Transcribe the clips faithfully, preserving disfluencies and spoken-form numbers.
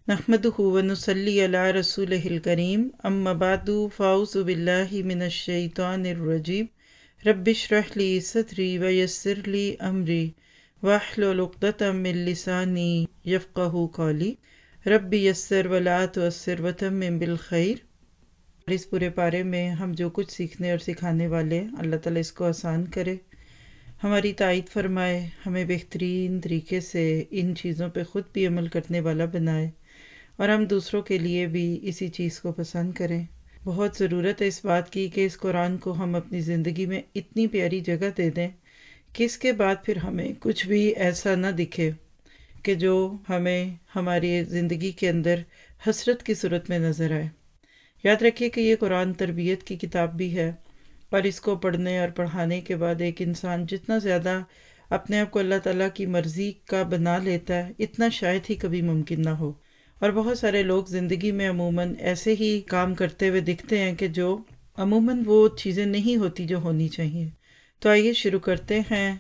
नहमदुहु व नुसल्ली अला रसूलिहिल करीम अम्मा बादु फ़ाऊज़ु बिल्लाहि मिनश शैतानिर रजीम रब्बिश्रह ली सदरी व यस्सिर ली अमरी वहलुल उक़दतम मिन लिसानी यफ़क़हू क़ौली रब्बी यस्सिर व ला तुअस्सिर व तम्मिम बिल खैर। इस पूरे पारे में हम जो कुछ सीखने और सिखाने वाले हैं, अल्लाह ताला इसको आसान करे, हमारी ताईद फरमाए, हमें बेहतरीन तरीके से इन चीज़ों पे ख़ुद भी अमल करने वाला बनाए और हम दूसरों के लिए भी इसी चीज़ को पसंद करें। बहुत ज़रूरत है इस बात की कि इस कुरान को हम अपनी ज़िंदगी में इतनी प्यारी जगह दे दें कि इसके बाद फिर हमें कुछ भी ऐसा ना दिखे कि जो हमें हमारी ज़िंदगी के अंदर हसरत की सूरत में नज़र आए। याद रखिए कि ये कुरान तरबियत की किताब भी है और इसको पढ़ने और पढ़ाने के बाद एक इंसान जितना ज़्यादा अपने आप को अल्लाह ताला की मर्ज़ी का बना लेता है, इतना शायद ही कभी मुमकिन ना हो। और बहुत सारे लोग ज़िंदगी में अमूमन ऐसे ही काम करते हुए दिखते हैं कि जो अमूमन वो चीज़ें नहीं होती जो होनी चाहिए। तो आइए शुरू करते हैं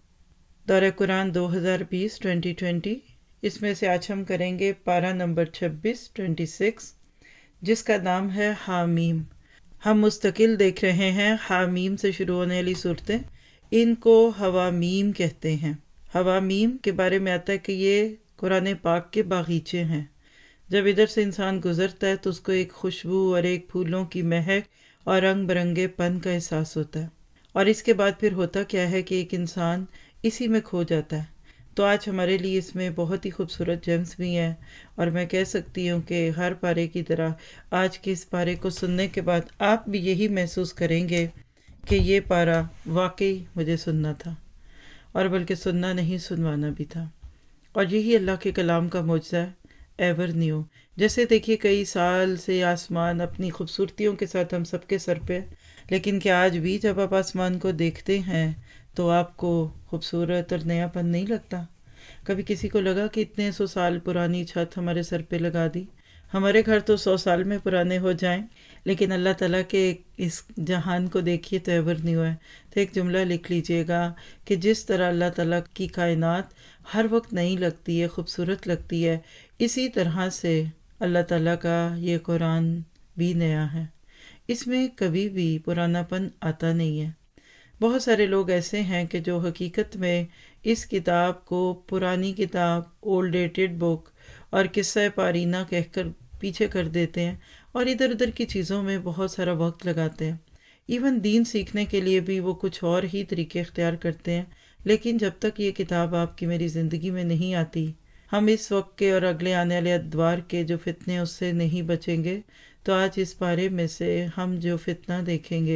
दौरा कुरान दो हज़ार बीस ट्वेंटी ट्वेंटी। इसमें से आज हम करेंगे पारा नंबर छब्बीस छब्बीस, जिसका नाम है हामीम। हम मुस्तकिल देख रहे हैं हामीम से शुरू होने वाली सूरतें, इनको हवामीम कहते हैं। हवामीम के बारे में आता है कि ये कुरान पाक के बागीचे हैं। जब इधर से इंसान गुजरता है तो उसको एक खुशबू और एक फूलों की महक और रंग बिरंगे पन का एहसास होता है। और इसके बाद फिर होता क्या है कि एक इंसान इसी में खो जाता है। तो आज हमारे लिए इसमें बहुत ही खूबसूरत जेम्स भी हैं और मैं कह सकती हूँ कि हर पारे की तरह आज के इस पारे को सुनने के बाद आप भी यही महसूस करेंगे कि ये पारा वाकई मुझे सुनना था, और बल्कि सुनना नहीं सुनवाना भी था। और यही अल्लाह के कलाम का मौजज़ा है, एवर न्यू। जैसे देखिए कई साल से आसमान अपनी खूबसूरतियों के साथ हम सबके सर पे, लेकिन क्या आज भी जब आप आसमान को देखते हैं तो आपको खूबसूरत और नयापन नहीं लगता? कभी किसी को लगा कि इतने सौ साल पुरानी छत हमारे सर पे लगा दी? हमारे घर तो सौ साल में पुराने हो जाएं, लेकिन अल्लाह ताला के इस जहान को देखिए तो एवर न्यू है। तो एक जुमला लिख लीजिएगा कि जिस तरह अल्लाह ताला की कायनात हर वक्त नई लगती है, खूबसूरत लगती है, इसी तरह से अल्लाह ताला का ये कुरान भी नया है। इसमें कभी भी पुरानापन आता नहीं है। बहुत सारे लोग ऐसे हैं कि जो हकीकत में इस किताब को पुरानी किताब, ओल्ड डेटेड बुक और किस्सा पारीना कहकर पीछे कर देते हैं और इधर उधर की चीज़ों में बहुत सारा वक्त लगाते हैं। इवन दीन सीखने के लिए भी वो कुछ और ही तरीके इख्तियार करते हैं। लेकिन जब तक ये किताब आपकी मेरी ज़िंदगी में नहीं आती, हम इस वक्त के और अगले आने वाले अदवार के जो फितने उससे नहीं बचेंगे। तो आज इस बारे में से हम जो फितना देखेंगे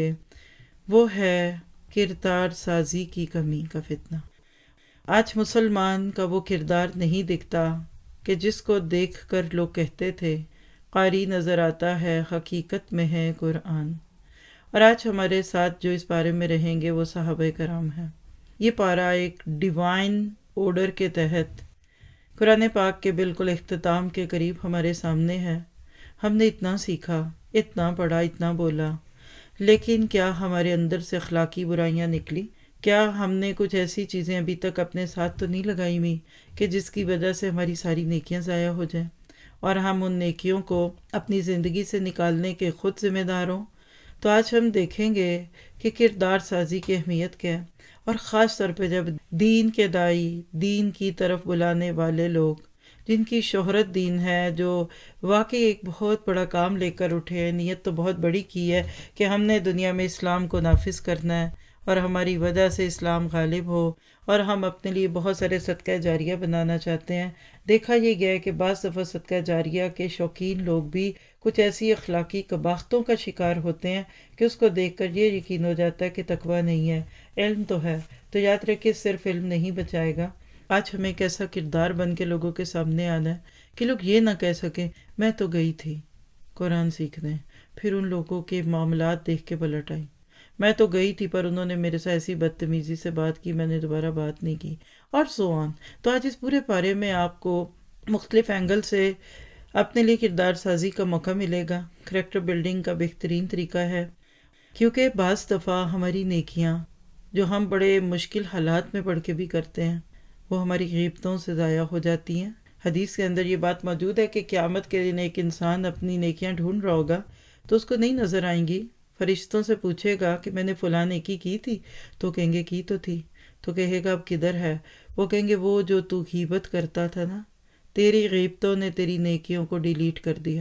वो है किरदार साजी की कमी का फितना। आज मुसलमान का वो किरदार नहीं दिखता कि जिसको देख कर लोग कहते थे कारी नज़र आता है, हकीकत में है कुरान। और आज हमारे साथ जो इस बारे में रहेंगे वो सहाबा कराम हैं। ये पारा एक डिवाइन ऑर्डर के तहत कुरान पाक के बिल्कुल इख्तिताम के करीब हमारे सामने है। हमने इतना सीखा, इतना पढ़ा, इतना बोला, लेकिन क्या हमारे अंदर से अखलाकी बुराइयां निकली? क्या हमने कुछ ऐसी चीज़ें अभी तक अपने साथ तो नहीं लगाई हुई कि जिसकी वजह से हमारी सारी नेकियां ज़ाया हो जाएं और हम उन नेकियों को अपनी ज़िंदगी से निकालने के ख़ुद ज़िम्मेदार हों? तो आज हम देखेंगे कि किरदार साजी की अहमियत क्या है, और ख़ास तौर पे जब दीन के दाई, दीन की तरफ बुलाने वाले लोग जिनकी शोहरत दीन है, जो वाकई एक बहुत बड़ा काम लेकर उठे हैं, नीयत तो बहुत बड़ी की है कि हमने दुनिया में इस्लाम को नाफिज करना है और हमारी वजह से इस्लाम गालिब हो, और हम अपने लिए बहुत सारे सदका जारिया बनाना चाहते हैं। देखा ये गया है कि बाज़ दफ़ा सदका जारिया के शौकीन लोग भी कुछ ऐसी अखलाकी कबाख्तों का शिकार होते हैं कि उसको देखकर ये यकीन हो जाता है कि तकवा नहीं है, इल्म तो है। तो याद रखिए सिर्फ इल्म नहीं बचाएगा। आज हमें एक ऐसा किरदार बन के लोगों के सामने आना है कि लोग ये ना कह सकें मैं तो गई थी कुरान सीखने, फिर उन लोगों के मामलात देख के पलट आई। मैं तो गई थी पर उन्होंने मेरे से ऐसी बदतमीज़ी से बात की, मैंने दोबारा बात नहीं की, और सो ऑन। तो आज इस पूरे पारे में आपको मुख्तलिफ एंगल से अपने लिए किरदार साजी का मौका मिलेगा। करैक्टर बिल्डिंग का बेहतरीन तरीका है, क्योंकि बाज़ दफ़ा हमारी नेकियां जो हम बड़े मुश्किल हालात में पढ़ के भी करते हैं वो हमारी ग़ीबतों से ज़ाया हो जाती हैं, حدیث کے اندر یہ بات موجود ہے کہ قیامت کے دن ایک انسان اپنی نیکیاں ڈھونڈ رہا ہوگا تو اس کو نہیں نظر آئیں گی. فرشتوں سے پوچھے گا کہ میں نے فلاں نیکی کی تھی، تو کہیں گے کی تو تھی. تو کہے گا اب کدھر ہے؟ وہ کہیں گے وہ جو تو غیبت کرتا تھا نا، تیری غیبتوں نے تیری نیکیوں کو ڈیلیٹ کر دیا.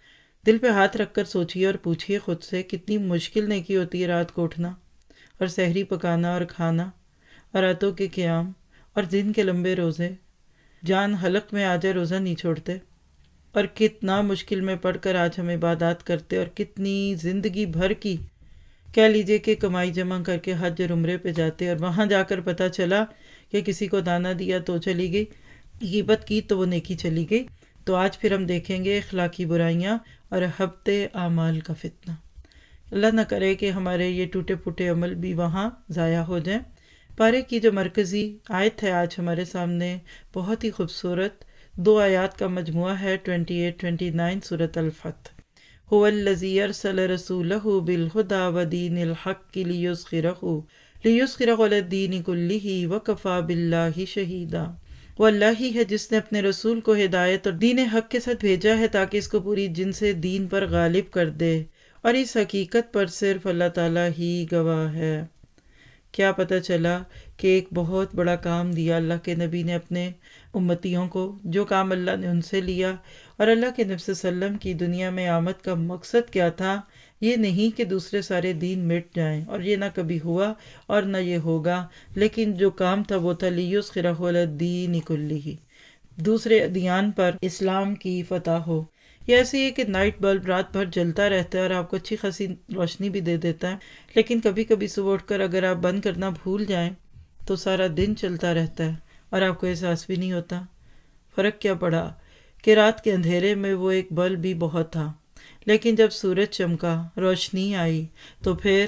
دل پہ ہاتھ رکھ کر سوچیے اور پوچھیے خود سے کتنی مشکل نیکی ہوتی ہے رات کو اٹھنا اور سحری پکانا اور کھانا اور راتوں کے قیام اور دن کے لمبے روزے. جان حلق میں آ جائے روزہ نہیں چھوڑتے. اور کتنا مشکل میں پڑھ کر آج ہم عبادات کرتے اور کتنی زندگی بھر کی کہہ لیجئے کہ کمائی جمع کر کے حج اور عمرے پہ جاتے اور وہاں جا کر پتہ چلا کہ کسی کو دانا دیا تو چلی گئی، غیبت کی تو وہ نیکی چلی گئی. تو آج پھر ہم دیکھیں گے اخلاقی برائیاں اور حبط اعمال کا فتنہ. اللہ نہ کرے کہ ہمارے یہ ٹوٹے پھوٹے عمل بھی وہاں ضائع ہو جائیں. پارے کی جو مرکزی آیت ہے آج ہمارے سامنے بہت ہی خوبصورت دو آیات کا مجموعہ ہے، اٹھائیس انیس سورۃ الفتح. هو الذی ارسل رسولہ بالہدی ودین الحق لیظہرہ لیظہرہ علی الدین کلہ وکفی باللہ شہیدا. وہ اللہ ہی ہے جس نے اپنے رسول کو ہدایت اور دین حق کے ساتھ بھیجا ہے تاکہ اس کو پوری جن سے دین پر غالب کر دے، اور اس حقیقت پر صرف اللہ تعالیٰ ہی گواہ ہے. کیا پتہ چلا کہ ایک بہت بڑا کام دیا اللہ کے نبی نے اپنے امتیوں کو، جو کام اللہ نے ان سے لیا. اور اللہ کے نبی صلی اللہ علیہ وسلم کی دنیا میں آمد کا مقصد کیا تھا؟ یہ نہیں کہ دوسرے سارے دین مٹ جائیں، اور یہ نہ کبھی ہوا اور نہ یہ ہوگا، لیکن جو کام تھا وہ تھا لیظہرہ علی الدین کلہ، دوسرے ادیان پر اسلام کی فتح ہو. یہ ایسے ہی ہے کہ نائٹ بلب رات بھر جلتا رہتا ہے اور آپ کو اچھی خاصی روشنی بھی دے دیتا ہے، لیکن کبھی کبھی صبح اٹھ کر اگر آپ بند کرنا بھول جائیں تو سارا دن چلتا رہتا ہے اور آپ کو احساس بھی نہیں ہوتا. فرق کیا پڑا کہ رات کے اندھیرے میں وہ ایک بلب بھی بہت تھا، لیکن جب سورج چمکا، روشنی آئی، تو پھر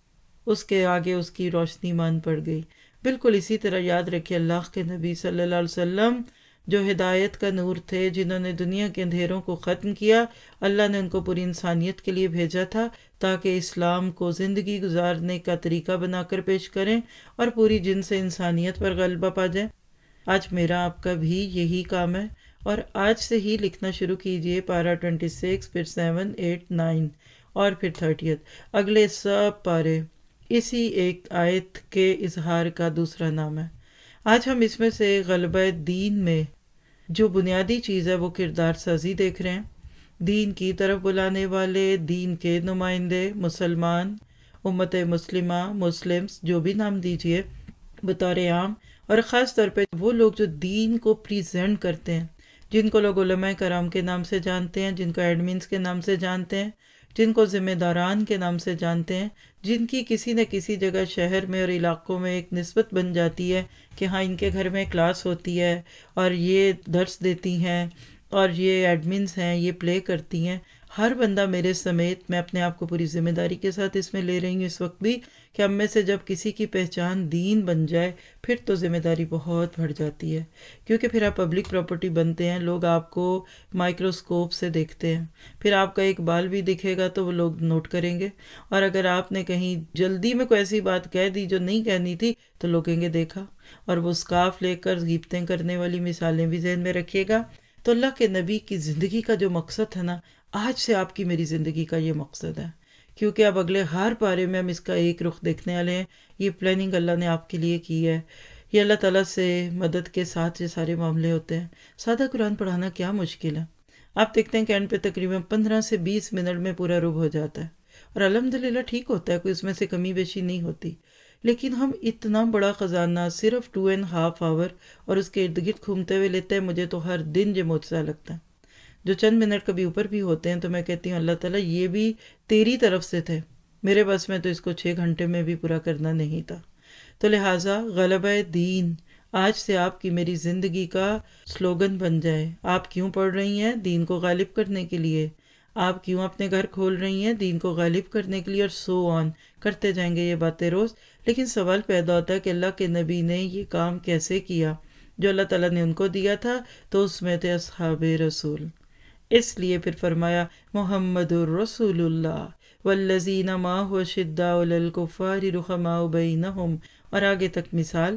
اس کے آگے اس کی روشنی مان پڑ گئی. بالکل اسی طرح یاد رکھیے اللہ کے نبی صلی اللہ علیہ وسلم جو ہدایت کا نور تھے، جنہوں نے دنیا کے اندھیروں کو ختم کیا، اللہ نے ان کو پوری انسانیت کے لیے بھیجا تھا تاکہ اسلام کو زندگی گزارنے کا طریقہ بنا کر پیش کریں اور پوری جن سے انسانیت پر غلبہ پا جائیں. آج میرا آپ کا بھی یہی کام ہے، اور آج سے ہی لکھنا شروع کیجئے. پارہ چھبیس، پھر سیون، ایٹ، نائن اور پھر تھرٹیتھ، اگلے سب پارے اسی ایک آیت کے اظہار کا دوسرا نام ہے. آج ہم اس میں سے غلبہ دین میں جو بنیادی چیز ہے وہ کردار سازی دیکھ رہے ہیں. دین کی طرف بلانے والے، دین کے نمائندے، مسلمان، امت مسلمہ، مسلمز، جو بھی نام دیجئے بطور عام، اور خاص طور پہ وہ لوگ جو دین کو پریزنٹ کرتے ہیں، جن کو لوگ علماء کرام کے نام سے جانتے ہیں، جن کو ایڈمنز کے نام سے جانتے ہیں، جن کو ذمہ داران کے نام سے جانتے ہیں، جن کی کسی نہ کسی جگہ شہر میں اور علاقوں میں ایک نسبت بن جاتی ہے کہ ہاں ان کے گھر میں کلاس ہوتی ہے اور یہ درس دیتی ہیں اور یہ ایڈمنز ہیں، یہ پلے کرتی ہیں. ہر بندہ میرے سمیت، میں اپنے آپ کو پوری ذمہ داری کے ساتھ اس میں لے رہی ہوں اس وقت بھی، کہ ہم میں سے جب کسی کی پہچان دین بن جائے پھر تو ذمہ داری بہت بڑھ جاتی ہے، کیونکہ پھر آپ پبلک پراپرٹی بنتے ہیں. لوگ آپ کو مائکروسکوپ سے دیکھتے ہیں، پھر آپ کا ایک بال بھی دکھے گا تو وہ لوگ نوٹ کریں گے، اور اگر آپ نے کہیں جلدی میں کوئی ایسی بات کہہ دی جو نہیں کہنی تھی تو لوگ کہیں گے دیکھا. اور وہ اسکارف لے کر غیبتیں کرنے والی مثالیں بھی ذہن میں رکھیے گا. تو اللہ کے نبی کی زندگی کا جو مقصد ہے نا، آج سے آپ کی میری زندگی کا یہ مقصد ہے، کیونکہ اب اگلے ہر پارے میں ہم اس کا ایک رخ دیکھنے والے ہیں. یہ پلاننگ اللہ نے آپ کے لیے کی ہے. یہ اللہ تعالیٰ سے مدد کے ساتھ یہ سارے معاملے ہوتے ہیں. سادہ قرآن پڑھانا کیا مشکل ہے؟ آپ دیکھتے ہیں کہ اینڈ پہ تقریباً پندرہ سے بیس منٹ میں پورا رب ہو جاتا ہے، اور الحمدللہ ٹھیک ہوتا ہے، کوئی اس میں سے کمی بیشی نہیں ہوتی. لیکن ہم اتنا بڑا خزانہ صرف ٹو اینڈ ہاف آور اور اس کے ارد گرد گھومتے ہوئے لیتے ہیں. مجھے تو ہر دن یہ معجزہ لگتا ہے. جو چند منٹ کبھی اوپر بھی ہوتے ہیں تو میں کہتی ہوں اللہ تعالیٰ یہ بھی تیری طرف سے تھے، میرے بس میں تو اس کو چھ گھنٹے میں بھی پورا کرنا نہیں تھا. تو لہٰذا غلبہ دین آج سے آپ کی میری زندگی کا سلوگن بن جائے. آپ کیوں پڑھ رہی ہیں؟ دین کو غالب کرنے کے لیے. آپ کیوں اپنے گھر کھول رہی ہیں؟ دین کو غالب کرنے کے لیے. اور سو آن کرتے جائیں گے یہ باتیں روز. لیکن سوال پیدا ہوتا ہے کہ اللہ کے نبی نے یہ کام کیسے کیا جو اللہ تعالیٰ نے ان کو دیا تھا؟ تو اس میں تھے اصحاب رسول. اس لیے پھر فرمایا محمد الرسول اللہ والذین معہ شداء علی الکفار رحماء بینہم، اور آگے تک مثال.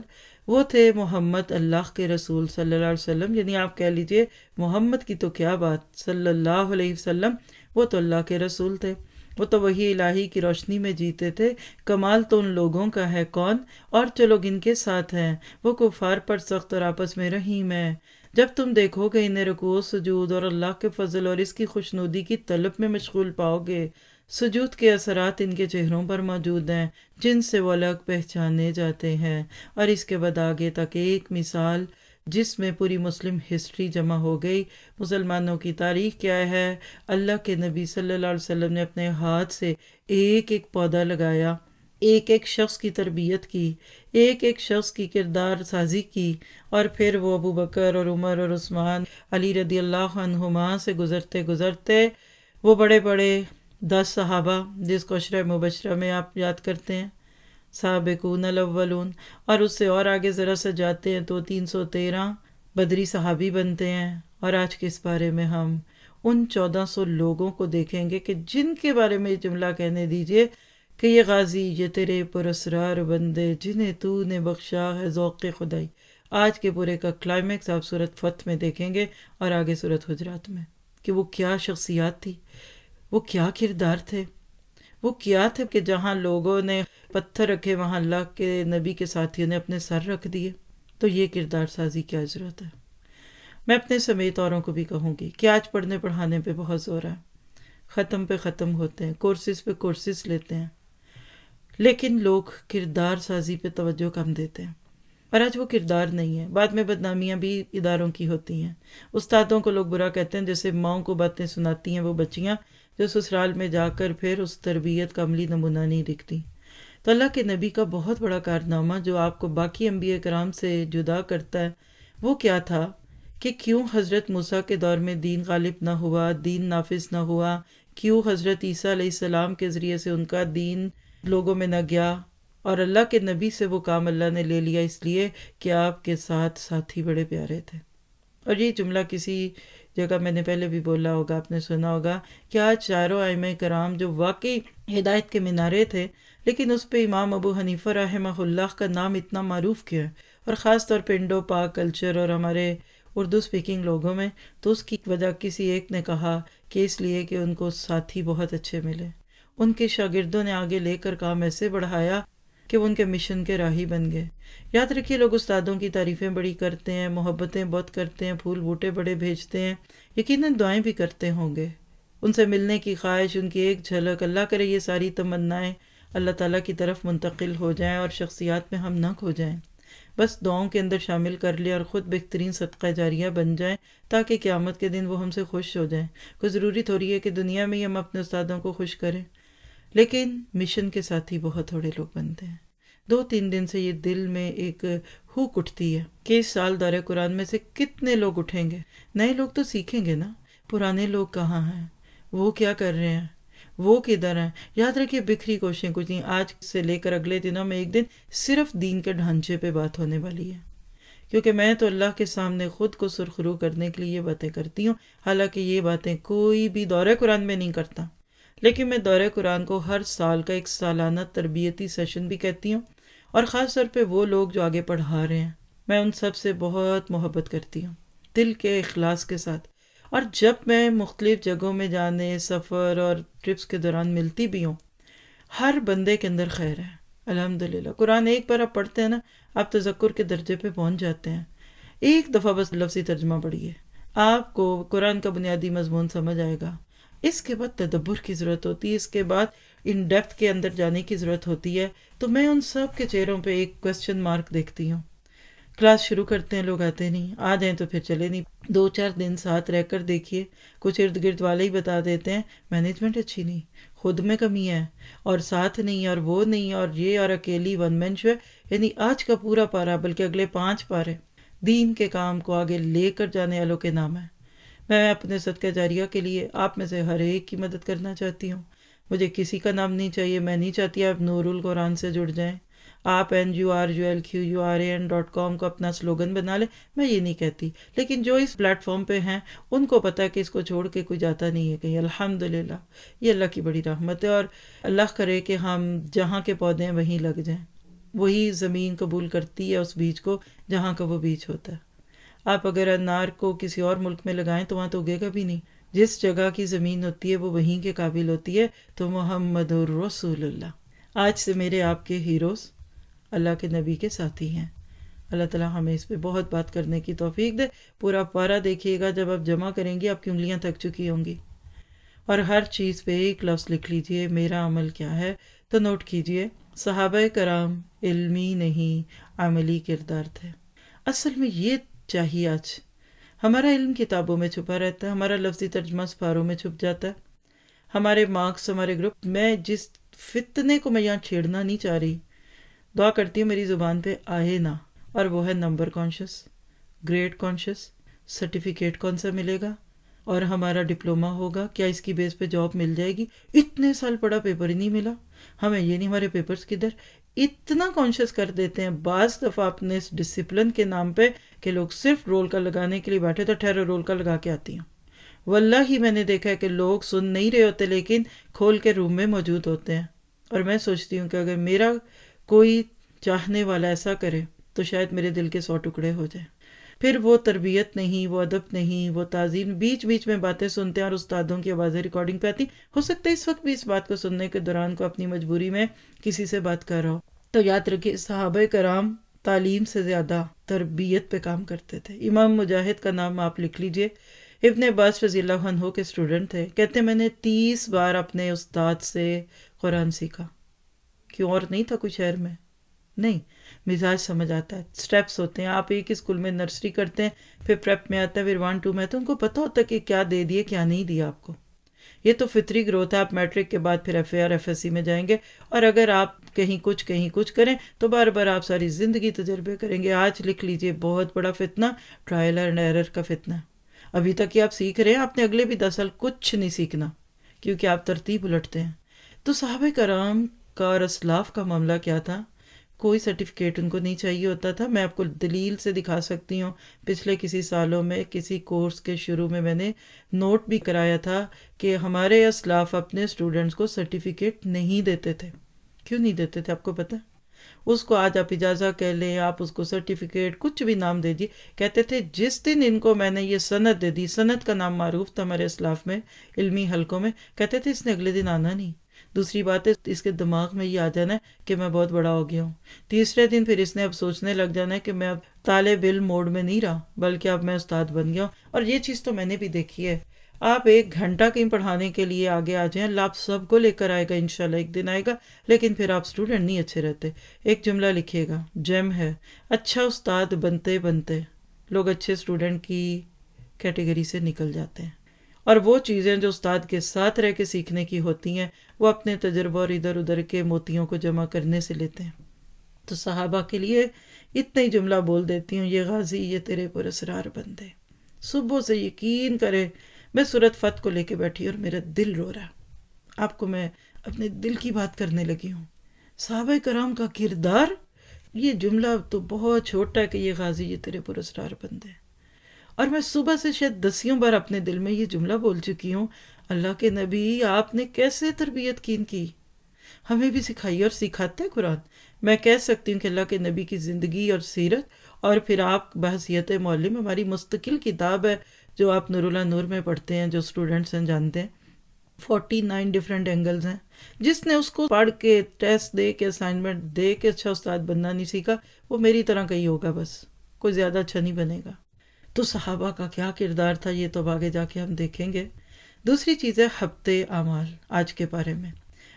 وہ تھے محمد اللہ کے رسول صلی اللہ علیہ وسلم، یعنی آپ کہہ لیجئے محمد کی تو کیا بات، صلی اللہ علیہ وسلم وہ تو اللہ کے رسول تھے، وہ تو وہی الہی کی روشنی میں جیتے تھے۔ کمال تو ان لوگوں کا ہے کون، اور جو لوگ ان کے ساتھ ہیں وہ کفار پر سخت اور آپس میں رحیم ہے۔ جب تم دیکھو گے انہیں رکوع و سجود اور اللہ کے فضل اور اس کی خوشنودی کی طلب میں مشغول پاؤ گے۔ سجود کے اثرات ان کے چہروں پر موجود ہیں جن سے وہ الگ پہچانے جاتے ہیں۔ اور اس کے بعد آگے تک ایک مثال جس میں پوری مسلم ہسٹری جمع ہو گئی، مسلمانوں کی تاریخ کیا ہے۔ اللہ کے نبی صلی اللہ علیہ وسلم نے اپنے ہاتھ سے ایک ایک پودا لگایا، ایک ایک شخص کی تربیت کی، ایک ایک شخص کی کردار سازی کی، اور پھر وہ ابو بکر اور عمر اور عثمان علی رضی اللہ عنہما سے گزرتے گزرتے وہ بڑے بڑے دس صحابہ جس کو عشرہ مبشرہ میں آپ یاد کرتے ہیں، سابقون الاولون، اور اس سے اور آگے ذرا سا جاتے ہیں تو تین سو تیرہ بدری صحابی بنتے ہیں۔ اور آج کے اس بارے میں ہم ان چودہ سو لوگوں کو دیکھیں گے کہ جن کے بارے میں یہ جملہ کہنے دیجئے کہ یہ غازی، یہ تیرے پراسرار بندے جنہیں تو نے بخشا ہے ذوق خدائی۔ آج کے پورے کا کلائمیکس آپ سورۃ فتح میں دیکھیں گے اور آگے سورۃ حجرات میں کہ وہ کیا شخصیات تھی، وہ کیا کردار تھے، وہ کیا تھے کہ جہاں لوگوں نے پتھر رکھے وہاں اللہ کے نبی کے ساتھیوں نے اپنے سر رکھ دیے۔ تو یہ کردار سازی کیا ضرورت ہے۔ میں اپنے سمیت اوروں کو بھی کہوں گی کہ آج پڑھنے پڑھانے پہ بہت زور ہے، ختم پہ ختم ہوتے ہیں، کورسز پہ کورسز لیتے ہیں، لیکن لوگ کردار سازی پہ توجہ کم دیتے ہیں، اور آج وہ کردار نہیں ہے۔ بعد میں بدنامیاں بھی اداروں کی ہوتی ہیں، استادوں کو لوگ برا کہتے ہیں، جیسے ماؤں کو باتیں سناتی ہیں وہ بچیاں جو سسرال میں جا کر پھر اس تربیت کا عملی نمونہ نہیں دکھتی۔ تو اللہ کے نبی کا بہت بڑا کارنامہ جو آپ کو باقی انبیاء کرام سے جدا کرتا ہے وہ کیا تھا کہ کیوں حضرت موسیٰ کے دور میں دین غالب نہ ہوا، دین نافذ نہ ہوا، کیوں حضرت عیسیٰ علیہ السلام کے ذریعے سے ان کا دین لوگوں میں نہ گیا، اور اللہ کے نبی سے وہ کام اللہ نے لے لیا اس لیے کہ آپ کے ساتھ ساتھی بڑے پیارے تھے۔ اور یہ جملہ کسی جگہ میں نے پہلے بھی بولا ہوگا، آپ نے سنا ہوگا کہ آج چاروں ائمہ کرام جو واقعی ہدایت کے مینارے تھے، لیکن اس پہ امام ابو حنیفہ رحمہ اللہ کا نام اتنا معروف کیا ہے، اور خاص طور پہ انڈو پاک کلچر اور ہمارے اردو سپیکنگ لوگوں میں، تو اس کی وجہ کسی ایک نے کہا کہ اس لیے کہ ان کو ساتھی بہت اچھے ملے، ان کے شاگردوں نے آگے لے کر کام ایسے بڑھایا کہ وہ ان کے مشن کے راہی بن گئے۔ یاد رکھیے لوگ استادوں کی تعریفیں بڑی کرتے ہیں، محبتیں بہت کرتے ہیں، پھول بوٹے بڑے بھیجتے ہیں، یقیناً دعائیں بھی کرتے ہوں گے، ان سے ملنے کی خواہش، ان کی ایک جھلک، اللہ کرے یہ ساری تمنائیں اللہ تعالیٰ کی طرف منتقل ہو جائیں اور شخصیات میں ہم نہ کھو جائیں، بس دعاؤں کے اندر شامل کر لیں اور خود بہترین صدقہ جاریہ بن جائیں تاکہ قیامت کے دن وہ ہم سے خوش ہو جائیں۔ کوئی ضروری تھوڑی ہے کہ دنیا میں ہی ہم اپنے استادوں کو خوش کریں، لیکن مشن کے ساتھی بہت تھوڑے لوگ بنتے ہیں۔ دو تین دن سے یہ دل میں ایک ہوک اٹھتی ہے کہ اس سال دورہ قرآن میں سے کتنے لوگ اٹھیں گے۔ نئے لوگ تو سیکھیں گے نا، پرانے لوگ کہاں ہیں، وہ کیا کر رہے ہیں، وہ کدھر ہیں۔ یاد رکھیے بکھری کوششیں کچھ نہیں، آج سے لے کر اگلے دنوں میں ایک دن صرف دین کے ڈھانچے پہ بات ہونے والی ہے، کیونکہ میں تو اللہ کے سامنے خود کو سرخرو کرنے کے لیے یہ باتیں کرتی ہوں، حالانکہ یہ باتیں کوئی بھی دورہ قرآن میں نہیں کرتا، لیکن میں دورہ قرآن کو ہر سال کا ایک سالانہ تربیتی سیشن بھی کہتی ہوں، اور خاص طور پہ وہ لوگ جو آگے پڑھا رہے ہیں، میں ان سب سے بہت محبت کرتی ہوں دل کے اخلاص کے ساتھ۔ اور جب میں مختلف جگہوں میں جانے، سفر اور ٹرپس کے دوران ملتی بھی ہوں، ہر بندے کے اندر خیر ہے الحمدللہ۔ قرآن ایک بار آپ پڑھتے ہیں نا، آپ تذکر کے درجے پہ پہنچ جاتے ہیں، ایک دفعہ بس لفظی ترجمہ پڑھیے، آپ کو قرآن کا بنیادی مضمون سمجھ آئے گا۔ اس کے بعد تدبر کی ضرورت ہوتی ہے، اس کے بعد ان ڈیپتھ کے اندر جانے کی ضرورت ہوتی ہے۔ تو میں ان سب کے چہروں پہ ایک کوسچن مارک دیکھتی ہوں۔ کلاس شروع کرتے ہیں، لوگ آتے نہیں، آ جائیں تو پھر چلے نہیں، دو چار دن ساتھ رہ کر دیکھیے، کچھ ارد گرد والے ہی بتا دیتے ہیں مینجمنٹ اچھی نہیں، خود میں کمی ہے، اور ساتھ نہیں، اور وہ نہیں، اور یہ، اور اکیلی ون مین شو ہے۔ یعنی آج کا پورا پارا بلکہ اگلے پانچ پارے دین کے کام کو آگے لے کر جانے والوں کے نام ہے۔ میں اپنے صدقہ جاریہ کے لیے آپ میں سے ہر ایک کی مدد کرنا چاہتی ہوں، مجھے کسی کا نام نہیں چاہیے، میں نہیں چاہتی آپ نور القرآن سے جڑ جائیں، آپ N U R U L Q U R A N dot com کو اپنا سلوگن بنا لیں، میں یہ نہیں کہتی، لیکن جو اس پلیٹ فارم پہ ہیں ان کو پتہ ہے کہ اس کو چھوڑ کے کوئی جاتا نہیں ہے کہیں، الحمدللہ یہ اللہ کی بڑی رحمت ہے، اور اللہ کرے کہ ہم جہاں کے پودے ہیں وہیں لگ جائیں، وہی زمین قبول کرتی ہے اس بیج کو جہاں کا وہ بیج ہوتا ہے. آپ اگر انار کو کسی اور ملک میں لگائیں تو وہاں تو اگے گا بھی نہیں. جس جگہ کی زمین ہوتی ہے وہ وہیں کے قابل ہوتی ہے. تو محمد الرسول اللہ. آج سے میرے آپ کے ہیروز اللہ کے نبی کے ساتھی ہیں. اللہ تعالیٰ ہمیں اس پہ بہت بات کرنے کی توفیق دے. پورا پارہ دیکھیے گا، جب آپ جمع کریں گی آپ کی انگلیاں تھک چکی ہوں گی. اور ہر چیز پہ ایک لفظ لکھ لیجئے میرا عمل کیا ہے. تو نوٹ کیجئے صحابہ کرام علمی نہیں عملی کردار تھے. اصل میں یہ چاہیے. آج ہمارا علم کتابوں میں چھپا رہتا ہے، ہمارا لفظی ترجمہ سفاروں میں چھپ جاتا ہے، ہمارے مارکس، ہمارے گروپ. میں جس فتنے کو میں یہاں چھیڑنا نہیں چاہ رہی، دعا کرتی ہوں میری زبان پہ آئے نہ، اور وہ ہے number conscious, grade conscious. Certificate کون سا ملے گا اور ہمارا ڈپلومہ ہوگا، کیا اس کی بیس پہ جاب مل جائے گی؟ اتنے سال پڑھا پیپر ہی نہیں ملا ہمیں، یہ نہیں ہمارے پیپرز کدھر. اتنا کانشیس کر دیتے ہیں بعض دفعہ اپنے اس ڈسپلن کے نام پہ کہ لوگ صرف رول کا لگانے کے لیے بیٹھے تو ٹھہرو رول کا لگا کے آتی ہوں. واللہ ہی میں نے دیکھا ہے کہ لوگ سن نہیں رہے ہوتے لیکن کھول کے روم میں موجود ہوتے ہیں. اور میں سوچتی ہوں کہ اگر میرا کوئی چاہنے والا ایسا کرے تو شاید میرے دل کے سو ٹکڑے ہو جائیں. پھر وہ تربیت نہیں، وہ ادب نہیں، وہ تعظیم. بیچ بیچ میں باتیں سنتے ہیں اور استادوں کی آوازیں ریکارڈنگ پہ آتی. ہو سکتا ہے اس وقت بھی اس بات کو سننے کے دوران کو اپنی مجبوری میں کسی سے بات کر رہا ہو. تو یاد رکھیے صحابہ کرام تعلیم سے زیادہ تربیت پہ کام کرتے تھے. امام مجاہد کا نام آپ لکھ لیجئے. ابن عباس رضی اللہ عنہ کے اسٹوڈنٹ تھے. کہتے ہیں میں نے تیس بار اپنے استاد سے قرآن سیکھا. کیوں؟ اور نہیں تھا کوئی شہر میں؟ نہیں، مزاج سمجھ آتا ہے. سٹیپس ہوتے ہیں. آپ ایک اسکول میں نرسری کرتے ہیں، پھر پریپ میں آتا ہے، پھر ون ٹو میں. تو ان کو پتہ ہوتا ہے کہ کیا دے دیے کیا نہیں دیا آپ کو. یہ تو فطری گروتھ ہے. آپ میٹرک کے بعد پھر ایف اے اور ایف ایس سی میں جائیں گے، اور اگر آپ کہیں کچھ کہیں کچھ کریں تو بار بار آپ ساری زندگی تجربے کریں گے. آج لکھ لیجئے بہت بڑا فتنہ ٹرائل اینڈ ایرر کا فتنہ. ابھی تک یہ آپ سیکھ رہے ہیں، آپ نے اگلے بھی دس سال کچھ نہیں سیکھنا کیونکہ آپ ترتیب الٹتے ہیں. تو صحابہ کرام کا اور اسلاف کا معاملہ کیا تھا؟ کوئی سرٹیفکیٹ ان کو نہیں چاہیے ہوتا تھا. میں آپ کو دلیل سے دکھا سکتی ہوں. پچھلے کسی سالوں میں کسی کورس کے شروع میں میں نے نوٹ بھی کرایا تھا کہ ہمارے اسلاف اپنے اسٹوڈنٹس کو سرٹیفکیٹ نہیں دیتے تھے. کیوں نہیں دیتے تھے آپ کو پتہ؟ اس کو آج آپ اجازہ کہہ لیں، آپ اس کو سرٹیفکیٹ کچھ بھی نام دے دیے. کہتے تھے جس دن ان کو میں نے یہ سند دے دی، سند کا نام معروف تھا ہمارے اسلاف میں علمی حلقوں میں، کہتے تھے اس نے اگلے دن آنا نہیں. دوسری بات ہے اس کے دماغ میں یہ آ جانا ہے کہ میں بہت بڑا ہو گیا ہوں. تیسرے دن پھر اس نے اب سوچنے لگ جانا ہے کہ میں اب طالب علم موڈ میں نہیں رہا بلکہ اب میں استاد بن گیا ہوں. اور یہ چیز تو میں نے بھی دیکھی ہے. آپ ایک گھنٹہ کہیں پڑھانے کے لیے آگے آ جائیں، اللہ آپ سب کو لے کر آئے گا، انشاءاللہ ایک دن آئے گا. لیکن پھر آپ اسٹوڈنٹ نہیں اچھے رہتے. ایک جملہ لکھیے گا، جیم ہے، اچھا استاد بنتے بنتے لوگ اچھے اسٹوڈنٹ کی کیٹیگری سے نکل جاتے ہیں. اور وہ چیزیں جو استاد کے ساتھ رہ کے سیکھنے کی ہوتی ہیں وہ اپنے تجربہ اور ادھر ادھر کے موتیوں کو جمع کرنے سے لیتے ہیں. تو صحابہ کے لیے اتنا ہی جملہ بول دیتی ہوں، یہ غازی یہ تیرے پر اسرار بندے. صبح سے یقین کرے میں سورۃ فتح کو لے کے بیٹھی اور میرا دل رو رہا. آپ کو میں اپنے دل کی بات کرنے لگی ہوں. صحابہ کرام کا کردار، یہ جملہ تو بہت چھوٹا ہے کہ یہ غازی یہ تیرے پر اسرار بندے. اور میں صبح سے شاید دسیوں بار اپنے دل میں یہ جملہ بول چکی ہوں، اللہ کے نبی آپ نے کیسے تربیت کی ان کی، ہمیں بھی سکھائی اور سکھاتا ہے قرآن. میں کہہ سکتی ہوں کہ اللہ کے نبی کی زندگی اور سیرت، اور پھر آپ بحیثیت معلم ہماری مستقل کتاب ہے جو آپ نور اللہ نور میں پڑھتے ہیں، جو اسٹوڈنٹس ہیں جانتے ہیں. فورٹی نائن ڈفرینٹ اینگلز ہیں. جس نے اس کو پڑھ کے ٹیسٹ دے کے اسائنمنٹ دے کے اچھا استاد بننا نہیں سیکھا وہ میری طرح کا ہی ہوگا، بس کوئی زیادہ اچھا نہیں بنے گا. تو صحابہ کا کیا کردار تھا یہ تو آگے جا کے ہم دیکھیں گے. دوسری چیز ہے ہفتے اعمال. آج کے بارے میں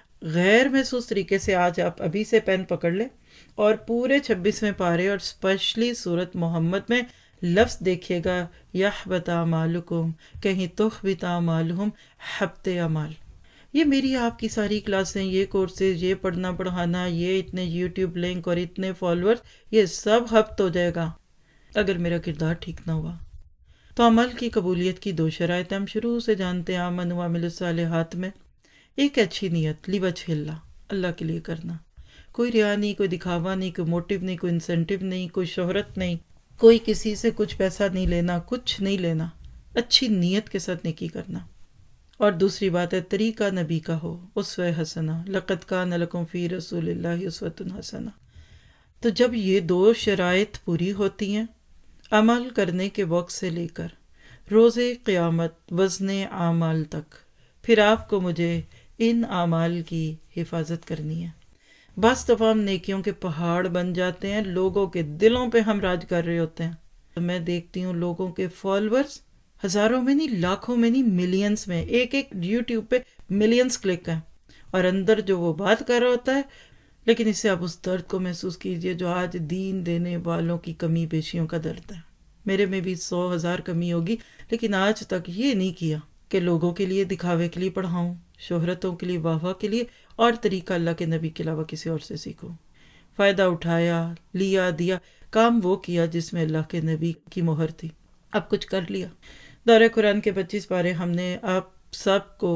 غیر محسوس طریقے سے آج آپ ابھی سے پین پکڑ لیں اور پورے چھبیسویں پارے اور اسپیشلی سورت محمد میں لفظ دیکھیے گا، یحبط اعمالکم، کہیں تحبط اعمالہم، ہفتے اعمال. یہ میری آپ کی ساری کلاسیں، یہ کورسز، یہ پڑھنا پڑھانا، یہ اتنے یوٹیوب لنک اور اتنے فالوورز، یہ سب ہفت ہو جائے گا اگر میرا کردار ٹھیک نہ ہوا. تو عمل کی قبولیت کی دو شرائط ہم شروع سے جانتے ہیں. آمنوا وعملوا الصالحات میں ایک اچھی نیت، لوجہ اللہ، اللہ کے لیے کرنا. کوئی ریا نہیں، کوئی دکھاوا نہیں، کوئی موٹیو نہیں، کوئی انسینٹیو نہیں، کوئی شہرت نہیں، کوئی کسی سے کچھ پیسہ نہیں لینا، کچھ نہیں لینا. اچھی نیت کے ساتھ نیکی کرنا. اور دوسری بات ہے طریقہ نبی کا ہو، اسوہ حسنہ، لقد کان لکم فی رسول اللہ اسوۃ حسنہ. تو جب یہ دو شرائط پوری ہوتی ہیں، عمل کرنے کے وقت سے لے کر روز قیامت وزن اعمال تک، پھر آپ کو مجھے ان اعمال کی حفاظت کرنی ہے۔ بعض دفعہ ہم نیکیوں کے پہاڑ بن جاتے ہیں، لوگوں کے دلوں پہ ہم راج کر رہے ہوتے ہیں۔ تو میں دیکھتی ہوں لوگوں کے فالورز ہزاروں میں نہیں، لاکھوں میں نہیں، ملینز میں، ایک ایک یوٹیوب پہ ملینز کلک ہیں، اور اندر جو وہ بات کر رہا ہوتا ہے، لیکن اس سے آپ اس درد کو محسوس کیجئے جو آج دین دینے والوں کی کمی بیشیوں کا درد ہے۔ میرے میں بھی سو ہزار کمی ہوگی، لیکن آج تک یہ نہیں کیا کہ لوگوں کے لیے دکھاوے کے لیے پڑھاؤں، شہرتوں کے لیے، واہ واہ کے لیے، اور طریقہ اللہ کے نبی کے علاوہ کسی اور سے سیکھوں۔ فائدہ اٹھایا، لیا، دیا، کام وہ کیا جس میں اللہ کے نبی کی مہر تھی، اب کچھ کر لیا۔ دورہ قرآن کے پچیس پارے ہم نے آپ سب کو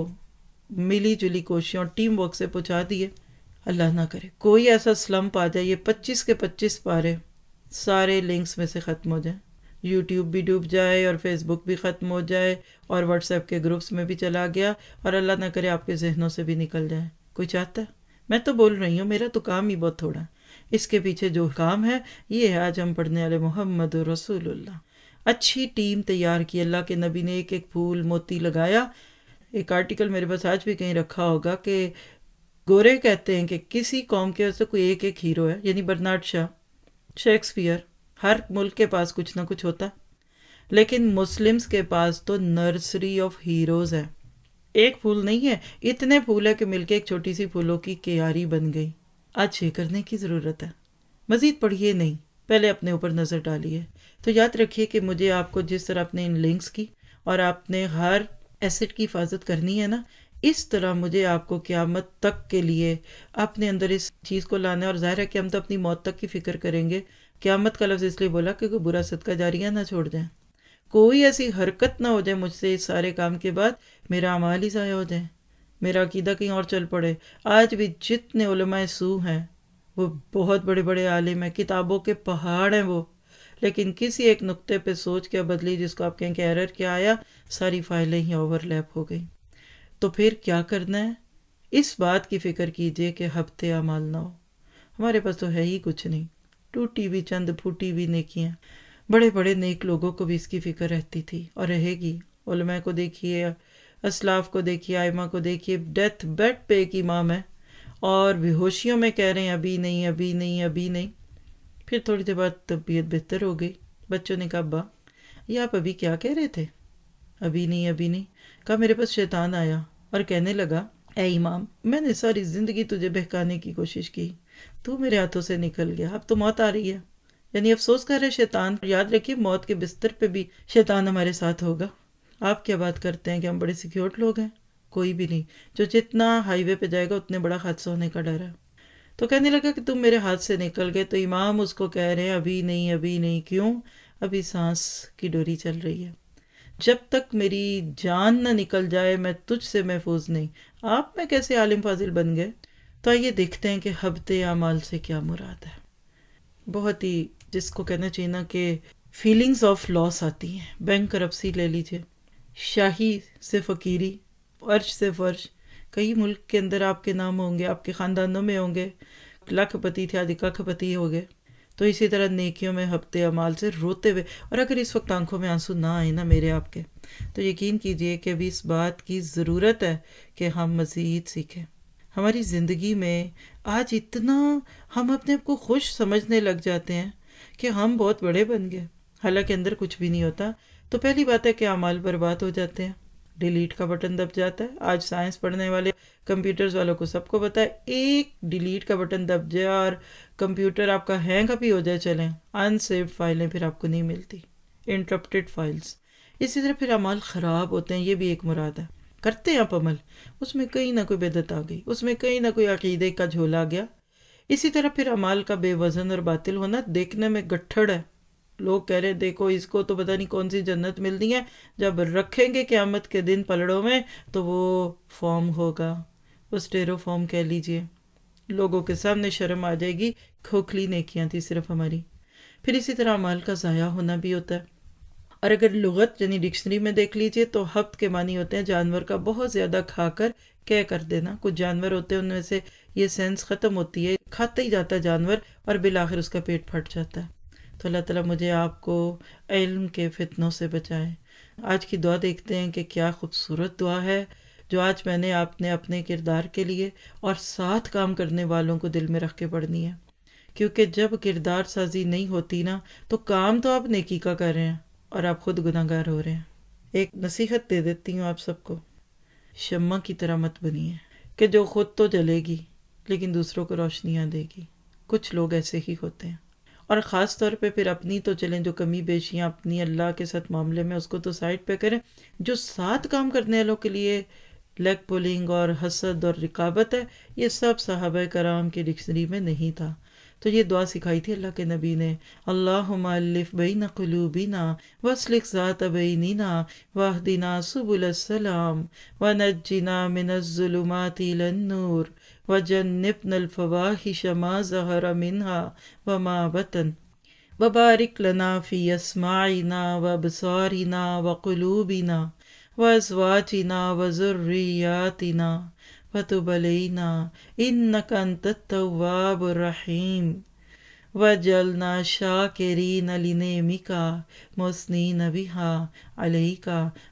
ملی جلی کوششوں اور ٹیم ورک سے پہنچا دیے۔ اللہ نہ کرے کوئی ایسا سلمپ آ جائے، یہ پچیس کے پچیس پارے سارے لنکس میں سے ختم ہو جائیں، یوٹیوب بھی ڈوب جائے اور فیس بک بھی ختم ہو جائے اور واٹس ایپ کے گروپس میں بھی چلا گیا، اور اللہ نہ کرے آپ کے ذہنوں سے بھی نکل جائے۔ کوئی چاہتا ہے؟ میں تو بول رہی ہوں، میرا تو کام ہی بہت تھوڑا ہے، اس کے پیچھے جو کام ہے یہ ہے آج ہم پڑھنے والے محمد رسول اللہ۔ اچھی ٹیم تیار کی، اللہ کے نبی نے ایک ایک پھول موتی لگایا۔ ایک آرٹیکل میرے پاس آج بھی کہیں رکھا ہوگا کہ گورے کہتے ہیں کہ کسی قوم کے واسطے کوئی ایک ایک ہیرو ہے، یعنی برنارڈ شاہ، شیکسپیئر، ہر ملک کے پاس کچھ نہ کچھ ہوتا ہے، لیکن مسلمز کے پاس تو نرسری آف ہیروز ہے۔ ایک پھول نہیں ہے، اتنے پھول ہے کہ مل کے ایک چھوٹی سی پھولوں کی کیاری بن گئی۔ آج یہ کرنے کی ضرورت ہے، مزید پڑھیے نہیں، پہلے اپنے اوپر نظر ڈالیے۔ تو یاد رکھیے کہ مجھے آپ کو جس طرح اپنے ان لنکس کی اور آپ نے ہر ایسٹ کی حفاظت کرنی ہے نا، اس طرح مجھے آپ کو قیامت تک کے لیے اپنے اندر اس چیز کو لانا ہے۔ اور ظاہر ہے کہ ہم تو اپنی موت تک کی فکر کریں گے، قیامت کا لفظ اس لیے بولا کہ کوئی برا صدقہ جاریہ نہ چھوڑ جائیں، کوئی ایسی حرکت نہ ہو جائے مجھ سے اس سارے کام کے بعد میرا اعمال ہی ضائع ہو جائے، میرا عقیدہ کہیں اور چل پڑے۔ آج بھی جتنے علماء سو ہیں وہ بہت بڑے بڑے عالم ہیں، کتابوں کے پہاڑ ہیں وہ، لیکن کسی ایک نقطے پہ سوچ کیا بدلی جس کو آپ کہیں کہ ایرر کیا آیا، ساری فائلیں ہی اوور لیپ ہو گئی۔ تو پھر کیا کرنا ہے؟ اس بات کی فکر کیجئے کہ ہفتے اعمال نہ ہو، ہمارے پاس تو ہے ہی کچھ نہیں، ٹوٹی ہوئی چند پھوٹی ہوئی نیکیاں۔ بڑے بڑے نیک لوگوں کو بھی اس کی فکر رہتی تھی اور رہے گی۔ علماء کو دیکھیے، اسلاف کو دیکھیے، ائمہ کو دیکھیے، ڈیتھ بیڈ پہ ایک امام ہے اور بے ہوشیوں میں کہہ رہے ہیں ابھی نہیں، ابھی نہیں، ابھی نہیں۔ پھر تھوڑی دیر بعد طبیعت بہتر ہو گئی، بچوں نے کہا ابا یہ آپ ابھی کیا کہہ رہے تھے؟ ابھی نہیں، ابھی نہیں۔ کہا میرے پاس شیطان آیا اور کہنے لگا اے امام، میں نے ساری زندگی تجھے بہکانے کی کوشش کی، تو میرے ہاتھوں سے نکل گیا، اب تو موت آ رہی ہے۔ یعنی افسوس کر رہے شیطان۔ یاد رکھیے موت کے بستر پہ بھی شیطان ہمارے ساتھ ہوگا۔ آپ کیا بات کرتے ہیں کہ ہم بڑے سیکیورڈ لوگ ہیں؟ کوئی بھی نہیں، جو جتنا ہائی وے پہ جائے گا اتنے بڑا حادثہ ہونے کا ڈر ہے۔ تو کہنے لگا کہ تم میرے ہاتھ سے نکل گئے، تو امام اس کو کہہ رہے ہیں ابھی نہیں، ابھی نہیں۔ کیوں؟ ابھی سانس کی ڈوری چل رہی ہے، جب تک میری جان نہ نکل جائے میں تجھ سے محفوظ نہیں۔ آپ میں کیسے عالم فاضل بن گئے؟ تو آئیے دیکھتے ہیں کہ حبط اعمال سے کیا مراد ہے۔ بہت ہی جس کو کہنا چاہیے نا کہ فیلنگز آف لاس آتی ہیں۔ بینک کرپسی لے لیجئے، شاہی سے فقیری، عرش سے فرش، کئی ملک کے اندر آپ کے نام ہوں گے، آپ کے خاندانوں میں ہوں گے، لاکھ پتی تھے آج کاکھ پتی ہو گئے۔ تو اسی طرح نیکیوں میں حبط اعمال سے روتے ہوئے، اور اگر اس وقت آنکھوں میں آنسو نہ آئے نا میرے آپ کے، تو یقین کیجئے کہ ابھی اس بات کی ضرورت ہے کہ ہم مزید سیکھیں۔ ہماری زندگی میں آج اتنا ہم اپنے آپ کو خوش سمجھنے لگ جاتے ہیں کہ ہم بہت بڑے بن گئے، حالانکہ اندر کچھ بھی نہیں ہوتا۔ تو پہلی بات ہے کہ اعمال برباد ہو جاتے ہیں، ڈیلیٹ کا بٹن دب جاتا ہے۔ آج سائنس پڑھنے والے کمپیوٹرز والوں کو سب کو پتہ ہے، ایک ڈیلیٹ کا بٹن دب جائے اور کمپیوٹر آپ کا ہینگ بھی ہو جائے، چلیں ان سیوڈ فائلیں پھر آپ کو نہیں ملتی، انٹرپٹڈ فائلز۔ اسی طرح پھر اعمال خراب ہوتے ہیں، یہ بھی ایک مراد ہے۔ کرتے ہیں آپ عمل، اس میں کہیں نہ کوئی بدعت آ گئی، اس میں کہیں نہ کوئی عقیدے کا جھولا آ گیا۔ اسی طرح پھر اعمال کا بے وزن اور باطل ہونا دیکھنے میں گٹھڑ ہے۔ لوگ کہہ رہے دیکھو اس کو تو پتہ نہیں کون سی جنت ملنی ہے، جب رکھیں گے قیامت کے دن پلڑوں میں تو وہ فارم ہوگا، وہ اسٹیرو فارم کہہ لیجئے، لوگوں کے سامنے شرم آ جائے گی، کھوکھلی نیکیاں تھی صرف ہماری۔ پھر اسی طرح اعمال کا ضائع ہونا بھی ہوتا ہے، اور اگر لغت یعنی ڈکشنری میں دیکھ لیجئے تو ہبت کے معنی ہوتے ہیں جانور کا بہت زیادہ کھا کر کہہ کر دینا. کچھ جانور ہوتے ہیں ان میں سے یہ سینس ختم ہوتی ہے، کھاتا ہی جاتا ہے جانور اور بالآخر اس کا پیٹ پھٹ جاتا ہے. تو اللہ تعالیٰ مجھے آپ کو علم کے فتنوں سے بچائے. آج کی دعا دیکھتے ہیں کہ کیا خوبصورت دعا ہے جو آج میں نے آپ نے اپنے کردار کے لیے اور ساتھ کام کرنے والوں کو دل میں رکھ کے پڑھنی ہے، کیونکہ جب کردار سازی نہیں ہوتی نا تو کام تو آپ نیکی کا کر رہے ہیں اور آپ خود گناہ گار ہو رہے ہیں. ایک نصیحت دے دیتی ہوں آپ سب کو، شمع کی طرح مت بنیے کہ جو خود تو جلے گی لیکن دوسروں کو روشنیاں دے گی. کچھ لوگ ایسے ہی ہوتے ہیں، اور خاص طور پہ پھر اپنی تو چلیں جو کمی بیشیاں اپنی اللہ کے ساتھ معاملے میں اس کو تو سائڈ پہ کریں، جو ساتھ کام کرنے والوں کے لیے لیگ پولنگ اور حسد اور رقابت ہے، یہ سب صحابہ کرام کی ڈکشنری میں نہیں تھا. تو یہ دعا سکھائی تھی اللہ کے نبی نے، اللہم الف بین قلوبنا واسلک ذات بیننا واہدنا سبل السلام ونجنا من الظلمات الی النور وجنبنا الفواحش ما ظہر منها وما بطن وبارک لنا فی اسماعنا وابصارنا وقلوبنا وازواجنا وذریاتنا وتب علینا انک انت التواب الرحیم وجعلنا شاکرین لنعمک مثنین بها علیک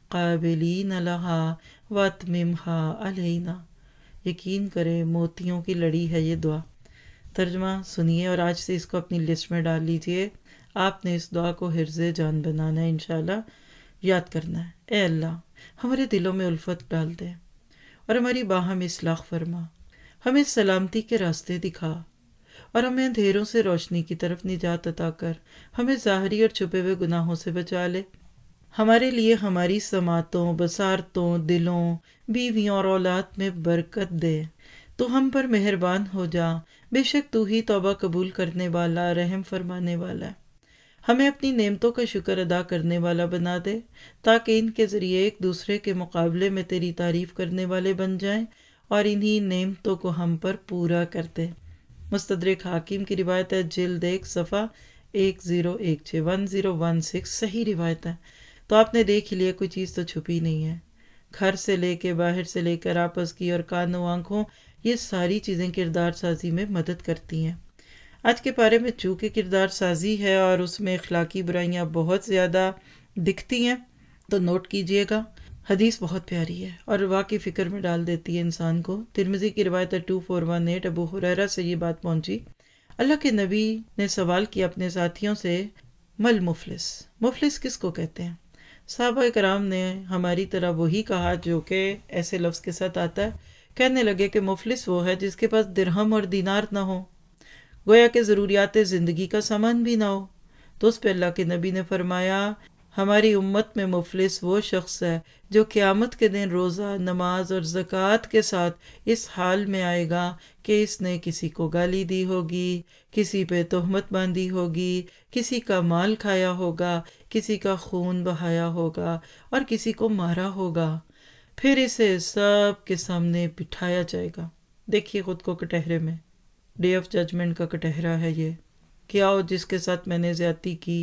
قابلین لها واتممها علینا. یقین کرے موتیوں کی لڑی ہے یہ دعا. ترجمہ سنیے اور آج سے اس کو اپنی لسٹ میں ڈال لیجئے. آپ نے اس دعا کو حرز جان بنانا ہے، انشاءاللہ یاد کرنا ہے. اے اللہ ہمارے دلوں میں الفت ڈال دے اور ہماری باہم اصلاح فرما، ہمیں سلامتی کے راستے دکھا اور ہمیں اندھیروں سے روشنی کی طرف نجات عطا کر، ہمیں ظاہری اور چھپے ہوئے گناہوں سے بچا لے. ہمارے لیے ہماری سماعتوں، بصارتوں، دلوں، بیویوں اور اولاد میں برکت دے. تو ہم پر مہربان ہو جا، بے شک تو ہی توبہ قبول کرنے والا، رحم فرمانے والا ہے. ہمیں اپنی نعمتوں کا شکر ادا کرنے والا بنا دے تاکہ ان کے ذریعے ایک دوسرے کے مقابلے میں تیری تعریف کرنے والے بن جائیں اور انہی نعمتوں کو ہم پر پورا کر دے. مستدرک حاکم کی روایت ہے، جلد ایک صفحہ ایک زیرو ایک چھ ون زیرو ون سکس صحیح روایت ہے. تو آپ نے دیکھ لیا کوئی چیز تو چھپی نہیں ہے. گھر سے لے کے باہر سے لے کر آپس کی اور کانوں آنکھوں، یہ ساری چیزیں کردار سازی میں مدد کرتی ہیں. آج کے پارے میں چونکہ کردار سازی ہے اور اس میں اخلاقی برائیاں بہت زیادہ دکھتی ہیں تو نوٹ کیجئے گا. حدیث بہت پیاری ہے اور واقعی فکر میں ڈال دیتی ہے انسان کو. ترمذی کی روایت ہے two four one eight, Abu Hurairah سے یہ بات پہنچی، اللہ کے نبی نے سوال کیا اپنے ساتھیوں سے، مل مفلس، مفلس کس کو کہتے ہیں؟ صحابہ کرام نے ہماری طرح وہی کہا جو کہ ایسے لفظ کے ساتھ آتا ہے. کہنے لگے کہ مفلس وہ ہے جس کے پاس درہم اور دینار نہ ہو، گویا کہ ضروریات زندگی کا سامان بھی نہ ہو. تو اس پہ اللہ کے نبی نے فرمایا، ہماری امت میں مفلس وہ شخص ہے جو قیامت کے دن روزہ، نماز اور زکوٰۃ کے ساتھ اس حال میں آئے گا کہ اس نے کسی کو گالی دی ہوگی، کسی پہ تہمت باندھی ہوگی، کسی کا مال کھایا ہوگا، کسی کا خون بہایا ہوگا اور کسی کو مارا ہوگا، پھر اسے سب کے سامنے بٹھایا جائے گا. دیکھیے خود کو کٹہرے میں، ڈے آف ججمنٹ کا کٹہرا ہے یہ کہ آؤ جس کے ساتھ میں نے زیادتی کی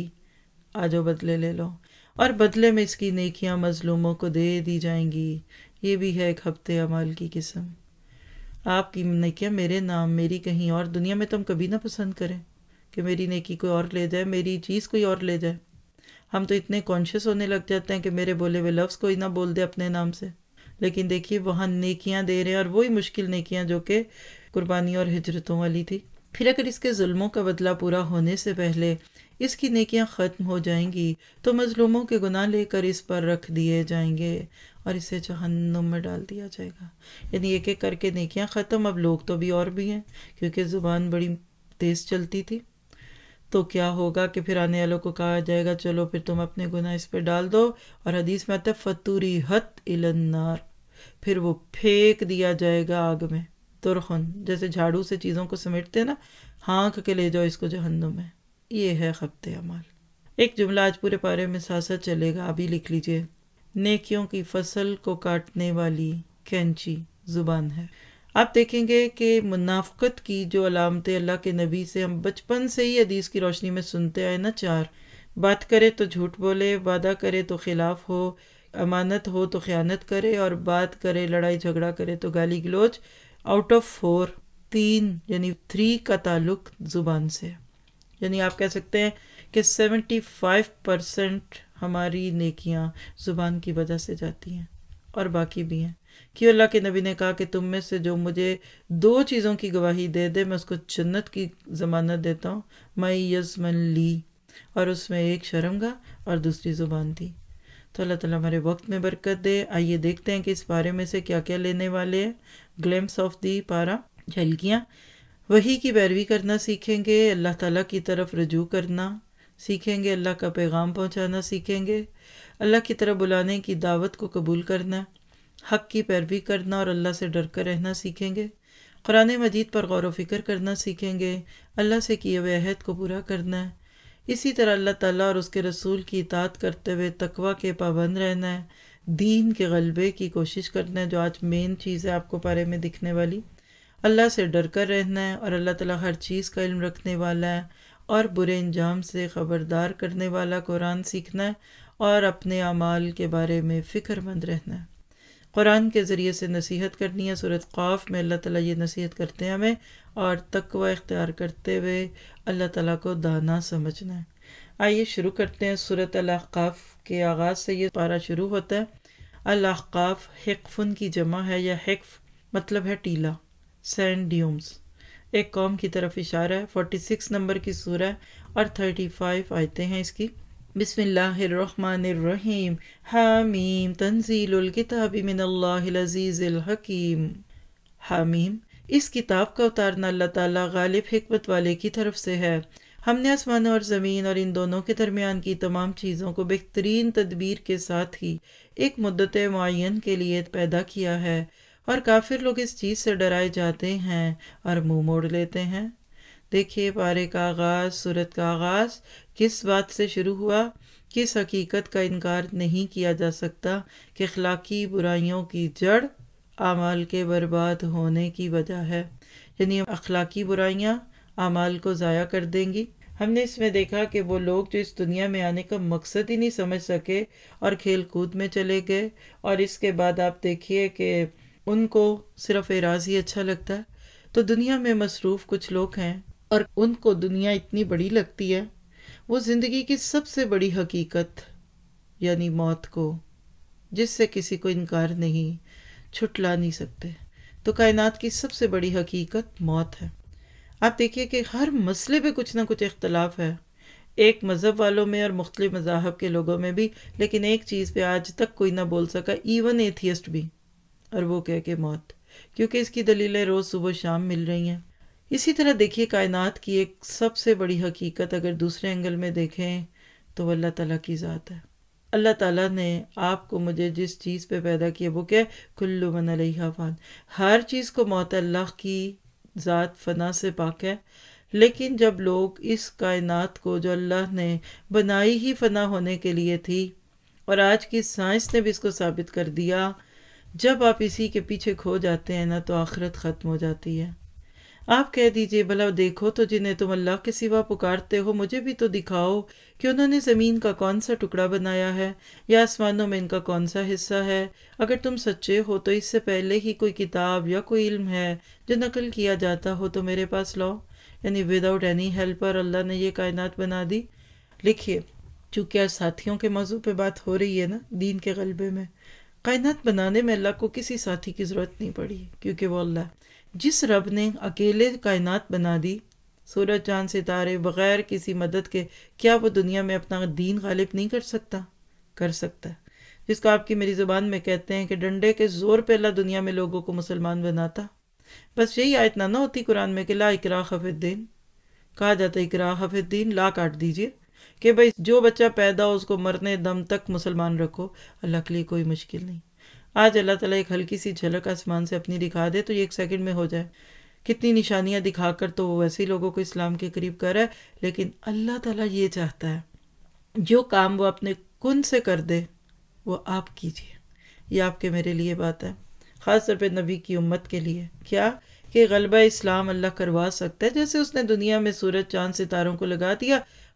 آجو بدلے لے لو، اور بدلے میں اس کی نیکیاں مظلوموں کو دے دی جائیں گی. یہ بھی ہے ایک ہفتے اعمال کی قسم. آپ کی نیکیاں میرے نام، میری کہیں اور. دنیا میں تو ہم کبھی نہ پسند کریں کہ میری نیکی کوئی اور لے جائے، میری چیز کوئی اور لے جائے. ہم تو اتنے کانشیس ہونے لگ جاتے ہیں کہ میرے بولے ہوئے لفظ کوئی نہ بول دے اپنے نام سے. لیکن دیکھیے وہاں نیکیاں دے رہے ہیں، اور وہی مشکل نیکیاں جو کہ قربانی اور ہجرتوں والی تھی. پھر اگر اس کے ظلموں کا بدلہ پورا ہونے سے پہلے اس کی نیکیاں ختم ہو جائیں گی تو مظلوموں کے گناہ لے کر اس پر رکھ دیے جائیں گے اور اسے جہنم میں ڈال دیا جائے گا. یعنی ایک ایک کر کے نیکیاں ختم. اب لوگ تو بھی اور بھی ہیں کیونکہ زبان بڑی تیز چلتی تھی. تو کیا ہوگا کہ پھر آنے والوں کو کہا جائے گا چلو پھر تم اپنے گناہ اس پہ ڈال دو، اور حدیث میں آتا ہے فَتُرِحَتْ إِلَى النَّارِ، پھر وہ پھینک دیا جائے گا آگ میں. ترخن، جیسے جھاڑو سے چیزوں کو سمیٹتے نا، ہانک کے لے جاؤ اس کو جہنم میں. یہ ہے خبت اعمال. ایک جملہ آج پورے پارے میں ساتھ ساتھ چلے گا، ابھی لکھ لیجئے. نیکیوں کی فصل کو کاٹنے والی کینچی زبان ہے. آپ دیکھیں گے کہ منافقت کی جو علامتیں اللہ کے نبی سے ہم بچپن سے ہی حدیث کی روشنی میں سنتے آئے نا، چار بات کرے تو جھوٹ بولے، وعدہ کرے تو خلاف ہو، امانت ہو تو خیانت کرے، اور بات کرے لڑائی جھگڑا کرے تو گالی گلوچ۔ آؤٹ آف فور، تین یعنی تھری کا تعلق زبان سے ہے۔ یعنی آپ کہہ سکتے ہیں کہ سیونٹی فائیو پرسینٹ ہماری نیکیاں زبان کی وجہ سے جاتی ہیں، اور باقی بھی ہیں۔ کیوں اللہ کے نبی نے کہا کہ تم میں سے جو مجھے دو چیزوں کی گواہی دے دے میں اس کو جنت کی ضمانت دیتا ہوں، میں یزمن لی، اور اس میں ایک شرمگاہ اور دوسری زبان تھی۔ تو اللہ تعالیٰ ہمارے وقت میں برکت دے۔ آئیے دیکھتے ہیں کہ اس پارے میں سے کیا کیا لینے والے ہیں۔ گلمپس آف دی پارا، جھلکیاں۔ وحی کی پیروی کرنا سیکھیں گے، اللہ تعالیٰ کی طرف رجوع کرنا سیکھیں گے، اللہ کا پیغام پہنچانا سیکھیں گے، اللہ کی طرف بلانے کی دعوت کو قبول کرنا، حق کی پیروی کرنا اور اللہ سے ڈر کر رہنا سیکھیں گے، قرآن مجید پر غور و فکر کرنا سیکھیں گے، اللہ سے کیے ہوئے عہد کو پورا کرنا ہے، اسی طرح اللہ تعالیٰ اور اس کے رسول کی اطاعت کرتے ہوئے تقوی کے پابند رہنا ہے، دین کے غلبے کی کوشش کرنا ہے جو آج مین چیز ہے آپ کو پارے میں دکھنے والی، اللہ سے ڈر کر رہنا ہے، اور اللہ تعالیٰ ہر چیز کا علم رکھنے والا ہے اور برے انجام سے خبردار کرنے والا قرآن سیکھنا ہے، اور اپنے اعمال کے بارے میں فکر مند رہنا ہے، قرآن کے ذریعے سے نصیحت کرنی ہے۔ سورۃ قاف میں اللہ تعالیٰ یہ نصیحت کرتے ہیں ہمیں، اور تقوی اختیار کرتے ہوئے اللہ تعالیٰ کو دانا سمجھنا ہے۔ آئیے شروع کرتے ہیں۔ سورۃ الاحقاف کے آغاز سے یہ پارہ شروع ہوتا ہے۔ الاحقاف حقفن کی جمع ہے، یا حقف مطلب ہے ٹیلا، سینڈ ڈیومز، ایک قوم کی طرف اشارہ ہے۔ فورٹی سکس نمبر کی سورہ ہے اور تھرٹی فائیو آیتیں ہیں اس کی۔ بسم اللہ الرحمن الرحیم، حامیم، تنزیل الکتاب من اللہ العزیز الحکیم۔ حامیم، اس کتاب کا اتارنا اللہ تعالیٰ غالب حکمت والے کی طرف سے ہے۔ ہم نے آسمانوں اور زمین اور ان دونوں کے درمیان کی تمام چیزوں کو بہترین تدبیر کے ساتھ ہی ایک مدت معین کے لیے پیدا کیا ہے، اور کافر لوگ اس چیز سے ڈرائے جاتے ہیں اور منہ موڑ لیتے ہیں۔ دیکھیے پارے کا آغاز، سورت کا آغاز کس بات سے شروع ہوا؟ کس حقیقت کا انکار نہیں کیا جا سکتا کہ اخلاقی برائیوں کی جڑ اعمال کے برباد ہونے کی وجہ ہے، یعنی اخلاقی برائیاں اعمال کو ضائع کر دیں گی۔ ہم نے اس میں دیکھا کہ وہ لوگ جو اس دنیا میں آنے کا مقصد ہی نہیں سمجھ سکے اور کھیل کود میں چلے گئے، اور اس کے بعد آپ دیکھیے کہ ان کو صرف اعراض ہی اچھا لگتا ہے۔ تو دنیا میں مصروف کچھ لوگ ہیں اور ان کو دنیا اتنی بڑی لگتی ہے، وہ زندگی کی سب سے بڑی حقیقت یعنی موت کو، جس سے کسی کو انکار نہیں، چھٹلا نہیں سکتے۔ تو کائنات کی سب سے بڑی حقیقت موت ہے۔ آپ دیکھیے کہ ہر مسئلے پہ کچھ نہ کچھ اختلاف ہے، ایک مذہب والوں میں اور مختلف مذاہب کے لوگوں میں بھی، لیکن ایک چیز پہ آج تک کوئی نہ بول سکا، ایون ایتھیسٹ بھی، اور وہ کہہ کہ موت، کیونکہ اس کی دلیلیں روز صبح شام مل رہی ہیں۔ اسی طرح دیکھیے کائنات کی ایک سب سے بڑی حقیقت اگر دوسرے اینگل میں دیکھیں تو وہ اللہ تعالیٰ کی ذات ہے۔ اللہ تعالیٰ نے آپ کو مجھے جس چیز پہ پیدا کیا وہ کیا؟ کل من علیہا فان، ہر چیز کو موت ہے، اللہ کی ذات فنا سے پاک ہے۔ لیکن جب لوگ اس کائنات کو جو اللہ نے بنائی ہی فنا ہونے کے لیے تھی، اور آج کی سائنس نے بھی اس کو ثابت کر دیا، جب آپ اسی کے پیچھے کھو جاتے ہیں نا تو آخرت ختم ہو جاتی ہے۔ آپ کہہ دیجئے بھلا دیکھو تو جنہیں تم اللہ کے سوا پکارتے ہو مجھے بھی تو دکھاؤ کہ انہوں نے زمین کا کون سا ٹکڑا بنایا ہے، یا آسمانوں میں ان کا کون سا حصہ ہے۔ اگر تم سچے ہو تو اس سے پہلے ہی کوئی کتاب یا کوئی علم ہے جو نقل کیا جاتا ہو تو میرے پاس لاؤ۔ یعنی وداؤٹ اینی ہیلپر اللہ نے یہ کائنات بنا دی۔ لکھیے، چونکہ آج ساتھیوں کے موضوع پہ بات ہو رہی ہے نا، دین کے غلبے میں، کائنات بنانے میں اللہ کو کسی ساتھی کی ضرورت نہیں پڑی، کیونکہ وہ اللہ ہے۔ جس رب نے اکیلے کائنات بنا دی، سورج چاند ستارے، بغیر کسی مدد کے، کیا وہ دنیا میں اپنا دین غالب نہیں کر سکتا؟ کر سکتا ہے۔ جس کو آپ کی میری زبان میں کہتے ہیں کہ ڈنڈے کے زور پہ اللہ دنیا میں لوگوں کو مسلمان بناتا۔ بس یہی آیت نہ نہ ہوتی قرآن میں کہ لا اکراہ فی الدین، کہا جاتا ہے اکراہ فی الدین، لا کاٹ دیجئے کہ بھئی جو بچہ پیدا ہو اس کو مرنے دم تک مسلمان رکھو، اللہ کے لیے کوئی مشکل نہیں۔ آج اللہ تعالیٰ ایک ہلکی سی جھلک آسمان سے اپنی دکھا دے تو یہ ایک سیکنڈ میں ہو جائے، کتنی نشانیاں دکھا کر تو وہ ویسے ہی لوگوں کو اسلام کے قریب کر رہا ہے۔ لیکن اللہ تعالیٰ یہ چاہتا ہے جو کام وہ اپنے کن سے کر دے وہ آپ کیجیے۔ یہ آپ کے میرے لیے بات ہے، خاص طور پہ نبی کی امت کے لیے، کیا کہ غلبہ اسلام اللہ کروا سکتا ہے۔ جیسے اس نے دنیا میں سورج چاند ستاروں کو لگا دیا،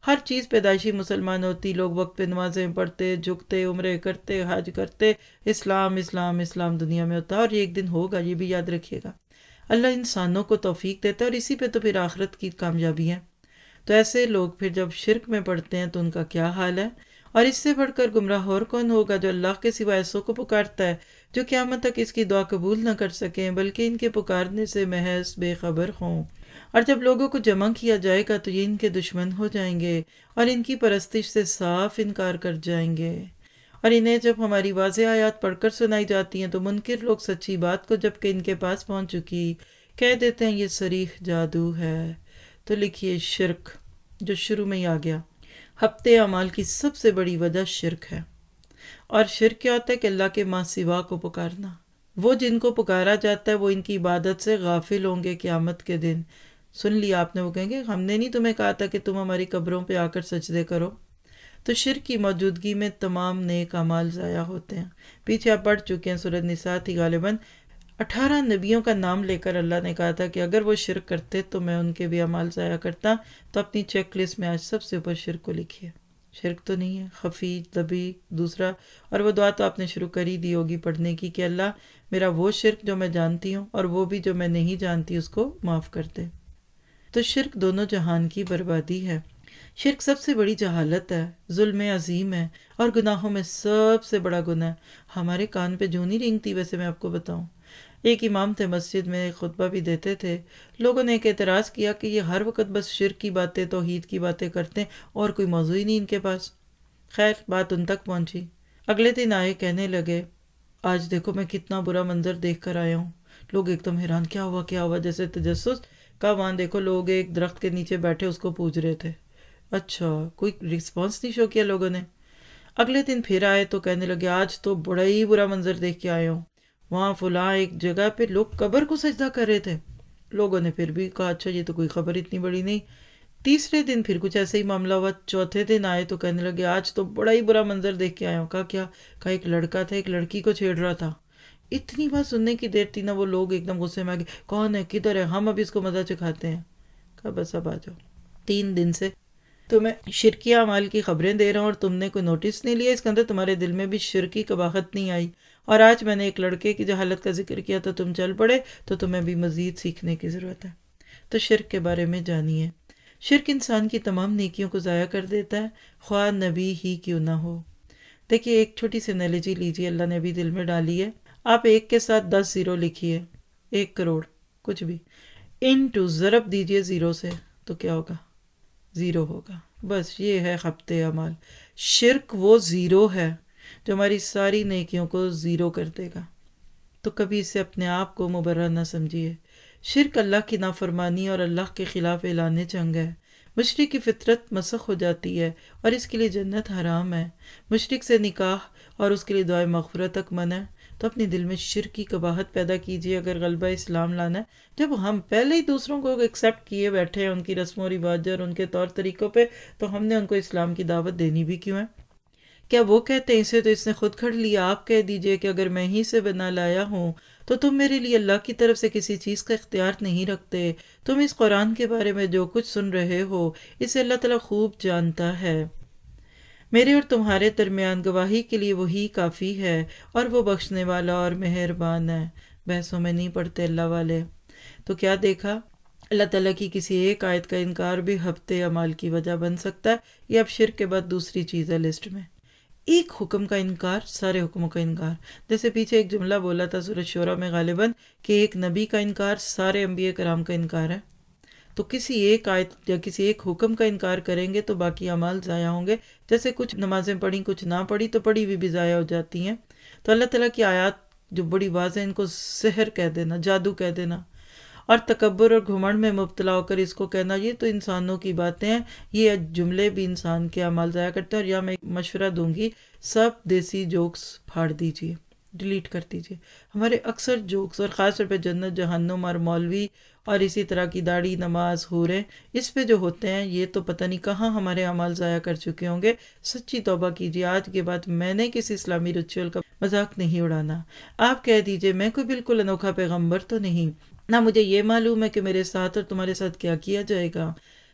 ہر چیز پیدائشی مسلمان ہوتی، لوگ وقت پہ نمازیں پڑھتے، جھکتے، عمرے کرتے، حج کرتے، اسلام اسلام اسلام دنیا میں ہوتا ہے، اور یہ ایک دن ہوگا، یہ بھی یاد رکھیے گا۔ اللہ انسانوں کو توفیق دیتا ہے، اور اسی پہ تو پھر آخرت کی کامیابی ہے۔ تو ایسے لوگ پھر جب شرک میں پڑتے ہیں تو ان کا کیا حال ہے؟ اور اس سے بڑھ کر گمراہ اور کون ہوگا جو اللہ کے سوا ایسوں کو پکارتا ہے جو قیامت تک اس کی دعا قبول نہ کر سکیں بلکہ ان کے پکارنے سے محض بے خبر ہوں۔ اور جب لوگوں کو جمع کیا جائے گا تو یہ ان کے دشمن ہو جائیں گے اور ان کی پرستش سے صاف انکار کر جائیں گے۔ اور انہیں جب ہماری واضح آیات پڑھ کر سنائی جاتی ہیں تو منکر لوگ سچی بات کو جب کہ ان کے پاس پہنچ چکی کہہ دیتے ہیں یہ صریح جادو ہے۔ تو لکھیے شرک، جو شروع میں ہی آ گیا، ہفتے اعمال کی سب سے بڑی وجہ شرک ہے۔ اور شرک کیا ہوتا ہے کہ اللہ کے ماں سوا کو پکارنا۔ وہ جن کو پکارا جاتا ہے وہ ان کی عبادت سے غافل ہوں گے قیامت کے دن۔ سن لیا آپ نے، وہ کہیں گے ہم نے نہیں تمہیں کہا تھا کہ تم ہماری قبروں پہ آ کر سجدے کرو۔ تو شرک کی موجودگی میں تمام نیک اعمال ضائع ہوتے ہیں۔ پیچھے آپ پڑھ چکے ہیں سورۃ نساء تھی غالباً، اٹھارہ نبیوں کا نام لے کر اللہ نے کہا تھا کہ اگر وہ شرک کرتے تو میں ان کے بھی اعمال ضائع کرتا۔ تو اپنی چیک لسٹ میں آج سب سے اوپر شرک کو لکھیے۔ شرک تو نہیں ہے، خفی، طبی، دوسرا، اور وہ دعا تو آپ نے شروع کر ہی دی ہوگی پڑھنے کی کہ اللہ میرا وہ شرک جو میں جانتی ہوں اور وہ بھی جو میں نہیں جانتی اس کو معاف کر دے۔ تو شرک دونوں جہان کی بربادی ہے۔ شرک سب سے بڑی جہالت ہے، ظلم عظیم ہے، اور گناہوں میں سب سے بڑا گناہ ہے۔ ہمارے کان پہ جو نہیں رینگتی ویسے میں آپ کو بتاؤں۔ ایک امام تھے مسجد میں، خطبہ بھی دیتے تھے، لوگوں نے ایک اعتراض کیا کہ یہ ہر وقت بس شرک کی باتیں، توحید کی باتیں کرتے ہیں اور کوئی موضوع ہی نہیں ان کے پاس۔ خیر بات ان تک پہنچی، اگلے دن آئے، کہنے لگے آج دیکھو میں کتنا برا منظر دیکھ کر آیا ہوں۔ لوگ ایک دم حیران، کیا ہوا کیا ہوا، جیسے تجسس کا، وہاں دیکھو لوگ ایک درخت کے نیچے بیٹھے اس کو پوج رہے تھے۔ اچھا، کوئی رسپانس نہیں شو کیا لوگوں نے۔ اگلے دن پھر آئے تو کہنے لگے آج تو بڑا ہی برا منظر دیکھ کے آئے ہوں، وہاں فلاں ایک جگہ پہ لوگ قبر کو سجدہ کر رہے تھے۔ لوگوں نے پھر بھی کہا اچھا یہ تو کوئی خبر اتنی بڑی نہیں۔ تیسرے دن پھر کچھ ایسے ہی معاملہ ہوا، چوتھے دن آئے تو کہنے لگے آج تو بڑا ہی برا منظر دیکھ کے آیا ہوں۔ کہا کیا؟ کہا ایک لڑکا تھا ایک لڑکی کو چھیڑ رہا تھا۔ اتنی بات سننے کی دیر تھی نا، وہ لوگ ایک دم غصے میں آ گئے، کون ہے، کدھر ہے، ہم اب اس کو مزہ چکھاتے ہیں۔ کہا بس اب آ جاؤ، تین دن سے تمہیں شرکی اعمال کی خبریں دے رہا ہوں اور تم نے کوئی نوٹس نہیں لیا، اس کے اندر تمہارے دل میں بھی شرکی قباحت نہیں آئی، اور آج میں نے ایک لڑکے کی جہالت کا ذکر کیا تو تم چل پڑے، تو تمہیں بھی مزید سیکھنے کی ضرورت ہے۔ تو شرک کے بارے میں جانیے۔ شرک انسان کی تمام نیکیوں کو ضائع کر دیتا ہے، خواہ نبی ہی کیوں نہ ہو۔ دیکھیے ایک چھوٹی سی انالوجی لیجیے، اللہ نے بھی دل میں ڈالی ہے۔ آپ ایک کے ساتھ دس زیرو لکھیے، ایک کروڑ کچھ بھی، انٹو ضرب دیجیے زیرو سے، تو کیا ہوگا؟ زیرو ہوگا۔ بس یہ ہے خبطِ اعمال۔ شرک وہ زیرو ہے جو ہماری ساری نیکیوں کو زیرو کر دے گا۔ تو کبھی اسے اپنے آپ کو مبرر نہ سمجھیے۔ شرک اللہ کی نافرمانی اور اللہ کے خلاف اعلان جنگ ہے۔ مشرک کی فطرت مسخ ہو جاتی ہے اور اس کے لیے جنت حرام ہے۔ مشرک سے نکاح اور اس کے لیے دعائے مغفرت تک منع ہے۔ تو اپنے دل میں شرک کی قباحت پیدا کیجیے اگر غلبہ اسلام لانا ہے۔ جب ہم پہلے ہی دوسروں کو ایکسیپٹ کیے بیٹھے ہیں ان کی رسم و رواج اور ان کے طور طریقوں پہ، تو ہم نے ان کو اسلام کی دعوت دینی بھی کیوں ہے؟ کیا وہ کہتے ہیں اسے تو اس نے خود کھڑ لیا؟ آپ کہہ دیجئے کہ اگر میں ہی سے بنا لایا ہوں تو تم میرے لیے اللہ کی طرف سے کسی چیز کا اختیار نہیں رکھتے۔ تم اس قرآن کے بارے میں جو کچھ سن رہے ہو اسے اللہ تعالیٰ خوب جانتا ہے۔ میرے اور تمہارے درمیان گواہی کے لیے وہی کافی ہے اور وہ بخشنے والا اور مہربان ہے۔ بحثوں میں نہیں پڑتے اللہ والے۔ تو کیا دیکھا، اللہ تعالیٰ کی کسی ایک آیت کا انکار بھی ہفتے اعمال کی وجہ بن سکتا ہے۔ یہ اب شرک کے بعد دوسری چیز ہے لسٹ میں۔ ایک حکم کا انکار سارے حکموں کا انکار، جیسے پیچھے ایک جملہ بولا تھا سورۃ شورى میں غالباً کہ ایک نبی کا انکار سارے انبیاء کرام کا انکار ہے۔ تو کسی ایک آیت یا کسی ایک حکم کا انکار کریں گے تو باقی اعمال ضائع ہوں گے۔ جیسے کچھ نمازیں پڑھیں کچھ نہ پڑھی تو پڑھی ہوئی بھی ضائع ہو جاتی ہیں۔ تو اللہ تعالیٰ کی آیات جو بڑی واضح ان کو سحر کہہ دینا، جادو کہہ دینا، اور تکبر اور گھمنڈ میں مبتلا ہو کر اس کو کہنا یہ تو انسانوں کی باتیں ہیں، یہ جملے بھی انسان کے اعمال ضائع کرتے ہیں۔ اور یہاں میں ایک مشورہ دوں گی، سب دیسی جوکس پھاڑ دیجیے، ڈیلیٹ کر دیجیے۔ ہمارے اکثر جوکس اور خاص طور پہ جنت جہنم اور مولوی اور اسی طرح کی داڑھی نماز حوریں اس پہ جو ہوتے ہیں، یہ تو پتہ نہیں کہاں ہمارے اعمال ضائع کر چکے ہوں گے۔ سچی توبہ کیجیے، آج کے بعد میں نے کسی اسلامی ریچول کا مذاق نہیں اڑانا۔ آپ کہہ دیجیے میں کوئی بالکل انوکھا پیغمبر تو نہیں، نہ مجھے یہ معلوم ہے کہ میرے ساتھ اور تمہارے ساتھ کیا کیا جائے گا۔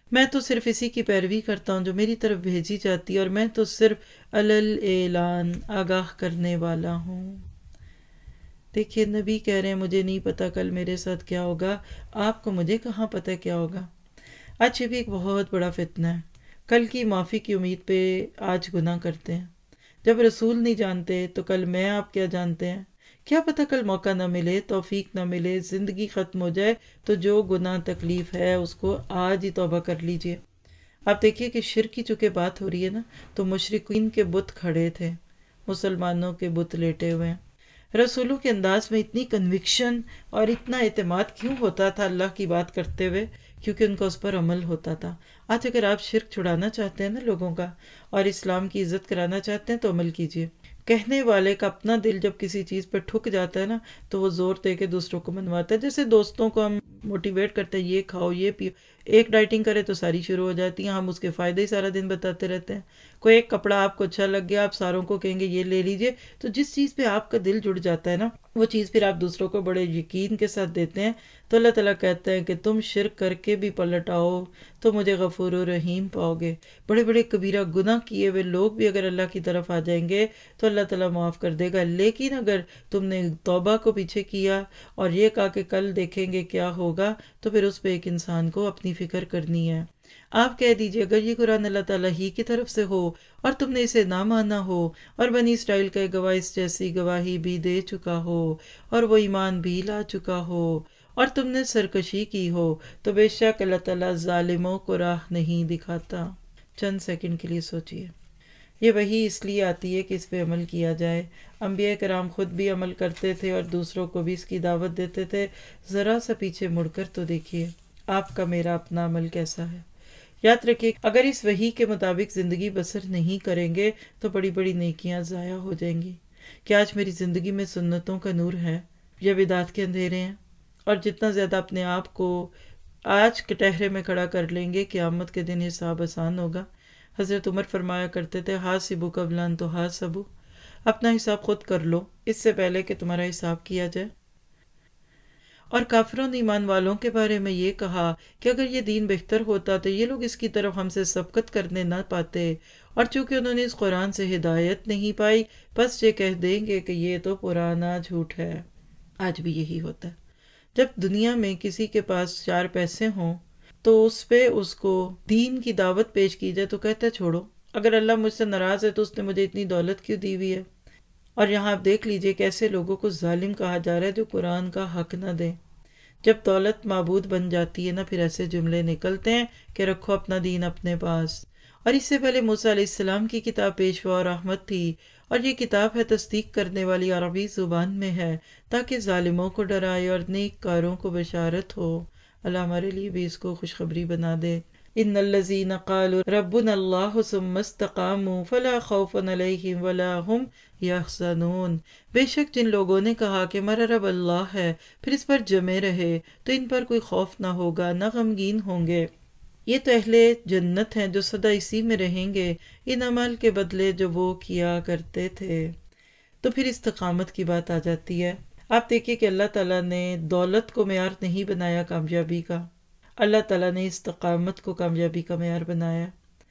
میں تو صرف اسی کی پیروی کرتا ہوں جو میری طرف بھیجی جاتی ہے، اور میں تو صرف علل اعلان آگاہ کرنے والا ہوں۔ دیکھیے نبی کہہ رہے ہیں مجھے نہیں پتا کل میرے ساتھ کیا ہوگا، آپ کو مجھے کہاں پتا کیا ہوگا۔ آج یہ بھی ایک بہت بڑا فتنہ ہے، کل کی معافی کی امید پہ آج گناہ کرتے ہیں۔ جب رسول نہیں جانتے تو کل میں آپ کیا جانتے ہیں؟ کیا پتہ کل موقع نہ ملے، توفیق نہ ملے، زندگی ختم ہو جائے تو جو گناہ تکلیف ہے اس کو آج ہی توبہ کر لیجئے۔ آپ دیکھیے کہ شرک کی چونکہ بات ہو رہی ہے نا، تو مشرکین کے بت کھڑے تھے، مسلمانوں کے بت لیٹے ہوئے ہیں۔ رسولوں کے انداز میں اتنی کنوکشن اور اتنا اعتماد کیوں ہوتا تھا اللہ کی بات کرتے ہوئے؟ کیونکہ ان کا اس پر عمل ہوتا تھا۔ آج اگر آپ شرک چھڑانا چاہتے ہیں نا لوگوں کا، اور اسلام کی عزت کرانا چاہتے ہیں تو عمل کیجئے۔ کہنے والے کا اپنا دل جب کسی چیز پہ ٹھک جاتا ہے نا تو وہ زور دے کے دوسروں کو منواتا ہے۔ جیسے دوستوں کو ہم موٹیویٹ کرتے ہیں یہ کھاؤ یہ پیو، ایک ڈائٹنگ کرے تو ساری شروع ہو جاتی ہیں، ہم اس کے فائدے ہی سارا دن بتاتے رہتے ہیں۔ کوئی ایک کپڑا آپ کو اچھا لگ گیا، آپ ساروں کو کہیں گے یہ لے لیجئے، تو جس چیز پہ آپ کا دل جڑ جاتا ہے نا وہ چیز پھر آپ دوسروں کو بڑے یقین کے ساتھ دیتے ہیں۔ تو اللہ تعالیٰ کہتے ہیں کہ تم شرک کر کے بھی پلٹ آؤ تو مجھے غفور و رحیم پاؤ گے۔ بڑے بڑے کبیرہ گناہ کیے ہوئے لوگ بھی اگر اللہ کی طرف آ جائیں گے تو اللہ تعالیٰ معاف کر دے گا، لیکن اگر تم نے توبہ کو پیچھے کیا اور یہ کہا کہ کل دیکھیں گے کیا ہوگا، تو پھر اس پہ ایک انسان کو اپنی فکر کرنی ہے۔ آپ کہہ دیجئے اگر یہ قرآن اللہ تعالیٰ ہی کی طرف سے ہو اور تم نے اسے نہ مانا ہو، اور بنی اسرائیل کا گواہ اس جیسی گواہی بھی دے چکا ہو اور وہ ایمان بھی لا چکا ہو اور تم نے سرکشی کی ہو، تو بے شک اللہ تعالیٰ ظالموں کو راہ نہیں دکھاتا۔ چند سیکنڈ کے لیے سوچئے، یہ وحی اس لیے آتی ہے کہ اس پہ عمل کیا جائے۔ انبیاء کرام خود بھی عمل کرتے تھے اور دوسروں کو بھی اس کی دعوت دیتے تھے۔ ذرا سا پیچھے مڑ کر تو دیکھیے آپ کا میرا اپنا عمل کیسا ہے۔ یاد رکھیے اگر اس وحی کے مطابق زندگی بسر نہیں کریں گے تو بڑی بڑی نیکیاں ضائع ہو جائیں گی۔ کیا آج میری زندگی میں سنتوں کا نور ہے یا بدعت کے اندھیرے ہیں؟ اور جتنا زیادہ اپنے آپ کو آج کٹہرے میں کھڑا کر لیں گے قیامت کے دن حساب آسان ہوگا۔ حضرت عمر فرمایا کرتے تھے حاسبوا قبل ان تحاسبوا، اپنا حساب خود کر لو اس سے پہلے کہ تمہارا حساب کیا جائے۔ اور کافروں نے ایمان والوں کے بارے میں یہ کہا کہ اگر یہ دین بہتر ہوتا تو یہ لوگ اس کی طرف ہم سے سبقت کرنے نہ پاتے، اور چونکہ انہوں نے اس قرآن سے ہدایت نہیں پائی بس یہ کہہ دیں گے کہ یہ تو پرانا جھوٹ ہے۔ آج بھی یہی ہوتا ہے، جب دنیا میں کسی کے پاس چار پیسے ہوں تو اس پہ اس کو دین کی دعوت پیش کی جائے تو کہتا ہے چھوڑو، اگر اللہ مجھ سے ناراض ہے تو اس نے مجھے اتنی دولت کیوں دی ہوئی ہے۔ اور یہاں آپ دیکھ لیجئے کیسے لوگوں کو ظالم کہا جا رہا ہے جو قرآن کا حق نہ دیں۔ جب دولت معبود بن جاتی ہے نا پھر ایسے جملے نکلتے ہیں کہ رکھو اپنا دین اپنے پاس۔ اور اس سے پہلے موسیٰ علیہ السلام کی کتاب پیشوا اور رحمت تھی، اور یہ کتاب ہے تصدیق کرنے والی، عربی زبان میں ہے تاکہ ظالموں کو ڈرائے اور نیک کاروں کو بشارت ہو۔ اللہ ہمارے لیے بھی اس کو خوشخبری بنا دے۔ ان الذین قالوا ربنا اللہ ثم استقاموا فلا خوف علیہم ولا هم یحزنون، بے شک جن لوگوں نے کہا کہ ہمارا رب اللہ ہے پھر اس پر جمے رہے تو ان پر کوئی خوف نہ ہوگا نہ غمگین ہوں گے۔ یہ تو اہل جنت ہیں جو سدا اسی میں رہیں گے ان عمل کے بدلے جو وہ کیا کرتے تھے۔ تو پھر استقامت کی بات آ جاتی ہے۔ آپ دیکھیے کہ اللہ تعالیٰ نے دولت کو معیار نہیں بنایا کامیابی کا، اللہ تعالیٰ نے استقامت کو کامیابی کا معیار بنایا۔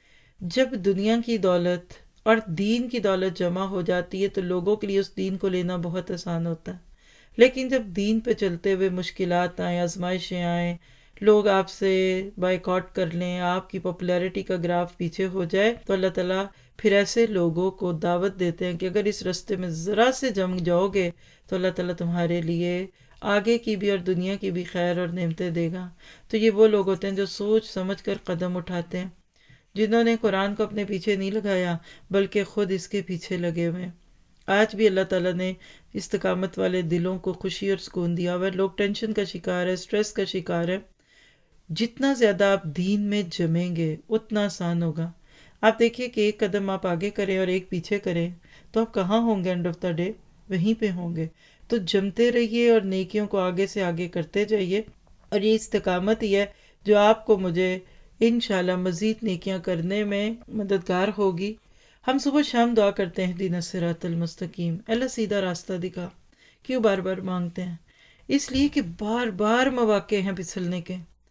جب دنیا کی دولت اور دین کی دولت جمع ہو جاتی ہے تو لوگوں کے لیے اس دین کو لینا بہت آسان ہوتا ہے، لیکن جب دین پہ چلتے ہوئے مشکلات آئیں، آزمائشیں آئیں، لوگ آپ سے بائیکاٹ کر لیں، آپ کی پاپولیرٹی کا گراف پیچھے ہو جائے، تو اللہ تعالیٰ پھر ایسے لوگوں کو دعوت دیتے ہیں کہ اگر اس رستے میں ذرا سے جم جاؤ گے تو اللہ تعالیٰ تمہارے لیے آگے کی بھی اور دنیا کی بھی خیر اور نعمتیں دے گا۔ تو یہ وہ لوگ ہوتے ہیں جو سوچ سمجھ کر قدم اٹھاتے ہیں، جنہوں نے قرآن کو اپنے پیچھے نہیں لگایا بلکہ خود اس کے پیچھے لگے ہوئے ہیں۔ آج بھی اللہ تعالیٰ نے استقامت والے دلوں کو خوشی اور سکون دیا ہوا ہے۔ لوگ ٹینشن کا شکار ہے، سٹریس کا شکار ہے۔ جتنا زیادہ آپ دین میں جمیں گے اتنا آسان ہوگا۔ آپ دیکھیے کہ ایک قدم آپ آگے کریں اور ایک پیچھے کریں تو آپ کہاں ہوں گے؟ اینڈ آف دا ڈے وہیں پہ ہوں گے۔ تو جمتے رہیے اور نیکیوں کو آگے سے آگے کرتے جائیے، اور یہ استقامت ہی ہے جو آپ کو مجھے انشاءاللہ مزید نیکیاں کرنے میں مددگار ہوگی۔ ہم صبح شام دعا کرتے ہیں اہدنا الصراط المستقیم، اللہ سیدھا راستہ دکھا۔ کیوں بار بار مانگتے ہیں؟ اس لیے کہ بار بار مواقع ہیں پھسلنے کے،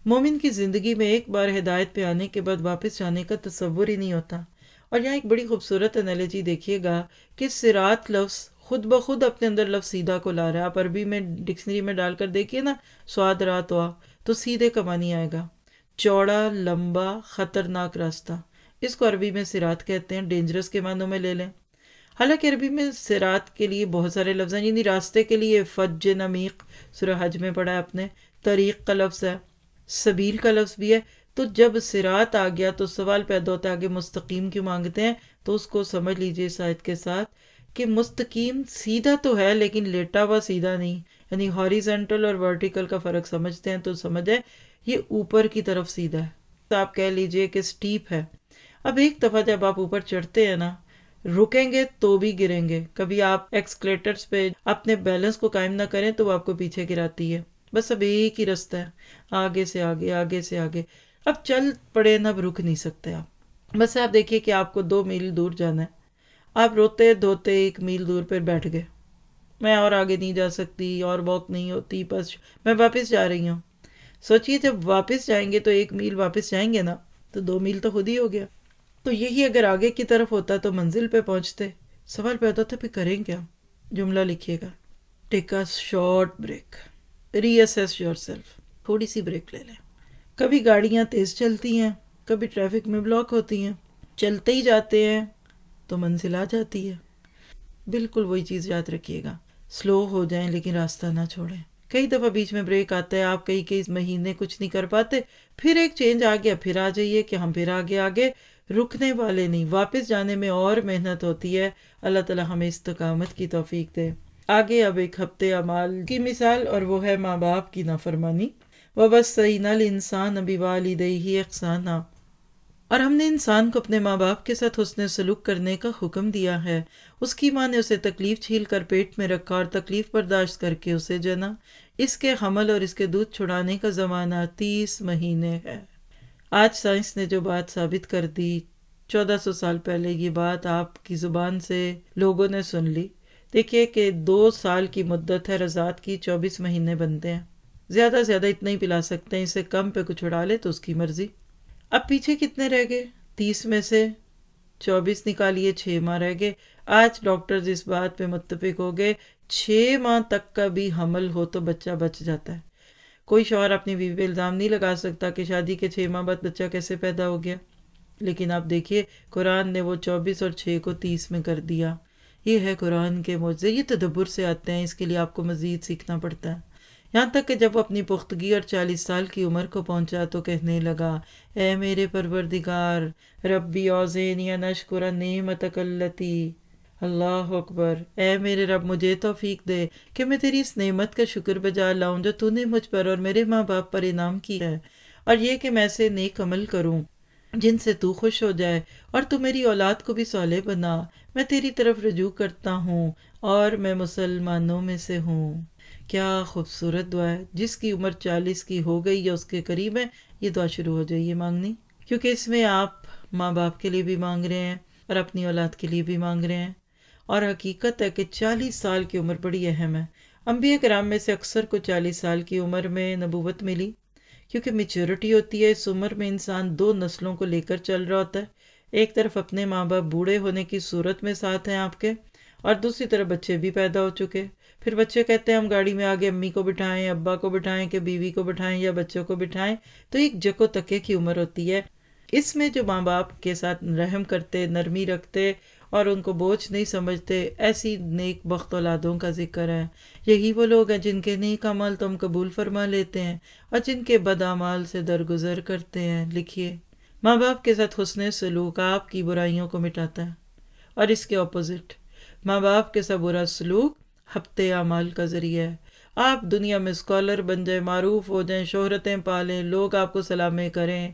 مومن کی زندگی میں ایک بار ہدایت پہ آنے کے بعد واپس جانے کا تصور ہی نہیں ہوتا۔ اور یہاں ایک بڑی خوبصورت انالوجی دیکھیے گا کہ صراط لفظ خود بخود اپنے اندر لفظ سیدھا کو لا رہا ہے۔ آپ عربی میں ڈکشنری میں ڈال کر دیکھیے نا، سواد رات ہوا تو سیدھے کا معنی آئے گا، چوڑا، لمبا، خطرناک راستہ۔ اس کو عربی میں صراط کہتے ہیں، ڈینجرس کے معنوں میں لے لیں۔ حالانکہ عربی میں صراط کے لیے بہت سارے لفظ ہیں، یعنی راستے کے لیے فج نمیق سورہ حج میں پڑھا ہے آپ نے، طریق کا لفظ ہے، سبیل کا لفظ بھی ہے۔ تو جب صراط آ گیا تو سوال پیدا ہوتا ہے آگے مستقیم کیوں مانگتے ہیں؟ تو اس کو سمجھ لیجئے اس آیت کے ساتھ کہ مستقیم سیدھا تو ہے لیکن لیٹا ہوا سیدھا نہیں، یعنی ہاریزنٹل اور ورٹیکل کا فرق سمجھتے ہیں تو سمجھے یہ اوپر کی طرف سیدھا ہے، تو آپ کہہ لیجئے کہ سٹیپ ہے۔ اب ایک دفعہ جب آپ اوپر چڑھتے ہیں نا، رکیں گے تو بھی گریں گے۔ کبھی آپ ایکسکلیٹرز پہ اپنے بیلنس کو قائم نہ کریں تو وہ آپ کو پیچھے گراتی ہے۔ بس اب ایک ہی رستہ ہے، آگے سے آگے، آگے سے آگے۔ اب چل پڑے نا، اب رک نہیں سکتے آپ۔ بس آپ دیکھیے کہ آپ کو دو میل دور جانا ہے، آپ روتے دھوتے ایک میل دور پہ بیٹھ گئے، میں اور آگے نہیں جا سکتی، اور واک نہیں ہوتی، بس میں واپس جا رہی ہوں۔ سوچئے جب واپس جائیں گے تو ایک میل واپس جائیں گے نا، تو دو میل تو خود ہی ہو گیا۔ تو یہی اگر آگے کی طرف ہوتا تو منزل پہ پہنچتے۔ سوال پیدا ہوتا پھر کریں کیا؟ جملہ لکھیے گا، take a short break, reassess yourself, تھوڑی سی بریک لے لیں۔ کبھی گاڑیاں تیز چلتی ہیں، کبھی ٹریفک میں بلاک ہوتی ہیں، چلتے ہی جاتے ہیں تو منزل آ جاتی ہے۔ بالکل وہی چیز یاد رکھیے گا، سلو ہو جائیں لیکن راستہ نہ چھوڑیں۔ کئی دفعہ بیچ میں بریک آتا ہے، آپ کئی کئی مہینے کچھ نہیں کر پاتے، پھر ایک چینج آ گیا، پھر آ جائیے کہ ہم پھر آگے آگے، رکنے والے نہیں۔ واپس جانے میں اور محنت ہوتی ہے، اللہ تعالی ہمیں استقامت کی توفیق دے۔ آگے اب ایک ہفتے اعمال کی مثال، اور وہ ہے ماں باپ کی نافرمانی۔ وَوَصَّيْنَا الْإِنسَانَ بِوَالِدَيْهِ إِحْسَانًا، اور ہم نے انسان کو اپنے ماں باپ کے ساتھ حسن سلوک کرنے کا حکم دیا ہے۔ اس کی ماں نے اسے تکلیف جھیل کر پیٹ میں رکھا اور تکلیف برداشت کر کے اسے جنا۔ اس کے حمل اور اس کے دودھ چھڑانے کا زمانہ تیس مہینے ہے۔ آج سائنس نے جو بات ثابت کر دی، چودہ سو سال پہلے یہ بات آپ کی زبان سے لوگوں نے سن لی۔ دیکھیے کہ دو سال کی مدت ہے رضاعت کی، چوبیس مہینے بنتے ہیں، زیادہ زیادہ اتنا ہی پلا سکتے ہیں، اس سے کم پہ کچھ اڑا لے تو اس کی مرضی۔ اب پیچھے کتنے رہ گئے؟ تیس میں سے چوبیس نکالیے، چھ ماہ رہ گئے۔ آج ڈاکٹرز اس بات پہ متفق ہو گئے، چھ ماہ تک کا بھی حمل ہو تو بچہ بچ جاتا ہے۔ کوئی شوہر اپنی بیوی پہ الزام نہیں لگا سکتا کہ شادی کے چھ ماہ بعد بچہ کیسے پیدا ہو گیا، لیکن آپ دیکھیے قرآن نے وہ چوبیس اور چھ کو تیس میں کر دیا۔ یہ ہے قرآن کے معجزے، یہ تدبر سے آتے ہیں، اس کے لیے آپ کو مزید سیکھنا پڑتا ہے۔ یہاں تک کہ جب وہ اپنی پختگی اور چالیس سال کی عمر کو پہنچا تو کہنے لگا، اے میرے پروردگار، ربی اوزعنی ان اشکر نعمتک التی، اللہ اکبر، اے میرے رب مجھے توفیق دے کہ میں تیری اس نعمت کا شکر بجا لاؤں جو تو نے مجھ پر اور میرے ماں باپ پر انعام کی ہے، اور یہ کہ میں ایسے نیک عمل کروں جن سے تو خوش ہو جائے، اور تو میری اولاد کو بھی صالح بنا۔ میں تیری طرف رجوع کرتا ہوں اور میں مسلمانوں میں سے ہوں۔ کیا خوبصورت دعا ہے! جس کی عمر چالیس کی ہو گئی یا اس کے قریب ہے، یہ دعا شروع ہو جائیے مانگنی، کیونکہ اس میں آپ ماں باپ کے لیے بھی مانگ رہے ہیں اور اپنی اولاد کے لیے بھی مانگ رہے ہیں۔ اور حقیقت ہے کہ چالیس سال کی عمر بڑی اہم ہے۔ انبیاء کرام میں سے اکثر کو چالیس سال کی عمر میں نبوت ملی، کیونکہ میچورٹی ہوتی ہے۔ اس عمر میں انسان دو نسلوں کو لے کر چل رہا ہوتا ہے، ایک طرف اپنے ماں باپ بوڑھے ہونے کی صورت میں ساتھ ہیں آپ کے، اور دوسری طرف بچے بھی پیدا ہو چکے۔ پھر بچے کہتے ہیں ہم گاڑی میں آگے امی کو بٹھائیں، ابا کو بٹھائیں، کہ بیوی کو بٹھائیں یا بچوں کو بٹھائیں، تو ایک جکو تکے کی عمر ہوتی ہے۔ اس میں جو ماں باپ کے ساتھ رحم کرتے، نرمی رکھتے اور ان کو بوجھ نہیں سمجھتے، ایسی نیک بخت اولادوں کا ذکر ہے۔ یہی وہ لوگ ہیں جن کے نیک اعمال تم قبول فرما لیتے ہیں اور جن کے بد اعمال سے درگزر کرتے ہیں۔ لکھیے، ماں باپ کے ساتھ حسن سلوک آپ کی برائیوں کو مٹاتا ہے، اور اس کے اپوزٹ ماں باپ کے ساتھ برا سلوک ہفتے اعمال کا ذریعہ ہے۔ آپ دنیا میں اسکالر بن جائیں، معروف ہو جائیں، شہرتیں پالیں، لوگ آپ کو سلامیں کریں،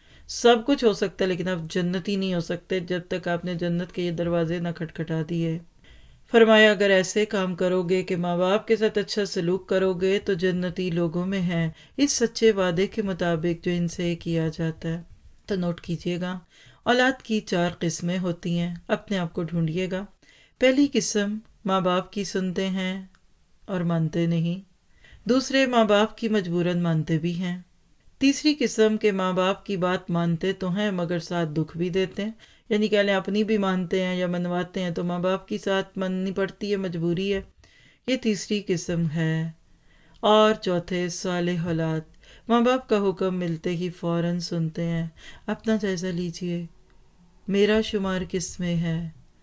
سب کچھ ہو سکتا ہے، لیکن آپ جنتی نہیں ہو سکتے جب تک آپ نے جنت کے یہ دروازے نہ کھٹکھٹا دیے۔ فرمایا اگر ایسے کام کرو گے کہ ماں باپ کے ساتھ اچھا سلوک کرو گے تو جنتی لوگوں میں ہیں، اس سچے وعدے کے مطابق جو ان سے کیا جاتا ہے۔ تو نوٹ کیجئے گا، اولاد کی چار قسمیں ہوتی ہیں، اپنے آپ کو ڈھونڈیے گا۔ پہلی قسم ماں باپ کی سنتے ہیں اور مانتے نہیں، دوسرے ماں باپ کی مجبوراً مانتے بھی ہیں، تیسری قسم کے ماں باپ کی بات مانتے تو ہیں مگر ساتھ دکھ بھی دیتے ہیں، یعنی کہہ لیں اپنی بھی مانتے ہیں یا منواتے ہیں تو ماں باپ کی ساتھ ماننی پڑتی ہے، مجبوری ہے، یہ تیسری قسم ہے۔ اور چوتھے صالح اولاد، ماں باپ کا حکم ملتے ہی فوراً سنتے ہیں۔ اپنا جائزہ لیجئے، میرا شمار کس میں ہے؟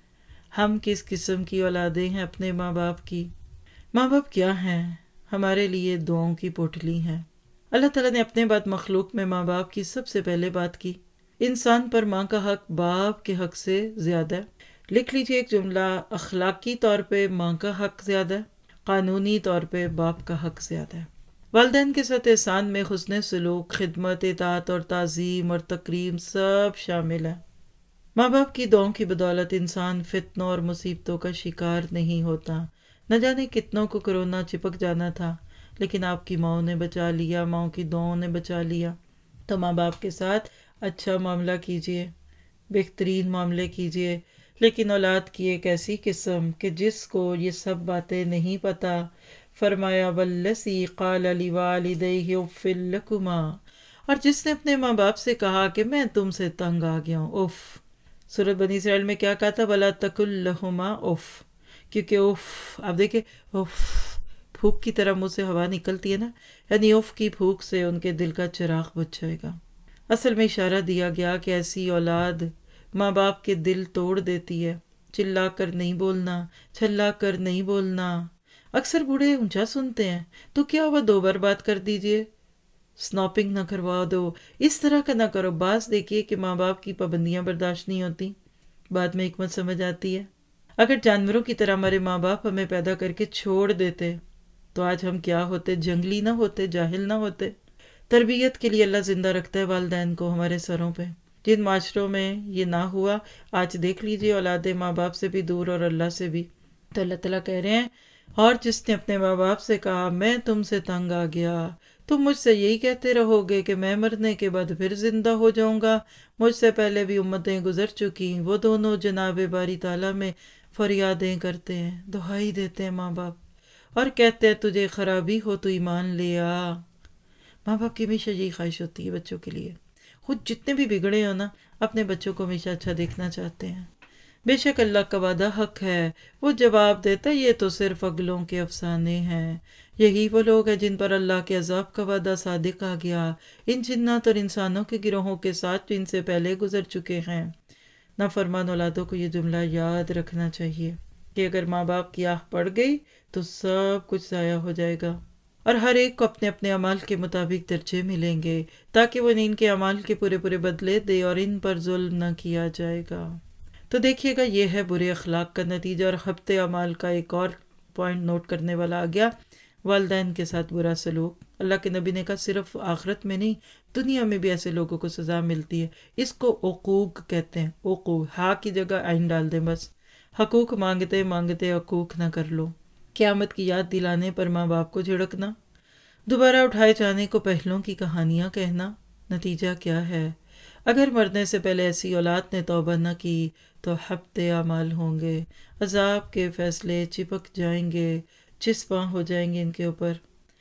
ہم کس قسم کی اولادیں ہیں اپنے ماں باپ کی؟ ماں باپ کیا ہیں؟ ہمارے لیے دعاؤں کی پوٹلی ہیں۔ اللہ تعالیٰ نے اپنے بعد مخلوق میں ماں باپ کی سب سے پہلے بات کی۔ انسان پر ماں کا حق باپ کے حق سے زیادہ ہے۔ لکھ لیجئے ایک جملہ، اخلاقی طور پہ ماں کا حق زیادہ ہے، قانونی طور پہ باپ کا حق زیادہ ہے۔ والدین کے ساتھ احسان میں حسن سلوک، خدمت، اطاعت اور تعظیم اور تکریم سب شامل ہے۔ ماں باپ کی دعاؤں کی بدولت انسان فتنوں اور مصیبتوں کا شکار نہیں ہوتا۔ نہ جانے کتنوں کو کرونا چپک جانا تھا، لیکن آپ کی ماؤں نے بچا لیا، ماؤں کی دعاؤں نے بچا لیا۔ تو ماں باپ کے ساتھ اچھا معاملہ کیجئے، بہترین معاملے کیجئے۔ لیکن اولاد کی ایک ایسی قسم کہ جس کو یہ سب باتیں نہیں پتہ، فرمایا والذی قال لوالدیہ اف لکما، اور جس نے اپنے ماں باپ سے کہا کہ میں تم سے تنگ آ گیا ہوں، اف۔ سورۃ بنی اسرائیل میں کیا کہا تھا؟ ولا تقل لہما اف، کیونکہ اف، آپ دیکھیں اف پھونک کی طرح منہ سے ہوا نکلتی ہے نا، یعنی اف کی پھونک سے ان کے دل کا چراغ بجھ جائے گا۔ اصل میں اشارہ دیا گیا کہ ایسی اولاد ماں باپ کے دل توڑ دیتی ہے۔ چلا کر نہیں بولنا، چھلا کر نہیں بولنا۔ اکثر بوڑھے اونچا سنتے ہیں تو کیا ہوا دو بار بات کر دیجئے، سناپنگ نہ کروا دو، اس طرح کا نہ کرو۔ بعض دیکھیے کہ ماں باپ کی پابندیاں برداشت نہیں ہوتی، بعد میں حکمت سمجھ آتی ہے۔ اگر جانوروں کی طرح ہمارے ماں باپ ہمیں پیدا کر کے چھوڑ دیتے تو آج ہم کیا ہوتے؟ جنگلی نہ ہوتے، جاہل نہ ہوتے۔ تربیت کے لیے اللہ زندہ رکھتا ہے والدین کو ہمارے سروں پہ۔ جن معاشروں میں یہ نہ ہوا، آج دیکھ لیجئے اولادیں ماں باپ سے بھی دور اور اللہ سے بھی۔ تو اللہ تعالیٰ کہہ رہے ہیں، اور جس نے اپنے ماں باپ سے کہا میں تم سے تنگ آ گیا، تم مجھ سے یہی کہتے رہو گے کہ میں مرنے کے بعد پھر زندہ ہو جاؤں گا، مجھ سے پہلے بھی امتیں گزر چکی، وہ دونوں جناب باری تعالیٰ میں فریادیں کرتے ہیں، دہائی دیتے ہیں ماں باپ، اور کہتے ہیں تجھے خرابی ہو تو ایمان لے آ۔ ماں باپ کی ہمیشہ یہی خواہش ہوتی ہے بچوں کے لیے، خود جتنے بھی بگڑے ہو نا، اپنے بچوں کو ہمیشہ اچھا دیکھنا چاہتے ہیں۔ بے شک اللہ کا وعدہ حق ہے، وہ جواب دیتا ہے یہ تو صرف اگلوں کے افسانے ہیں۔ یہی وہ لوگ ہیں جن پر اللہ کے عذاب کا وعدہ صادق آ گیا، ان جنات اور انسانوں کے گروہوں کے ساتھ جو ان سے پہلے گزر چکے ہیں۔ نافرمان اولادوں کو یہ جملہ یاد رکھنا چاہیے کہ اگر ماں باپ کی آہ پڑ گئی تو سب کچھ ضائع ہو جائے گا، اور ہر ایک کو اپنے اپنے اعمال کے مطابق درجے ملیں گے، تاکہ وہ ان کے اعمال کے پورے پورے بدلے دے اور ان پر ظلم نہ کیا جائے گا۔ تو دیکھیے گا یہ ہے برے اخلاق کا نتیجہ۔ اور ہفتے اعمال کا ایک اور پوائنٹ نوٹ کرنے والا آ گیا، والدین کے ساتھ برا سلوک۔ اللہ کے نبی نے کہا صرف آخرت میں نہیں، دنیا میں بھی ایسے لوگوں کو سزا ملتی ہے۔ اس کو عقوق کہتے ہیں، عقوق، ہاں کی جگہ عین ڈال دیں بس۔ حقوق مانگتے مانگتے عقوق نہ کر لو۔ قیامت کی یاد دلانے پر ماں باپ کو جھڑکنا، دوبارہ اٹھائے جانے کو پہلوں کی کہانیاں کہنا، نتیجہ کیا ہے؟ اگر مرنے سے پہلے ایسی اولاد نے توبہ نہ کی تو ہفتے اعمال ہوں گے، عذاب کے فیصلے چپک جائیں گے، چسپاں ہو جائیں گے ان کے اوپر۔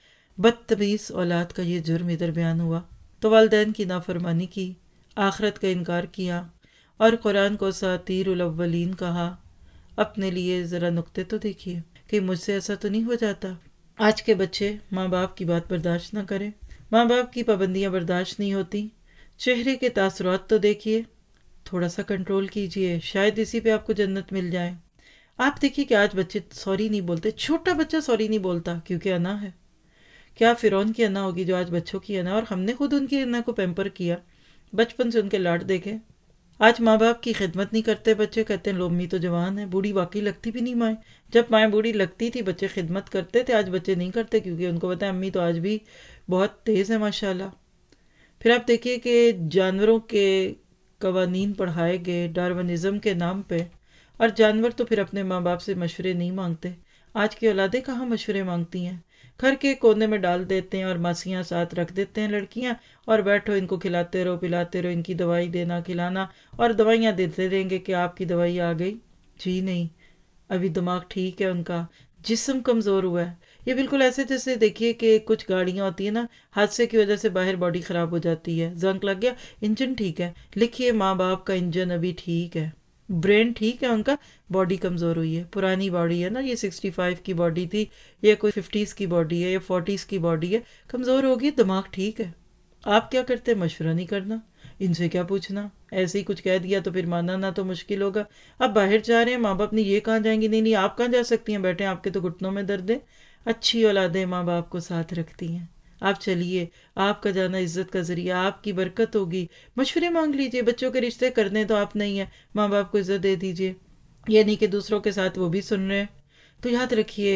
بدتمیز اولاد کا یہ جرم ادھر بیان ہوا، تو والدین کی نافرمانی کی، آخرت کا انکار کیا، اور قرآن کو اساطیر الاولین کہا۔ اپنے لیے ذرا نکتے تو دیکھیے کہ مجھ سے ایسا تو نہیں ہو جاتا۔ آج کے بچے ماں باپ کی بات برداشت نہ کریں، ماں باپ کی پابندیاں برداشت نہیں ہوتی۔ چہرے کے تاثرات تو دیکھیے، تھوڑا سا کنٹرول کیجئے، شاید اسی پہ آپ کو جنت مل جائے۔ آپ دیکھیے کہ آج بچے سوری نہیں بولتے، چھوٹا بچہ سوری نہیں بولتا کیونکہ انا ہے۔ کیا فرعون کی انا ہوگی جو آج بچوں کی انا، اور ہم نے خود ان کی انا کو پیمپر کیا، بچپن سے ان کے لاڈ دیکھے۔ آج ماں باپ کی خدمت نہیں کرتے بچے، کہتے ہیں لو امی تو جوان ہے، بوڑھی واقعی لگتی بھی نہیں مائیں۔ جب مائیں بوڑھی لگتی تھی بچے خدمت کرتے تھے، آج بچے نہیں کرتے کیونکہ ان کو پتہ ہے امی تو آج بھی بہت تیز ہے ماشاءاللہ۔ پھر آپ دیکھیے کہ جانوروں کے قوانین پڑھائے گئے ڈارونزم کے نام پہ، اور جانور تو پھر اپنے ماں باپ سے مشورے نہیں مانگتے۔ آج کی اولادیں کہاں مشورے مانگتی ہیں، گھر کے کونے میں ڈال دیتے ہیں اور ماسیاں ساتھ رکھ دیتے ہیں لڑکیاں، اور بیٹھو ان کو کھلاتے رہو پلاتے رہو، ان کی دوائی دینا کھلانا، اور دوائیاں دیتے رہیں گے کہ آپ کی دوائی آ گئی۔ جی نہیں، ابھی دماغ ٹھیک ہے ان کا، جسم کمزور ہوا ہے. یہ بالکل ایسے جیسے دیکھیے کہ کچھ گاڑیاں ہوتی ہیں نا، حادثے کی وجہ سے باہر باڈی خراب ہو جاتی ہے، زنک لگ گیا، انجن ٹھیک ہے، لکھیے ماں باپ کا انجن ابھی ٹھیک ہے، برین ٹھیک ہے ان کا، باڈی کمزور ہوئی ہے، پرانی باڈی ہے نا، یہ سکسٹی فائیو کی باڈی تھی، یا کوئی ففٹیز کی باڈی ہے یا فورٹیز کی باڈی ہے، کمزور ہوگی، دماغ ٹھیک ہے. آپ کیا کرتے؟ مشورہ نہیں کرنا، ان سے کیا پوچھنا، ایسے ہی کچھ کہہ دیا تو پھر ماننا نہ تو مشکل ہوگا. اب باہر جا رہے ہیں، ماں باپ نے یہ کہاں جائیں گی، نہیں نہیں آپ کہاں جا سکتی ہیں، بیٹھے آپ کے تو گھٹنوں میں درد ہے. اچھی اولادیں ماں باپ کو ساتھ رکھتی ہیں. آپ چلیے، آپ کا جانا عزت کا ذریعہ، آپ کی برکت ہوگی. مشورے مانگ لیجئے، بچوں کے رشتے کرنے تو آپ نہیں ہیں، ماں باپ کو عزت دے دیجئے. یہ نہیں کہ دوسروں کے ساتھ وہ بھی سن رہے ہیں. تو یاد رکھیے،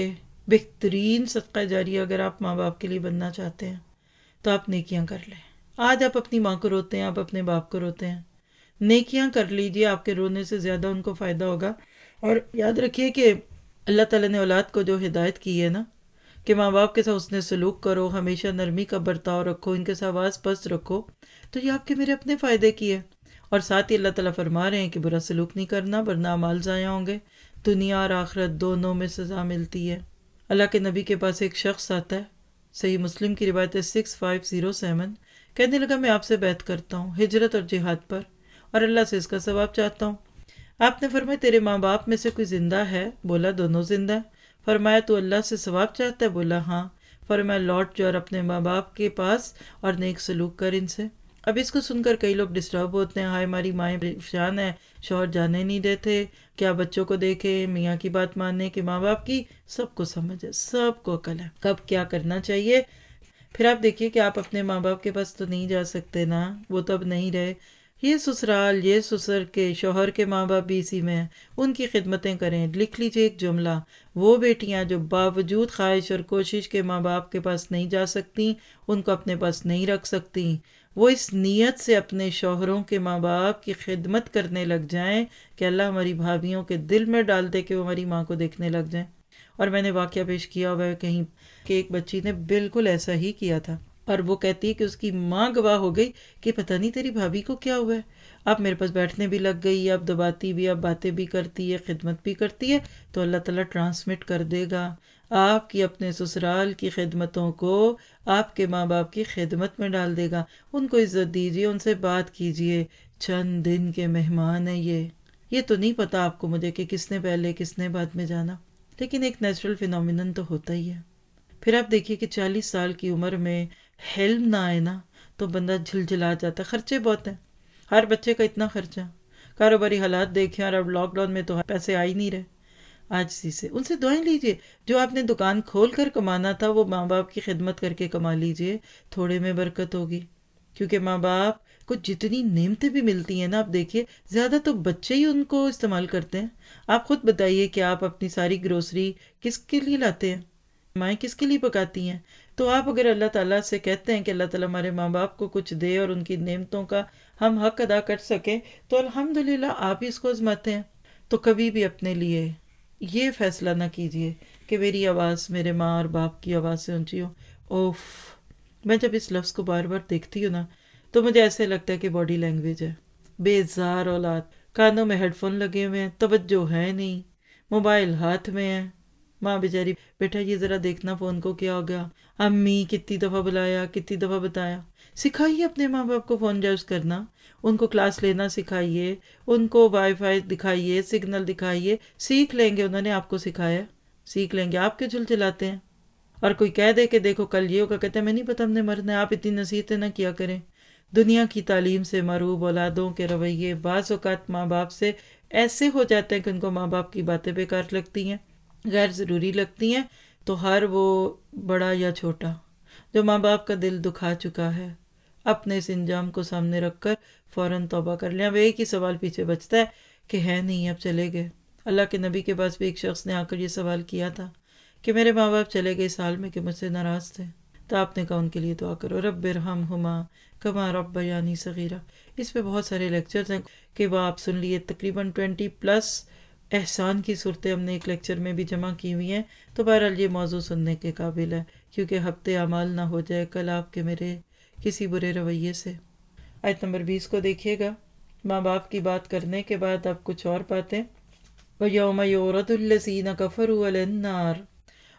بہترین صدقہ جاریہ اگر آپ ماں باپ کے لیے بننا چاہتے ہیں تو آپ نیکیاں کر لیں. آج آپ اپنی ماں کو روتے ہیں، آپ اپنے باپ کو روتے ہیں، نیکیاں کر لیجئے، آپ کے رونے سے زیادہ ان کو فائدہ ہوگا. اور یاد رکھیے کہ اللہ تعالیٰ نے اولاد کو جو ہدایت کی ہے نا کہ ماں باپ کے ساتھ حسن سلوک کرو، ہمیشہ نرمی کا برتاؤ رکھو، ان کے ساتھ آواز پست رکھو، تو یہ آپ کے میرے اپنے فائدے کی ہے. اور ساتھ ہی اللہ تعالیٰ فرما رہے ہیں کہ برا سلوک نہیں کرنا ورنہ اعمال ضائع ہوں گے، دنیا اور آخرت دونوں میں سزا ملتی ہے. اللہ کے نبی کے پاس ایک شخص آتا ہے، صحیح مسلم کی روایت ہے سکس فائیو زیرو سیون، کہنے لگا میں آپ سے بیعت کرتا ہوں ہجرت اور جہاد پر، اور اللہ سے اس کا ثواب چاہتا ہوں. آپ نے فرمایا تیرے ماں باپ میں سے کوئی زندہ ہے؟ بولا دونوں زندہ ہے. فرمایا تو اللہ سے ثواب چاہتا ہے؟ بولا ہاں. فرمایا لوٹ جا اور اپنے ماں باپ کے پاس اور نیک سلوک کر ان سے. اب اس کو سن کر کئی لوگ ڈسٹرب ہوتے ہیں، ہائے ہماری مائیں پریشان ہیں، شوہر جانے نہیں دیتے، کیا بچوں کو دیکھے، میاں کی بات ماننے کہ ماں باپ کی. سب کو سمجھ ہے، سب کو عقل ہے کب کیا کرنا چاہیے. پھر آپ دیکھیے کہ آپ اپنے ماں باپ کے پاس تو نہیں جا سکتے نا، وہ تو اب نہیں رہے. یہ سسرال، یہ سسر کے شوہر کے ماں باپ بھی اسی میں ہیں، ان کی خدمتیں کریں. لکھ لیجیے ایک جملہ، وہ بیٹیاں جو باوجود خواہش اور کوشش کے ماں باپ کے پاس نہیں جا سکتی، ان کو اپنے پاس نہیں رکھ سکتی، وہ اس نیت سے اپنے شوہروں کے ماں باپ کی خدمت کرنے لگ جائیں کہ اللہ ہماری بھابھیوں کے دل میں ڈال دے کہ وہ ہماری ماں کو دیکھنے لگ جائیں. اور میں نے واقعہ پیش کیا ہوا ہے کہیں کہ ایک بچی نے بالکل ایسا ہی کیا تھا، اور وہ کہتی ہے کہ اس کی ماں گواہ ہو گئی کہ پتہ نہیں تیری بھابھی کو کیا ہوا ہے، اب میرے پاس بیٹھنے بھی لگ گئی، اب دباتی بھی، اب باتیں بھی کرتی ہے، خدمت بھی کرتی ہے. تو اللہ تعالیٰ ٹرانسمٹ کر دے گا آپ کی اپنے سسرال کی خدمتوں کو آپ کے ماں باپ کی خدمت میں ڈال دے گا. ان کو عزت دیجیے، ان سے بات کیجیے، چند دن کے مہمان ہیں یہ یہ تو نہیں پتا آپ کو مجھے کہ کس نے پہلے کس نے بعد میں جانا، لیکن ایک نیچرل فینومینن تو ہوتا ہی ہے. پھر آپ دیکھیے کہ چالیس سال کی عمر میں حلم نہ آئے نا تو بندہ جھلجھلا جاتا ہے. خرچے بہت ہیں، ہر بچے کا اتنا خرچہ، کاروباری حالات دیکھیں، اور اب لاک ڈاؤن میں تو پیسے آ ہی نہیں رہے. آج سی سے ان سے دعائیں لیجیے، جو آپ نے دکان کھول کر کمانا تھا وہ ماں باپ کی خدمت کر کے کما لیجیے، تھوڑے میں برکت ہوگی. کیونکہ ماں باپ کو جتنی نعمتیں بھی ملتی ہیں نا، آپ دیکھیے زیادہ تو بچے ہی ان کو استعمال کرتے ہیں. آپ خود بتائیے کہ آپ اپنی ساری گروسری کس کے لیے لاتے ہیں، مائیں کس کے لیے پکاتی ہیں. تو آپ اگر اللہ تعالیٰ سے کہتے ہیں کہ اللہ تعالیٰ ہمارے ماں باپ کو کچھ دے اور ان کی نعمتوں کا ہم حق ادا کر سکیں، تو الحمدللہ آپ ہی اس کو آزماتے ہیں. تو کبھی بھی اپنے لیے یہ فیصلہ نہ کیجیے کہ میری آواز میرے ماں اور باپ کی آواز سے اونچی ہو. اوف، میں جب اس لفظ کو بار بار دیکھتی ہوں نا تو مجھے ایسے لگتا ہے کہ باڈی لینگویج ہے. بیزار اولاد، کانوں میں ہیڈ فون لگے ہوئے ہیں، توجہ ہے نہیں، موبائل ہاتھ میں ہے. ماں بیچاری، بیٹا یہ ذرا دیکھنا فون کو کیا ہو گیا، امی کتنی دفعہ بلایا، کتنی دفعہ بتایا. سکھائیے اپنے ماں باپ کو فون یوز کرنا، ان کو کلاس لینا سکھائیے، ان کو وائی فائی دکھائیے، سگنل دکھائیے، سیکھ لیں گے. انہوں نے آپ کو سکھایا، سیکھ لیں گے. آپ کیوں جھلجھلاتے ہیں؟ اور کوئی کہہ دے کہ دیکھو کل یہ ہوگا، کہتے ہیں میں نہیں پتا ہم نے مرنا ہے. آپ اتنی نصیحتیں نہ کیا کریں. دنیا کی تعلیم سے محروم اولادوں کے رویے بعض اوقات ماں باپ سے ایسے ہو جاتے ہیں کہ ان کو ماں باپ کی باتیں بیکار لگتی ہیں، غیر ضروری لگتی ہیں. تو ہر وہ بڑا یا چھوٹا جو ماں باپ کا دل دکھا چکا ہے، اپنے اس انجام کو سامنے رکھ کر فوراً توبہ کر لیں. اب ایک ہی سوال پیچھے بچتا ہے کہ ہے نہیں، اب چلے گئے. اللہ کے نبی کے پاس بھی ایک شخص نے آ کر یہ سوال کیا تھا کہ میرے ماں باپ چلے گئے سال میں کہ مجھ سے ناراض تھے. تو آپ نے کہا ان کے لیے دعا کرو، رب ارحمہما کما ربیانی صغیرا. اس پہ بہت سارے لیکچرز ہیں کہ وہ آپ سن لیے، تقریباً ٹوینٹی پلس احسان کی صورتیں ہم نے ایک لیکچر میں بھی جمع کی ہوئی ہیں. تو بہرحال یہ موضوع سننے کے قابل ہے، کیونکہ ہفتے اعمال نہ ہو جائے کل آپ کے میرے کسی برے رویے سے. آیت نمبر بیس کو دیکھیے گا. ماں باپ کی بات کرنے کے بعد اب کچھ اور باتیں. وَيَوْمَ يُعْرَضُ الَّذِينَ كَفَرُوا عَلَى النَّارِ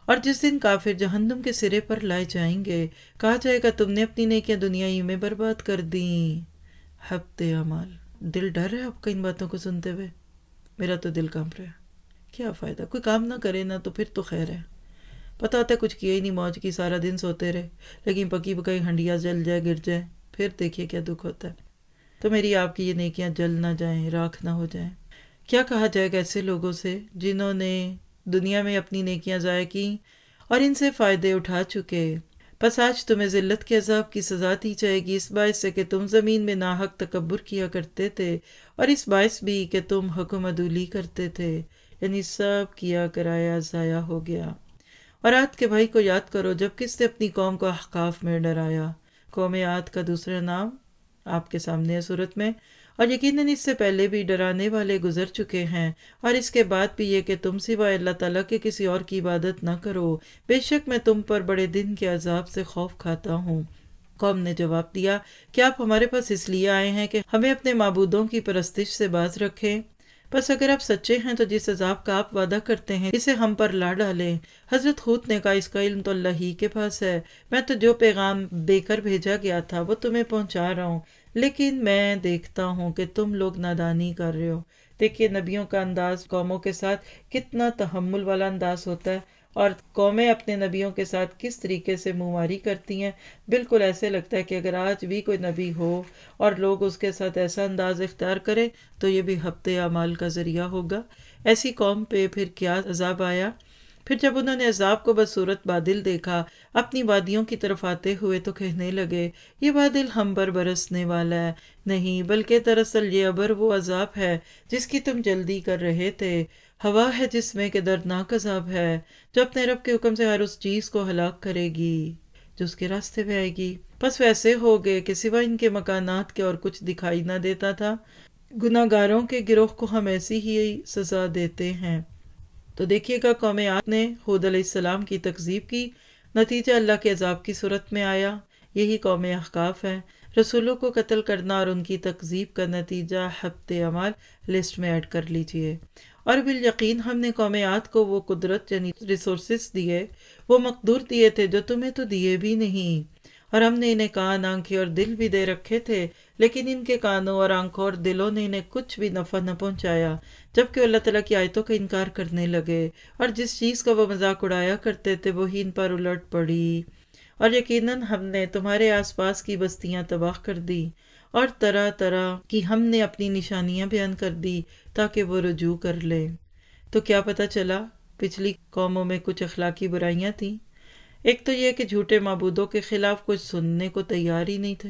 اور جس دن کافر جہنم کے سرے پر لائے جائیں گے کہا جائے گا تم نے اپنی نیکیاں دنیا ہی میں برباد کر دیں۔ حبط اعمال۔ دل ڈر رہا ہے آپ کا ان باتوں کو سنتے ہوئے؟ میرا تو دل کانپ رہا ہے۔ کیا فائدہ، کوئی کام نہ کرے نا تو پھر تو خیر ہے، پتہ ہوتا ہے کچھ کیا ہی نہیں، موج کی سارا دن سوتے رہے، لیکن پکی پکائی ہنڈیا جل جائے گر جائے پھر دیکھیے کیا دکھ ہوتا ہے۔ تو میری آپ کی یہ نیکیاں جل نہ جائیں، راکھ نہ ہو جائیں۔ کیا کہا جائے گا ایسے لوگوں سے جنہوں نے دنیا میں اپنی نیکیاں ضائع کی اور ان سے فائدے اٹھا چکے؟ پس آج تمہیں ذلت کے عذاب کی سزا دی جائے گی اس باعث سے کہ تم زمین میں ناحق تکبر کیا کرتے تھے، اور اس باعث بھی کہ تم حکم عدولی کرتے تھے، یعنی سب کیا کرایا ضائع ہو گیا۔ اور عاد کے بھائی کو یاد کرو جب کس نے اپنی قوم کو احقاف میں ڈرایا۔ قوم عاد کا دوسرا نام آپ کے سامنے ہے صورت میں، اور یقیناً اس سے پہلے بھی ڈرانے والے گزر چکے ہیں، اور اس کے بعد بھی یہ کہ تم سوائے اللہ تعالیٰ کے کسی اور کی عبادت نہ کرو، بے شک میں تم پر بڑے دن کے عذاب سے خوف کھاتا ہوں۔ قوم نے جواب دیا کہ آپ ہمارے پاس اس لیے آئے ہیں کہ ہمیں اپنے معبودوں کی پرستش سے باز رکھیں، بس اگر آپ سچے ہیں تو جس عذاب کا آپ وعدہ کرتے ہیں اسے ہم پر لا ڈالیں۔ حضرت ہود نے کہا اس کا علم تو اللہ ہی کے پاس ہے، میں تو جو پیغام دے کر بھیجا گیا تھا وہ تمہیں پہنچا رہا ہوں، لیکن میں دیکھتا ہوں کہ تم لوگ نادانی کر رہے ہو۔ دیکھیے نبیوں کا انداز قوموں کے ساتھ کتنا تحمل والا انداز ہوتا ہے، اور قومیں اپنے نبیوں کے ساتھ کس طریقے سے منہ ماری کرتی ہیں۔ بالکل ایسے لگتا ہے کہ اگر آج بھی کوئی نبی ہو اور لوگ اس کے ساتھ ایسا انداز اختیار کریں تو یہ بھی حبط اعمال کا ذریعہ ہوگا۔ ایسی قوم پہ پھر کیا عذاب آیا؟ پھر جب انہوں نے عذاب کو بصورت بادل دیکھا اپنی وادیوں کی طرف آتے ہوئے تو کہنے لگے یہ بادل ہم پر برسنے والا ہے، نہیں بلکہ دراصل یہ ابر وہ عذاب ہے جس کی تم جلدی کر رہے تھے، ہوا ہے جس میں کہ دردناک عذاب ہے جو اپنے رب کے حکم سے ہر اس چیز کو ہلاک کرے گی جو اس کے راستے پہ آئے گی۔ پس ویسے ہو گئے کہ سوا ان کے مکانات کے اور کچھ دکھائی نہ دیتا تھا، گناہ گاروں کے گروہ کو ہم ایسی ہی سزا دیتے ہیں۔ تو دیکھیے گا قوم عاد نے ہود علیہ السلام کی تکذیب کی، نتیجہ اللہ کے عذاب کی صورت میں آیا۔ یہی قوم احقاف ہے، رسولوں کو قتل کرنا اور ان کی تکذیب کا نتیجہ حبط اعمال لسٹ میں ایڈ کر لیجئے۔ اور بالیقین ہم نے قوم عاد کو وہ قدرت یعنی ریسورسز دیے، وہ مقدور دیے تھے جو تمہیں تو دیے بھی نہیں، اور ہم نے انہیں کان آنکھیں اور دل بھی دے رکھے تھے، لیکن ان کے کانوں اور آنکھوں اور دلوں نے انہیں کچھ بھی نفع نہ پہنچایا، جبکہ اللہ تعالیٰ کی آیتوں کا انکار کرنے لگے، اور جس چیز کا وہ مذاق اڑایا کرتے تھے وہی ان پر الٹ پڑی۔ اور یقیناً ہم نے تمہارے آس پاس کی بستیاں تباہ کر دی، اور طرح طرح کی ہم نے اپنی نشانیاں بیان کر دی تاکہ وہ رجوع کر لے۔ تو کیا پتہ چلا؟ پچھلی قوموں میں کچھ اخلاقی برائیاں تھیں۔ ایک تو یہ کہ جھوٹے معبودوں کے خلاف کچھ سننے کو تیار ہی نہیں تھے،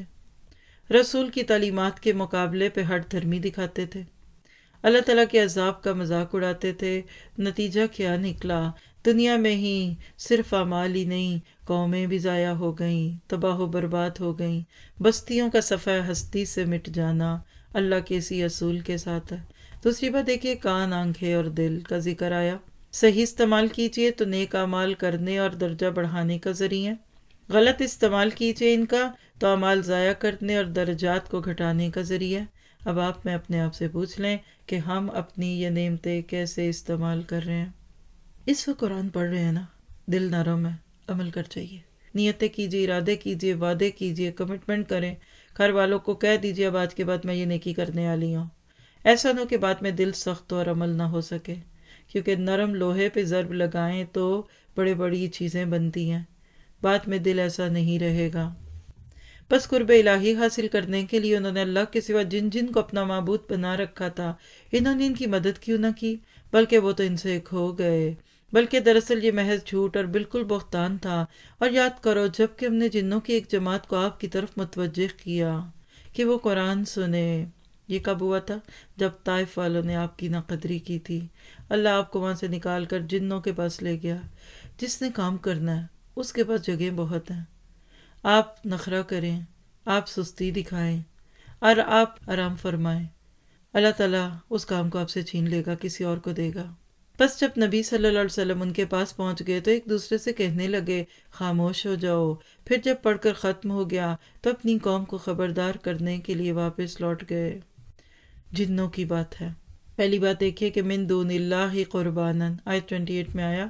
رسول کی تعلیمات کے مقابلے پہ ہٹ دھرمی دکھاتے تھے، اللہ تعالیٰ کے عذاب کا مذاق اڑاتے تھے۔ نتیجہ کیا نکلا؟ دنیا میں ہی صرف اعمال ہی نہیں، قومیں بھی ضائع ہو گئیں، تباہ و برباد ہو گئیں، بستیوں کا صفحہ ہستی سے مٹ جانا اللہ کے اسی اصول کے ساتھ ہے۔ دوسری بات دیکھیے کان آنکھیں اور دل کا ذکر آیا، صحیح استعمال کیجئے تو نیک اعمال کرنے اور درجہ بڑھانے کا ذریعہ، غلط استعمال کیجئے ان کا تو اعمال ضائع کرنے اور درجات کو گھٹانے کا ذریعہ۔ اب آپ میں اپنے آپ سے پوچھ لیں کہ ہم اپنی یہ نعمتیں کیسے استعمال کر رہے ہیں؟ اس وقت قرآن پڑھ رہے ہیں نا، دل نرم ہے، عمل کر چاہیے، نیتیں کیجئے، ارادے کیجئے، وعدے کیجئے، کمٹمنٹ کریں، گھر والوں کو کہہ دیجئے اب آج کے بعد میں یہ نیکی کرنے والی ہوں۔ ایسا نہ ہو کہ بعد میں دل سخت اور عمل نہ ہو سکے، کیونکہ نرم لوہے پہ ضرب لگائیں تو بڑے بڑی چیزیں بنتی ہیں، بعد میں دل ایسا نہیں رہے گا۔ بس قرب الہی حاصل کرنے کے لیے انہوں نے اللہ کے سوا جن جن کو اپنا معبود بنا رکھا تھا انہوں نے ان کی مدد کیوں نہ کی، بلکہ وہ تو ان سے کھو گئے، بلکہ دراصل یہ محض جھوٹ اور بالکل بہتان تھا۔ اور یاد کرو جب کہ ہم نے جنوں کی ایک جماعت کو آپ کی طرف متوجہ کیا کہ وہ قرآن سنے، یہ کب ہوا تھا؟ جب طائف والوں نے آپ کی ناقدری کی تھی، اللہ آپ کو وہاں سے نکال کر جنوں کے پاس لے گیا۔ جس نے کام کرنا ہے اس کے پاس جگہ بہت ہیں، آپ نخرہ کریں، آپ سستی دکھائیں اور آپ آرام فرمائیں، اللہ تعالیٰ اس کام کو آپ سے چھین لے گا، کسی اور کو دے گا۔ بس جب نبی صلی اللہ علیہ وسلم ان کے پاس پہنچ گئے تو ایک دوسرے سے کہنے لگے خاموش ہو جاؤ۔ پھر جب پڑھ کر ختم ہو گیا تو اپنی قوم کو خبردار کرنے کے لیے واپس لوٹ گئے۔ جنوں کی بات ہے، پہلی بات دیکھیے کہ من دون اللہ قربانن، آیت اٹھائیس میں آیا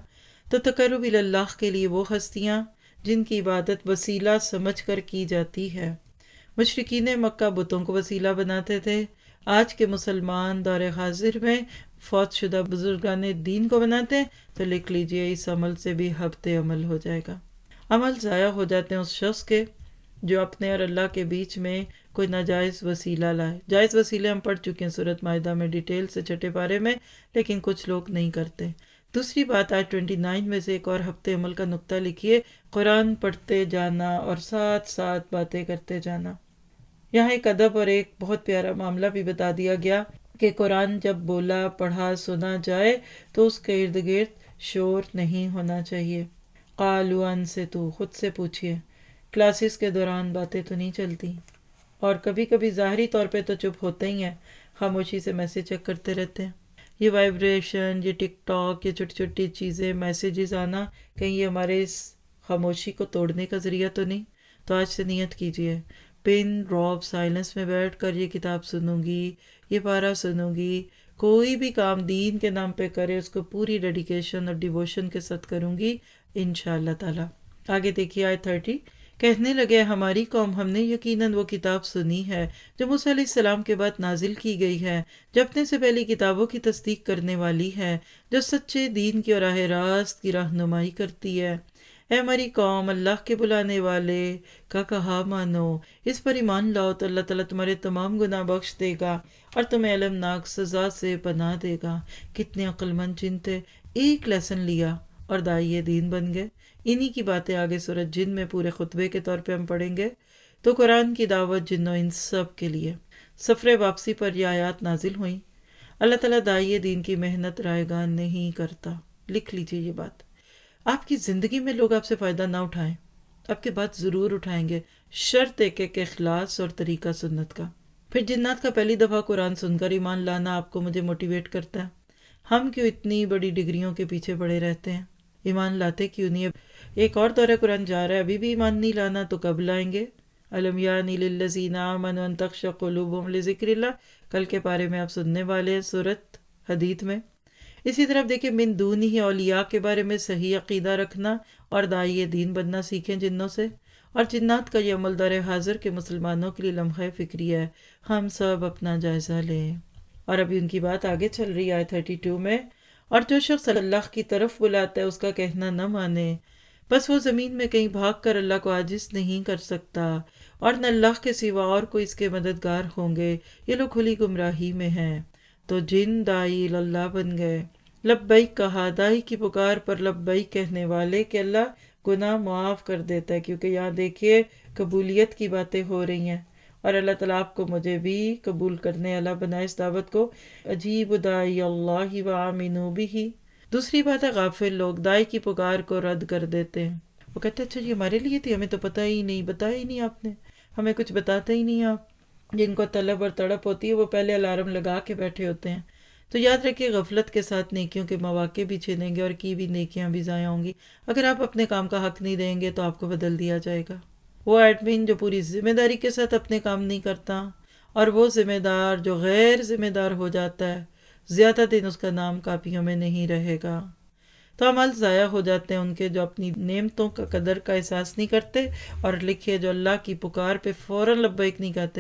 تو تقرب اللہ کے لیے وہ ہستیاں جن کی عبادت وسیلہ سمجھ کر کی جاتی ہے۔ مشرکین مکہ بتوں کو وسیلہ بناتے تھے، آج کے مسلمان دور حاضر میں فوت شدہ بزرگان دین کو بناتے ہیں، تو لکھ لیجئے اس عمل سے بھی حبط عمل ہو جائے گا۔ عمل ضائع ہو جاتے ہیں اس شخص کے جو اپنے اور اللہ کے بیچ میں کوئی ناجائز وسیلہ لائے۔ جائز وسیلے ہم پڑھ چکے ہیں سورۃ مائدہ میں ڈیٹیل سے چھٹے پارے میں، لیکن کچھ لوگ نہیں کرتے۔ دوسری بات آج انیس میں سے ایک اور حبط عمل کا نقطہ لکھیے، قرآن پڑھتے جانا اور ساتھ ساتھ باتیں کرتے جانا۔ یہاں ایک ادب اور ایک بہت پیارا معاملہ بھی بتا دیا گیا کہ قرآن جب بولا پڑھا سنا جائے تو اس کے ارد گرد شور نہیں ہونا چاہیے۔ قالوا انصتوا، خود سے پوچھئے، کلاسز کے دوران باتیں تو نہیں چلتی، اور کبھی کبھی ظاہری طور پہ تو چپ ہوتے ہی ہیں، خاموشی سے میسج چیک کرتے رہتے ہیں۔ یہ وائبریشن، یہ ٹک ٹاک، یہ چھوٹی چھوٹی چیزیں، میسیجز آنا، کہیں یہ ہمارے اس خاموشی کو توڑنے کا ذریعہ تو نہیں؟ تو آج سے نیت کیجئے، پن ڈراپ سائلنس میں بیٹھ کر یہ کتاب سنوں گی، یہ پارہ سنوں گی، کوئی بھی کام دین کے نام پہ کرے اس کو پوری ڈیڈیکیشن اور ڈیووشن کے ساتھ کروں گی انشاءاللہ تعالی۔ آگے دیکھیے آیت تھرٹی، کہنے لگے ہماری قوم ہم نے یقیناً وہ کتاب سنی ہے جو موسیٰ علیہ السلام کے بعد نازل کی گئی ہے، جو اپنے سے پہلی کتابوں کی تصدیق کرنے والی ہے، جو سچے دین کی اور راہ راست کی رہنمائی کرتی ہے۔ اے ہماری قوم، اللہ کے بلانے والے کا کہا مانو، اس پر ایمان لاؤ تو اللہ تعالیٰ تمہارے تمام گناہ بخش دے گا اور تمہیں المناک سزا سے پناہ دے گا۔ کتنے عقل مند جن تھے، ایک لیسن لیا اور داعیے دین بن گئے۔ انہی کی باتیں آگے سورۃ جن میں پورے خطبے کے طور پہ ہم پڑھیں گے۔ تو قرآن کی دعوت جن و انس سب کے لیے۔ سفر واپسی پر یہ آیات نازل ہوئیں۔ اللہ تعالیٰ داعیے دین کی محنت رائیگان نہیں کرتا، لکھ لیجئے یہ بات۔ آپ کی زندگی میں لوگ آپ سے فائدہ نہ اٹھائیں، آپ کے بات ضرور اٹھائیں گے، شرط ایک ہے کہ اخلاص اور طریقہ سنت کا۔ پھر جنات کا پہلی دفعہ قرآن سن کر ایمان لانا آپ کو مجھے موٹیویٹ کرتا ہے۔ ہم کیوں اتنی بڑی ڈگریوں کے پیچھے پڑے رہتے ہیں؟ ایمان لاتے کیوں نہیں؟ ایک اور دورہ قرآن جا رہا ہے، ابھی بھی ایمان نہیں لانا تو کب لائیں گے؟ الم یانی للذین آمنوا ان تخشع قلوبہم لذکر اللہ، کل کے پارے میں آپ سننے والے ہیں سورۃ حدید میں۔ اسی طرح دیکھیں من دونہ اولیاء کے بارے میں صحیح عقیدہ رکھنا اور داعی دین بننا سیکھیں جنوں سے، اور جنات کا یہ عمل دور حاضر کے مسلمانوں کے لیے لمحہ فکری ہے، ہم سب اپنا جائزہ لیں۔ اور ابھی ان کی بات آگے چل رہی ہے تھرٹی ٹو میں، اور جو شخص اللہ کی طرف بلاتا ہے اس کا کہنا نہ مانے، بس وہ زمین میں کہیں بھاگ کر اللہ کو عاجز نہیں کر سکتا، اور نہ اللہ کے سوا اور کوئی اس کے مددگار ہوں گے، یہ لوگ کھلی گمراہی میں ہیں۔ تو جن داعی اللہ بن گئے، لبیک کہا، داعی کی پکار پر لبیک کہنے والے کہ اللہ گناہ معاف کر دیتا ہے، کیونکہ یہاں دیکھیے قبولیت کی باتیں ہو رہی ہیں، اور اللہ تعالیٰ آپ کو مجھے بھی قبول کرنے والا بنائے اس دعوت کو۔ عجیب داعی اللہ وآمنوا بہ۔ دوسری بات ہے غافل لوگ داعی کی پکار کو رد کر دیتے ہیں، وہ کہتے ہیں اچھا جی ہمارے لیے تھی، ہمیں تو پتہ ہی نہیں، بتایا ہی نہیں آپ نے، ہمیں کچھ بتاتے ہی نہیں آپ۔ جن کو طلب اور تڑپ ہوتی ہے وہ پہلے الارم لگا کے بیٹھے ہوتے ہیں۔ تو یاد رکھیے غفلت کے ساتھ نیکیوں کے مواقع بھی چھنیں گے اور کی بھی نیکیاں بھی ضائع ہوں گی۔ اگر آپ اپنے کام کا حق نہیں دیں گے تو آپ کو بدل دیا جائے گا۔ وہ ایڈمن جو پوری ذمہ داری کے ساتھ اپنے کام نہیں کرتا، اور وہ ذمہ دار جو غیر ذمہ دار ہو جاتا ہے، زیادہ دن اس کا نام کاپیوں میں نہیں رہے گا۔ تو عمل ضائع ہو جاتے ہیں ان کے جو اپنی نعمتوں کا قدر کا احساس نہیں کرتے، اور لکھے جو اللہ کی پکار پہ فوراً لبیک نہیں کہتے،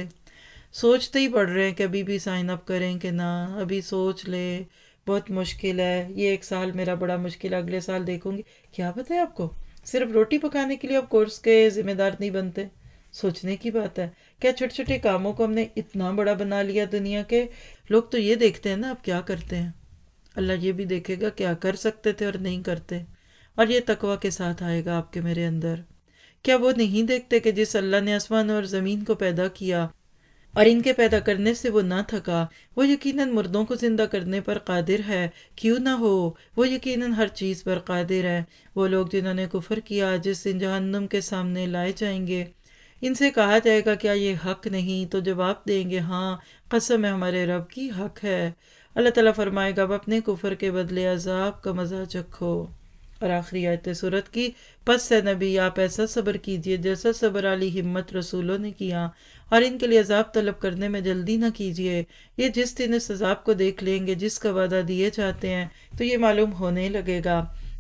سوچتے ہی پڑ رہے ہیں کہ ابھی بھی سائن اپ کریں کہ نہ، ابھی سوچ لے، بہت مشکل ہے، یہ ایک سال میرا بڑا مشکل ہے، اگلے سال دیکھوں گی۔ کیا پتہ ہے آپ کو، صرف روٹی پکانے کے لیے آپ کورس کے ذمہ دار نہیں بنتے۔ سوچنے کی بات ہے، کیا چھوٹے چھوٹے کاموں کو ہم نے اتنا بڑا بنا لیا دنیا کے؟ لوگ تو یہ دیکھتے ہیں نا آپ کیا کرتے ہیں، اللہ یہ بھی دیکھے گا کیا کر سکتے تھے اور نہیں کرتے، اور یہ تقوی کے ساتھ آئے گا آپ کے میرے اندر۔ کیا وہ نہیں دیکھتے کہ جس اللہ نے آسمان اور زمین کو پیدا کیا اور ان کے پیدا کرنے سے وہ نہ تھکا، وہ یقیناً مردوں کو زندہ کرنے پر قادر ہے، کیوں نہ ہو، وہ یقیناً ہر چیز پر قادر ہے۔ وہ لوگ جنہوں نے کفر کیا جس دن جہنم کے سامنے لائے جائیں گے، ان سے کہا جائے گا کیا یہ حق نہیں؟ تو جواب دیں گے ہاں، قسم ہے ہمارے رب کی، حق ہے۔ اللہ تعالیٰ فرمائے گا اب اپنے کفر کے بدلے عذاب کا مزہ چکھو۔ اور آخری آیت سورت کی، پس اے نبی آپ ایسا صبر کیجئے جیسا صبر علی ہمت رسولوں نے کیا، اور ان کے لیے عذاب طلب کرنے میں جلدی نہ کیجئے۔ یہ جس دن اس عذاب کو دیکھ لیں گے جس کا وعدہ دیے جاتے ہیں تو یہ معلوم ہونے لگے گا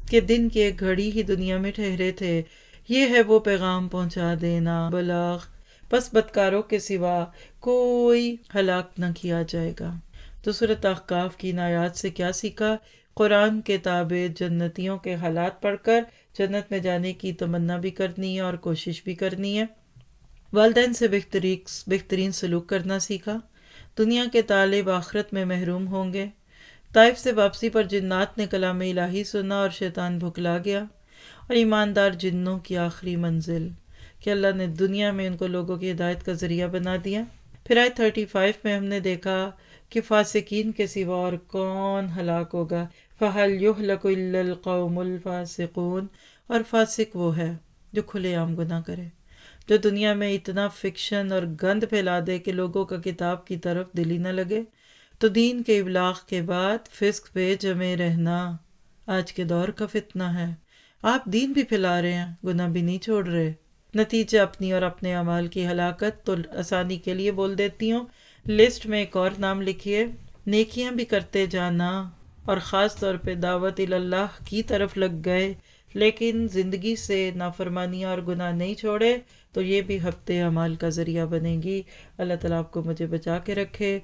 کہ دن کی ایک گھڑی ہی دنیا میں ٹھہرے تھے، یہ ہے وہ پیغام پہنچا دینا بلاغ، پس بدکاروں کے سوا کوئی ہلاک نہ کیا جائے گا۔ تو سورۃ احقاف کی ان آیات سے کیا سیکھا؟ قرآن کے تابع جنتیوں کے حالات پڑھ کر جنت میں جانے کی تمنا بھی کرنی ہے اور کوشش بھی کرنی ہے۔ والدین سے بہترین بہترین سلوک کرنا سیکھا۔ دنیا کے طالب آخرت میں محروم ہوں گے۔ طائف سے واپسی پر جنات نے کلام الہی سنا اور شیطان بھکلا گیا۔ اور ایماندار جنوں کی آخری منزل کہ اللہ نے دنیا میں ان کو لوگوں کی ہدایت کا ذریعہ بنا دیا۔ پھر آیت تھرٹی فائیو میں ہم نے دیکھا کہ فاسقین کے سوا اور کون ہلاک ہوگا، فَهَلْ يُهْلَكُ إِلَّا الْقَوْمُ الْفَاسِقُونَ، اور فاسق وہ ہے جو کھلے عام گناہ کرے، جو دنیا میں اتنا فکشن اور گند پھیلا دے کہ لوگوں کا کتاب کی طرف دل ہی نہ لگے۔ تو دین کے ابلاغ کے بعد فسق پہ جمے رہنا آج کے دور کا فتنہ ہے۔ آپ دین بھی پھیلا رہے ہیں، گناہ بھی نہیں چھوڑ رہے، نتیجہ اپنی اور اپنے اعمال کی ہلاکت۔ تو آسانی کے لیے بول دیتی ہوں، لسٹ میں ایک اور نام لکھیے، نیکیاں بھی کرتے جانا اور خاص طور پہ دعوت اللہ کی طرف لگ گئے لیکن زندگی سے نافرمانیاں اور گناہ نہیں چھوڑے تو یہ بھی حبط اعمال کا ذریعہ بنے گی۔ اللہ تعالیٰ آپ کو مجھے بچا کے رکھے۔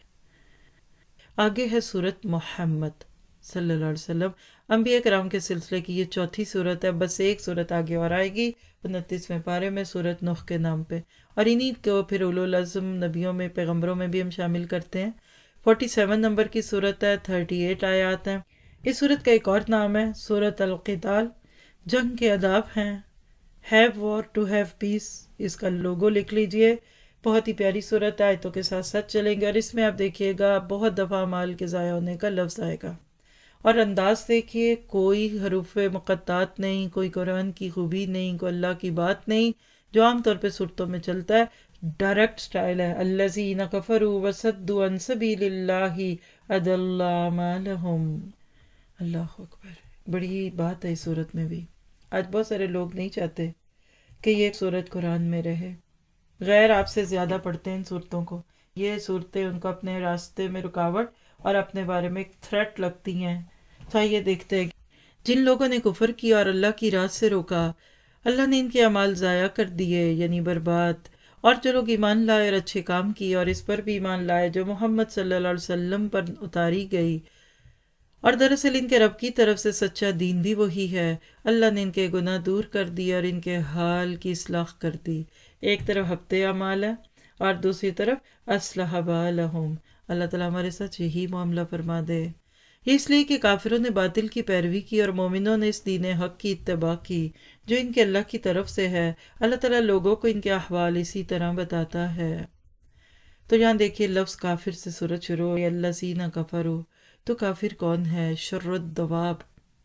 آگے ہے سورت محمد صلی اللہ علیہ وسلم، انبیاء کرام کے سلسلے کی یہ چوتھی سورت ہے، بس ایک سورت آگے اور آئے گی انتیسویں پارے میں سورت نوح کے نام پہ، اور انہی کو پھر اولو العزم نبیوں میں پیغمبروں میں بھی ہم شامل کرتے ہیں۔ فورٹی سیون نمبر کی سورت ہے، تھرٹی ایٹ آیات ہیں۔ اس سورت کا ایک اور نام ہے سورت القتال، جنگ کے آداب ہیں، have war to have peace, اس کا لوگو لکھ لیجئے۔ بہت ہی پیاری صورت ہے، آیتوں کے ساتھ ساتھ چلیں گے، اور اس میں آپ دیکھیے گا بہت دفعہ مال کے ضائع ہونے کا لفظ آئے گا، اور انداز دیکھیے، کوئی حروف مقطعات نہیں، کوئی قرآن کی خوبی نہیں، کوئی اللہ کی بات نہیں جو عام طور پہ صورتوں میں چلتا ہے، ڈائریکٹ سٹائل ہے۔ الذین کفروا وصدوا عن سبیل اللہ اضل اعمالہم۔ اللہ اکبر، بڑی بات ہے اس صورت میں بھی۔ آج بہت سارے لوگ نہیں چاہتے کہ یہ صورت قرآن میں رہے، غیر آپ سے زیادہ پڑھتے ہیں ان صورتوں کو، یہ صورتیں ان کو اپنے راستے میں رکاوٹ اور اپنے بارے میں ایک تھریٹ لگتی ہیں۔ تو یہ دیکھتے ہیں جن لوگوں نے کفر کیا اور اللہ کی راہ سے روکا، اللہ نے ان کے اعمال ضائع کر دیے، یعنی برباد۔ اور جو لوگ ایمان لائے اور اچھے کام کیے اور اس پر بھی ایمان لائے جو محمد صلی اللہ علیہ وسلم پر اتاری گئی، اور دراصل ان کے رب کی طرف سے سچا دین بھی وہی ہے، اللہ نے ان کے گناہ دور کر دیے اور ان کے حال کی اصلاح کر دی۔ ایک طرف حبط اعمال ہے اور دوسری طرف اصلح بالہم، اللہ تعالیٰ ہمارے ساتھ یہی معاملہ فرما دے۔ یہ اس لیے کہ کافروں نے باطل کی پیروی کی اور مومنوں نے اس دین حق کی اتباع کی جو ان کے اللہ کی طرف سے ہے۔ اللہ تعالیٰ لوگوں کو ان کے احوال اسی طرح بتاتا ہے۔ تو یہاں دیکھیے لفظ کافر سے سورت شروع ہوئی، الذین کفروا، تو کافر کون ہے؟ شر الدواب،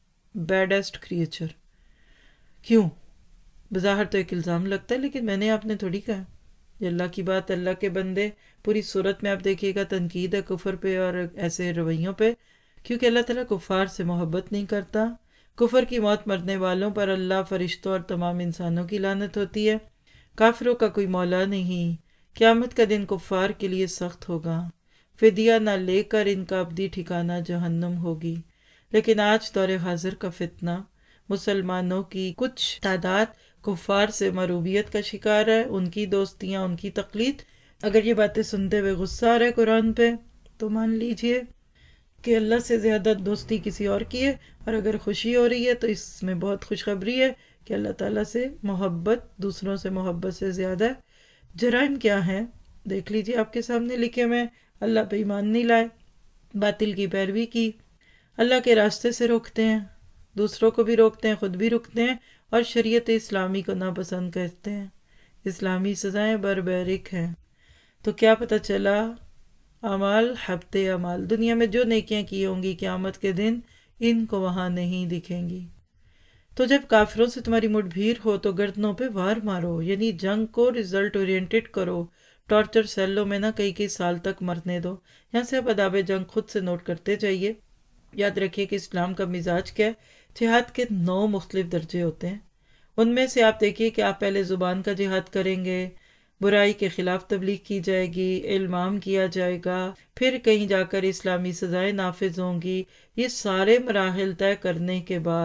بیڈسٹ کریچر۔ کیوں؟ بظاہر تو ایک الزام لگتا ہے، لیکن میں نے آپ نے تھوڑی کہا، یہ اللہ کی بات، اللہ کے بندے۔ پوری صورت میں آپ دیکھیے گا تنقید ہے کفر پہ اور ایسے رویوں پہ، کیونکہ اللہ تعالیٰ کفار سے محبت نہیں کرتا۔ کفر کی موت مرنے والوں پر اللہ، فرشتوں اور تمام انسانوں کی لعنت ہوتی ہے۔ کافروں کا کوئی مولا نہیں، قیامت کا دن کفار کے لیے سخت ہوگا، فدیہ نہ لے کر ان کا ابدی ٹھکانہ جہنم ہوگی۔ لیکن آج دور حاضر کا فتنہ، مسلمانوں کی کچھ تعداد کفار سے مروبیت کا شکار ہے، ان کی دوستیاں، ان کی تقلید۔ اگر یہ باتیں سنتے ہوئے غصہ آ رہا ہے قرآن پہ تو مان لیجئے کہ اللہ سے زیادہ دوستی کسی اور کی ہے، اور اگر خوشی ہو رہی ہے تو اس میں بہت خوشخبری ہے کہ اللہ تعالیٰ سے محبت دوسروں سے محبت سے زیادہ ہے۔ جرائم کیا ہیں دیکھ لیجئے، آپ کے سامنے لکھے ہوئے ہیں۔ اللہ پہ ایمان نہیں لائے، باطل کی پیروی کی، اللہ کے راستے سے روکتے ہیں، دوسروں کو بھی روکتے ہیں، خود بھی رکتے ہیں، اور شریعت اسلامی کو ناپسند کرتے ہیں۔ اسلامی سزائیں بربرک ہیں۔ تو کیا پتہ چلا؟ اعمال حبط اعمال، دنیا میں جو نیکیاں کی ہوں گی قیامت کے دن ان کو وہاں نہیں دکھیں گی۔ تو جب کافروں سے تمہاری مٹ بھیڑ ہو تو گردنوں پہ وار مارو، یعنی جنگ کو ریزلٹ اورینٹڈ کرو، ٹارچر سیلوں میں نہ کئی کئی سال تک مرنے دو۔ یہاں سے آپ آداب جنگ خود سے نوٹ کرتے جائیے۔ یاد رکھیے کہ اسلام کا مزاج کیا ہے۔ جہاد کے نو مختلف درجے ہوتے ہیں، ان میں سے آپ دیکھیے کہ آپ پہلے زبان کا جہاد کریں گے، برائی کے خلاف تبلیغ کی جائے گی، علم عام کیا جائے گا، پھر کہیں جا کر اسلامی سزائیں نافذ ہوں گی۔ یہ سارے مراحل طے کرنے کے بعد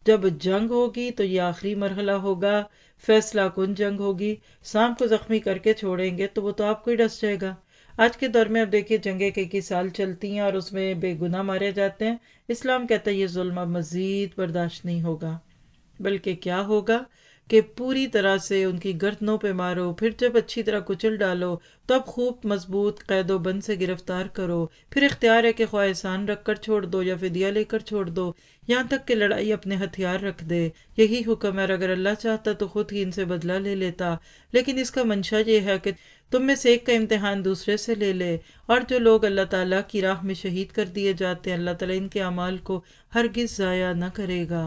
جب جنگ ہوگی تو یہ آخری مرحلہ ہوگا، فیصلہ کن جنگ ہوگی. سانپ کو زخمی کر کے چھوڑیں گے تو وہ تو آپ کو ہی ڈس جائے گا. آج کے دور میں اب دیکھیے جنگیں کئی کئی سال چلتی ہیں اور اس میں بے گناہ مارے جاتے ہیں. اسلام کہتا ہے یہ ظلم اب مزید برداشت نہیں ہوگا، بلکہ کیا ہوگا کہ پوری طرح سے ان کی گردنوں پہ مارو، پھر جب اچھی طرح کچل ڈالو تو اب خوب مضبوط قید و بند سے گرفتار کرو، پھر اختیار ہے کہ خواہ احسان رکھ کر چھوڑ دو یا فدیہ لے کر چھوڑ دو، یہاں تک کہ لڑائی اپنے ہتھیار رکھ دے. یہی حکم ہے، اور اگر اللہ چاہتا تو خود ہی ان سے بدلہ لے لیتا. لیکن اس کا منشا یہ ہے کہ تم میں سے ایک کا امتحان دوسرے سے لے لے. اور جو لوگ اللہ تعالیٰ کی راہ میں شہید کر دیے جاتے ہیں، اللہ تعالیٰ ان کے اعمال کو ہرگز ضائع نہ کرے گا،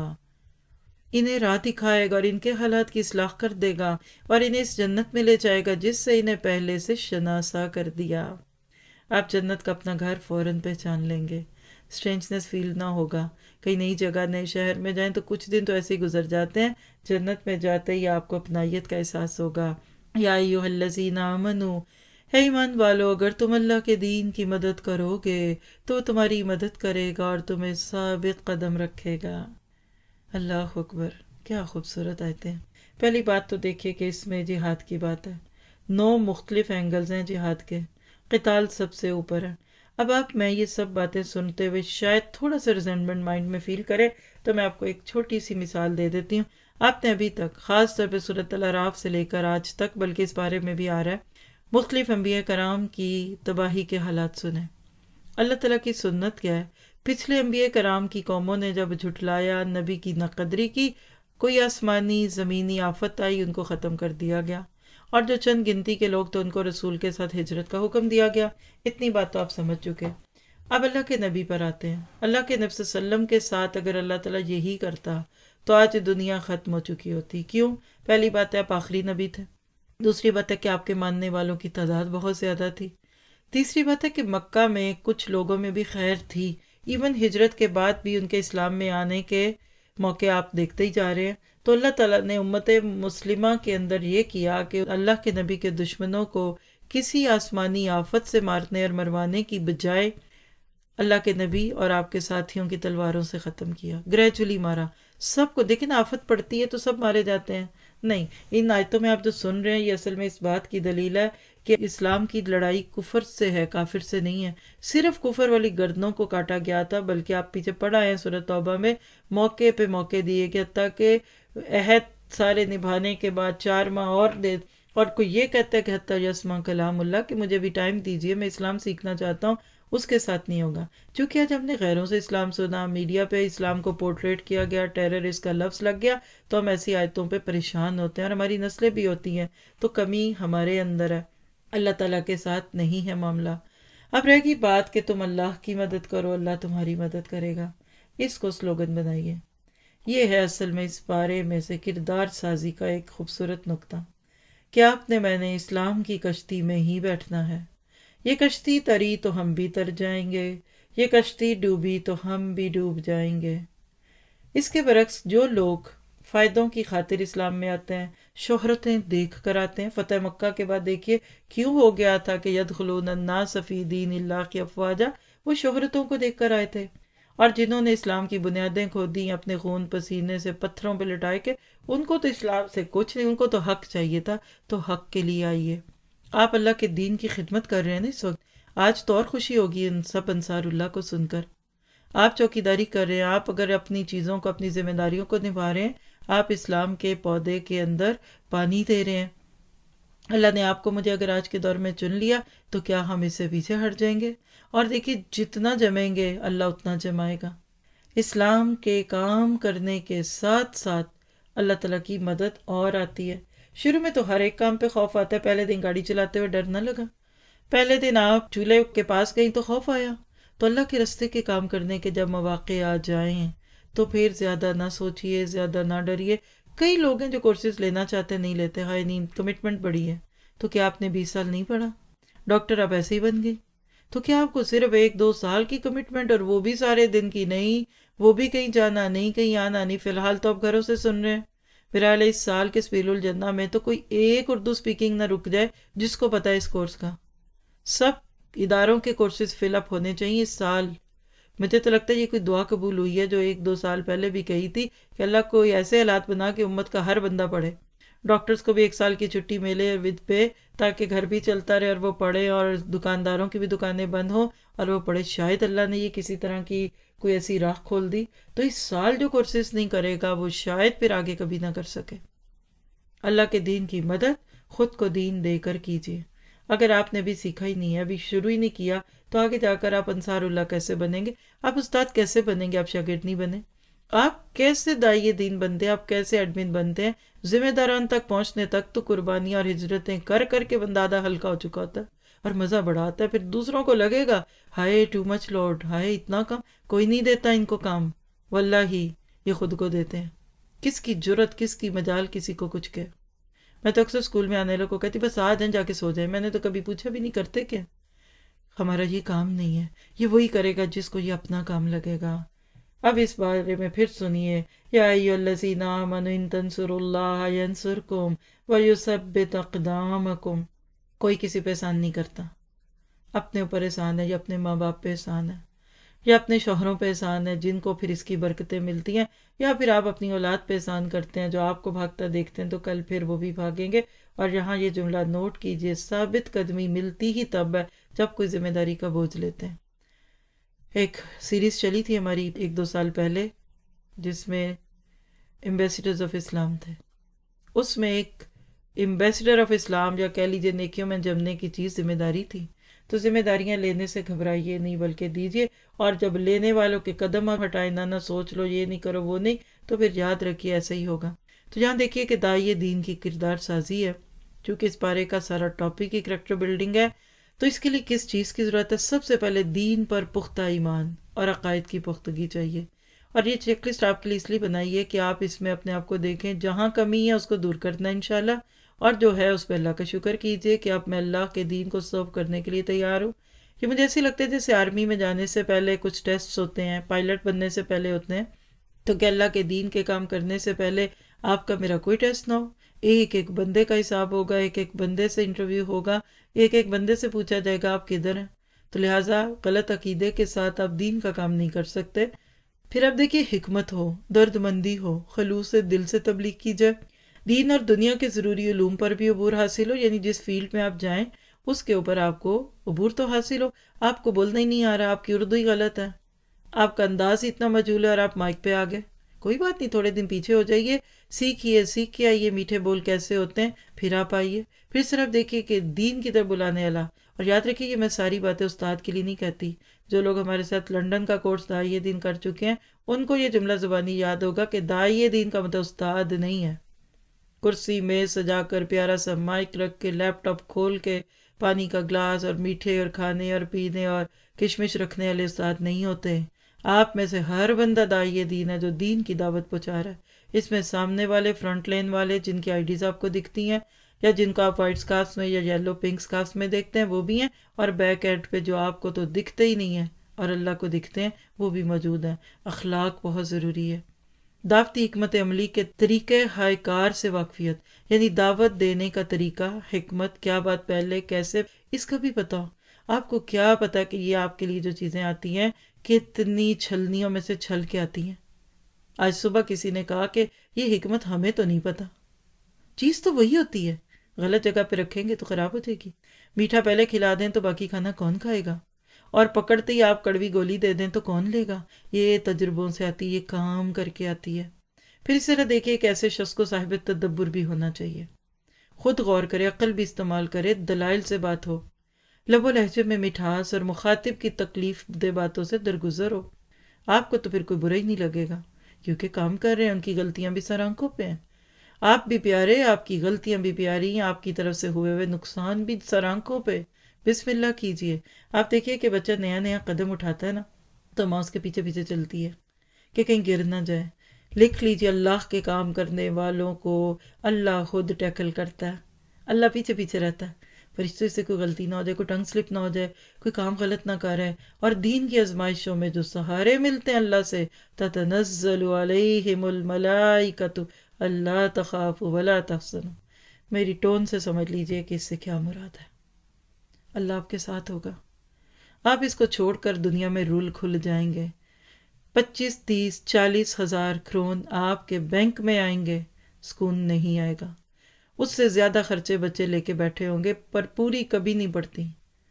انہیں راہ دکھائے گا اور ان کے حالات کی اصلاح کر دے گا، اور انہیں اس جنت میں لے جائے گا جس سے انہیں پہلے سے شناسا کر دیا. آپ جنت کا اپنا گھر فوراً پہچان لیں گے، اسٹرینجنس فیل نہ ہوگا. کئی نئی جگہ نئے شہر میں جائیں تو کچھ دن تو ایسے ہی گزر جاتے ہیں، جنت میں جاتے ہی آپ کو اپنائیت کا احساس ہوگا. یا ایھا الذین آمنو، ہے ایمان والو، اگر تم اللہ کے دین کی مدد کرو گے تو وہ تمہاری مدد کرے گا اور تمہیں ثابت قدم رکھے گا. اللہ اکبر، کیا خوبصورت آیتیں ہیں. پہلی بات تو دیکھیے کہ اس میں جہاد کی بات ہے. نو مختلف اینگلز ہیں جہاد کے، قتال سب سے اوپر ہے. اب آپ میں یہ سب باتیں سنتے ہوئے شاید تھوڑا سا ریزنٹمنٹ مائنڈ میں فیل کرے تو میں آپ کو ایک چھوٹی سی مثال دے دیتی ہوں. آپ نے ابھی تک خاص طور پہ سورۃ الاعراف سے لے کر آج تک، بلکہ اس بارے میں بھی آ رہا ہے، مختلف انبیاء کرام کی تباہی کے حالات سنے. اللہ تعالیٰ کی سنت کیا ہے؟ پچھلے انبیاء کرام کی قوموں نے جب جھٹلایا، نبی کی ناقدری کی، کوئی آسمانی زمینی آفت آئی، ان کو ختم کر دیا گیا، اور جو چند گنتی کے لوگ تو ان کو رسول کے ساتھ ہجرت کا حکم دیا گیا. اتنی بات تو آپ سمجھ چکے. اب اللہ کے نبی پر آتے ہیں. اللہ کے نبی صلی اللہ علیہ وسلم کے ساتھ اگر اللہ تعالیٰ یہی کرتا تو آج دنیا ختم ہو چکی ہوتی. کیوں؟ پہلی بات ہے آپ آخری نبی تھے، دوسری بات ہے کہ آپ کے ماننے والوں کی تعداد بہت زیادہ تھی، تیسری بات ہے کہ مکہ میں کچھ لوگوں میں بھی خیر تھی، ایون ہجرت کے بعد بھی ان کے اسلام میں آنے کے موقع آپ دیکھتے ہی جا رہے ہیں. تو اللہ تعالیٰ نے امت مسلمہ کے اندر یہ کیا کہ اللہ کے نبی کے دشمنوں کو کسی آسمانی آفت سے مارنے اور مروانے کی بجائے اللہ کے نبی اور آپ کے ساتھیوں کی تلواروں سے ختم کیا، گریجولی مارا سب کو. دیکھیں آفت پڑتی ہے تو سب مارے جاتے ہیں، نہیں. ان آیتوں میں آپ جو سن رہے ہیں یہ اصل میں اس بات کی دلیل ہے کہ اسلام کی لڑائی کفر سے ہے، کافر سے نہیں ہے. صرف کفر والی گردنوں کو کاٹا گیا تھا، بلکہ آپ پیچھے پڑھ آئے ہیں سورۃ توبہ میں موقع پہ موقع دیے گئے، تاکہ عہد سارے نبھانے کے بعد چار ماہ اور دے. اور کوئی یہ کہتا ہے کہ حتیٰ یسمع کلام اللہ، کہ مجھے بھی ٹائم دیجیے میں اسلام سیکھنا چاہتا ہوں، اس کے ساتھ نہیں ہوگا. چونکہ آج ہم نے غیروں سے اسلام سنا، میڈیا پہ اسلام کو پورٹریٹ کیا گیا، ٹیررسٹ کا لفظ لگ گیا، تو ہم ایسی آیتوں پہ پریشان ہوتے ہیں اور ہماری نسلیں بھی ہوتی ہیں. تو کمی ہمارے اندر ہے، اللہ تعالیٰ کے ساتھ نہیں ہے معاملہ. اب رہ گئی بات کہ تم اللہ کی مدد کرو، اللہ تمہاری مدد کرے گا. اس کو سلوگن بنائیے. یہ ہے اصل میں اس بارے میں سے کردار سازی کا ایک خوبصورت نقطہ کہ آپ نے میں نے اسلام کی کشتی میں ہی بیٹھنا ہے. یہ کشتی تری تو ہم بھی تر جائیں گے، یہ کشتی ڈوبی تو ہم بھی ڈوب جائیں گے. اس کے برعکس جو لوگ فائدوں کی خاطر اسلام میں آتے ہیں، شہرتیں دیکھ کر آتے ہیں. فتح مکہ کے بعد دیکھیے کیوں ہو گیا تھا کہ یدخلون الناس فی دین اللہ کی افواجا، وہ شہرتوں کو دیکھ کر آئے تھے. اور جنہوں نے اسلام کی بنیادیں کھودی اپنے خون پسینے سے پتھروں پہ لٹائے کے، ان کو تو اسلام سے کچھ نہیں، ان کو تو حق چاہیے تھا. تو حق کے لیے آئیے. آپ اللہ کے دین کی خدمت کر رہے ہیں نا اس وقت. آج تو اور خوشی ہوگی ان سب انصار اللہ کو سن کر. آپ چوکیداری کر رہے ہیں، آپ اگر اپنی چیزوں کو، اپنی ذمہ داریوں کو نبھا رہے ہیں، آپ اسلام کے پودے کے اندر پانی دے رہے ہیں. اللہ نے آپ کو مجھے اگر آج کے دور میں چن لیا تو کیا ہم اس سے پیچھے ہٹ جائیں گے؟ اور دیکھیے جتنا جمیں گے اللہ اتنا جمائے گا. اسلام کے کام کرنے کے ساتھ ساتھ اللہ تعالیٰ کی مدد اور آتی ہے. شروع میں تو ہر ایک کام پہ خوف آتا ہے. پہلے دن گاڑی چلاتے ہوئے ڈر نہ لگا، پہلے دن آپ چولہے کے پاس گئیں تو خوف آیا. تو اللہ کے راستے کے کام کرنے کے جب مواقع آ جائیں تو پھر زیادہ نہ سوچیے، زیادہ نہ ڈریے. کئی لوگ ہیں جو کورسز لینا چاہتے نہیں لیتے، ہائے نیند کمٹمنٹ بڑی ہے. تو کیا آپ نے بیس سال نہیں پڑھا؟ ڈاکٹر آپ ایسے ہی بن گئی. تو کیا آپ کو صرف ایک دو سال کی کمٹمنٹ، اور وہ بھی سارے دن کی نہیں، وہ بھی کہیں جانا نہیں، کہیں آنا نہیں. فی الحال تو آپ گھروں سے سن رہے ہیں. فی اس سال کے سبیل الجنہ میں تو کوئی ایک اردو سپیکنگ نہ رک جائے جس کو پتہ ہے اس کورس کا. سب اداروں کے کورسز فل اپ ہونے چاہیے اس سال. مجھے تو لگتا ہے یہ کوئی دعا قبول ہوئی ہے جو ایک دو سال پہلے بھی کہی تھی کہ اللہ کوئی ایسے حالات بنا کہ امت کا ہر بندہ پڑھے، ڈاکٹرز کو بھی ایک سال کی چھٹی ملے ود پے، تاکہ گھر بھی چلتا رہے اور وہ پڑھے، اور دکانداروں کی بھی دکانیں بند ہوں اور وہ پڑھے۔ شاید اللہ نے یہ کسی طرح کی کوئی ایسی راہ کھول دی، تو اس سال جو کورسز نہیں کرے گا وہ شاید پھر آگے کبھی نہ کر سکے۔ اللہ کے دین کی مدد خود کو دین دے کر کیجیے۔ اگر آپ نے بھی سیکھا ہی نہیں ہے، ابھی شروع ہی نہیں کیا، تو آگے جا کر آپ انصار اللہ کیسے بنیں گے؟ آپ استاد کیسے بنیں گے؟ آپ شاگرد نہیں بنے۔ آپ کیسے داعی دین بنتے ہیں؟ آپ کیسے ایڈمن بنتے ہیں؟ ذمہ داران تک پہنچنے تک تو قربانیاں اور ہجرتیں کر کر کے بندہ آدھا ہلکا ہو چکا ہوتا ہے اور مزہ بڑا آتا ہے۔ پھر دوسروں کو لگے گا ہائے ٹو مچ لوڈ، ہائے اتنا کام، کوئی نہیں دیتا ان کو کام، واللہ ہی یہ خود کو دیتے ہیں۔ کس کی جرت، کس کی مجال کسی کو کچھ کہ۔ میں تو اکثر اسکول میں آنے والوں کو کہتی بس آ جائیں جا کے سو جائیں، میں نے تو کبھی پوچھا بھی نہیں کرتے کیا؟ ہمارا یہ کام نہیں ہے، یہ وہی کرے گا جس کو یہ اپنا کام لگے گا۔ اب اس بارے میں پھر سنیے، یا ایھا الذین آمنوا ان تنصروا اللہ ینصرکم ویثبت اقدامکم۔ کوئی کسی پہ احسان نہیں کرتا، اپنے اوپر احسان ہے یا اپنے ماں باپ پہ احسان ہے یا اپنے شوہروں پہ احسان ہے جن کو پھر اس کی برکتیں ملتی ہیں، یا پھر آپ اپنی اولاد پہ احسان کرتے ہیں جو آپ کو بھاگتا دیکھتے ہیں تو کل پھر وہ بھی بھاگیں گے۔ اور یہاں یہ جملہ نوٹ کیجئے، ثابت قدمی ملتی ہی تب ہے جب کوئی ذمہ داری کا بوجھ لیتے ہیں۔ ایک سیریز چلی تھی ہماری ایک دو سال پہلے جس میں ایمبیسیڈرز آف اسلام تھے، اس میں ایک ایمبیسیڈر آف اسلام یا کہہ لیجیے نیکیوں میں جمنے کی چیز ذمہ داری تھی۔ تو ذمہ داریاں لینے سے گھبرائیے نہیں بلکہ دیجیے، اور جب لینے والوں کے قدم آپ ہٹائیں نہ نہ سوچ لو یہ نہیں کرو وہ نہیں، تو پھر یاد رکھیے ایسا ہی ہوگا۔ تو یہاں دیکھیے کہ داعی دین کی کردار سازی ہے، چونکہ اس بارے کا سارا ٹاپک ہی کریکٹر بلڈنگ ہے، تو اس کے لیے کس چیز کی ضرورت ہے؟ سب سے پہلے دین پر پختہ ایمان اور عقائد کی پختگی چاہیے۔ اور یہ چیک لسٹ آپ کے لیے اس لیے بنائی ہے کہ آپ اس میں اپنے آپ کو دیکھیں، جہاں کمی ہے اس کو دور کرنا انشاءاللہ، اور جو ہے اس پہ اللہ کا شکر کیجئے کہ آپ میں اللہ کے دین کو سرو کرنے کے لیے تیار ہوں۔ یہ مجھے ایسے لگتا ہے جیسے آرمی میں جانے سے پہلے کچھ ٹیسٹ ہوتے ہیں، پائلٹ بننے سے پہلے ہوتے ہیں، تو کہ اللہ کے دین کے کام کرنے سے پہلے آپ کا میرا کوئی ٹیسٹ نہ ہو، ایک ایک بندے کا حساب ہوگا، ایک ایک بندے سے انٹرویو ہوگا، ایک ایک بندے سے پوچھا جائے گا آپ کدھر ہیں۔ تو لہٰذا غلط عقیدے کے ساتھ آپ دین کا کام نہیں کر سکتے۔ پھر اب دیکھیے حکمت ہو، درد مندی ہو، خلوص دل سے تبلیغ کی جائے، دین اور دنیا کے ضروری علوم پر بھی عبور حاصل ہو، یعنی جس فیلڈ میں آپ جائیں اس کے اوپر آپ کو عبور تو حاصل ہو۔ آپ کو بولنا ہی نہیں آ رہا، آپ کی اردو ہی غلط ہے، آپ کا انداز ہی اتنا مجہول ہے اور آپ مائک پہ آ گئے، کوئی بات نہیں، تھوڑے دن پیچھے ہو جائیے، سیکھیے سیکھ کے آئیے میٹھے بول کیسے ہوتے ہیں، پھر آپ آئیے، پھر صرف دیکھیے کہ دین کی طرف بلانے والا۔ اور یاد رکھیے کہ میں ساری باتیں استاد کے لیے نہیں کہتی، جو لوگ ہمارے ساتھ لنڈن کا کورس داعیہ دین کر چکے ہیں ان کو یہ جملہ زبانی یاد ہوگا کہ داعیہ دین کا مطلب استاد نہیں ہے۔ کرسی میز سجا کر پیارا سا مائک رکھ کے لیپ ٹاپ کھول کے پانی کا گلاس اور میٹھے اور کھانے اور پینے اور کشمش رکھنے والے استاد نہیں ہوتے۔ آپ میں سے ہر بندہ داعیہ دین ہے جو دین کی دعوت پہنچا رہا ہے۔ اس میں سامنے والے فرنٹ لین والے جن کی آئی ڈیز آپ کو دکھتی ہیں یا جن کو آپ وائٹ سکارف میں یا یلو پنک سکارف میں دیکھتے ہیں وہ بھی ہیں، اور بیک اینڈ پہ جو آپ کو تو دکھتے ہی نہیں ہیں اور اللہ کو دکھتے ہیں وہ بھی موجود ہیں۔ اخلاق بہت ضروری ہے۔ دعوتی حکمت عملی کے طریقے ہائے کار سے واقفیت، یعنی دعوت دینے کا طریقہ، حکمت، کیا بات پہلے کیسے، اس کا بھی پتہ ہو۔ آپ کو کیا پتا کہ یہ آپ کے لیے جو چیزیں آتی ہیں کتنی چھلنیوں میں سے چھل کے آتی ہیں۔ آج صبح کسی نے کہا کہ یہ حکمت ہمیں تو نہیں پتا، چیز تو وہی ہوتی ہے، غلط جگہ پہ رکھیں گے تو خراب ہو جائے گی۔ میٹھا پہلے کھلا دیں تو باقی کھانا کون کھائے گا، اور پکڑتے ہی آپ کڑوی گولی دے دیں تو کون لے گا۔ یہ تجربوں سے آتی ہے، یہ کام کر کے آتی ہے۔ پھر اس طرح دیکھیے کہ ایسے شخص کو صاحب تدبر بھی ہونا چاہیے، خود غور کرے، عقل بھی استعمال کرے، دلائل سے بات ہو، لب و لہجے میں مٹھاس اور مخاطب کی تکلیف دہ باتوں سے درگزر ہو۔ آپ کو تو پھر کوئی برا ہی نہیں لگے گا کیونکہ کام کر رہے ہیں، ان کی غلطیاں بھی سر آنکھوں پہ ہیں، آپ بھی پیارے، آپ کی غلطیاں بھی پیاری ہیں، آپ کی طرف سے ہوئے ہوئے نقصان بھی سر آنکھوں پہ۔ بسم اللہ کیجئے۔ آپ دیکھیے کہ بچہ نیا نیا قدم اٹھاتا ہے نا تو ماں اس کے پیچھے پیچھے چلتی ہے کہ کہیں گر نہ جائے۔ لکھ لیجئے اللہ کے کام کرنے والوں کو اللہ خود ٹیکل کرتا ہے، اللہ پیچھے پیچھے رہتا ہے، فرشتے سے کوئی غلطی نہ ہو جائے، کوئی ٹنگ سلپ نہ ہو جائے، کوئی کام غلط نہ کرے۔ اور دین کی آزمائشوں میں جو سہارے ملتے ہیں اللہ سے، تتنزل علیہم الملائکۃ اللہ تخافوا ولا تحزنوا، میری ٹون سے سمجھ لیجئے کہ اس سے کیا مراد ہے۔ اللہ آپ کے ساتھ ہوگا، آپ اس کو چھوڑ کر دنیا میں رول کھل جائیں گے، پچیس تیس چالیس ہزار کرون آپ کے بینک میں آئیں گے، سکون نہیں آئے گا، اس سے زیادہ خرچے بچے لے کے بیٹھے ہوں گے پر پوری کبھی نہیں پڑتی،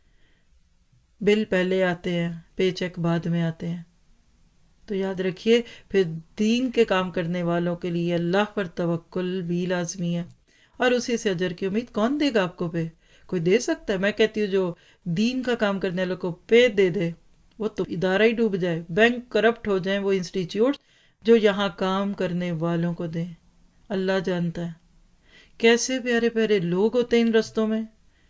بل پہلے آتے ہیں پے چیک بعد میں آتے ہیں۔ تو یاد رکھیے پھر دین کے کام کرنے والوں کے لیے اللہ پر توکل بھی لازمی ہے، اور اسی سے اجر کی امید کون دے گا آپ کو پہ؟ کوئی دے سکتا ہے؟ میں کہتی ہوں جو دین کا کام کرنے والوں کو پے دے دے وہ تو ادارہ ہی ڈوب جائے، بینک کرپٹ ہو جائیں وہ انسٹیٹیوٹ جو یہاں کام کرنے والوں کو دیں۔ اللہ جانتا ہے کیسے پیارے پیارے لوگ ہوتے ہیں ان رستوں میں،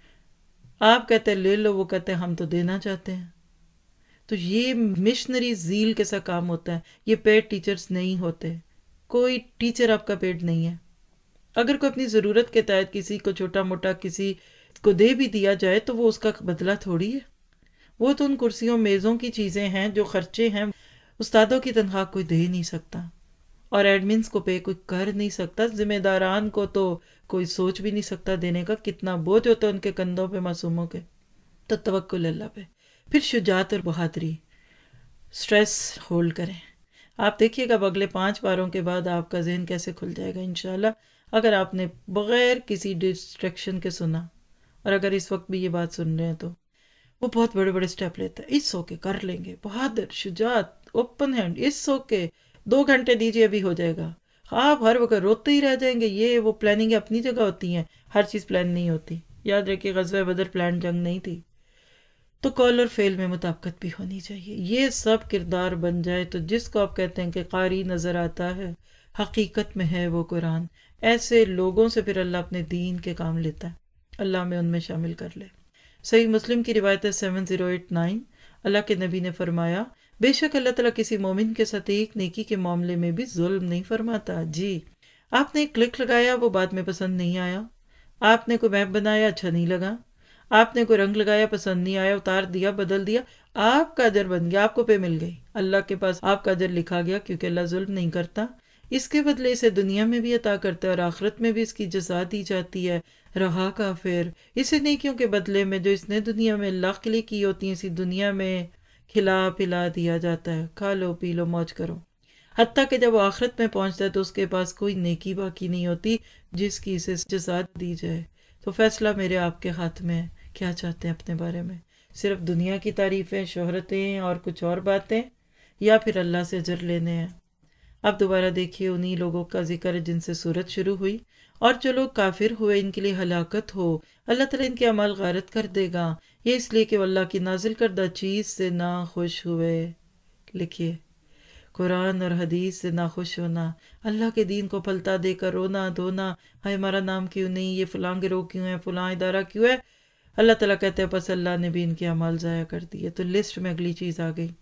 آپ کہتے ہیں لے لو، وہ کہتے ہیں ہم تو دینا چاہتے ہیں۔ تو یہ مشنری زیل کے ساتھ کام ہوتا ہے، یہ پیڈ ٹیچرز نہیں ہوتے، کوئی ٹیچر آپ کا پیڈ نہیں ہے۔ اگر کوئی اپنی ضرورت کے تحت کسی کو چھوٹا موٹا کسی کو دے بھی دیا جائے تو وہ اس کا بدلہ تھوڑی ہے، وہ تو ان کرسیوں میزوں کی چیزیں ہیں جو خرچے ہیں، استادوں کی تنخواہ کوئی دے نہیں سکتا، اور ایڈمنز کو پے کوئی کر نہیں سکتا، ذمہ داران کو تو کوئی سوچ بھی نہیں سکتا دینے کا، کتنا بوجھ ہوتا ہے ان کے کندھوں پہ معصوموں کے۔ تو توکل اللہ پہ، پھر شجاعت اور بہادری، سٹریس ہولڈ کریں۔ آپ دیکھیے گا اب اگلے پانچ باروں کے بعد آپ کا ذہن کیسے کھل جائے گا انشاءاللہ، اگر آپ نے بغیر کسی ڈسٹریکشن کے سنا، اور اگر اس وقت بھی یہ بات سن رہے ہیں تو وہ بہت بڑے بڑے سٹیپ لیتا ہے، اس ہو کے کر لیں گے، بہادر، شجاعت، اوپن ہینڈ، اس ہو کے دو گھنٹے دیجیے ابھی ہو جائے گا، آپ ہر وقت روتے ہی رہ جائیں گے۔ یہ وہ پلاننگ اپنی جگہ ہوتی ہیں، ہر چیز پلان نہیں ہوتی، یاد رکھیے غزوہ بدر پلان جنگ نہیں تھی۔ تو کال اور فیل میں مطابقت بھی ہونی چاہیے، یہ سب کردار بن جائے تو جس کو آپ کہتے ہیں کہ قاری نظر آتا ہے حقیقت میں ہے وہ قرآن، ایسے لوگوں سے پھر اللہ اپنے دین کے کام لیتا ہے، اللہ میں ان میں شامل کر لے۔ صحیح مسلم کی روایت ہے سیون زیرو ایٹ نائن، اللہ کے نبی نے فرمایا بے شک اللہ تعالیٰ کسی مومن کے ساتھ ایک نیکی کے معاملے میں بھی ظلم نہیں فرماتا۔ جی آپ نے ایک کلک لگایا، وہ بعد میں پسند نہیں آیا، آپ نے کوئی میپ بنایا اچھا نہیں لگا، آپ نے کوئی رنگ لگایا پسند نہیں آیا، اتار دیا بدل دیا، آپ کا اجر بن گیا، آپ کو پے مل گئی، اللہ کے پاس آپ کا اجر لکھا گیا، کیونکہ اللہ ظلم نہیں کرتا، اس کے بدلے اسے دنیا میں بھی عطا کرتا ہے اور آخرت میں بھی اس کی جزا دی جاتی ہے۔ رہا کافر، اسے نیکیوں کے بدلے میں جو اس نے دنیا میں اللہ کے لیے کی ہوتی ہیں اسی دنیا میں کھلا پلا دیا جاتا ہے، کھا لو پی لو موج کرو، حتیٰ کہ جب وہ آخرت میں پہنچتا ہے تو اس کے پاس کوئی نیکی باقی نہیں ہوتی جس کی اسے جزا دی جائے۔ تو فیصلہ میرے آپ کے ہاتھ میں ہے، کیا چاہتے ہیں اپنے بارے میں؟ صرف دنیا کی تعریفیں، شہرتیں اور کچھ اور باتیں، یا پھر اللہ سے اجر لینے ہیں؟ اب دوبارہ دیکھیے انہی لوگوں کا ذکر ہے جن سے سورت شروع ہوئی، اور جو لوگ کافر ہوئے ان کے لیے ہلاکت ہو، اللہ تعالیٰ ان کے اعمال غارت کر دے گا، یہ اس لیے کہ وہ اللہ کی نازل کردہ چیز سے نا خوش ہوئے۔ لکھیے قرآن اور حدیث سے ناخوش ہونا، اللہ کے دین کو پھلتا دے کر رونا دھونا، ہائے ہمارا نام کیوں نہیں، یہ فلاں گروہ کیوں ہے، فلاں ادارہ کیوں ہے، اللہ تعالیٰ کہتے ہیں پس اللہ نے بھی ان کے اعمال ضائع کر دیے۔ تو لسٹ میں اگلی چیز آ گئی،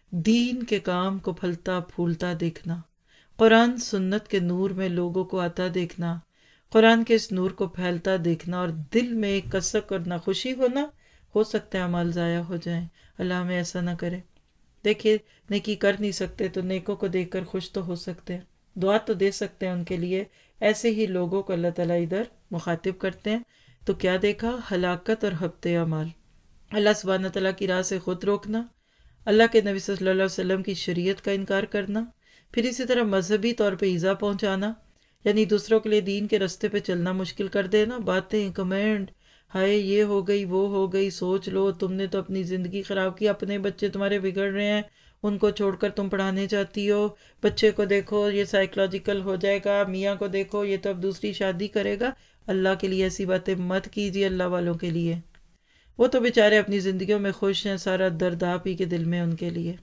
دین کے کام کو پھلتا پھولتا دیکھنا، قرآن سنت کے نور میں لوگوں کو آتا دیکھنا، قرآن کے اس نور کو پھیلتا دیکھنا، اور دل میں ایک کسک اور ناخوشی ہونا، ہو سکتا ہے اعمال ضائع ہو جائیں، اللہ ہمیں ایسا نہ کرے۔ دیکھیے نیکی کر نہیں سکتے تو نیکوں کو دیکھ کر خوش تو ہو سکتے ہیں، دعا تو دے سکتے ہیں ان کے لیے، ایسے ہی لوگوں کو اللہ تعالیٰ ادھر مخاطب کرتے ہیں۔ تو کیا دیکھا؟ ہلاکت اور حبط اعمال، اللہ سبحانہ تعالیٰ کی راہ سے خود روکنا، اللہ کے نبی صلی اللہ علیہ وسلم کی شریعت کا انکار کرنا، پھر اسی طرح مذہبی طور پہ ایذا پہنچانا، یعنی دوسروں کے لیے دین کے رستے پہ چلنا مشکل کر دینا، باتیں کمنٹ، ہائے یہ ہو گئی وہ ہو گئی، سوچ لو تم نے تو اپنی زندگی خراب کی، اپنے بچے تمہارے بگڑ رہے ہیں ان کو چھوڑ کر تم پڑھانے چاہتی ہو، بچے کو دیکھو یہ سائیکولوجیکل ہو جائے گا، میاں کو دیکھو یہ تو اب دوسری شادی کرے گا۔ اللہ کے لیے ایسی باتیں مت کیجیے، اللہ والوں کے لیے، وہ تو بیچارے اپنی زندگیوں میں خوش ہیں، سارا درد آپ ہی کے دل میں ان کے لیے،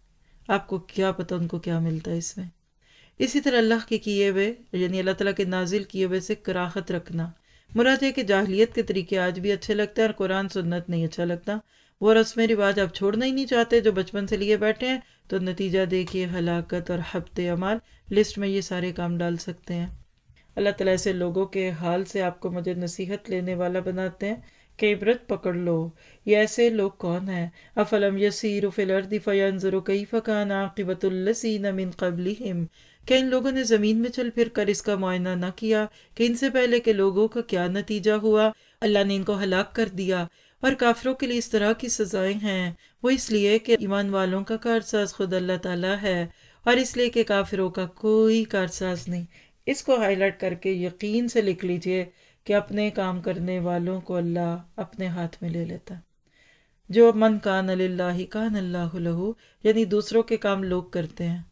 آپ کو کیا پتہ ان کو کیا ملتا ہے اس میں۔ اسی طرح اللہ کے کیے ہوئے یعنی اللہ تعالیٰ کے نازل کیے ہوئے سے کراہت رکھنا، مراد ہے کہ جاہلیت کے طریقے آج بھی اچھے لگتے ہیں اور قرآن سنت نہیں اچھا لگتا، وہ رسم رواج آپ چھوڑنا ہی نہیں چاہتے جو بچپن سے لیے بیٹھے ہیں، تو نتیجہ دیکھیے ہلاکت اور حبط اعمال، لسٹ میں یہ سارے کام ڈال سکتے ہیں۔ اللہ تعالیٰ ایسے لوگوں کے حال سے آپ کو مجھے نصیحت لینے والا بناتے ہیں کہ عبرت پکڑ لو، یہ ایسے لوگ کون ہیں؟ افلم یسیروا فی الارض فینظروا کیف کان عاقبۃ الذین من قبلہم، کیا ان لوگوں نے زمین میں چل پھر کر اس کا معائنہ نہ کیا کہ ان سے پہلے کے لوگوں کا کیا نتیجہ ہوا؟ اللہ نے ان کو ہلاک کر دیا، اور کافروں کے لیے اس طرح کی سزائیں ہیں، وہ اس لیے کہ ایمان والوں کا کارساز خود اللہ تعالیٰ ہے، اور اس لیے کہ کافروں کا کوئی کارساز نہیں۔ اس کو ہائی لائٹ کر کے یقین سے لکھ لیجئے کہ اپنے کام کرنے والوں کو اللہ اپنے ہاتھ میں لے لیتا۔ جو من کان للہ کان اللہ لہ، یعنی دوسروں کے کام لوگ کرتے ہیں،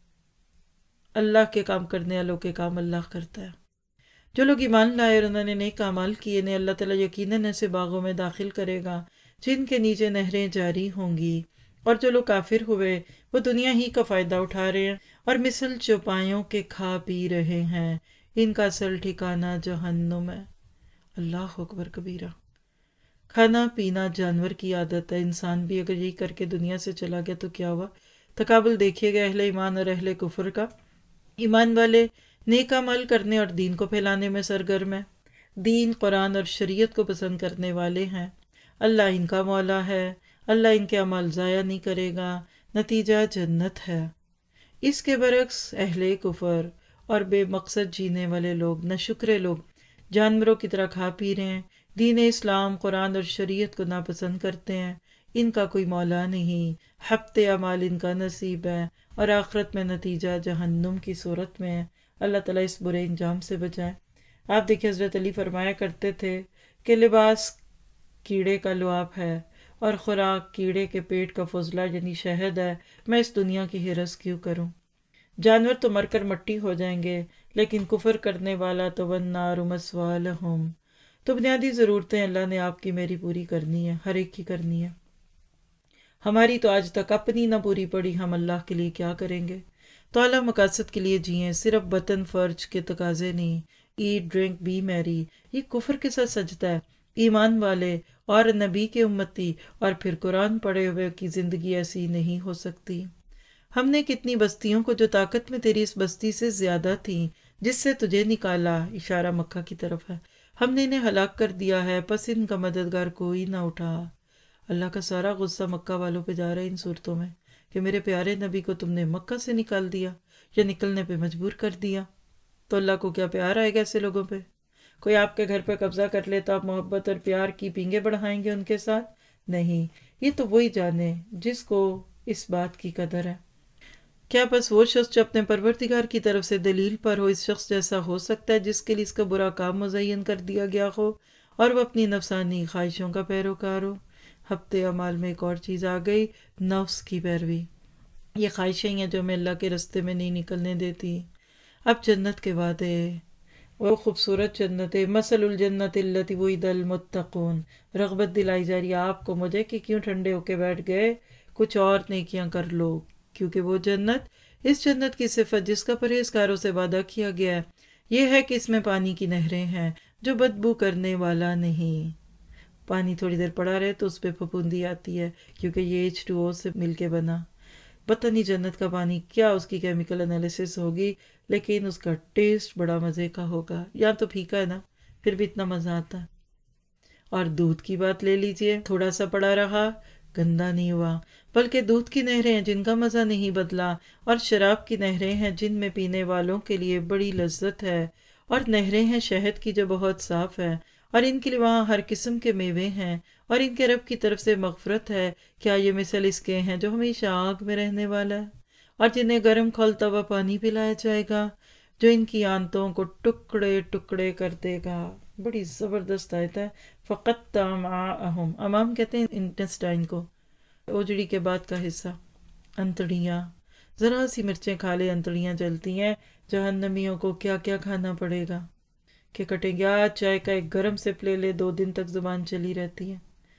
اللہ کے کام کرنے والوں کے کام اللہ کرتا ہے۔ جو لوگ ایمان لائے اور انہوں نے نیک اعمال کیے، انہیں اللہ تعالیٰ یقیناً ایسے باغوں میں داخل کرے گا جن کے نیچے نہریں جاری ہوں گی۔ اور جو لوگ کافر ہوئے وہ دنیا ہی کا فائدہ اٹھا رہے ہیں اور مثل چوپایوں کے کھا پی رہے ہیں، ان کا اصل ٹھکانہ جہنم ہے۔ اللہ اکبر کبیرہ۔ کھانا پینا جانور کی عادت ہے، انسان بھی اگر یہی کر کے دنیا سے چلا گیا تو کیا ہوا؟ تقابل دیکھیے گا اہل ایمان اور اہل کفر کا۔ ایمان والے نیک عمل کرنے اور دین کو پھیلانے میں سرگرم ہے، دین، قرآن اور شریعت کو پسند کرنے والے ہیں۔ اللہ ان کا مولا ہے، اللہ ان کے عمل ضائع نہیں کرے گا، نتیجہ جنت ہے۔ اس کے برعکس اہل کفر اور بے مقصد جینے والے لوگ، ناشکرے لوگ، جانوروں کی طرح کھا پی رہے ہیں، دین اسلام، قرآن اور شریعت کو ناپسند کرتے ہیں، ان کا کوئی مولا نہیں، حبط اعمال ان کا نصیب ہے، اور آخرت میں نتیجہ جہنم کی صورت میں ہے۔ اللہ تعالیٰ اس برے انجام سے بچائے۔ آپ دیکھیں حضرت علی فرمایا کرتے تھے کہ لباس کیڑے کا لعاب ہے اور خوراک کیڑے کے پیٹ کا فضلہ یعنی شہد ہے، میں اس دنیا کی ہرس کیوں کروں؟ جانور تو مر کر مٹی ہو جائیں گے، لیکن کفر کرنے والا تو والنار مثوی لہم۔ تو بنیادی ضرورتیں اللہ نے آپ کی میری پوری کرنی ہے، ہر ایک کی کرنی ہے۔ ہماری تو آج تک اپنی نہ پوری پڑی، ہم اللہ کے لیے کیا کریں گے؟ تو اعلیٰ مقاصد کے لیے جئیں، صرف بطن فرج کے تقاضے نہیں۔ ایٹ ڈرنک بی میری، یہ کفر کے ساتھ سجدہ ہے۔ ایمان والے اور نبی کے امتی اور پھر قرآن پڑھے ہوئے کی زندگی ایسی نہیں ہو سکتی۔ ہم نے کتنی بستیوں کو جو طاقت میں تیری اس بستی سے زیادہ تھیں جس سے تجھے نکالا، اشارہ مکہ کی طرف ہے، ہم نے انہیں ہلاک کر دیا ہے، پس ان کا مددگار کوئی نہ اٹھا۔ اللہ کا سارا غصہ مکہ والوں پہ جا رہا ہے ان صورتوں میں کہ میرے پیارے نبی کو تم نے مکہ سے نکال دیا یا نکلنے پہ مجبور کر دیا۔ تو اللہ کو کیا پیار آئے گا ایسے لوگوں پہ؟ کوئی آپ کے گھر پہ قبضہ کر لے تو آپ محبت اور پیار کی پینگیں بڑھائیں گے ان کے ساتھ؟ نہیں، یہ تو وہی جانے جس کو اس بات کی قدر ہے۔ کیا بس وہ شخص جو اپنے پروردگار کی طرف سے دلیل پر ہو اس شخص جیسا ہو سکتا ہے جس کے لیے اس کا برا کام مزین کر دیا گیا ہو اور وہ اپنی نفسانی خواہشوں کا پیروکار ہو؟ ہفتے اعمال میں ایک اور چیز آ گئی، نفس کی پیروی۔ یہ خواہشیں ہیں جو ہمیں اللہ کے رستے میں نہیں نکلنے دیتی۔ اب جنت کے وعدے، وہ خوبصورت جنت، مثل الجنت التی وعد المتقون، رغبت دلائی جا رہی ہے آپ کو مجھے کہ کیوں ٹھنڈے ہو کے بیٹھ گئے، کچھ اور نیکیاں کر لو، کیونکہ وہ جنت، اس جنت کی صفت جس کا پرہیزگاروں سے وعدہ کیا گیا ہے یہ ہے کہ اس میں پانی کی نہریں ہیں جو بدبو کرنے والا نہیں۔ پانی تھوڑی دیر پڑا رہے تو اس پہ پھپھوندی آتی ہے کیونکہ یہ ایچ ٹو او سے مل کے بنا۔ پتہ نہیں جنت کا پانی کیا اس کی کیمیکل انالیسس ہوگی، لیکن اس کا ٹیسٹ بڑا مزے کا ہوگا۔ یہاں تو پھیکا ہے نا، پھر بھی اتنا مزہ آتا ہے۔ اور دودھ کی بات لے لیجئے، تھوڑا سا پڑا رہا، گندا نہیں ہوا، بلکہ دودھ کی نہریں ہیں جن کا مزہ نہیں بدلا، اور شراب کی نہریں ہیں جن میں پینے والوں کے لیے بڑی لذت ہے، اور نہریں ہیں شہد کی جو بہت صاف ہے، اور ان کے لیے وہاں ہر قسم کے میوے ہیں، اور ان کے رب کی طرف سے مغفرت ہے۔ کیا یہ مثل اس کے ہیں جو ہمیشہ آگ میں رہنے والا ہے اور جنہیں گرم کھولتا ہوا پانی پلایا جائے گا جو ان کی آنتوں کو ٹکڑے ٹکڑے کر دے گا۔ بڑی زبردست آیت ہے۔ فقطع امعاءہم، امام کہتے ہیں انٹسٹائن کو، اوجڑی کے بعد کا حصہ، انتڑیاں۔ ذرا سی مرچیں کھا لے انتڑیاں جلتی ہیں۔ جہنمیوں کو کیا کیا کھانا پڑے گا کہ کٹیں گے۔ آج چائے کا ایک گرم سپ لے لے، دو دن تک زبان چلی رہتی ہے۔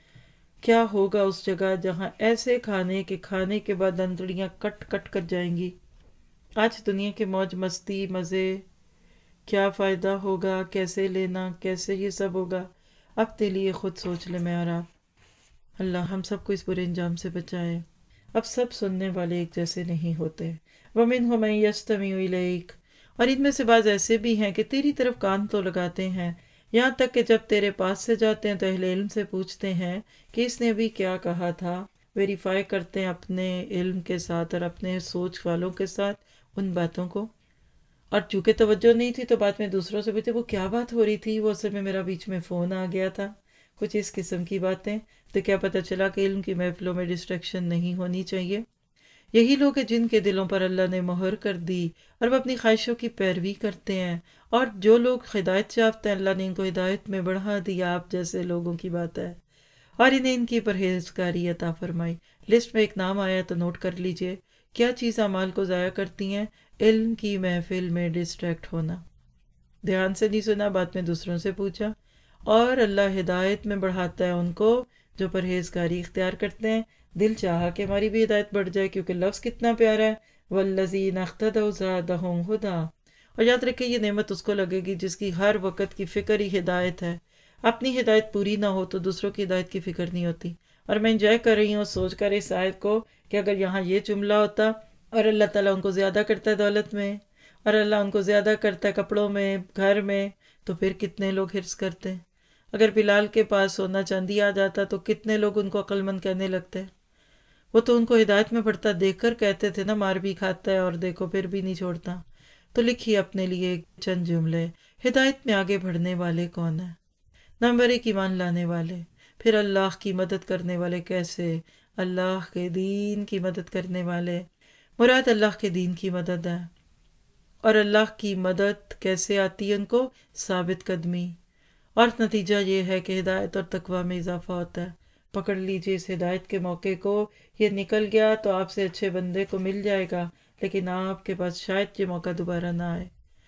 کیا ہوگا اس جگہ جہاں ایسے کھانے کے کھانے کے بعد انتڑیاں کٹ کٹ کر جائیں گی۔ آج دنیا کے موج مستی مزے، کیا فائدہ ہوگا، کیسے لینا، کیسے یہ سب ہوگا، اپنے لیے خود سوچ لیں میں اور آپ۔ اللہ ہم سب کو اس برے انجام سے بچائے۔ اب سب سننے والے ایک جیسے نہیں ہوتے۔ وَمِنْهُم مَن يَسْتَمِعُ إِلَيْكَ، اور ان میں سے بعض ایسے بھی ہیں کہ تیری طرف کان تو لگاتے ہیں، یہاں تک کہ جب تیرے پاس سے جاتے ہیں تو اہل علم سے پوچھتے ہیں کہ اس نے ابھی کیا کہا تھا، ویریفائی کرتے ہیں اپنے علم کے ساتھ اور اپنے سوچ والوں کے ساتھ ان باتوں کو۔ اور چونکہ توجہ نہیں تھی تو بعد میں دوسروں سے پوچھتے وہ کیا بات ہو رہی تھی، وہ اصل میں میرا بیچ میں فون آ گیا تھا، کچھ اس قسم کی باتیں. تو کیا پتہ چلا کہ علم کی محفلوں میں ڈسٹریکشن نہیں ہونی چاہیے. یہی لوگ ہیں جن کے دلوں پر اللہ نے مہر کر دی اور وہ اپنی خواہشوں کی پیروی کرتے ہیں، اور جو لوگ ہدایت چاہتے ہیں اللہ نے ان کو ہدایت میں بڑھا دیا. آپ جیسے لوگوں کی بات ہے، اور انہیں ان کی پرہیزگاری عطا فرمائی. لسٹ میں ایک نام آیا تو نوٹ کر لیجئے. کیا چیز اعمال کو ضائع کرتی ہیں؟ علم کی محفل میں ڈسٹریکٹ ہونا. دھیان سے نہیں سنا، بعد میں دوسروں سے پوچھا. اور اللہ ہدایت میں بڑھاتا ہے ان کو جو پرہیزگاری اختیار کرتے ہیں. دل چاہا کہ ہماری بھی ہدایت بڑھ جائے، کیونکہ لفظ کتنا پیارا ہے، والذین اہتدوا زادہم ھدی. اور یاد رکھیں یہ نعمت اس کو لگے گی جس کی ہر وقت کی فکر ہی ہدایت ہے. اپنی ہدایت پوری نہ ہو تو دوسروں کی ہدایت کی فکر نہیں ہوتی. اور میں انجوائے کر رہی ہوں سوچ کر اس آیت کو کہ اگر یہاں یہ جملہ ہوتا اور اللہ تعالیٰ ان کو زیادہ کرتا ہے دولت میں، اور اللہ ان کو زیادہ کرتا ہے کپڑوں میں، گھر میں، تو پھر کتنے لوگ حرص کرتے. اگر بلال کے پاس سونا چاندی آ جاتا تو کتنے لوگ ان کو عقل مند کہنے لگتے. وہ تو ان کو ہدایت میں پڑھتا دیکھ کر کہتے تھے نا، مار بھی کھاتا ہے اور دیکھو پھر بھی نہیں چھوڑتا. تو لکھیے اپنے لیے چند جملے. ہدایت میں آگے بڑھنے والے کون ہیں؟ نمبر ایک، ایمان لانے والے. پھر اللہ کی مدد کرنے والے. کیسے؟ اللہ کے دین کی مدد کرنے والے. مراد اللہ کے دین کی مدد ہے. اور اللہ کی مدد کیسے آتی ہے ان کو؟ ثابت قدمی. اور نتیجہ یہ ہے کہ ہدایت اور تقوی میں اضافہ ہوتا ہے. پکڑ لیجیے اس ہدایت کے موقع کو. یہ نکل گیا تو آپ سے اچھے بندے کو مل جائے گا، لیکن آپ کے پاس شاید یہ موقع دوبارہ نہ آئے.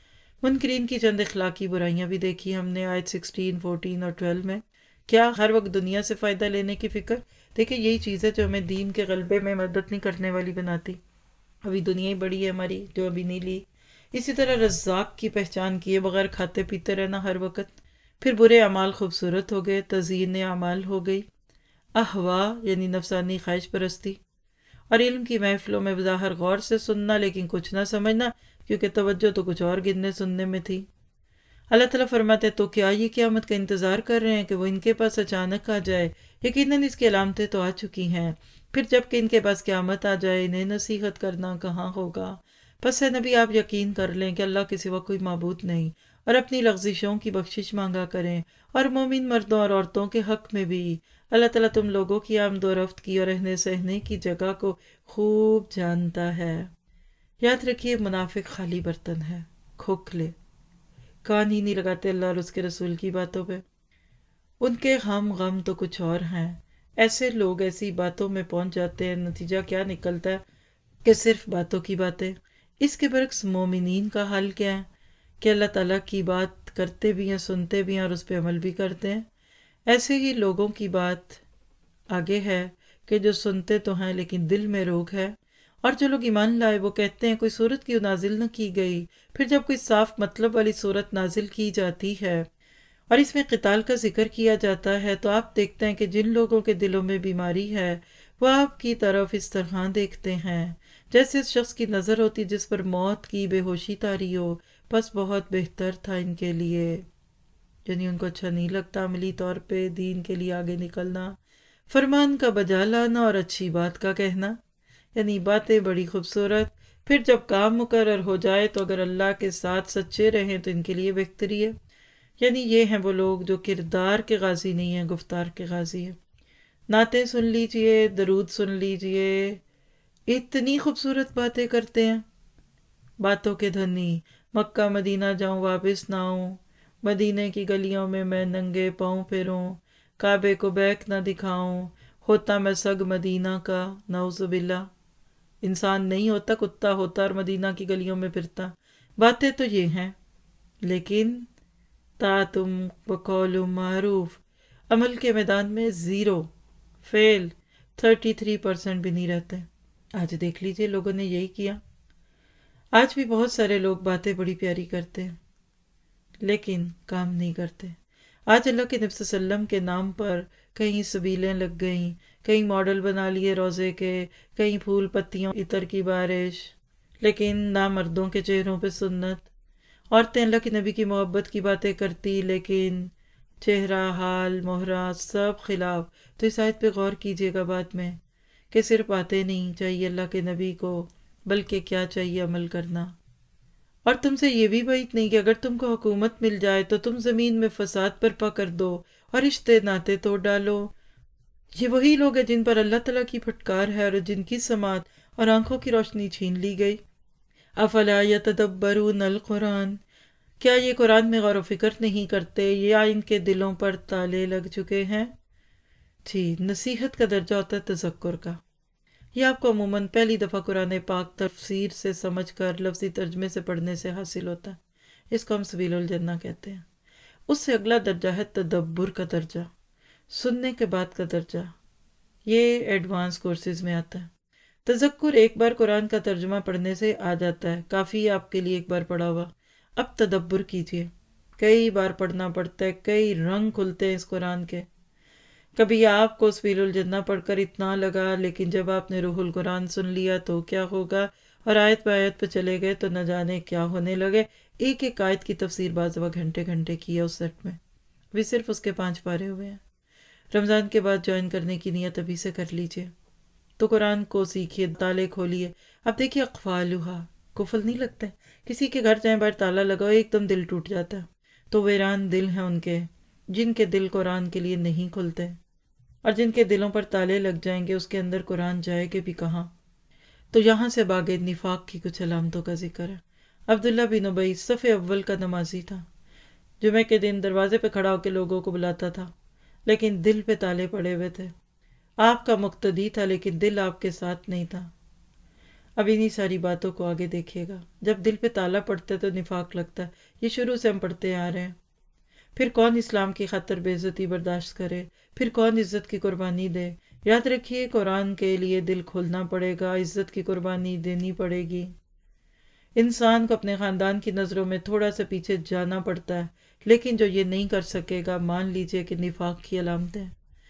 منکرین کی چند اخلاقی برائیاں بھی دیکھی ہم نے آیت سکسٹین، فورٹین اور ٹویلو میں. کیا ہر وقت دنیا سے فائدہ لینے کی فکر؟ دیکھیں یہی چیز ہے جو ہمیں دین کے غلبے میں مدد نہیں کرنے والی بناتی. ابھی دنیا ہی بڑی ہے ہماری جو ابھی نہیں لی. اسی طرح رزاق کی پہچان کیے بغیر کھاتے پیتے رہنا ہر وقت. پھر برے اعمال خوبصورت ہو گئے، تزئین اعمال ہو گئی. احوا یعنی نفسانی خواہش پرستی. اور علم کی محفلوں میں بظاہر غور سے سننا لیکن کچھ نہ سمجھنا، کیونکہ توجہ تو کچھ اور گننے سننے میں تھی. اللہ تعالیٰ فرماتے تو کیا یہ قیامت کا انتظار کر رہے ہیں کہ وہ ان کے پاس اچانک آ جائے؟ یقیناً اس کی علامتیں تو آ چکی ہیں. پھر جب کہ ان کے پاس قیامت آ جائے انہیں نصیحت کرنا کہاں ہوگا. پس اے نبی آپ یقین کر لیں کہ اللہ کے سوا کوئی معبود نہیں، اور اپنی لغزشوں کی بخشش مانگا کریں. اور مومن مردوں اور عورتوں کے حق میں بھی اللہ تعالیٰ تم لوگوں کی آمد و رفت کی اور رہنے سہنے کی جگہ کو خوب جانتا ہے. یاد رکھیے منافق خالی برتن ہے، کھوکھلے، کان ہی نہیں لگاتے اللہ اور اس کے رسول کی باتوں پہ. ان کے غم غم تو کچھ اور ہیں. ایسے لوگ ایسی باتوں میں پہنچ جاتے ہیں، نتیجہ کیا نکلتا ہے کہ صرف باتوں کی باتیں. اس کے برعکس مومنین کا حال کیا ہے کہ اللہ تعالیٰ کی بات کرتے بھی ہیں، سنتے بھی ہیں اور اس پہ عمل بھی کرتے ہیں. ایسے ہی لوگوں کی بات آگے ہے کہ جو سنتے تو ہیں لیکن دل میں روگ ہے. اور جو لوگ ایمان لائے وہ کہتے ہیں کوئی صورت کیوں نازل نہ کی گئی. پھر جب کوئی صاف مطلب والی صورت نازل کی جاتی ہے اور اس میں قتال کا ذکر کیا جاتا ہے تو آپ دیکھتے ہیں کہ جن لوگوں کے دلوں میں بیماری ہے وہ آپ کی طرف اس طرح دیکھتے ہیں جیسے اس شخص کی نظر ہوتی جس پر موت کی بے ہوشی طاری ہو. بس بہت بہتر تھا ان کے لیے، یعنی ان کو اچھا نہیں لگتا عملی طور پہ دین کے لیے آگے نکلنا، فرمان کا بجا لانا اور اچھی بات کا کہنا. یعنی باتیں بڑی خوبصورت، پھر جب کام مقرر ہو جائے تو اگر اللہ کے ساتھ سچے رہیں تو ان کے لیے بہتری ہے. یعنی یہ ہیں وہ لوگ جو کردار کے غازی نہیں ہیں، گفتار کے غازی ہیں. نعتیں سن لیجئے، درود سن لیجئے، اتنی خوبصورت باتیں کرتے ہیں. باتوں کے دھنی، مکہ مدینہ جاؤں واپس نہ آؤں، مدینے کی گلیوں میں میں ننگے پاؤں پھروں، کعبے کو بیک نہ دکھاؤں، ہوتا میں سگ مدینہ کا، نعوذ باللہ. انسان نہیں ہوتا، کتا ہوتا اور مدینہ کی گلیوں میں پھرتا. باتیں تو یہ ہیں لیکن طاعتم وقول معروف، عمل کے میدان میں zero, fail, thirty three percent بھی نہیں رہتے. آج دیکھ لیجئے لوگوں نے یہی کیا. آج بھی بہت سارے لوگ باتیں بڑی پیاری کرتے ہیں لیکن کام نہیں کرتے. آج اللہ کے نبی صلی اللہ علیہ وسلم کے نام پر کہیں سبیلیں لگ گئیں، کہیں ماڈل بنا لیے روزے کے، کہیں پھول پتیوں عطر کی بارش، لیکن نہ مردوں کے چہروں پہ سنت. عورتیں اللہ کے نبی کی محبت کی باتیں کرتی لیکن چہرہ، حال، مہرہ سب خلاف. تو اس آیت پہ غور کیجیے گا بعد میں کہ صرف باتیں نہیں چاہیے اللہ کے نبی کو، بلکہ کیا چاہیے عمل کرنا. اور تم سے یہ بھی بعید نہیں کہ اگر تم کو حکومت مل جائے تو تم زمین میں فساد برپا کر دو اور رشتے ناتے توڑ ڈالو۔ یہ وہی لوگ ہیں جن پر اللہ تعالیٰ کی پھٹکار ہے اور جن کی سماعت اور آنکھوں کی روشنی چھین لی گئی۔ افلا یتدبرون القرآن، کیا یہ قرآن میں غور و فکر نہیں کرتے یا ان کے دلوں پر تالے لگ چکے ہیں؟ جی، نصیحت کا درجہ ہوتا ہے تذکر کا۔ یہ آپ کو عموماً پہلی دفعہ قرآن پاک تفسیر سے سمجھ کر لفظی ترجمے سے پڑھنے سے حاصل ہوتا ہے، اس کو ہم سبیل الجنہ کہتے ہیں۔ اس سے اگلا درجہ ہے تدبر کا درجہ، سننے کے بعد کا درجہ، یہ ایڈوانس کورسز میں آتا ہے۔ تذکر ایک بار قرآن کا ترجمہ پڑھنے سے آ جاتا ہے، کافی ہے آپ کے لیے ایک بار پڑھا ہوا۔ اب تدبر کیجئے، کئی بار پڑھنا پڑتا ہے، کئی رنگ کھلتے ہیں اس قرآن کے۔ کبھی آپ کو سبیل الجنہ پڑھ کر اتنا لگا، لیکن جب آپ نے روح القرآن سن لیا تو کیا ہوگا، اور آیت پہ آیت پہ چلے گئے تو نہ جانے کیا ہونے لگے۔ ایک ایک آیت کی تفسیر بعض دفعہ گھنٹے گھنٹے کی ہے اس سیٹ میں، بھی صرف اس کے پانچ پارے ہوئے ہیں۔ رمضان کے بعد جوائن کرنے کی نیت ابھی سے کر لیجئے، تو قرآن کو سیکھیے، تالے کھولیے۔ اب دیکھیے اقفالھا، قفل نہیں لگتا ہے، کسی کے گھر جائیں باہر تالا لگاؤ ایک دم دل ٹوٹ جاتا ہے۔ تو ویران دل ہیں ان کے جن کے دل قرآن کے لیے نہیں کھلتے، اور جن کے دلوں پر تالے لگ جائیں گے اس کے اندر قرآن جائے گے بھی کہاں۔ تو یہاں سے باغ نفاق کی کچھ علامتوں کا ذکر ہے۔ عبداللہ بن ابی صف اول کا نمازی تھا، جمعے کے دن دروازے پہ کھڑا ہو کے لوگوں کو بلاتا تھا، لیکن دل پہ تالے پڑے ہوئے تھے۔ آپ کا مقتدی تھا لیکن دل آپ کے ساتھ نہیں تھا۔ اب انہی ساری باتوں کو آگے دیکھیے گا۔ جب دل پہ تالا پڑتا ہے تو نفاق لگتا ہے، یہ شروع سے ہم پڑھتے آ رہے ہیں۔ پھر کون اسلام کی خاطر بے عزتی برداشت کرے، پھر کون عزت کی قربانی دے؟ یاد رکھیے قرآن کے لیے دل کھولنا پڑے گا، عزت کی قربانی دینی پڑے گی۔ انسان کو اپنے خاندان کی نظروں میں تھوڑا سا پیچھے جانا پڑتا ہے، لیکن جو یہ نہیں کر سکے گا مان لیجئے کہ نفاق کی علامتیں،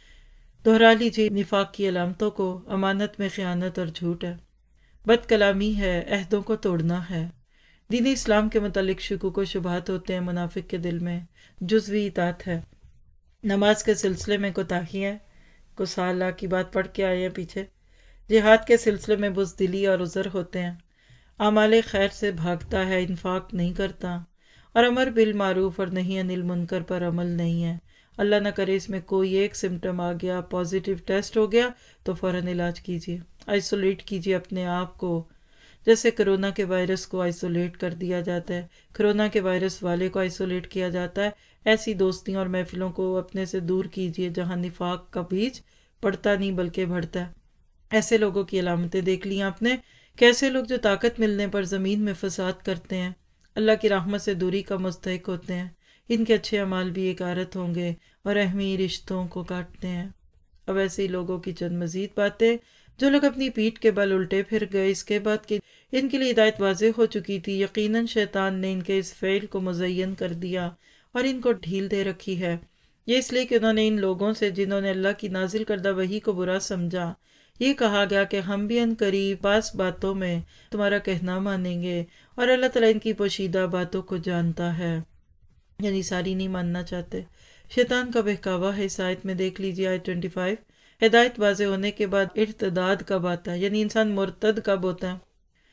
دہرا لیجئے نفاق کی علامتوں کو۔ امانت میں خیانت اور جھوٹ ہے، بد کلامی ہے، عہدوں کو توڑنا ہے، دین اسلام کے متعلق شکوک و شبہات ہوتے ہیں منافق کے دل میں، جزوی اطاعت ہے، نماز کے سلسلے میں کوتاہی ہے، کسالہ کی بات پڑھ کے آئے ہیں پیچھے، جہاد کے سلسلے میں بزدلی اور عذر ہوتے ہیں، اعمال خیر سے بھاگتا ہے، انفاق نہیں کرتا، اور امر بالمعروف اور نہی عن المنکر پر عمل نہیں ہے۔ اللہ نہ کرے اس میں کوئی ایک سمٹم آ گیا، پازیٹیو ٹیسٹ ہو گیا تو فوراً علاج کیجیے، آئسولیٹ کیجیے اپنے آپ کو، جیسے کرونا کے وائرس کو آئسولیٹ کر دیا جاتا ہے، کرونا کے وائرس والے کو آئسولیٹ کیا جاتا ہے، ایسی دوستیوں اور محفلوں کو اپنے سے دور کیجیے جہاں نفاق کا بیج پڑتا نہیں بلکہ بڑھتا ہے۔ ایسے لوگوں کی علامتیں دیکھ لی آپ نے، کیسے لوگ جو طاقت ملنے پر زمین میں فساد کرتے ہیں، اللہ کی رحمت سے دوری کا مستحق ہوتے ہیں، ان کے اچھے اعمال بھی ایک عارت ہوں گے اور اہمی رشتوں کو کاٹتے ہیں۔ اب ایسے ہی لوگوں کی چند مزید باتیں، جو لوگ اپنی پیٹھ کے بل الٹے پھر گئے اس کے بعد کہ ان کے لیے ہدایت واضح ہو چکی تھی، یقیناً شیطان نے ان کے اس فعل کو مزین کر دیا اور ان کو ڈھیل دے رکھی ہے۔ یہ اس لیے کہ انہوں نے ان لوگوں سے جنہوں نے اللہ کی نازل کردہ وحی کو برا سمجھا، یہ کہا گیا کہ ہم بھی ان قریب پاس باتوں میں تمہارا کہنا مانیں گے، اور اللہ تعالیٰ ان کی پوشیدہ باتوں کو جانتا ہے، یعنی ساری نہیں ماننا چاہتے۔ شیطان کا بہکاوا ہے، اس آیت میں دیکھ لیجیے آیت پچیس۔ ہدایت واضح ہونے کے بعد ارتداد کب آتا ہے، یعنی انسان مرتد کب ہوتا ہے؟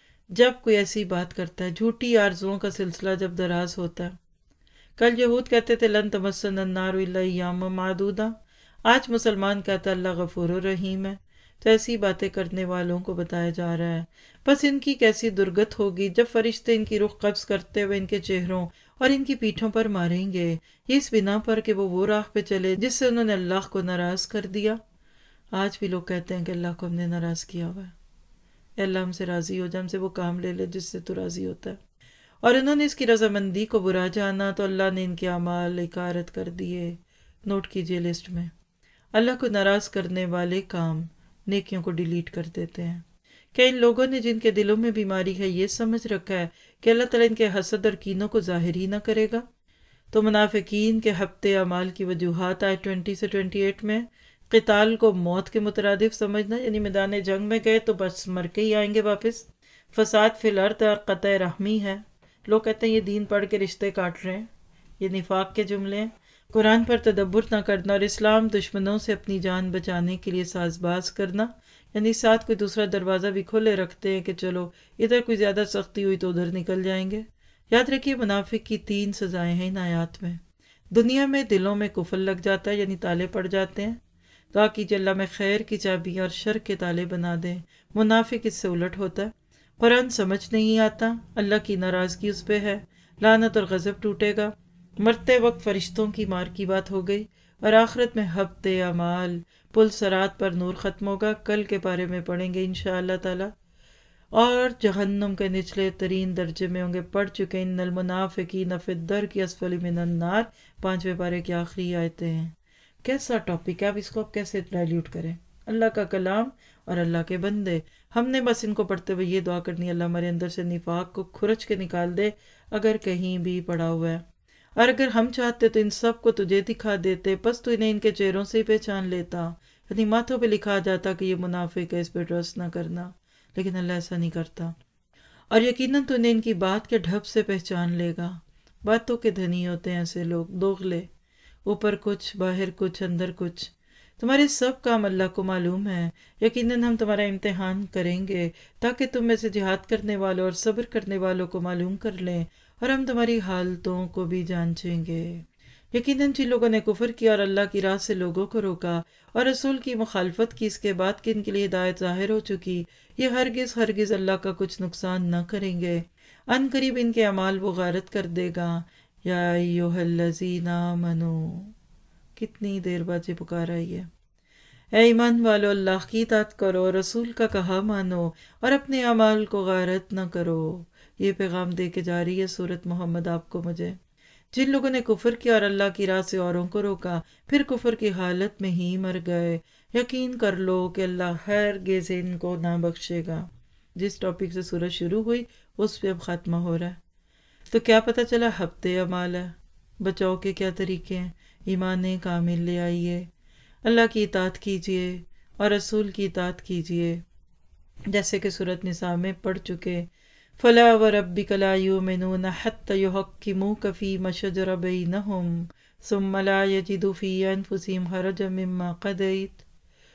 جب کوئی ایسی بات کرتا ہے، جھوٹی آرزوؤں کا سلسلہ جب دراز ہوتا ہے۔ کل یہود کہتے تھے لن تمسنا النار الا ایاما معدودہ، آج مسلمان کہتا ہے اللہ غفور الرحیم ہے۔ تو ایسی باتیں کرنے والوں کو بتایا جا رہا ہے بس ان کی کیسی درگت ہوگی جب فرشتے ان کی رخ قبض کرتے ہوئے ان کے چہروں اور ان کی پیٹھوں پر ماریں گے، یہ اس بنا پر کہ وہ وہ راہ پہ چلے جس سے انہوں نے اللہ کو ناراض کر دیا۔ آج بھی لوگ کہتے ہیں کہ اللہ کو ہم نے ناراض کیا ہوا ہے، اے اللہ ہم سے راضی ہو جا، ہم سے وہ کام لے لے جس سے تو راضی ہوتا ہے۔ اور انہوں نے اس کی رضامندی کو برا جانا تو اللہ نے ان کے اعمال اکارت کر دیے۔ نوٹ کیجئے لسٹ میں اللہ کو ناراض کرنے والے کام نیکیوں کو ڈیلیٹ کر دیتے ہیں۔ کہ ان لوگوں نے جن کے دلوں میں بیماری ہے یہ سمجھ رکھا ہے کہ اللہ تعالیٰ ان کے حسد اور کینوں کو ظاہر ہی نہ کرے گا؟ تو منافقین کے ہفتے اعمال کی وجوہات آئے بیس سے اٹھائیس میں، قتال کو موت کے مترادف سمجھنا، یعنی میدان جنگ میں گئے تو بس مر کے ہی آئیں گے واپس۔ فساد فی الارض اور قطع رحمی ہے، لوگ کہتے ہیں یہ دین پڑھ کے رشتے کاٹ رہے ہیں، یہ نفاق کے جملے ہیں۔ قرآن پر تدبر نہ کرنا اور اسلام دشمنوں سے اپنی جان بچانے کے لیے ساز باز کرنا، یعنی ساتھ کوئی دوسرا دروازہ بھی کھولے رکھتے ہیں کہ چلو ادھر کوئی زیادہ سختی ہوئی تو ادھر نکل جائیں گے۔ یاد رکھیے منافق کی تین سزائیں ہیں ان آیات میں۔ دنیا میں دلوں میں کفر لگ جاتا ہے، یعنی تالے پڑ جاتے ہیں. دعا کیجیے اللہ میں خیر کی چابی اور شر کے تالے بنا دے. منافق اس سے الٹ ہوتا ہے، قرآن سمجھ نہیں آتا، اللہ کی ناراضگی اس پہ ہے، لعنت اور غضب ٹوٹے گا. مرتے وقت فرشتوں کی مار کی بات ہو گئی، اور آخرت میں حبط اعمال، پل صراط پر نور ختم ہوگا. کل کے بارے میں پڑھیں گے انشاءاللہ تعالی. اور جہنم کے نچلے ترین درجے میں ہوں گے. پڑھ چکے ان المنافقین فی الدرک اسفل من النار، پانچویں پارے کی آخری آیتیں ہیں. کیسا ٹاپک ہے، اب اس کو آپ کیسے ڈائلیوٹ کریں. اللہ کا کلام اور اللہ کے بندے، ہم نے بس ان کو پڑھتے ہوئے یہ دعا کرنی ہے اللہ ہمارے اندر سے نفاق کو کھرچ کے نکال دے اگر کہیں بھی پڑا ہوا ہے. اور اگر ہم چاہتے تو ان سب کو تجھے دکھا دیتے، پس تو انہیں ان کے چہروں سے ہی پہچان لیتا، یعنی ماتھوں پہ لکھا جاتا کہ یہ منافق ہے، اس پہ ٹرسٹ نہ کرنا. لیکن اللہ ایسا نہیں کرتا، اور یقیناً تو انہیں ان کی بات کے ڈھب سے پہچان لے گا. باتوں کے دھنی ہوتے ہیں ایسے لوگ، دوغلے، اوپر کچھ باہر کچھ اندر کچھ. تمہارے سب کام اللہ کو معلوم ہے. یقیناً ہم تمہارا امتحان کریں گے تاکہ تم میں سے جہاد کرنے والوں اور صبر کرنے والوں کو معلوم کر لیں، اور ہم تمہاری حالتوں کو بھی جانچیں گے. یقیناً جن لوگوں نے کفر کیا اور اللہ کی راہ سے لوگوں کو روکا اور رسول کی مخالفت کی، اس کے بعد کہ ان کے لیے ہدایت ظاہر ہو چکی، یہ ہرگز ہرگز اللہ کا کچھ نقصان نہ کریں گے. ان قریب ان کے اعمال وہ غارت کر دے گا. یا ایھا الذین آمنو، کتنی دیر بعد یہ پکار آئی ہے. اے ایمان والو، اللہ کی اطاعت کرو، رسول کا کہا مانو، اور اپنے اعمال کو غارت نہ کرو. یہ پیغام دے کے جا رہی ہے سورت محمد آپ کو مجھے. جن لوگوں نے کفر کیا اور اللہ کی راہ سے اوروں کو روکا، پھر کفر کی حالت میں ہی مر گئے، یقین کر لو کہ اللہ ہرگز ان کو نہ بخشے گا. جس ٹاپک سے سورج شروع ہوئی اس پہ اب خاتمہ ہو رہا ہے. تو کیا پتہ چلا؟ ہفتے اعمال ہے. بچاؤ کے کیا طریقے ہیں؟ ایمان کامل لے آئیے، اللہ کی اطاعت کیجیے اور رسول کی اطاعت کیجیے، جیسے کہ سورۃ نساء میں پڑھ چکے. فلا وربک لا یؤمنون حتی یحکموک فیما شجر بینہم ثم لا یجدوا فی انفسہم حرجا مما قضیت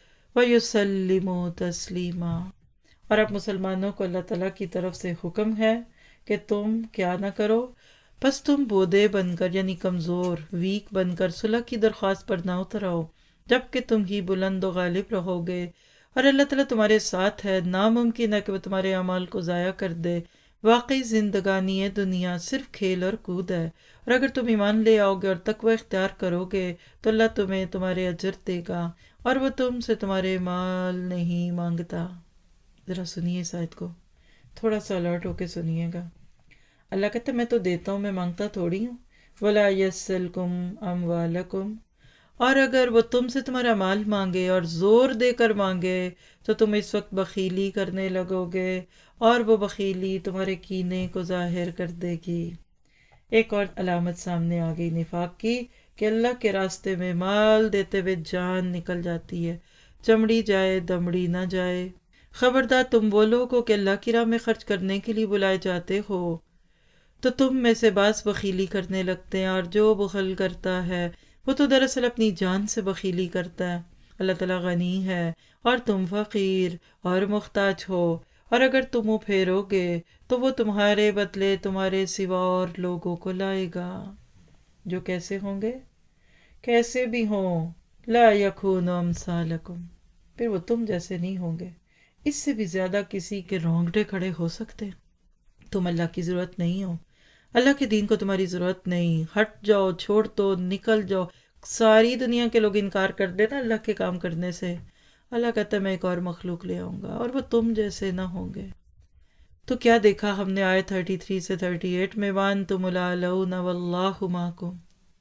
ویسلموا تسلیما. اور اب مسلمانوں کو اللہ تعالیٰ کی طرف سے حکم ہے کہ تم کیا نہ کرو، پس تم بودے بن کر، یعنی کمزور، ویک بن کر صلح کی درخواست پر نہ اتر آؤ، جبکہ تم ہی بلند و غالب رہو گے، اور اللہ تعالیٰ تمہارے ساتھ ہے. ناممکن ہے کہ وہ تمہارے اعمال کو ضائع کر دے. واقعی زندگانی ہے دنیا صرف کھیل اور کود ہے، اور اگر تم ایمان لے آؤ گے اور تقوی اختیار کرو گے تو اللہ تمہیں تمہارے اجر دے گا، اور وہ تم سے تمہارے مال نہیں مانگتا. ذرا سنیے اس آیت کو، تھوڑا سا الرٹ ہو کے سنیے گا. اللہ کہتا ہے میں تو دیتا ہوں، میں مانگتا تھوڑی ہوں. وَلَا يَسْأَلْكُمْ أَمْوَالَكُمْ، اور اگر وہ تم سے تمہارا مال مانگے اور زور دے کر مانگے تو تم اس وقت بخیلی کرنے لگو گے، اور وہ بخیلی تمہارے کینے کو ظاہر کر دے گی. ایک اور علامت سامنے آ گئی نفاق کی، کہ اللہ کے راستے میں مال دیتے ہوئے جان نکل جاتی ہے، چمڑی جائے دمڑی نہ جائے. خبردار تم وہ لوگ ہو کہ اللہ کی راہ میں خرچ کرنے کے لیے بلائے جاتے ہو تو تم میں سے بعض بخیلی کرنے لگتے ہیں، اور جو بخل کرتا ہے وہ تو دراصل اپنی جان سے بخیلی کرتا ہے. اللہ تعالیٰ غنی ہے اور تم فقیر اور محتاج ہو، اور اگر تم منہ پھیرو گے تو وہ تمہارے بدلے تمہارے سوا اور لوگوں کو لائے گا، جو کیسے ہوں گے؟ کیسے بھی ہوں. لا یکونوا امثالکم، پھر وہ تم جیسے نہیں ہوں گے. اس سے بھی زیادہ کسی کے رونگٹے کھڑے ہو سکتے؟ تم اللہ کی ضرورت نہیں ہو، اللہ کے دین کو تمہاری ضرورت نہیں، ہٹ جاؤ، چھوڑ دو، نکل جاؤ. ساری دنیا کے لوگ انکار کر دینا اللہ کے کام کرنے سے، اللہ کہتا ہے میں ایک اور مخلوق لے آؤں گا اور وہ تم جیسے نہ ہوں گے. تو کیا دیکھا ہم نے آیت تینتیس سے اڑتیس میں، وَأَنْتُمُ الْأَعْلَوْنَ وَاللَّهُ مَعَكُمْ،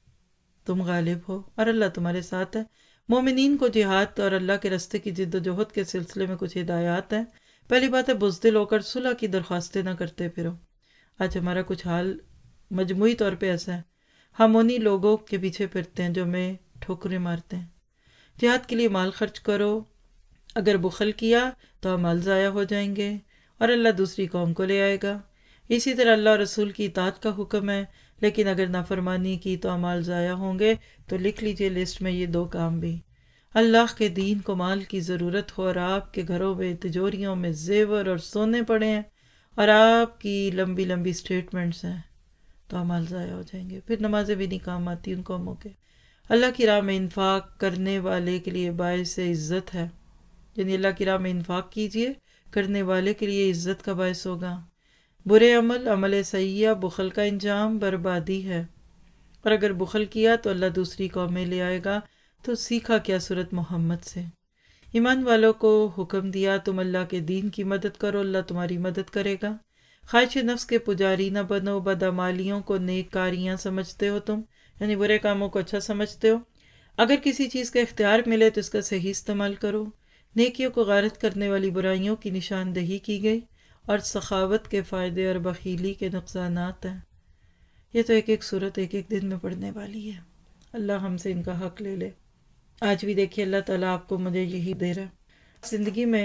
تم غالب ہو اور اللہ تمہارے ساتھ ہے. مومنین کو جہاد اور اللہ کے راستے کی جد و جہد کے سلسلے میں کچھ ہدایات ہیں. پہلی بات ہے بزدل ہو کر صلح کی درخواستیں نہ کرتے پھرو. آج ہمارا کچھ حال مجموعی طور پہ ایسا ہے، ہم انہی لوگوں کے پیچھے پھرتے ہیں جو ہمیں ٹھوکریں مارتے ہیں. جہاد کے لیے مال خرچ کرو، اگر بخل کیا تو اعمال ضائع ہو جائیں گے اور اللہ دوسری قوم کو لے آئے گا. اسی طرح اللہ اور رسول کی اطاعت کا حکم ہے، لیکن اگر نافرمانی کی تو اعمال ضائع ہوں گے. تو لکھ لیجئے لسٹ میں یہ دو کام بھی. اللہ کے دین کو مال کی ضرورت ہو اور آپ کے گھروں میں تجوریوں میں زیور اور سونے پڑے ہیں اور آپ کی لمبی لمبی سٹیٹمنٹس ہیں، تو اعمال ضائع ہو جائیں گے، پھر نمازیں بھی نہیں کام آتی ان قوموں کے۔ اللہ کی راہ میں انفاق کرنے والے کے لیے باعث عزت ہے، یعنی اللہ کی راہ میں انفاق کیجئے، کرنے والے کے لیے عزت کا باعث ہوگا۔ برے عمل، عمل سیئہ، بخل کا انجام بربادی ہے، اور اگر بخل کیا تو اللہ دوسری قومیں لے آئے گا۔ تو سیکھا کیا صورت محمد سے؟ ایمان والوں کو حکم دیا تم اللہ کے دین کی مدد کرو، اللہ تمہاری مدد کرے گا۔ خواہش نفس کے پجاری نہ بنو، بدعمالیوں کو نیک کاریاں سمجھتے ہو تم، یعنی برے کاموں کو اچھا سمجھتے ہو۔ اگر کسی چیز کا اختیار ملے تو اس کا صحیح استعمال کرو۔ نیکیوں کو غارت کرنے والی برائیوں کی نشاندہی کی گئی، اور سخاوت کے فائدے اور بخیلی کے نقصانات ہیں۔ یہ تو ایک ایک صورت ایک ایک دن میں پڑھنے والی ہے، اللہ ہم سے ان کا حق لے لے۔ آج بھی دیکھیے اللہ تعالیٰ آپ کو مجھے یہی دے رہا ہے۔ زندگی میں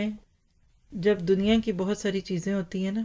جب دنیا کی بہت ساری چیزیں ہوتی ہیں نا،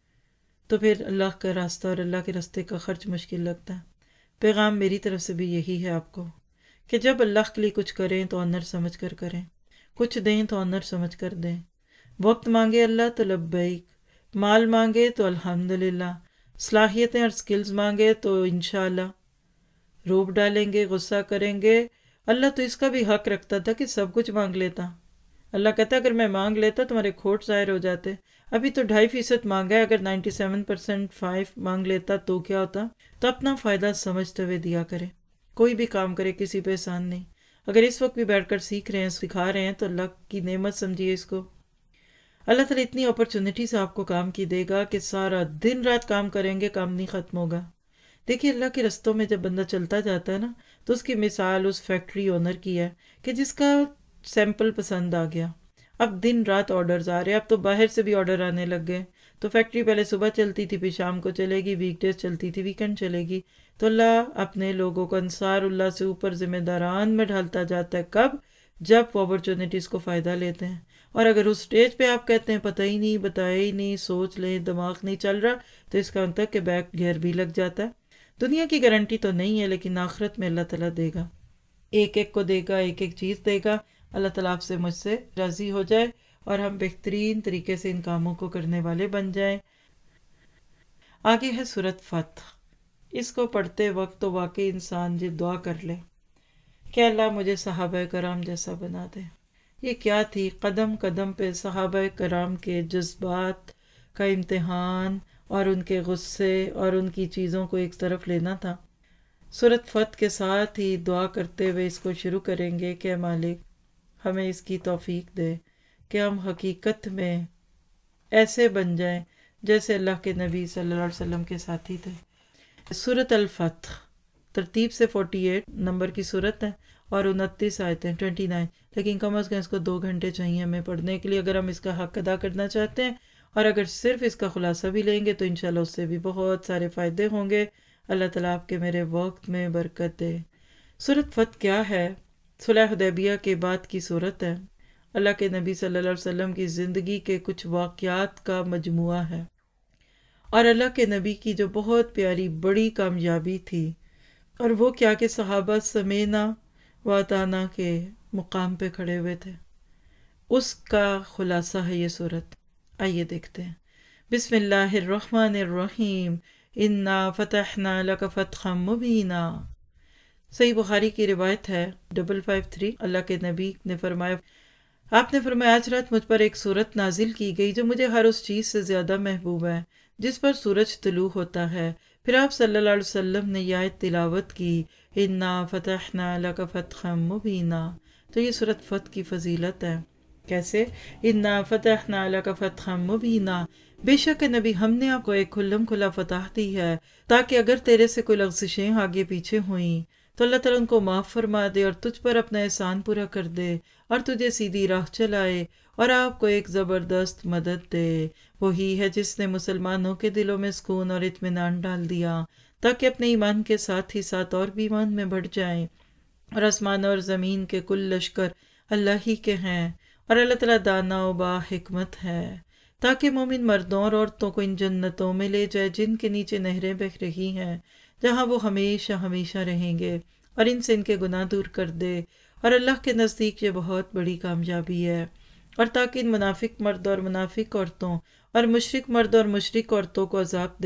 تو پھر اللہ کا راستہ اور اللہ کے راستے کا خرچ مشکل لگتا ہے۔ پیغام میری طرف سے بھی یہی ہے آپ کو کہ جب اللہ کے لیے کچھ کریں تو آنر سمجھ کر کریں، کچھ دیں تو آنر سمجھ کر دیں۔ وقت مانگے اللہ تو لبیک، مال مانگے تو الحمدللہ، صلاحیتیں اور سکلز مانگے تو انشاءاللہ۔ روب ڈالیں گے، غصہ کریں گے، اللہ تو اس کا بھی حق رکھتا تھا کہ سب کچھ مانگ لیتا۔ اللہ کہتا اگر میں مانگ لیتا تمہارے کھوٹ ظاہر ہو جاتے، ابھی تو ڈھائی فیصد مانگا ہے، اگر نائنٹی سیون پرسینٹ فائیو مانگ لیتا تو کیا ہوتا؟ تو اپنا فائدہ سمجھتے ہوئے دیا کرے، کوئی بھی کام کرے کسی پہ احسان نہیں۔ اگر اس وقت بھی بیٹھ کر سیکھ رہے ہیں، سکھا رہے ہیں، تو اللہ کی نعمت سمجھیے اس کو۔ اللہ تعالیٰ اتنی اپرچونٹی سے آپ کو کام کی دے گا کہ سارا دن رات کام کریں گے، کام نہیں ختم ہوگا۔ دیکھیے اللہ کے رستوں میں جب بندہ چلتا جاتا ہے نا، تو اس کی مثال اس فیکٹری اونر کی ہے کہ جس کا سیمپل پسند آ گیا، اب دن رات آرڈرز آ رہے ہیں، اب تو باہر سے بھی آرڈر آنے لگ گئے۔ تو فیکٹری پہلے صبح چلتی تھی، پھر شام کو چلے گی، ویک ڈیز چلتی تھی، ویکنڈ چلے گی۔ تو اللہ اپنے لوگوں کو انصار اللہ سے اوپر ذمہ داران میں ڈھالتا جاتا ہے، کب؟ جب وہ اپرچونٹیز کو فائدہ لیتے ہیں۔ اور اگر اس سٹیج پہ آپ کہتے ہیں پتہ ہی نہیں، بتایا ہی نہیں، سوچ لیں، دماغ نہیں چل رہا، تو اس کا مطلب ہے کہ بیک گیئر بھی لگ جاتا ہے۔ دنیا کی گارنٹی تو نہیں ہے، لیکن آخرت میں اللہ تعالیٰ دے گا، ایک ایک کو دے گا، ایک ایک چیز دے گا۔ اللہ تعالیٰ آپ سے، مجھ سے راضی ہو جائے اور ہم بہترین طریقے سے ان کاموں کو کرنے والے بن جائیں۔ آگے ہے سورۃ فتح۔ اس کو پڑھتے وقت تو واقعی انسان جب دعا کر لے کہ اللہ مجھے صحابہ کرام جیسا بنا دے۔ یہ کیا تھی؟ قدم قدم پہ صحابہ کرام کے جذبات کا امتحان اور ان کے غصے اور ان کی چیزوں کو ایک طرف لینا تھا۔ سورۃ فتح کے ساتھ ہی دعا کرتے ہوئے اس کو شروع کریں گے کہ اے مالک ہمیں اس کی توفیق دے کہ ہم حقیقت میں ایسے بن جائیں جیسے اللہ کے نبی صلی اللہ علیہ وسلم کے ساتھی تھے۔ سورۃ الفتح ترتیب سے اڑتالیس نمبر کی سورت ہے اور انتیس آیتیں، انتیس، لیکن کم از کم اس کو دو گھنٹے چاہیے ہمیں پڑھنے کے لیے اگر ہم اس کا حق ادا کرنا چاہتے ہیں، اور اگر صرف اس کا خلاصہ بھی لیں گے تو انشاءاللہ اس سے بھی بہت سارے فائدے ہوں گے۔ اللہ تعالیٰ آپ کے میرے وقت میں برکت دے۔ سورۃ فتح کیا ہے؟ صلح حدیبیہ کے بعد کی صورت ہے، اللہ کے نبی صلی اللہ علیہ وسلم کی زندگی کے کچھ واقعات کا مجموعہ ہے، اور اللہ کے نبی کی جو بہت پیاری بڑی کامیابی تھی، اور وہ کیا کہ صحابہ سمینا و اطعنا کے مقام پہ کھڑے ہوئے تھے، اس کا خلاصہ ہے یہ صورت۔ آئیے دیکھتے ہیں۔ بسم اللہ الرحمن الرحیم، انا فتحنا لک فتحا مبینا۔ صحیح بخاری کی روایت ہے ڈبل فائیو تھری، اللہ کے نبی نے فرمایا، آپ نے فرمایا آج رات مجھ پر ایک صورت نازل کی گئی جو مجھے ہر اس چیز سے زیادہ محبوب ہے جس پر سورج طلوع ہوتا ہے۔ پھر آپ صلی اللہ علیہ وسلم نے یہ آیت تلاوت کی، انا فتحنا لک فتحا مبینا۔ تو یہ سورۃ فتح کی فضیلت ہے۔ کیسے؟ انا فتحنا لک فتحا مبینا، بے شک نبی ہم نے آپ کو ایک کھلم کھلا فتح دی ہے، تاکہ اگر تیرے سے کوئی لغزشیں آگے پیچھے ہوئیں تو اللہ تعالیٰ ان کو معاف فرما دے اور تجھ پر اپنا احسان پورا کر دے اور تجھے سیدھی راہ چلائے اور آپ کو ایک زبردست مدد دے۔ وہی ہے جس نے مسلمانوں کے دلوں میں سکون اور اطمینان ڈال دیا تاکہ اپنے ایمان کے ساتھ ہی ساتھ اور بھی ایمان میں بڑھ جائیں، اور آسمان اور زمین کے کل لشکر اللہ ہی کے ہیں، اور اللہ تعالیٰ دانا و با حکمت ہے، تاکہ مومن مردوں اور عورتوں کو ان جنتوں میں لے جائے جن کے نیچے نہریں بہہ رہی ہیں، جہاں وہ ہمیشہ ہمیشہ رہیں گے، اور ان سے ان کے گناہ دور کر دے، اور اللہ کے نزدیک یہ بہت بڑی کامیابی ہے۔ اور تاکہ ان منافق مرد اور منافق عورتوں اور مشرک مرد اور مشرک عورتوں کو عذاب دے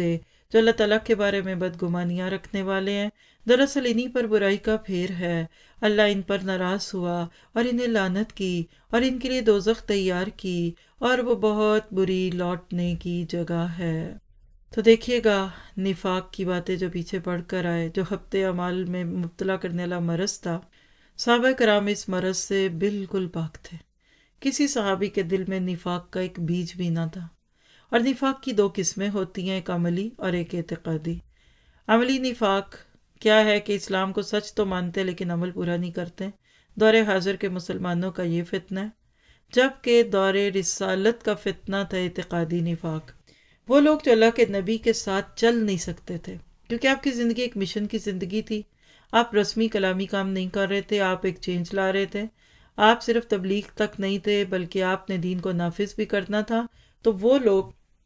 جو اللہ تعالیٰ کے بارے میں بدگمانیاں رکھنے والے ہیں، دراصل انہی پر برائی کا پھیر ہے۔ اللہ ان پر ناراض ہوا اور انہیں لعنت کی اور ان کے لیے دوزخ تیار کی اور وہ بہت بری لوٹنے کی جگہ ہے۔ تو دیکھیے گا نفاق کی باتیں جو پیچھے پڑھ کر آئے، جو ہفتے اعمال میں مبتلا کرنے والا مرض تھا، صحابہ کرام اس مرض سے بالکل پاک تھے۔ کسی صحابی کے دل میں نفاق کا ایک بیج بھی نہ تھا۔ اور نفاق کی دو قسمیں ہوتی ہیں، ایک عملی اور ایک اعتقادی۔ عملی نفاق کیا ہے کہ اسلام کو سچ تو مانتے لیکن عمل پورا نہیں کرتے۔ دور حاضر کے مسلمانوں کا یہ فتنہ ہے، جبکہ دور رسالت کا فتنہ تھا اعتقادی نفاق۔ وہ لوگ جو اللہ کے نبی کے ساتھ چل نہیں سکتے تھے، کیونکہ آپ کی زندگی ایک مشن کی زندگی تھی۔ آپ رسمی کلامی کام نہیں کر رہے تھے، آپ ایک چینج لا رہے تھے۔ آپ صرف تبلیغ تک نہیں تھے بلکہ آپ نے دین کو نافذ بھی کرنا تھا۔ تو وہ لوگ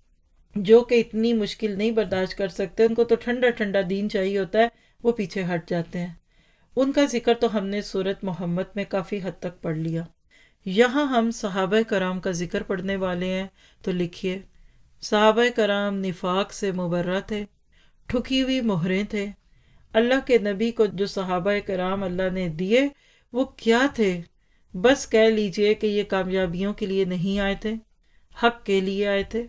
جو کہ اتنی مشکل نہیں برداشت کر سکتے، ان کو تو ٹھنڈا ٹھنڈا دین چاہیے ہوتا ہے، وہ پیچھے ہٹ جاتے ہیں۔ ان کا ذکر تو ہم نے سورۃ محمد میں کافی حد تک پڑھ لیا۔ یہاں ہم صحابہ کرام کا ذکر پڑھنے والے ہیں، تو لکھیے صحابہ کرام نفاق سے مبرہ تھے، ٹھکی ہوئی مہریں تھے۔ اللہ کے نبی کو جو صحابہ کرام اللہ نے دیے وہ کیا تھے؟ بس کہہ لیجئے کہ یہ کامیابیوں کے لیے نہیں آئے تھے، حق کے لیے آئے تھے۔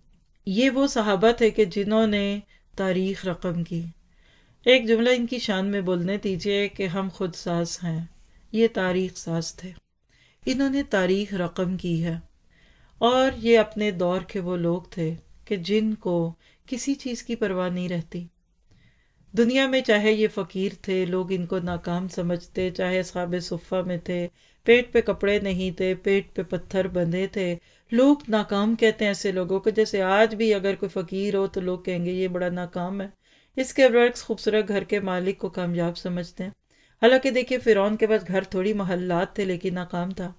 یہ وہ صحابہ تھے کہ جنہوں نے تاریخ رقم کی۔ ایک جملہ ان کی شان میں بولنے دیجئے کہ ہم خود ساز ہیں، یہ تاریخ ساز تھے، انہوں نے تاریخ رقم کی ہے۔ اور یہ اپنے دور کے وہ لوگ تھے کہ جن کو کسی چیز کی پرواہ نہیں رہتی۔ دنیا میں چاہے یہ فقیر تھے، لوگ ان کو ناکام سمجھتے، چاہے اصحاب صفہ میں تھے، پیٹ پہ کپڑے نہیں تھے، پیٹ پہ پتھر بندھے تھے، لوگ ناکام کہتے ہیں ایسے لوگوں کو۔ جیسے آج بھی اگر کوئی فقیر ہو تو لوگ کہیں گے یہ بڑا ناکام ہے۔ اس کے برعکس خوبصورت گھر کے مالک کو کامیاب سمجھتے ہیں۔ حالانکہ دیکھیے فرعون کے پاس گھر تھوڑی محلات تھے لیکن ناکام تھا،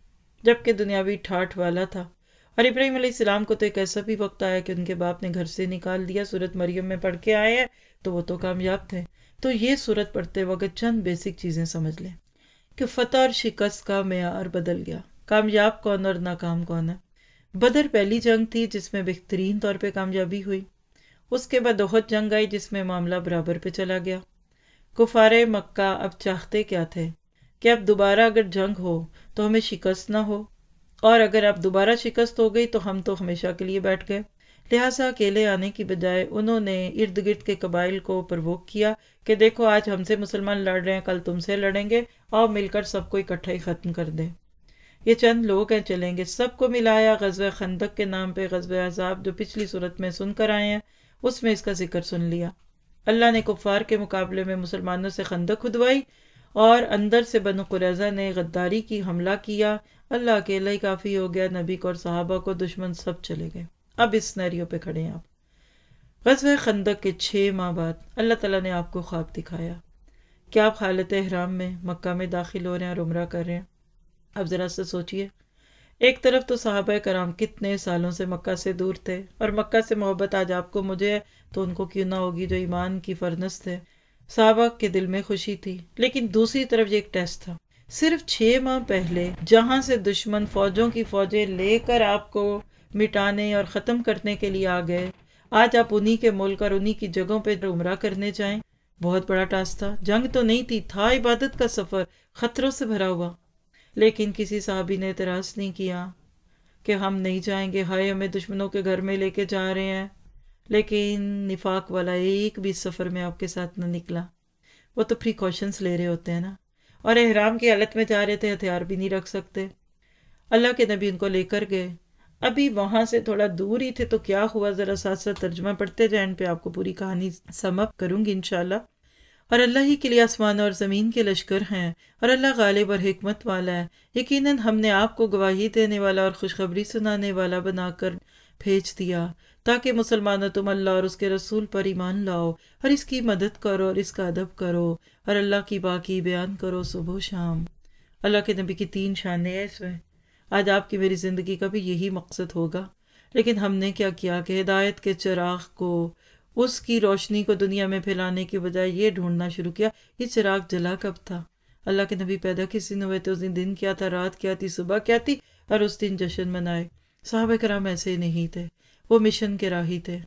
جبکہ دنیاوی ٹھاٹھ والا تھا۔ اور ابراہیم علیہ السلام کو تو ایک ایسا بھی وقت آیا کہ ان کے باپ نے گھر سے نکال دیا، سورۃ مریم میں پڑھ کے آئے ہیں، تو وہ تو کامیاب تھے۔ تو یہ سورت پڑھتے وقت چند بیسک چیزیں سمجھ لیں کہ فتح اور شکست کا معیار بدل گیا، کامیاب کون اور ناکام کون ہے۔ بدر پہلی جنگ تھی جس میں بہترین طور پہ کامیابی ہوئی، اس کے بعد احد جنگ آئی جس میں معاملہ برابر پہ چلا گیا۔ کفار مکہ اب چاہتے کیا تھے کہ اب دوبارہ اگر جنگ ہو تو ہمیں شکست نہ ہو، اور اگر اب دوبارہ شکست ہو گئی تو ہم تو ہمیشہ کے لیے بیٹھ گئے۔ لہٰذا اکیلے آنے کی بجائے انہوں نے ارد گرد کے قبائل کو پرووک کیا کہ دیکھو آج ہم سے مسلمان لڑ رہے ہیں، کل تم سے لڑیں گے، اور مل کر سب کو اکٹھا ہی ختم کر دیں۔ یہ چند لوگ ہیں چلیں گے، سب کو ملایا غزوہ خندق کے نام پہ۔ غزوہ احزاب جو پچھلی صورت میں سن کر آئے ہیں اس میں اس کا ذکر سن لیا۔ اللہ نے کفار کے مقابلے میں مسلمانوں سے خندق کھدوائی اور اندر سے بنو قریظہ نے غداری کی، حملہ کیا۔ اللہ اکیلا ہی کافی ہو گیا، نبی کو اور صحابہ کو، دشمن سب چلے گئے۔ اب اس سینیریو پہ کھڑے ہیں آپ۔ غزوہ خندق کے چھ ماہ بعد اللہ تعالیٰ نے آپ کو خواب دکھایا کہ آپ حالت احرام میں مکہ میں داخل ہو رہے ہیں اور عمرہ کر رہے ہیں۔ اب ذرا سا سوچئے، ایک طرف تو صحابہ کرام کتنے سالوں سے مکہ سے دور تھے، اور مکہ سے محبت آج آپ کو مجھے ہے تو ان کو کیوں نہ ہوگی جو ایمان کی فرنس تھے۔ صحابہ کے دل میں خوشی تھی، لیکن دوسری طرف یہ ایک ٹیسٹ تھا۔ صرف چھ ماہ پہلے جہاں سے دشمن فوجوں کی فوجیں لے کر آپ کو مٹانے اور ختم کرنے کے لیے آ گئے، آج آپ انہی کے ملک اور انہی کی جگہوں پہ عمرہ کرنے جائیں، بہت بڑا ٹاسک تھا۔ جنگ تو نہیں تھی، تھا عبادت کا سفر، خطروں سے بھرا ہوا، لیکن کسی صحابی نے اعتراض نہیں کیا کہ ہم نہیں جائیں گے، ہائے ہمیں دشمنوں کے گھر میں لے کے جا رہے ہیں۔ لیکن نفاق والا ایک بھی سفر میں آپ کے ساتھ نہ نکلا۔ وہ تو پریکاشنز لے رہے ہوتے ہیں نا، اور احرام کی حالت میں جا رہے تھے، ہتھیار بھی نہیں رکھ سکتے۔ اللہ کے نبی ان کو لے کر گئے، ابھی وہاں سے تھوڑا دور ہی تھے تو کیا ہوا، ذرا ساتھ ساتھ ترجمہ پڑھتے جائیں، ان پہ آپ کو پوری کہانی سم اپ کروں گی انشاءاللہ۔ اور اللہ ہی کے لیے آسمان اور زمین کے لشکر ہیں، اور اللہ غالب اور حکمت والا ہے۔ یقیناً ہم نے آپ کو گواہی دینے والا اور خوشخبری سنانے والا بنا کر بھیج دیا تاکہ مسلمانوں تم اللہ اور اس کے رسول پر ایمان لاؤ اور اس کی مدد کرو اور اس کا ادب کرو اور اللہ کی باقی بیان کرو صبح و شام۔ اللہ کے نبی کی تین شانیں ہیں اس میں۔ آج آپ کی میری زندگی کا بھی یہی مقصد ہوگا، لیکن ہم نے کیا کیا کہ ہدایت کے چراغ کو، اس کی روشنی کو دنیا میں پھیلانے کی بجائے یہ ڈھونڈنا شروع کیا یہ چراغ جلا کب تھا، اللہ کے نبی پیدا کس دن ہوئے تھے، اس دن دن کیا تھا، رات کیا تھی، صبح کیا تھی، اور اس دن جشن منائے۔ صحابہ کرام ایسے ہی نہیں تھے، وہ مشن کے راہی تھے،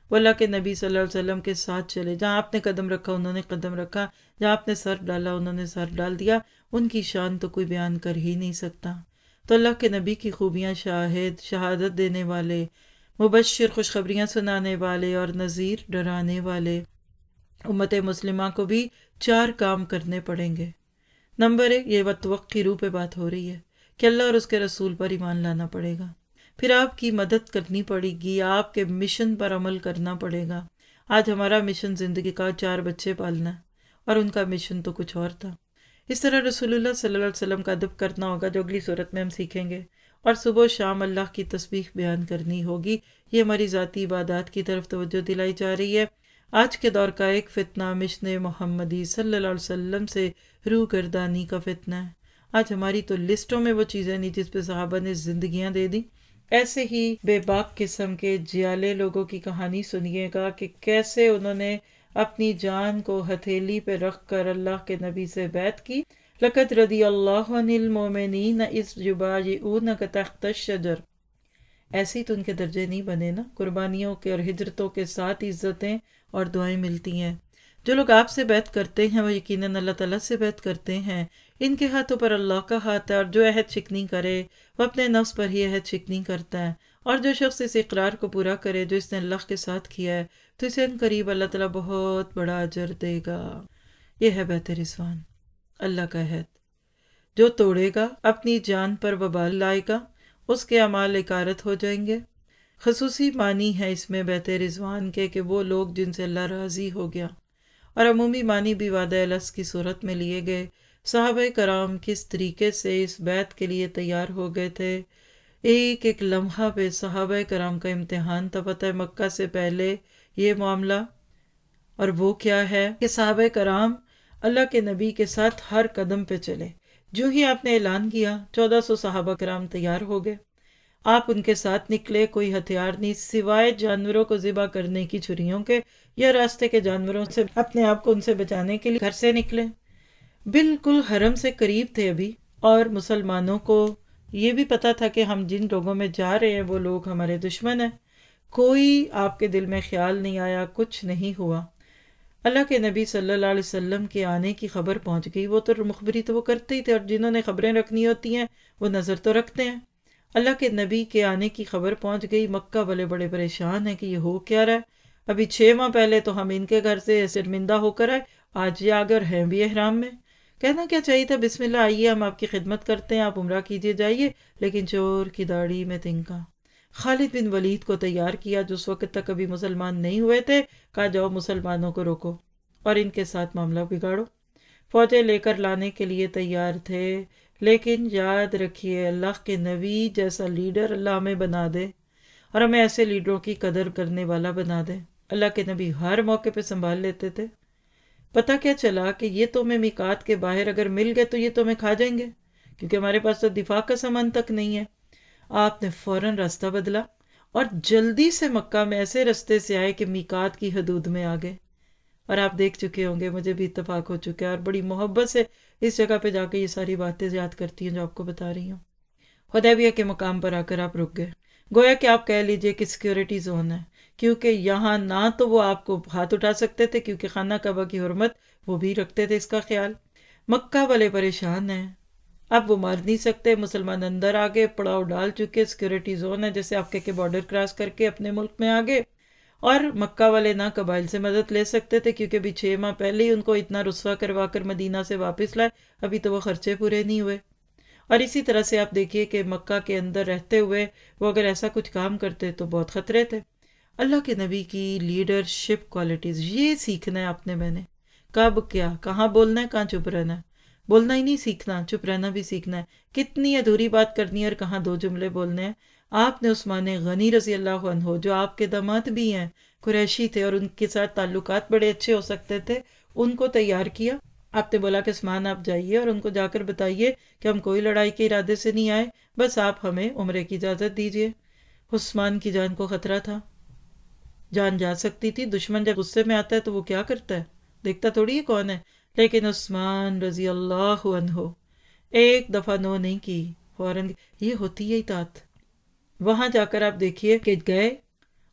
وہ اللہ کے نبی صلی اللہ علیہ وسلم کے ساتھ چلے، جہاں آپ نے قدم رکھا انہوں نے قدم رکھا، جہاں آپ نے سر ڈالا انہوں نے سر ڈال دیا، ان کی شان تو کوئی بیان کر ہی نہیں سکتا۔ تو اللہ کے نبی کی خوبیاں شاہد، شہادت دینے والے، مبشر خوشخبریاں سنانے والے اور نذیر ڈرانے والے، امت مسلمہ کو بھی چار کام کرنے پڑیں گے۔ نمبر ایک، یہ وتوقی روح پہ بات ہو رہی ہے کہ اللہ اور اس کے رسول پر ایمان لانا پڑے گا، پھر آپ کی مدد کرنی پڑے گی، آپ کے مشن پر عمل کرنا پڑے گا۔ آج ہمارا مشن زندگی کا چار بچے پالنا ہے، اور ان کا مشن تو کچھ اور تھا۔ اس طرح رسول اللہ صلی اللہ علیہ وسلم کا ادب کرنا ہوگا، جو اگلی صورت میں ہم سیکھیں گے، اور صبح و شام اللہ کی تسبیح بیان کرنی ہوگی۔ یہ ہماری ذاتی عبادات کی طرف توجہ دلائی جا رہی ہے۔ آج کے دور کا ایک فتنہ مشن محمدی صلی اللہ علیہ وسلم سے روح گردانی کا فتنہ ہے۔ آج ہماری تو لسٹوں میں وہ چیزیں نہیں جس پہ صحابہ نے زندگیاں دے دی۔ ایسے ہی بے باک قسم کے جیالے لوگوں کی کہانی سنیے گا کہ کیسے انہوں نے اپنی جان کو ہتھیلی پہ رکھ کر اللہ کے نبی سے بیعت کی۔ لقد رضی اللہ عن المؤمنین اذ یبایعونک تحت الشجر۔ ایسی تو ان کے درجے نہیں بنے نا، قربانیوں کے اور ہجرتوں کے ساتھ عزتیں اور دعائیں ملتی ہیں۔ جو لوگ آپ سے بیعت کرتے ہیں وہ یقیناً اللہ تعالیٰ سے بیعت کرتے ہیں، ان کے ہاتھوں پر اللہ کا ہاتھ ہے، اور جو عہد شکنی کرے وہ اپنے نفس پر ہی عہد شکنی کرتا ہے، اور جو شخص اس اقرار کو پورا کرے جو اس نے اللہ کے ساتھ کیا ہے تو اسے ان قریب اللہ تعالیٰ بہت بڑا اجر دے گا۔ یہ ہے بیعت رضوان، اللہ کا عہد۔ جو توڑے گا اپنی جان پر وبال لائے گا، اس کے اعمال اکارت ہو جائیں گے۔ خصوصی معنی ہے اس میں بیعت رضوان کے کہ وہ لوگ جن سے اللہ راضی ہو گیا، اور عمومی معنی بھی وعدہ الست کی صورت میں لیے گئے۔ صحابہ کرام کس طریقے سے اس بیعت کے لیے تیار ہو گئے تھے، ایک ایک لمحہ پہ صحابہ کرام کا امتحان تھا۔ فتح مکہ سے پہلے یہ معاملہ، اور وہ کیا ہے کہ صحابہ کرام اللہ کے نبی کے ساتھ ہر قدم پہ چلے۔ جو ہی آپ نے اعلان کیا چودہ سو صحابہ کرام تیار ہو گئے، آپ ان کے ساتھ نکلے، کوئی ہتھیار نہیں سوائے جانوروں کو ذبح کرنے کی چھریوں کے، یا راستے کے جانوروں سے اپنے آپ کو ان سے بچانے کے لیے گھر سے نکلے۔ بالکل حرم سے قریب تھے ابھی، اور مسلمانوں کو یہ بھی پتا تھا کہ ہم جن لوگوں میں جا رہے ہیں وہ لوگ ہمارے دشمن ہیں۔ کوئی آپ کے دل میں خیال نہیں آیا، کچھ نہیں ہوا۔ اللہ کے نبی صلی اللہ علیہ وسلم کے آنے کی خبر پہنچ گئی، وہ تو مخبری تو وہ کرتے ہی تھے، اور جنہوں نے خبریں رکھنی ہوتی ہیں وہ نظر تو رکھتے ہیں۔ اللہ کے نبی کے آنے کی خبر پہنچ گئی، مکہ والے بڑے پریشان ہیں کہ یہ ہو کیا رہا ہے۔ ابھی چھ ماہ پہلے تو ہم ان کے گھر سے شرمندہ ہو کر آئے، آج یہ آگر ہیں بھی احرام میں۔ کہنا کیا چاہیے تھا، بسم اللہ آئیے ہم آپ کی خدمت کرتے ہیں، آپ عمرہ کیجئے جائیے، لیکن چور کی داڑھی میں تنکا۔ خالد بن ولید کو تیار کیا جو اس وقت تک کبھی مسلمان نہیں ہوئے تھے، کہا جاؤ مسلمانوں کو روکو اور ان کے ساتھ معاملہ بگاڑو۔ فوجیں لے کر لانے کے لیے تیار تھے، لیکن یاد رکھیے اللہ کے نبی جیسا لیڈر اللہ ہمیں بنا دے، اور ہمیں ایسے لیڈروں کی قدر کرنے والا بنا دے۔ اللہ کے نبی ہر موقع پہ سنبھال لیتے تھے۔ پتہ کیا چلا کہ یہ تو ہمیں میقات کے باہر اگر مل گئے تو یہ تو ہمیں کھا جائیں گے، کیونکہ ہمارے پاس تو دفاع کا سامان تک نہیں ہے۔ آپ نے فوراً راستہ بدلا اور جلدی سے مکہ میں ایسے رستے سے آئے کہ میقات کی حدود میں آ گئے۔ اور آپ دیکھ چکے ہوں گے، مجھے بھی اتفاق ہو چکا ہے، اور بڑی محبت سے اس جگہ پہ جا کے یہ ساری باتیں یاد کرتی ہیں جو آپ کو بتا رہی ہوں۔ حدیبیہ کے مقام پر آ کر آپ رک گئے، گویا کہ آپ کہہ لیجئے کہ سیکیورٹی زون ہے، کیونکہ یہاں نہ تو وہ آپ کو ہاتھ اٹھا سکتے تھے کیونکہ خانہ کعبہ کی حرمت وہ بھی رکھتے تھے اس کا خیال۔ مکہ والے پریشان ہیں، اب وہ مار نہیں سکتے، مسلمان اندر آگے پڑاؤ ڈال چکے، سیکیورٹی زون ہے، جیسے آپ کے بارڈر کراس کر کے اپنے ملک میں آگے۔ اور مکہ والے نہ قبائل سے مدد لے سکتے تھے کیونکہ ابھی چھ ماہ پہلے ہی ان کو اتنا رسوا کروا کر مدینہ سے واپس لائے، ابھی تو وہ خرچے پورے نہیں ہوئے۔ اور اسی طرح سے آپ دیکھیے کہ مکہ کے اندر رہتے ہوئے وہ اگر ایسا کچھ کام کرتے تو بہت خطرے تھے۔ اللہ کے نبی کی لیڈرشپ کوالٹیز یہ سیکھنا ہے آپ نے، میں نے کب کیا کہاں بولنا ہے، کہاں چپ رہنا ہے۔ بولنا ہی نہیں سیکھنا، چپ رہنا بھی سیکھنا ہے، کتنی ادھوری بات کرنی ہے اور کہاں دو جملے بولنے ہیں۔ آپ نے عثمان غنی رضی اللہ عنہ جو آپ کے داماد بھی ہیں، قریشی تھے اور ان کے ساتھ تعلقات بڑے اچھے ہو سکتے تھے، ان کو تیار کیا۔ آپ نے بولا کہ عثمان آپ جائیے اور ان کو جا کر بتائیے کہ ہم کوئی لڑائی کے ارادے سے نہیں آئے، بس آپ ہمیں عمرے کی اجازت دیجیے۔ عثمان کی جان کو خطرہ تھا، جان جا سکتی تھی، دشمن جب غصے میں آتا ہے تو وہ کیا کرتا ہے، دیکھتا تھوڑی ہے کون ہے، لیکن عثمان رضی اللہ عنہ ایک دفعہ نو نہیں کی، فوراً یہ ہوتی ہے اطاعت۔ وہاں جا کر آپ دیکھیے کہ گئے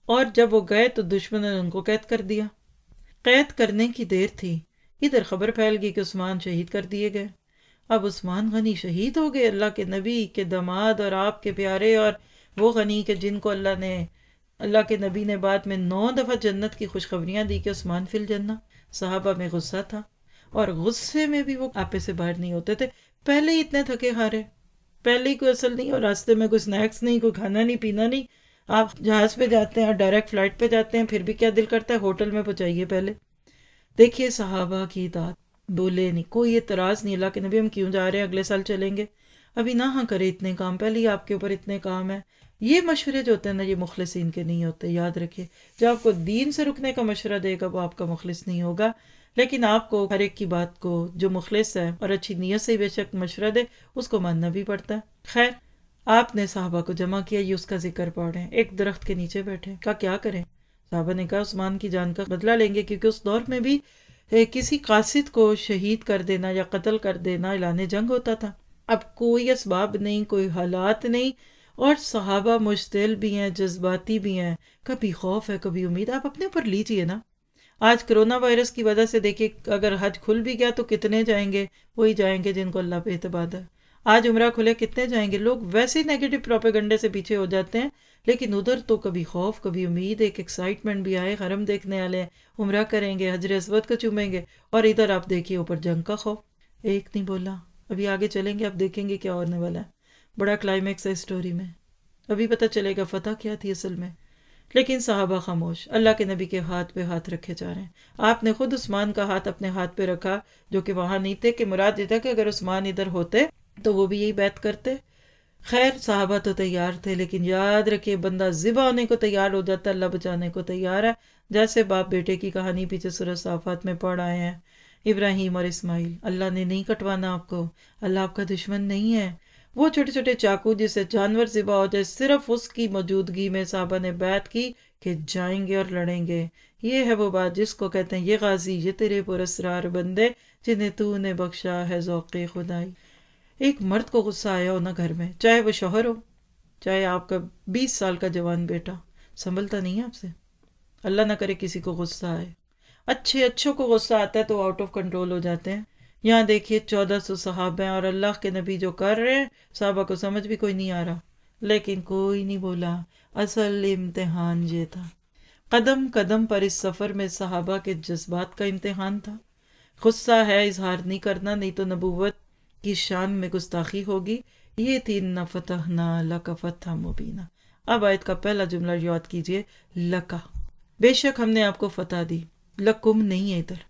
اور جب وہ گئے تو دشمنوں نے ان کو قید کر دیا. قید کرنے کی دیر تھی، ادھر خبر پھیل گئی کہ عثمان شہید کر دیے گئے. اب عثمان غنی شہید ہو گئے، اللہ کے نبی کے داماد اور آپ کے پیارے، اور وہ غنی کہ جن کو اللہ نے اللہ کے نبی نے بعد میں نو دفعہ جنت کی خوشخبریاں دی کہ عثمان فی الجنہ. صحابہ میں غصہ تھا، اور غصے میں بھی وہ آپے سے باہر نہیں ہوتے تھے. پہلے ہی اتنے تھکے ہارے، پہلے ہی کوئی اصل نہیں، اور راستے میں کوئی سنیکس نہیں، کوئی کھانا نہیں پینا نہیں. آپ جہاز پہ جاتے ہیں اور ڈائریکٹ فلائٹ پہ جاتے ہیں، پھر بھی کیا دل کرتا ہے ہوٹل میں پہنچائیے پہلے. دیکھیے صحابہ کی اطاعت، بولے نہیں، کوئی اعتراض نہیں. اللہ کے نبی ہم کیوں جا رہے ہیں، اگلے سال چلیں گے، ابھی نہ ہاں کرے اتنے کام، پہلے ہی آپ کے اوپر اتنے کام ہیں. یہ مشورے جو ہوتے ہیں نا، یہ مخلصین کے نہیں ہوتے، یاد رکھیے. جو آپ کو دین سے رکنے کا مشورہ دے گا وہ آپ کا مخلص نہیں ہوگا، لیکن آپ کو ہر ایک کی بات کو جو مخلص ہے اور اچھی نیت سے بے شک مشورہ دے اس کو ماننا بھی پڑتا ہے. خیر، آپ نے صحابہ کو جمع کیا، یہ اس کا ذکر پڑھ رہے ہیں. ایک درخت کے نیچے بیٹھے، کہا کیا کریں؟ صحابہ نے کہا عثمان کی جان کا بدلہ لیں گے، کیونکہ اس دور میں بھی کسی قاصد کو شہید کر دینا یا قتل کر دینا اعلان جنگ ہوتا تھا. اب کوئی اسباب نہیں، کوئی حالات نہیں، اور صحابہ مشتعل بھی ہیں، جذباتی بھی ہیں، کبھی خوف ہے کبھی امید. آپ اپنے اوپر لیجئے نا. آج کرونا وائرس کی وجہ سے دیکھیے اگر حج کھل بھی گیا تو کتنے جائیں گے؟ وہی جائیں گے جن کو اللہ پہ اعتماد ہے. آج عمرہ کھلے کتنے جائیں گے؟ لوگ ویسے ہی نیگیٹو پروپیگنڈے سے پیچھے ہو جاتے ہیں، لیکن ادھر تو کبھی خوف کبھی امید، ایک ایکسائٹمنٹ بھی آئے، حرم دیکھنے والے ہیں، عمرہ کریں گے، حجر اسود کو چومیں گے، اور ادھر آپ دیکھیے اوپر جنگ کا خوف. ایک نہیں بولا. ابھی آگے چلیں گے، آپ دیکھیں گے کیا ہونے والا ہے. بڑا کلائمیکس ہے اسٹوری میں، ابھی پتہ چلے گا فتح کیا تھی اصل میں. لیکن صحابہ خاموش، اللہ کے نبی کے ہاتھ پہ ہاتھ رکھے جا رہے ہیں. آپ نے خود عثمان کا ہاتھ اپنے ہاتھ پہ رکھا جو کہ وہاں نہیں تھے، کہ مراد یہ تھا کہ اگر عثمان ادھر ہوتے تو وہ بھی یہی بیعت کرتے. خیر صحابہ تو تیار تھے، لیکن یاد رکھیے بندہ ذبح ہونے کو تیار ہو جاتا ہے، اللہ بچانے کو تیار ہے. جیسے باپ بیٹے کی کہانی پیچھے سورہ صافات میں پڑھ آئے ہیں، ابراہیم اور اسماعیل. اللہ نے نہیں کٹوانا آپ کو، اللہ آپ کا دشمن نہیں ہے. وہ چھوٹے چھوٹے چاقو جسے جانور ذبح ہو جائے، صرف اس کی موجودگی میں صحابہ نے بیعت کی کہ جائیں گے اور لڑیں گے. یہ ہے وہ بات جس کو کہتے ہیں یہ غازی، یہ تیرے پراسرار بندے جنہیں تو نے بخشا ہے ذوق خدائی. ایک مرد کو غصہ آیا ہو نا گھر میں، چاہے وہ شوہر ہو، چاہے آپ کا بیس سال کا جوان بیٹا، سنبھلتا نہیں ہے آپ سے. اللہ نہ کرے کسی کو غصہ آئے. اچھے اچھوں کو غصہ آتا ہے تو آؤٹ آف کنٹرول ہو جاتے ہیں. یہاں دیکھیے چودہ سو صحابہ ہیں، اور اللہ کے نبی جو کر رہے ہیں صحابہ کو سمجھ بھی کوئی نہیں آ رہا، لیکن کوئی نہیں بولا. اصل امتحان یہ تھا، قدم قدم پر اس سفر میں صحابہ کے جذبات کا امتحان تھا. غصہ ہے اظہار نہیں کرنا، نہیں تو نبوت کی شان میں گستاخی ہوگی. یہ تھی اِنَّا فَتَحْنَا لَكَ فَتْحًا مُبِينًا. اب آیت کا پہلا جملہ یاد کیجئے، لکا، بے شک ہم نے آپ کو فتح دی. لکم نہیں ہے ادھر.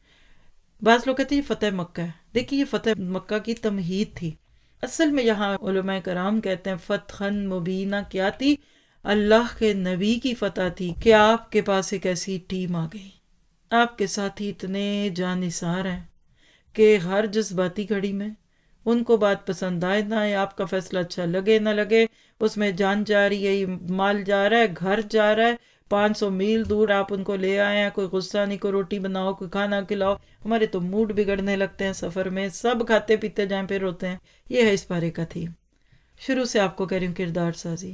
بعض لوگ کہتے ہیں یہ فتح مکہ ہے. دیکھیے یہ فتح مکہ کی تمہید تھی. اصل میں یہاں علماء کرام کہتے ہیں فتحً مبینہ کیا تھی؟ اللہ کے نبی کی فتح تھی کہ آپ کے پاس ایک ایسی ٹیم آ گئی، آپ کے ساتھی اتنے جانثار ہیں کہ ہر جذباتی گھڑی میں ان کو بات پسند آئے نہ آئے، آپ کا فیصلہ اچھا لگے نہ لگے، اس میں جان جا رہی ہے، مال جا رہا ہے، گھر جا رہا ہے، پانچ سو میل دور آپ ان کو لے آئے ہیں. کوئی غصہ نہیں، کوئی روٹی بناؤ، کوئی کھانا کھلاؤ. ہمارے تو موڈ بگڑنے لگتے ہیں سفر میں، سب کھاتے پیتے جائیں پھر روتے ہیں. یہ ہے اس پارے کا تھیم. شروع سے آپ کو کہہ رہی ہوں کردار سازی.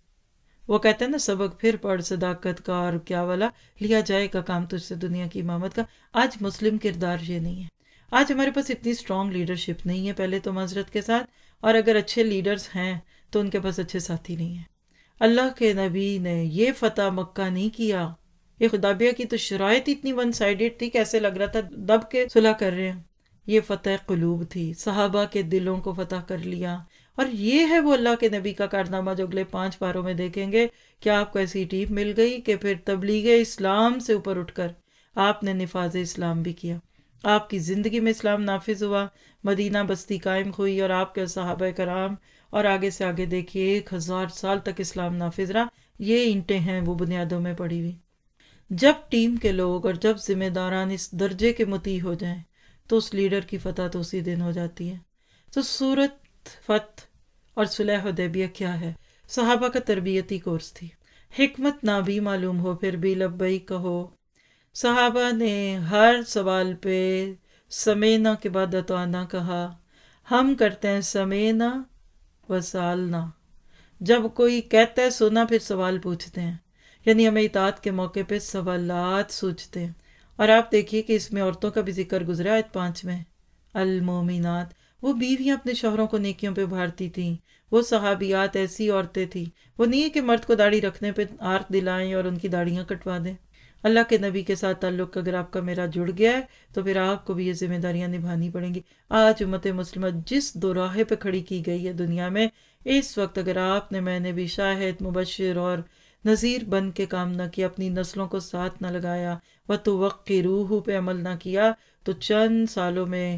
وہ کہتے ہیں نا سبق پھر پڑھ صداقت کا، اور کیا والا لیا جائے گا کام تجھ سے دنیا کی امامت کا. آج مسلم کردار یہ نہیں ہے. آج ہمارے پاس اتنی اسٹرانگ لیڈرشپ نہیں ہے پہلے تو معذرت کے ساتھ، اور اگر اچھے لیڈرز ہیں تو ان کے پاس اچھے ساتھی نہیں ہیں. اللہ کے نبی نے یہ فتح مکہ نہیں کیا. یہ حدیبیہ کی تو شرائط اتنی ون سائیڈڈ تھی کہ ایسے لگ رہا تھا دب کے صلح کر رہے ہیں. یہ فتح قلوب تھی، صحابہ کے دلوں کو فتح کر لیا. اور یہ ہے وہ اللہ کے نبی کا کارنامہ جو اگلے پانچ پاروں میں دیکھیں گے کہ آپ کو ایسی ٹیم مل گئی کہ پھر تبلیغ اسلام سے اوپر اٹھ کر آپ نے نفاذ اسلام بھی کیا. آپ کی زندگی میں اسلام نافذ ہوا، مدینہ بستی قائم ہوئی، اور آپ کے صحابہ کرام، اور آگے سے آگے دیکھیے ایک ہزار سال تک اسلام نافذ رہا. یہ اینٹیں ہیں وہ بنیادوں میں پڑی ہوئی. جب ٹیم کے لوگ اور جب ذمہ داران اس درجے کے مطیع ہو جائیں تو اس لیڈر کی فتح تو اسی دن ہو جاتی ہے. تو سورت فتح اور صلح حدیبیہ کیا ہے؟ صحابہ کا تربیتی کورس تھی. حکمت نہ بھی معلوم ہو پھر بھی لبیک کہو. صحابہ نے ہر سوال پہ سمینا کے بعد اتوانا کہا. ہم کرتے ہیں سمینا و سالنا. جب کوئی کہتا ہے سنا پھر سوال پوچھتے ہیں. یعنی ہمیں اطاعت کے موقع پہ سوالات سوچتے ہیں. اور آپ دیکھیے کہ اس میں عورتوں کا بھی ذکر گزرا آیت پانچ میں. المومنات، وہ بیویاں اپنے شوہروں کو نیکیوں پہ ابھارتی تھیں. وہ صحابیات ایسی عورتیں تھیں، وہ نہیں ہے کہ مرد کو داڑھی رکھنے پہ آرت دلائیں اور ان کی داڑیاں کٹوا دیں. اللہ کے نبی کے ساتھ تعلق اگر آپ کا میرا جڑ گیا ہے تو پھر آپ کو بھی یہ ذمہ داریاں نبھانی پڑیں گی. آج امت مسلمہ جس دوراہے پہ کھڑی کی گئی ہے دنیا میں، اس وقت اگر آپ نے میں نے بھی شاہد مبشر اور نذیر بن کے کام نہ کیا، اپنی نسلوں کو ساتھ نہ لگایا، وَتُوَقِّرُوهُ پہ عمل نہ کیا، تو چند سالوں میں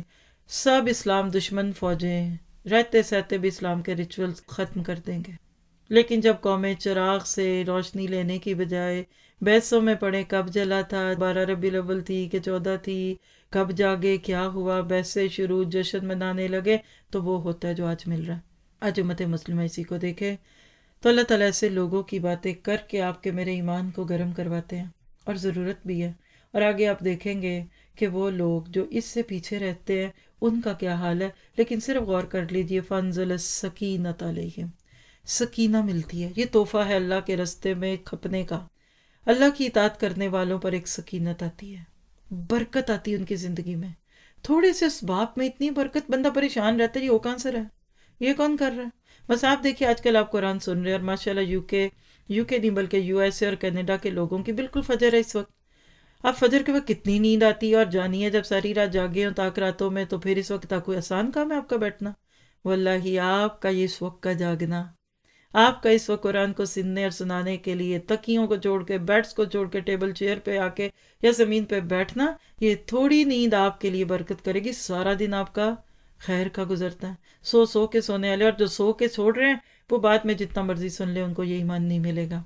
سب اسلام دشمن فوجیں رہتے سہتے بھی اسلام کے ریچولز ختم کر دیں گے. لیکن جب قومیں چراغ سے روشنی لینے کی بجائے بحثوں میں پڑے، کب جلا تھا، بارہ ربیع الاول تھی کہ چودہ تھی، کب جاگے، کیا ہوا، بحثیں شروع، جشن منانے لگے، تو وہ ہوتا ہے جو آج مل رہا ہے. آج امت مسلمہ اسی کو دیکھے تو اللہ تعالیٰ ایسے لوگوں کی باتیں کر کے آپ کے میرے ایمان کو گرم کرواتے ہیں، اور ضرورت بھی ہے. اور آگے آپ دیکھیں گے کہ وہ لوگ جو اس سے پیچھے رہتے ہیں ان کا کیا حال ہے. لیکن صرف غور کر لیجیے، فَانزَلَ السَّکِینَۃَ عَلَیہِم، سکینہ ملتی ہے. یہ تحفہ ہے اللہ کے رستے میں کھپنے کا. اللہ کی اطاعت کرنے والوں پر ایک سکینت آتی ہے، برکت آتی ہے ان کی زندگی میں. تھوڑے سے اسباب میں اتنی برکت، بندہ پریشان رہتا ہے یہ وہ کہاں سے رہا ہے، یہ کون کر رہا ہے. بس آپ دیکھیے آج کل آپ قرآن سن رہے ہیں، اور ماشاءاللہ یو کے یو کے نہیں بلکہ یو ایس اے اور کینیڈا کے لوگوں کی بالکل فجر ہے اس وقت. اب فجر کے وقت کتنی نیند آتی ہے، اور جانیے جب ساری رات جاگے ہوں تاک راتوں میں، تو پھر اس وقت کوئی آسان کام ہے آپ کا بیٹھنا. واللہ آپ کا یہ اس وقت کا جاگنا، آپ کا اس وقت قرآن کو سننے اور سنانے کے لیے تکیوں کو چھوڑ کے، بیڈس کو چھوڑ کے، ٹیبل چیئر پہ آ کے یا زمین پہ بیٹھنا، یہ تھوڑی نیند آپ کے لیے برکت کرے گی. سارا دن آپ کا خیر کا گزرتا ہے. سو سو کے سونے والے، اور جو سو کے چھوڑ رہے ہیں وہ بعد میں جتنا مرضی سن لے ان کو یہ ایمان نہیں ملے گا.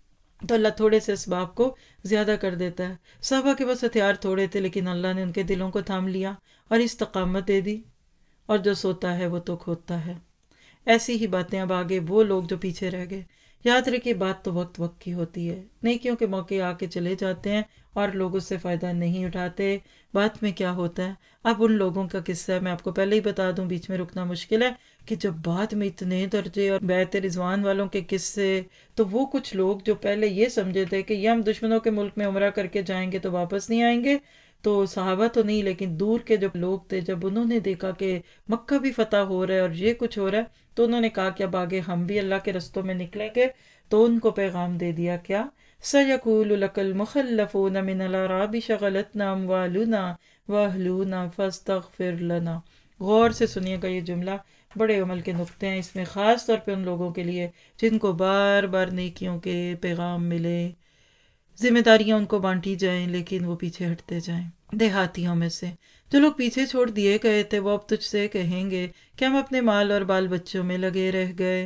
تو اللہ تھوڑے سے اسباب کو زیادہ کر دیتا ہے. صحابہ کے پاس ہتھیار تھوڑے تھے لیکن اللہ نے ان کے دلوں کو تھام لیا اور استقامت دے دی. اور جو سوتا ہے وہ تو کھوتا ہے. ایسی ہی باتیں اب آگے وہ لوگ جو پیچھے رہ گئے. یاد رکھیے بات تو وقت وقت کی ہوتی ہے. نیکیوں کے موقع آ کے چلے جاتے ہیں اور لوگ اس سے فائدہ نہیں اٹھاتے. بات میں کیا ہوتا ہے، اب ان لوگوں کا قصہ ہے، میں آپ کو پہلے ہی بتا دوں، بیچ میں رکنا مشکل ہے، کہ جب بعد میں اتنے درجے اور بیعت رضوان والوں کے قصے، تو وہ کچھ لوگ جو پہلے یہ سمجھے تھے کہ یہ ہم دشمنوں کے ملک میں عمرہ کر کے جائیں گے تو واپس نہیں آئیں گے، تو صحابہ تو نہیں لیکن دور کے جو لوگ تھے، جب انہوں نے دیکھا کہ مکہ بھی فتح ہو رہا ہے اور یہ کچھ ہو رہا ہے، تو انہوں نے کہا کہ اب آگے ہم بھی اللہ کے رستوں میں نکلیں گے. تو ان کو پیغام دے دیا کیا، سَيَقُولُ لَكَ الْمُخَلَّفُونَ مِنَ الْأَعْرَابِ شَغَلَتْنَا أَمْوَالُنَا وَأَهْلُونَا فَاسْتَغْفِرْ لَنَا. غور سے سنیے گا، یہ جملہ بڑے عمل کے نقطے ہیں اس میں، خاص طور پہ ان لوگوں کے لیے جن کو بار بار نیکیوں کے پیغام ملے، ذمہ داریاں ان کو بانٹی جائیں لیکن وہ پیچھے ہٹتے جائیں. دیہاتیوں میں سے جو لوگ پیچھے چھوڑ دیے گئے تھے، وہ اب تجھ سے کہیں گے کہ ہم اپنے مال اور بال بچوں میں لگے رہ گئے.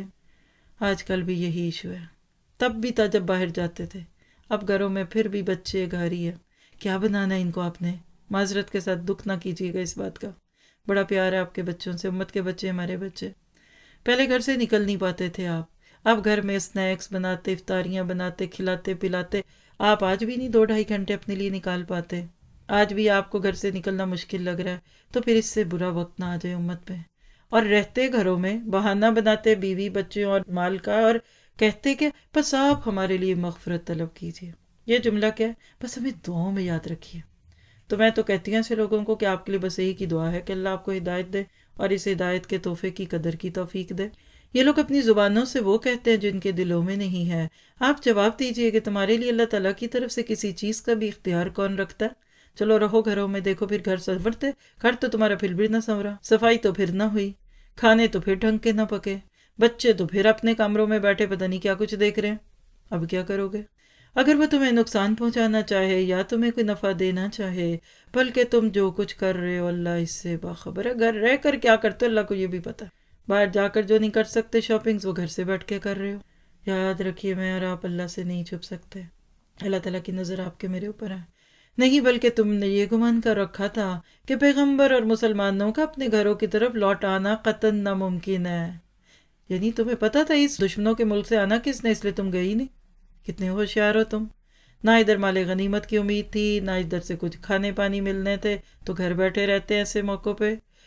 آج کل بھی یہی ایشو ہے. تب بھی تھا جب باہر جاتے تھے، اب گھروں میں پھر بھی بچے گھاری ہے. کیا بنانا ہے ان کو آپ نے؟ معذرت کے ساتھ دکھ نہ کیجیے گا اس بات کا، بڑا پیار ہے آپ کے بچوں سے، امت کے بچے ہمارے بچے. پہلے گھر سے نکل نہیں پاتے تھے آپ، اب گھر میں اسنیکس بناتے، افطاریاں بناتے، کھلاتے پلاتے. آپ آج بھی نہیں دو ڈھائی گھنٹے اپنے لیے نکال پاتے، آج بھی آپ کو گھر سے نکلنا مشکل لگ رہا ہے. تو پھر اس سے برا وقت نہ آ جائے امت پہ. اور رہتے گھروں میں بہانہ بناتے بیوی بچوں اور مال کا، اور کہتے کہ بس آپ ہمارے لیے مغفرت طلب کیجیے. یہ جملہ کیا ہے؟ بس ہمیں دعاؤں میں یاد رکھیے. تو میں تو کہتی ہوں ایسے لوگوں کو کہ آپ کے لیے بس یہی کی دعا ہے کہ اللہ آپ کو ہدایت دے اور اس ہدایت کے تحفے کی قدر کی توفیق دے. یہ لوگ اپنی زبانوں سے وہ کہتے ہیں جن کے دلوں میں نہیں ہے. آپ جواب دیجئے کہ تمہارے لیے اللہ تعالیٰ کی طرف سے کسی چیز کا بھی اختیار کون رکھتا ہے؟ چلو رہو گھروں میں، دیکھو پھر گھر سنورتے، گھر تو تمہارا پھر بھی نہ سنورا، صفائی تو پھر نہ ہوئی، کھانے تو پھر ڈھنگ کے نہ پکے، بچے تو پھر اپنے کمروں میں بیٹھے پتہ نہیں کیا کچھ دیکھ رہے ہیں. اب کیا کرو گے؟ اگر وہ تمہیں نقصان پہنچانا چاہے یا تمہیں کوئی نفع دینا چاہے، بلکہ تم جو کچھ کر رہے ہو اللہ اس سے باخبر ہے. گھر رہ کر کیا کرتے ہو اللہ کو یہ بھی پتہ ہے. باہر جا کر جو نہیں کر سکتے شاپنگز، وہ گھر سے بیٹھ کے کر رہے ہو. یاد رکھیے میں اور آپ اللہ سے نہیں چھپ سکتے. اللہ تعالیٰ کی نظر آپ کے میرے اوپر ہے. نہیں بلکہ تم نے یہ گمان کر رکھا تھا کہ پیغمبر اور مسلمانوں کا اپنے گھروں کی طرف لوٹ آنا قطعاً ناممکن ہے. یعنی تمہیں پتا تھا اس دشمنوں کے ملک سے آنا کس نے، اس لیے تم گئی نہیں. کتنے ہوشیار ہو تم. نہ ادھر مال غنیمت کی امید تھی، نہ ادھر سے کچھ کھانے پانی ملنے تھے، تو گھر بیٹھے رہتے ہیں ایسے موقعوں پہ.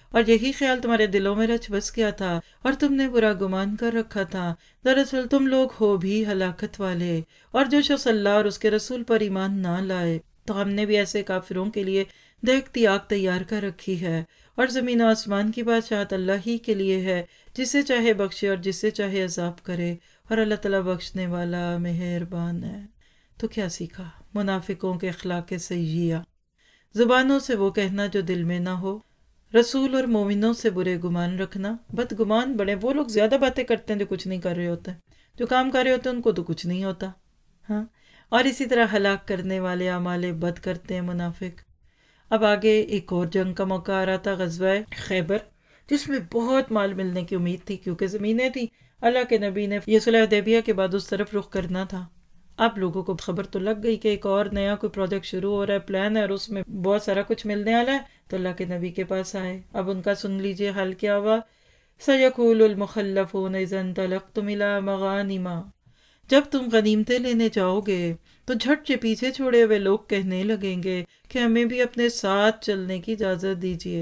اور یہی خیال تمہارے دلوں میں رچ بس گیا تھا اور تم نے برا گمان کر رکھا تھا، دراصل تم لوگ ہو بھی ہلاکت والے۔ اور جو شخص اللہ اور اس کے رسول پر ایمان نہ لائے تو ہم نے بھی ایسے کافروں کے لیے دیکھتی آگ تیار کر رکھی ہے، اور زمین و آسمان کی بادشاہت اللہ ہی کے لیے ہے، جسے چاہے بخشے اور جسے چاہے عذاب کرے، اور اللہ تعالیٰ بخشنے والا مہربان ہے۔ تو کیا سیکھا؟ منافقوں کے اخلاق سیئہ، زبانوں سے وہ کہنا جو دل میں نہ ہو، رسول اور مومنوں سے برے گمان رکھنا، بد گمان بڑے وہ لوگ زیادہ باتیں کرتے ہیں جو کچھ نہیں کر رہے ہوتے ہیں، جو کام کر رہے ہوتے ہیں ان کو تو کچھ نہیں ہوتا، ہاں۔ اور اسی طرح ہلاک کرنے والے اعمال بد کرتے ہیں منافق۔ اب آگے ایک اور جنگ کا موقع آ رہا تھا، غزوہ خیبر، جس میں بہت مال ملنے کی امید تھی کیونکہ زمینیں تھیں۔ اللہ کے نبی نے یہ صلح حدیبیہ کے بعد اس طرف رخ کرنا تھا۔ اب لوگوں کو خبر تو لگ گئی کہ ایک اور نیا کوئی پروجیکٹ شروع ہو رہا ہے، پلان ہے، اور اس میں بہت سارا کچھ ملنے والا ہے، تو اللہ کے نبی کے پاس آئے۔ اب ان کا سن لیجئے حال کیا ہوا۔ سَيَقُولُ الْمُخَلَّفُونَ إِذَا انطَلَقْتُمْ إِلَىٰ مَغَانِمَ، جب تم غنیمتیں لینے جاؤ گے تو جھٹ سے پیچھے چھوڑے ہوئے لوگ کہنے لگیں گے کہ ہمیں بھی اپنے ساتھ چلنے کی اجازت دیجیے۔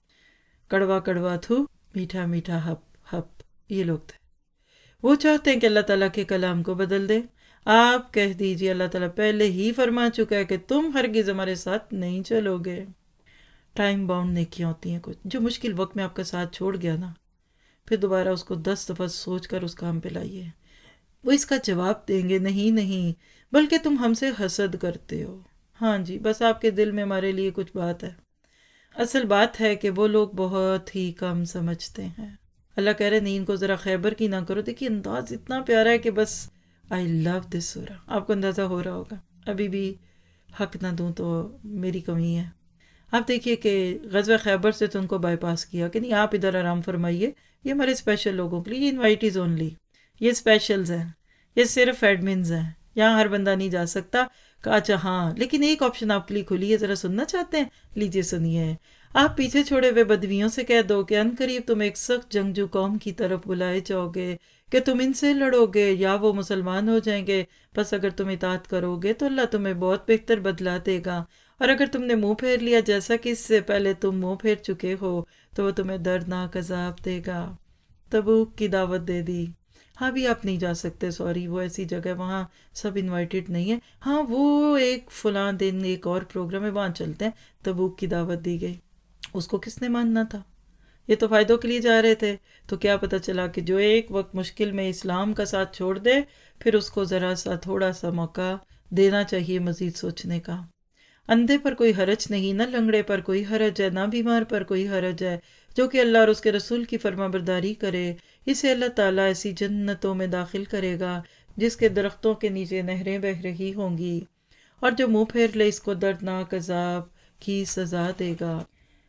کڑوا کڑوا تھو، میٹھا میٹھا ہپ ہپ، یہ لوگ تھے۔ وہ چاہتے ہیں کہ اللہ تعالیٰ کے کلام کو بدل دے۔ آپ کہہ دیجیے اللہ تعالیٰ پہلے ہی فرما چکا ہے کہ تم ہرگز ہمارے ساتھ نہیں چلو گے۔ ٹائم باؤنڈ نیکیاں ہوتی ہیں کچھ، جو مشکل وقت میں آپ کا ساتھ چھوڑ گیا نا، پھر دوبارہ اس کو دس دفعہ سوچ کر اس کام پہ لائیے۔ وہ اس کا جواب دیں گے، نہیں نہیں، بلکہ تم ہم سے حسد کرتے ہو۔ ہاں جی، بس آپ کے دل میں ہمارے لیے کچھ بات ہے۔ اصل بات ہے کہ وہ لوگ بہت ہی کم سمجھتے ہیں۔ اللہ کہہ رہے نہیں، ان کو ذرا خیبر کی نہ کرو۔ دیکھیے انداز اتنا پیارا ہے کہ بس آئی لو دس سورہ، آپ کو اندازہ ہو رہا ہوگا۔ ابھی بھی حق نہ دوں تو میری کمی ہے۔ آپ دیکھیے کہ غزوہ خیبر سے تو ان کو بائی پاس کیا کہ نہیں آپ ادھر آرام فرمائیے، یہ ہمارے اسپیشل لوگوں کے لیے، یہ انوائٹیز اونلی، یہ اسپیشلز ہیں، یہ صرف ایڈمنز ہیں، یہاں ہر بندہ نہیں جا سکتا۔ کہا اچھا ہاں، لیکن ایک آپشن آپ کے لیے کھلی ہے، ذرا سننا چاہتے ہیں؟ لیجیے سنیے۔ آپ پیچھے چھوڑے ہوئے بدویوں سے کہہ دو کہ عنقریب تم ایک سخت جنگجو قوم کی طرف بلائے جاؤ گے کہ تم ان سے لڑو گے یا وہ مسلمان ہو جائیں گے، بس اگر تم اطاعت کرو گے تو اللہ تمہیں بہت بہتر بدلہ دے گا، اور اگر تم نے منہ پھیر لیا جیسا کہ اس سے پہلے تم منہ پھیر چکے ہو تو وہ تمہیں دردناک عذاب دے گا۔ تبوک کی دعوت دے دی۔ ہاں بھی آپ نہیں جا سکتے، سوری، وہ ایسی جگہ وہاں سب انوائٹیڈ نہیں ہے۔ ہاں وہ ایک فلاں دن ایک اور پروگرام ہے، وہاں چلتے ہیں۔ تبوک کی دعوت دی گئی، اس کو کس نے ماننا تھا؟ یہ تو فائدوں کے لیے جا رہے تھے۔ تو کیا پتہ چلا کہ جو ایک وقت مشکل میں اسلام کا ساتھ چھوڑ دے، پھر اس کو ذرا سا تھوڑا سا موقع دینا چاہیے مزید سوچنے کا۔ اندھے پر کوئی حرج نہیں، نہ لنگڑے پر کوئی حرج ہے، نہ بیمار پر کوئی حرج ہے، جو کہ اللہ اور اس کے رسول کی فرما برداری کرے، اسے اللہ تعالیٰ ایسی جنتوں میں داخل کرے گا جس کے درختوں کے نیچے نہریں بہہ رہی ہوں گی، اور جو منہ پھیر لے اس کو دردناک عذاب کی سزا دے گا۔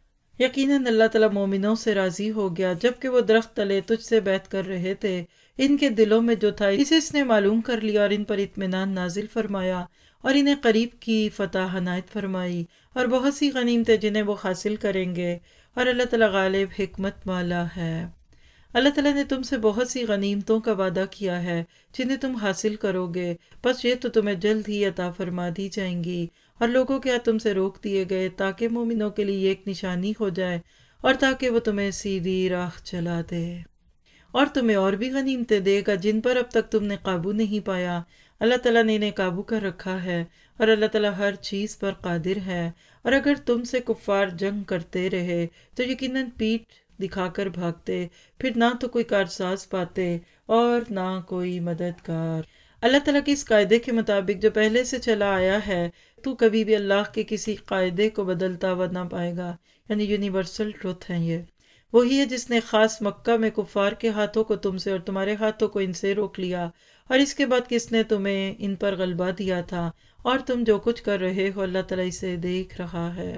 یقیناً اللہ تعالیٰ مومنوں سے راضی ہو گیا جبکہ وہ درخت تلے تجھ سے بیعت کر رہے تھے، ان کے دلوں میں جو تھا اسے اس نے معلوم کر لیا اور ان پر اطمینان نازل فرمایا، اور انہیں قریب کی فتح عنایت فرمائی اور بہت سی غنیمتیں جنہیں وہ حاصل کریں گے، اور اللہ تعالیٰ غالب حکمت والا ہے۔ اللہ تعالیٰ نے تم سے بہت سی غنیمتوں کا وعدہ کیا ہے جنہیں تم حاصل کرو گے، بس یہ تو تمہیں جلد ہی عطا فرما دی جائیں گی، اور لوگوں کے ہاتھ تم سے روک دیے گئے تاکہ مومنوں کے لیے ایک نشانی ہو جائے اور تاکہ وہ تمہیں سیدھی راہ چلا دے، اور تمہیں اور بھی غنیمتیں دے گا جن پر اب تک تم نے قابو نہیں پایا۔ اللہ تعالیٰ نے انہیں قابو کر رکھا ہے، اور اللہ تعالیٰ ہر چیز پر قادر ہے۔ اور اگر تم سے کفار جنگ کرتے رہے تو یقیناً پیٹھ دکھا کر بھاگتے، پھر نہ تو کوئی کارساز پاتے اور نہ کوئی مددگار۔ اللہ تعالیٰ کے اس قاعدے کے مطابق جو پہلے سے چلا آیا ہے، تو کبھی بھی اللہ کے کسی قاعدے کو بدلتا ہوا نہ پائے گا، یعنی یونیورسل ٹروتھ ہے یہ۔ وہی ہے جس نے خاص مکہ میں کفار کے ہاتھوں کو تم سے اور تمہارے ہاتھوں کو ان سے روک لیا، اور اس کے بعد کس نے تمہیں ان پر غلبہ دیا تھا، اور تم جو کچھ کر رہے ہو اللہ تعالیٰ اسے دیکھ رہا ہے۔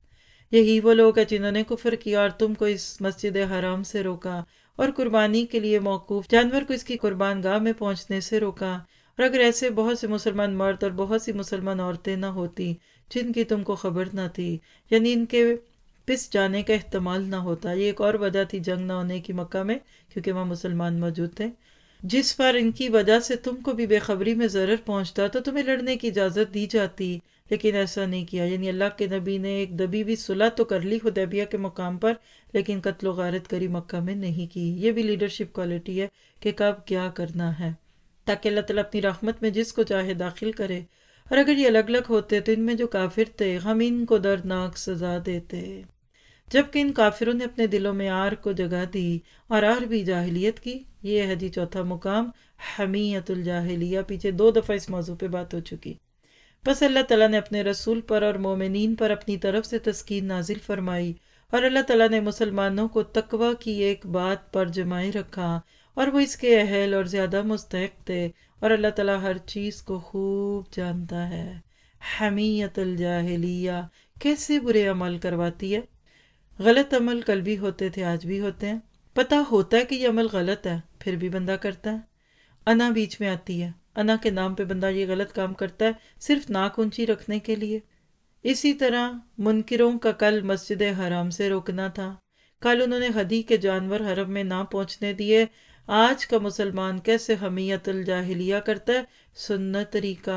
یہی وہ لوگ ہیں جنہوں نے کفر کیا اور تم کو اس مسجد حرام سے روکا، اور قربانی کے لیے موقوف جانور کو اس کی قربان گاہ میں پہنچنے سے روکا، اور اگر ایسے بہت سے مسلمان مرد اور بہت سی مسلمان عورتیں نہ ہوتی جن کی تم کو خبر نہ تھی، یعنی ان کے پس جانے کا احتمال نہ ہوتا۔ یہ ایک اور وجہ تھی جنگ نہ ہونے کی مکہ میں، کیونکہ وہاں مسلمان موجود تھے۔ جس پر ان کی وجہ سے تم کو بھی بے خبری میں ضرر پہنچتا تو تمہیں لڑنے کی اجازت دی جاتی، لیکن ایسا نہیں کیا۔ یعنی اللہ کے نبی نے ایک دبی بھی صلح تو کر لی حدیبیہ کے مقام پر، لیکن قتل و غارت گری مکہ میں نہیں کی۔ یہ بھی لیڈرشپ کوالٹی ہے کہ کب کیا کرنا ہے، تاکہ اللہ تعالیٰ اپنی رحمت میں جس کو چاہے داخل کرے۔ اور اگر یہ الگ الگ ہوتے تو ان میں جو کافر تھے ہم ان کو دردناک سزا دیتے، جبکہ ان کافروں نے اپنے دلوں میں آر کو جگہ دی اور آر بھی جاہلیت کی۔ یہ ہے جی چوتھا مقام، حمیت الجاہلیہ۔ پیچھے دو دفعہ اس موضوع پہ بات ہو چکی۔ بس اللہ تعالیٰ نے اپنے رسول پر اور مومنین پر اپنی طرف سے تسکین نازل فرمائی، اور اللہ تعالیٰ نے مسلمانوں کو تقوی کی ایک بات پر جمائے رکھا، اور وہ اس کے اہل اور زیادہ مستحق تھے، اور اللہ تعالیٰ ہر چیز کو خوب جانتا ہے۔ حمیت الجاہلیہ کیسے برے عمل کرواتی ہے۔ غلط عمل کل بھی ہوتے تھے، آج بھی ہوتے ہیں، پتہ ہوتا ہے کہ یہ عمل غلط ہے، پھر بھی بندہ کرتا ہے۔ انا بیچ میں آتی ہے، انا کے نام پہ بندہ یہ غلط کام کرتا ہے صرف ناک اونچی رکھنے کے لیے۔ اسی طرح منکروں کا کل مسجد حرام سے روکنا تھا، کل انہوں نے ہدی کے جانور حرم میں نہ پہنچنے دیے۔ آج کا مسلمان کیسے حمیت الجاہلیہ کرتا ہے، سنت طریقہ،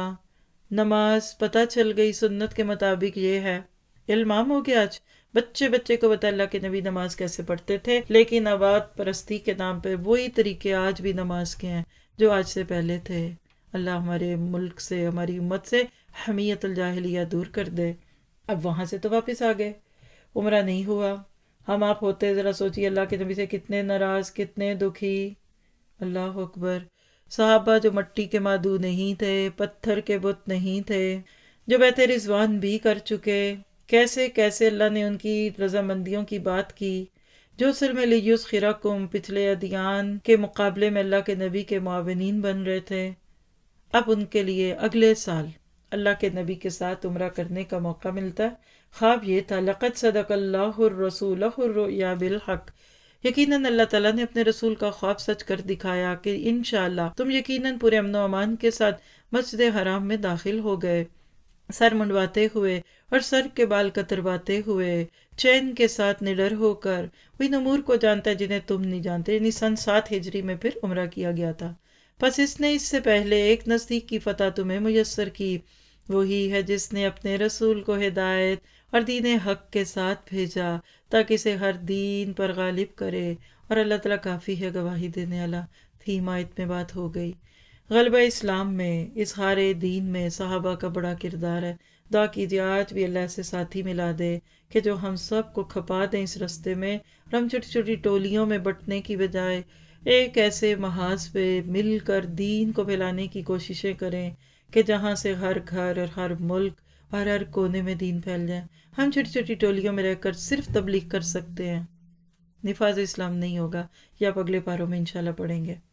نماز پتہ چل گئی سنت کے مطابق یہ ہے، علم عام ہو گیا۔ آج بچے بچے کو بتا اللہ کے نبی نماز کیسے پڑھتے تھے، لیکن آباد پرستی کے نام پہ وہی طریقے آج بھی نماز کے ہیں جو آج سے پہلے تھے۔ اللہ ہمارے ملک سے، ہماری امت سے حمیت الجاہلیہ دور کر دے۔ اب وہاں سے تو واپس آ گئے، عمرہ نہیں ہوا۔ ہم آپ ہوتے ذرا سوچیے اللہ کے نبی سے کتنے ناراض، کتنے دکھی۔ اللہ اکبر۔ صحابہ جو مٹی کے مادو نہیں تھے، پتھر کے بت نہیں تھے، جو بیت رضوان بھی کر چکے، کیسے کیسے اللہ نے ان کی رضامندیوں کی بات کی، جو سلم لیس خیرکم پچھلے ادیان کے مقابلے میں اللہ کے نبی کے معاونین بن رہے تھے۔ اب ان کے لیے اگلے سال اللہ کے نبی کے ساتھ عمرہ کرنے کا موقع ملتا ہے۔ خواب یہ تھا، لقد صدق اللہ الرسول الرؤیا بالحق، یقیناً اللہ تعالیٰ نے اپنے رسول کا خواب سچ کر دکھایا کہ انشاءاللہ تم یقیناً پورے امن و امان کے ساتھ مسجد حرام میں داخل ہو گئے، سر منڈواتے ہوئے اور سر کے بال کترواتے ہوئے، چین کے ساتھ نڈر ہو کر۔ وہ امور کو جانتا ہے جنہیں تم نہیں جانتے۔ یعنی سن سات ہجری میں پھر عمرہ کیا گیا تھا۔ پس اس نے اس سے پہلے ایک نزدیک کی فتح تمہیں میسر کی، وہی ہے جس نے اپنے رسول کو ہدایت اور دین حق کے ساتھ بھیجا تاکہ اسے ہر دین پر غالب کرے، اور اللہ تعالیٰ کافی ہے گواہی دینے والا۔ تھیم آیت میں بات ہو گئی۔ غلبہ اسلام میں، اظہار دین میں صحابہ کا بڑا کردار ہے۔ دعا کیجیے آج بھی اللہ سے ساتھی ملا دے کہ جو ہم سب کو کھپا دیں اس رستے میں، اور ہم چھوٹی چھوٹی ٹولیوں میں بٹنے کی بجائے ایک ایسے محاذ پہ مل کر دین کو پھیلانے کی کوششیں کریں کہ جہاں سے ہر گھر اور ہر ملک اور ہر کونے میں دین پھیل جائے۔ ہم چھوٹی چھوٹی ٹولیوں میں رہ کر صرف تبلیغ کر سکتے ہیں، نفاذ اسلام نہیں ہوگا۔ یہ آپ اگلے پاروں میں انشاءاللہ پڑھیں گے۔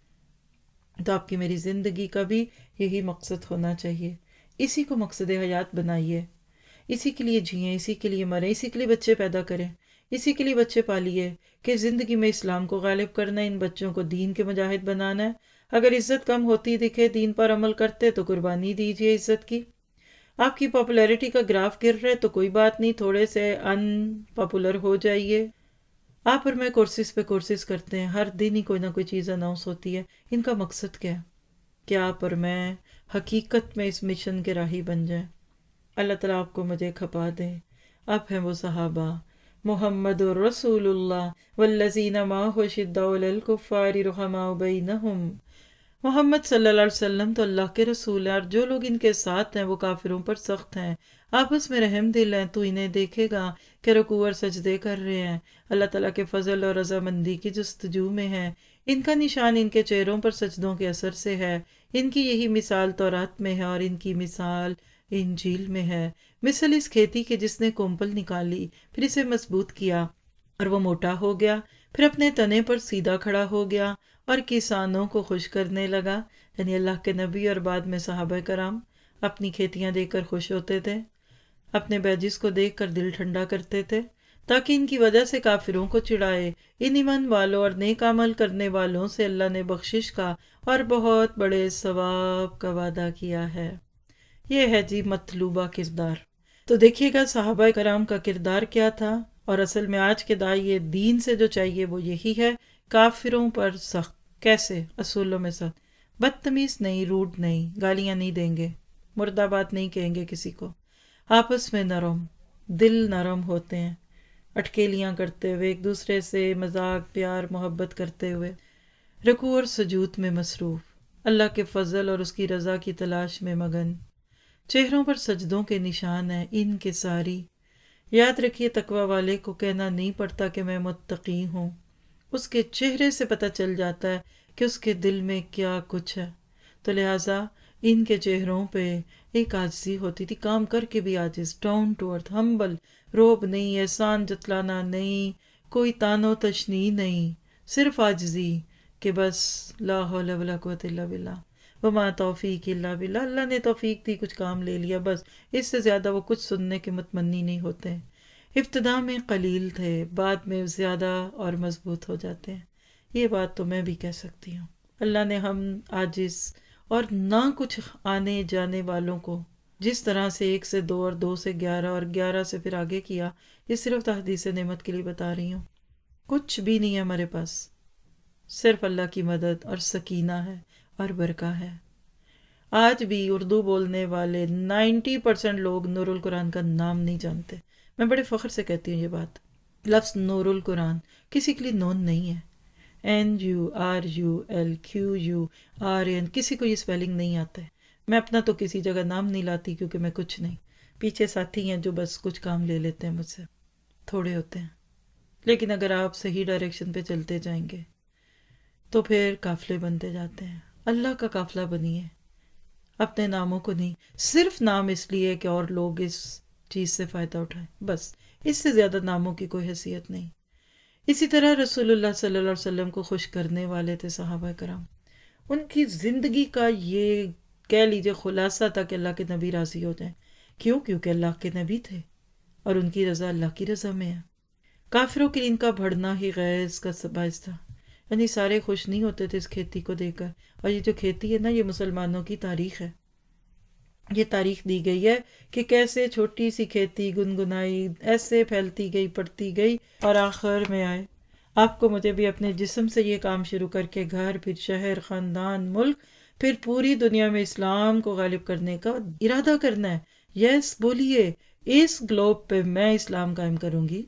تو آپ کی میری زندگی کا بھی یہی مقصد ہونا چاہیے، اسی کو مقصد حیات بنائیے، اسی کے لیے جئیں، اسی کے لیے مریں، اسی کے لیے بچے پیدا کریں، اسی کے لیے بچے پالیے کہ زندگی میں اسلام کو غالب کرنا ہے، ان بچوں کو دین کے مجاہد بنانا ہے۔ اگر عزت کم ہوتی دکھے دین پر عمل کرتے تو قربانی دیجیے عزت کی۔ آپ کی پاپولیرٹی کا گراف گر رہے تو کوئی بات نہیں، تھوڑے سے ان پاپولر ہو جائیے۔ آپ اور میں کورسز پہ کورسز کرتے ہیں، ہر دن ہی کوئی نہ کوئی چیز اناؤنس ہوتی ہے۔ ان کا مقصد کیا ہے کہ آپ اور میں حقیقت میں اس مشن کے راہی بن جائیں۔ اللہ تعالیٰ آپ کو مجھے کھپا دے۔ اب ہیں وہ صحابہ، محمد رسول اللہ والذین معہ شداء علی الکفار رحماء بینہم۔ محمد صلی اللہ علیہ وسلم تو اللہ کے رسول ہیں، اور جو لوگ ان کے ساتھ ہیں وہ کافروں پر سخت ہیں، آپس میں رحم دل ہیں۔ تو انہیں دیکھے گا کہ رکوع اور سجدے کر رہے ہیں، اللہ تعالیٰ کے فضل اور رضامندی کی جستجو میں ہیں۔ ان کا نشان ان کے چہروں پر سجدوں کے اثر سے ہے۔ ان کی یہی مثال تورات میں ہے، اور ان کی مثال انجیل میں ہے۔ مثل اس کھیتی کے جس نے کونپل نکالی، پھر اسے مضبوط کیا اور وہ موٹا ہو گیا، پھر اپنے تنے پر سیدھا کھڑا ہو گیا اور کسانوں کو خوش کرنے لگا۔ یعنی اللہ کے نبی اور بعد میں صحابہ کرام اپنی کھیتیاں دیکھ کر خوش ہوتے تھے، اپنے بیجز کو دیکھ کر دل ٹھنڈا کرتے تھے تاکہ ان کی وجہ سے کافروں کو چڑھائے۔ ان ایمان والوں اور نیک عمل کرنے والوں سے اللہ نے بخشش کا اور بہت بڑے ثواب کا وعدہ کیا ہے۔ یہ ہے جی مطلوبہ کردار۔ تو دیکھیے گا صحابہ کرام کا کردار کیا تھا، اور اصل میں آج کے داعی دین سے جو چاہیے وہ یہی ہے، کافروں پر سخت، کیسے؟ اصولوں میں ساتھ بدتمیز نہیں، روڈ نہیں، گالیاں نہیں دیں گے، مردہ بات نہیں کہیں گے کسی کو، آپس میں نرم، دل نرم ہوتے ہیں، اٹکیلیاں کرتے ہوئے ایک دوسرے سے مذاق پیار محبت کرتے ہوئے، رکوع اور سجود میں مصروف، اللہ کے فضل اور اس کی رضا کی تلاش میں مگن، چہروں پر سجدوں کے نشان ہیں ان کے ساری۔ یاد رکھیے تقوی والے کو کہنا نہیں پڑتا کہ میں متقی ہوں، اس کے چہرے سے پتہ چل جاتا ہے کہ اس کے دل میں کیا کچھ ہے۔ تو لہٰذا ان کے چہروں پہ ایک عاجزی ہوتی تھی، کام کر کے بھی عاجز، ڈاؤن ٹو ارتھ، ہمبل، روب نہیں، احسان جتلانا نہیں، کوئی تان و تشنیع نہیں، صرف عاجزی کہ بس لا حول ولا قوت الا باللہ وما توفیق الا باللہ، اللہ نے توفیق دی کچھ کام لے لیا، بس اس سے زیادہ وہ کچھ سننے کے متمنی نہیں ہوتے۔ ابتدا میں قلیل تھے، بعد میں زیادہ اور مضبوط ہو جاتے ہیں۔ یہ بات تو میں بھی کہہ سکتی ہوں۔ اللہ نے ہم عاجز اور نہ کچھ آنے جانے والوں کو جس طرح سے ایک سے دو اور دو سے گیارہ اور گیارہ سے پھر آگے کیا، یہ صرف تحدیث نعمت کے لیے بتا رہی ہوں۔ کچھ بھی نہیں ہے ہمارے پاس، صرف اللہ کی مدد اور سکینہ ہے اور برکہ ہے۔ آج بھی اردو بولنے والے نائنٹی پرسنٹ لوگ نور القرآن کا نام نہیں جانتے۔ میں بڑے فخر سے کہتی ہوں یہ بات۔ لفظ نور القرآن کسی کے لیے نون نہیں ہے، N U R U L Q U R A, کسی کو یہ اسپیلنگ نہیں آتا ہے۔ میں اپنا تو کسی جگہ نام نہیں لاتی کیونکہ میں کچھ نہیں، پیچھے ساتھی ہیں جو بس کچھ کام لے لیتے ہیں مجھ سے، تھوڑے ہوتے ہیں، لیکن اگر آپ صحیح ڈائریکشن پہ چلتے جائیں گے تو پھر قافلے بنتے جاتے ہیں۔ اللہ کا قافلہ بنیے، اپنے ناموں کو نہیں، صرف نام اس لیے کہ اور لوگ اس چیز سے فائدہ اٹھائیں، بس اس سے زیادہ ناموں کی کوئی حیثیت نہیں۔ اسی طرح رسول اللہ صلی اللہ علیہ وسلم کو خوش کرنے والے تھے صحابہ کرام۔ ان کی زندگی کا یہ کہہ لیجیے خلاصہ تھا کہ اللہ کے نبی راضی ہو جائیں۔ کیوں؟ کیونکہ اللہ کے نبی تھے اور ان کی رضا اللہ کی رضا میں ہے۔ کافروں کے لیے ان کا بڑھنا ہی غیظ کا باعث تھا، یعنی سارے خوش نہیں ہوتے تھے اس کھیتی کو دیکھ کر۔ اور یہ جو کھیتی ہے نا، یہ مسلمانوں کی تاریخ ہے۔ یہ تاریخ دی گئی ہے کہ کیسے چھوٹی سی کھیتی گنگنائی، ایسے پھیلتی گئی، پڑتی گئی، اور آخر میں آئے۔ آپ کو مجھے بھی اپنے جسم سے یہ کام شروع کر کے گھر، پھر شہر، خاندان، ملک، پھر پوری دنیا میں اسلام کو غالب کرنے کا ارادہ کرنا ہے۔ یس بولیے، اس گلوب پہ میں اسلام قائم کروں گی،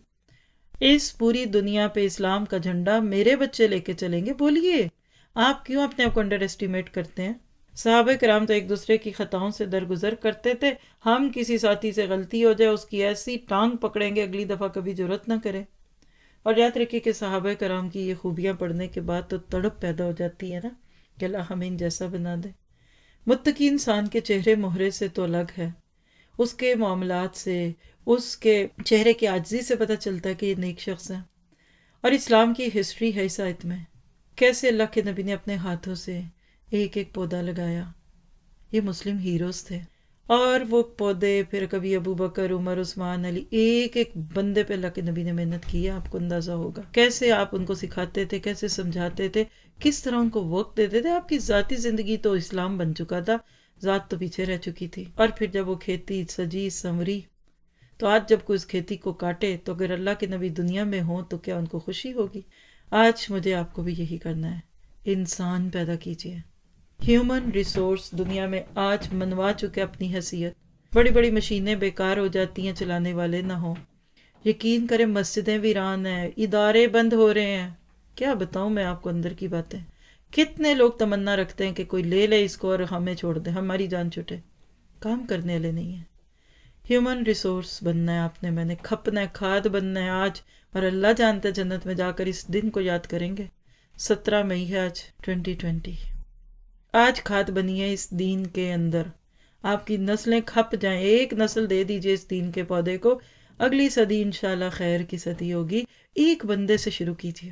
اس پوری دنیا پہ اسلام کا جھنڈا میرے بچے لے کے چلیں گے۔ بولیے، آپ کیوں اپنے آپ کو انڈر ایسٹیمیٹ کرتے ہیں؟ صحابہ کرام تو ایک دوسرے کی خطاؤں سے درگزر کرتے تھے، ہم کسی ساتھی سے غلطی ہو جائے اس کی ایسی ٹانگ پکڑیں گے اگلی دفعہ کبھی ضرورت نہ کرے۔ اور یاد رکھیے کہ صحابہ کرام کی یہ خوبیاں پڑھنے کے بعد تو تڑپ پیدا ہو جاتی ہے نا کہ اللہ ہمیں ان جیسا بنا دے۔ متقی انسان کے چہرے مہرے سے تو الگ ہے، اس کے معاملات سے، اس کے چہرے کی عاجزی سے پتہ چلتا ہے کہ یہ نیک شخص ہے۔ اور اسلام کی ہسٹری ہے اس آیت میں، کیسے اللہ کے نبی نے اپنے ہاتھوں سے ایک ایک پودا لگایا۔ یہ مسلم ہیروز تھے، اور وہ پودے پھر کبھی ابو بکر، عمر، عثمان، علی، ایک ایک بندے پہ اللہ کے نبی نے محنت کی ہے۔ آپ کو اندازہ ہوگا کیسے آپ ان کو سکھاتے تھے، کیسے سمجھاتے تھے، کس طرح ان کو وقت دیتے تھے۔ آپ کی ذاتی زندگی تو اسلام بن چکا تھا، ذات تو پیچھے رہ چکی تھی۔ اور پھر جب وہ کھیتی سجی سنوری، تو آج جب کوئی اس کھیتی کو کاٹے تو اگر اللہ کے نبی دنیا میں ہوں تو کیا ان کو خوشی ہوگی؟ آج مجھے آپ کو بھی یہی کرنا ہے، انسان پیدا کیجیے۔ ہیومن ریسورس دنیا میں آج منوا چکے اپنی حیثیت، بڑی بڑی مشینیں بیکار ہو جاتی ہیں چلانے والے نہ ہوں۔ یقین کریں مسجدیں ویران ہیں، ادارے بند ہو رہے ہیں۔ کیا بتاؤں میں آپ کو اندر کی باتیں، کتنے لوگ تمنا رکھتے ہیں کہ کوئی لے لے اس کو اور ہمیں چھوڑ دے، ہماری جان چھوٹے، کام کرنے والے نہیں ہیں۔ ہیومن ریسورس بننا ہے آپ نے، میں نے کھپنا ہے، کھاد بننا ہے آج، اور اللہ جانتا ہے جنت میں جا کر اس دن کو یاد کریں گے۔ سترہ مئی ہے آج، ٹوینٹی ٹوینٹی، آج کھاد بنی ہے اس دین کے اندر، آپ کی نسلیں کھپ جائیں، ایک نسل دے دیجئے اس دین کے پودے کو، اگلی صدی انشاءاللہ خیر کی صدی ہوگی۔ ایک بندے سے شروع کیجئے۔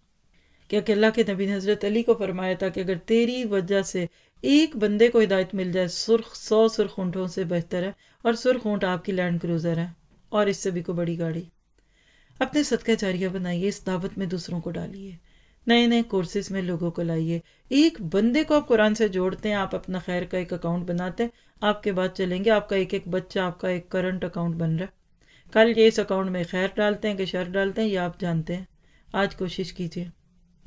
کیا کہ اللہ کے نبی نے حضرت علی کو فرمایا تھا کہ اگر تیری وجہ سے ایک بندے کو ہدایت مل جائے، سرخ سو سرخ اونٹوں سے بہتر ہے، اور سرخ اونٹ آپ کی لینڈ کروزر ہے، اور اس سے بھی کوئی بڑی گاڑی۔ اپنے صدقہ جاریہ بنائیے، اس دعوت میں دوسروں کو ڈالیے، نئے نئے کورسز میں لوگوں کو لائیے۔ ایک بندے کو آپ قرآن سے جوڑتے ہیں، آپ اپنا خیر کا ایک اکاؤنٹ بناتے ہیں، آپ کے بعد چلیں گے، آپ کا ایک ایک بچہ آپ کا ایک کرنٹ اکاؤنٹ بن رہا ہے۔ کل یہ اس اکاؤنٹ میں خیر ڈالتے ہیں کہ شر ڈالتے ہیں یہ آپ جانتے ہیں۔ آج کوشش کیجیے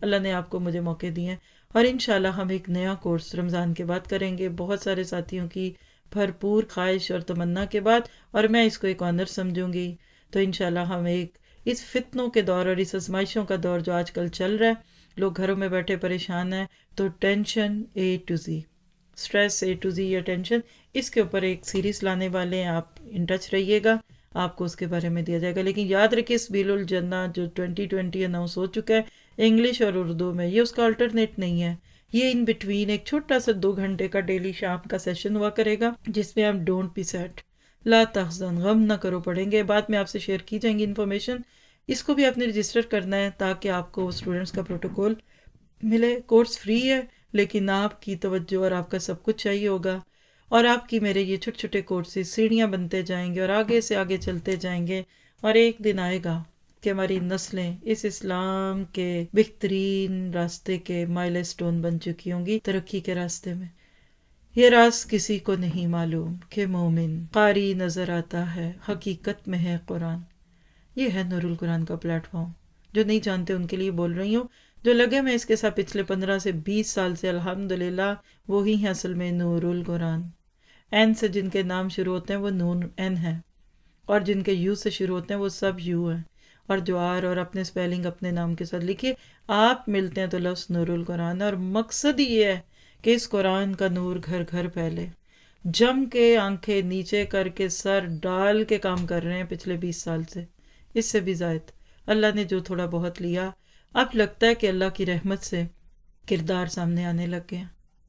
اللہ نے آپ کو مجھے موقع دیے ہیں، اور انشاءاللہ ہم ایک نیا کورس رمضان کے بعد کریں گے، بہت سارے ساتھیوں کی بھرپور خواہش اور تمنا کے بعد، اور میں اس کو ایک آنر سمجھوں گی۔ تو انشاءاللہ ہم ایک اس فتنوں کے دور اور اس ازمائشوں کا دور جو آج کل چل رہا ہے، لوگ گھروں میں بیٹھے پریشان ہیں، تو tension A to Z, stress A to Z یا ٹینشن، اس کے اوپر ایک سیریز لانے والے ہیں، آپ ان ٹچ رہیے گا، آپ کو اس کے بارے میں دیا جائے گا۔ لیکن یاد رکھیے سبیل الجنہ جو ٹوئنٹی ٹوئنٹی اناؤنس ہو چکا ہے انگلش اور اردو میں، یہ اس کا الٹرنیٹ نہیں ہے، یہ ان بٹوین ایک چھوٹا سا دو گھنٹے کا ڈیلی شام کا سیشن ہوا کرے گا، جس میں آپ ڈونٹ بی سیڈ، لا تحزن، غم نہ کرو پڑیں گے، بعد میں آپ سے شیئر کی جائیں گی انفارمیشن۔ اس کو بھی آپ نے رجسٹر کرنا ہے تاکہ آپ کو اسٹوڈنٹس کا پروٹوکول ملے۔ کورس فری ہے لیکن آپ کی توجہ اور آپ کا سب کچھ چاہیے ہوگا، اور آپ کی میرے یہ چھوٹے چھوٹے کورسز سیڑھیاں بنتے جائیں گے اور آگے سے آگے چلتے جائیں گے، اور ایک دن آئے گا کہ ہماری نسلیں اس اسلام کے بہترین راستے کے مائل سٹون بن چکی ہوں گی ترقی کے راستے میں۔ یہ راز کسی کو نہیں معلوم کہ مومن قاری نظر آتا ہے، حقیقت میں ہے قرآن۔ یہ ہے نور القرآن کا پلیٹ فارم، جو نہیں جانتے ان کے لیے بول رہی ہوں، جو لگے میں اس کے ساتھ پچھلے پندرہ سے بیس سال سے الحمدللہ وہی ہیں اصل میں نور القرآن۔ این سے جن کے نام شروع ہوتے ہیں وہ نون این ہے، اور جن کے یو سے شروع ہوتے ہیں وہ سب یو ہیں، اور جو آر اور اپنے سپیلنگ اپنے نام کے ساتھ لکھیے، آپ ملتے ہیں تو لفظ نور القرآن ہے، اور مقصد ہی یہ ہے کہ اس قرآن کا نور گھر گھر پھیلے۔ جم کے آنکھیں نیچے کر کے سر ڈال کے کام کر رہے ہیں پچھلے بیس سال سے، اس سے بھی زائد۔ اللہ نے جو تھوڑا بہت لیا، اب لگتا ہے کہ اللہ کی رحمت سے کردار سامنے آنے لگ گئے۔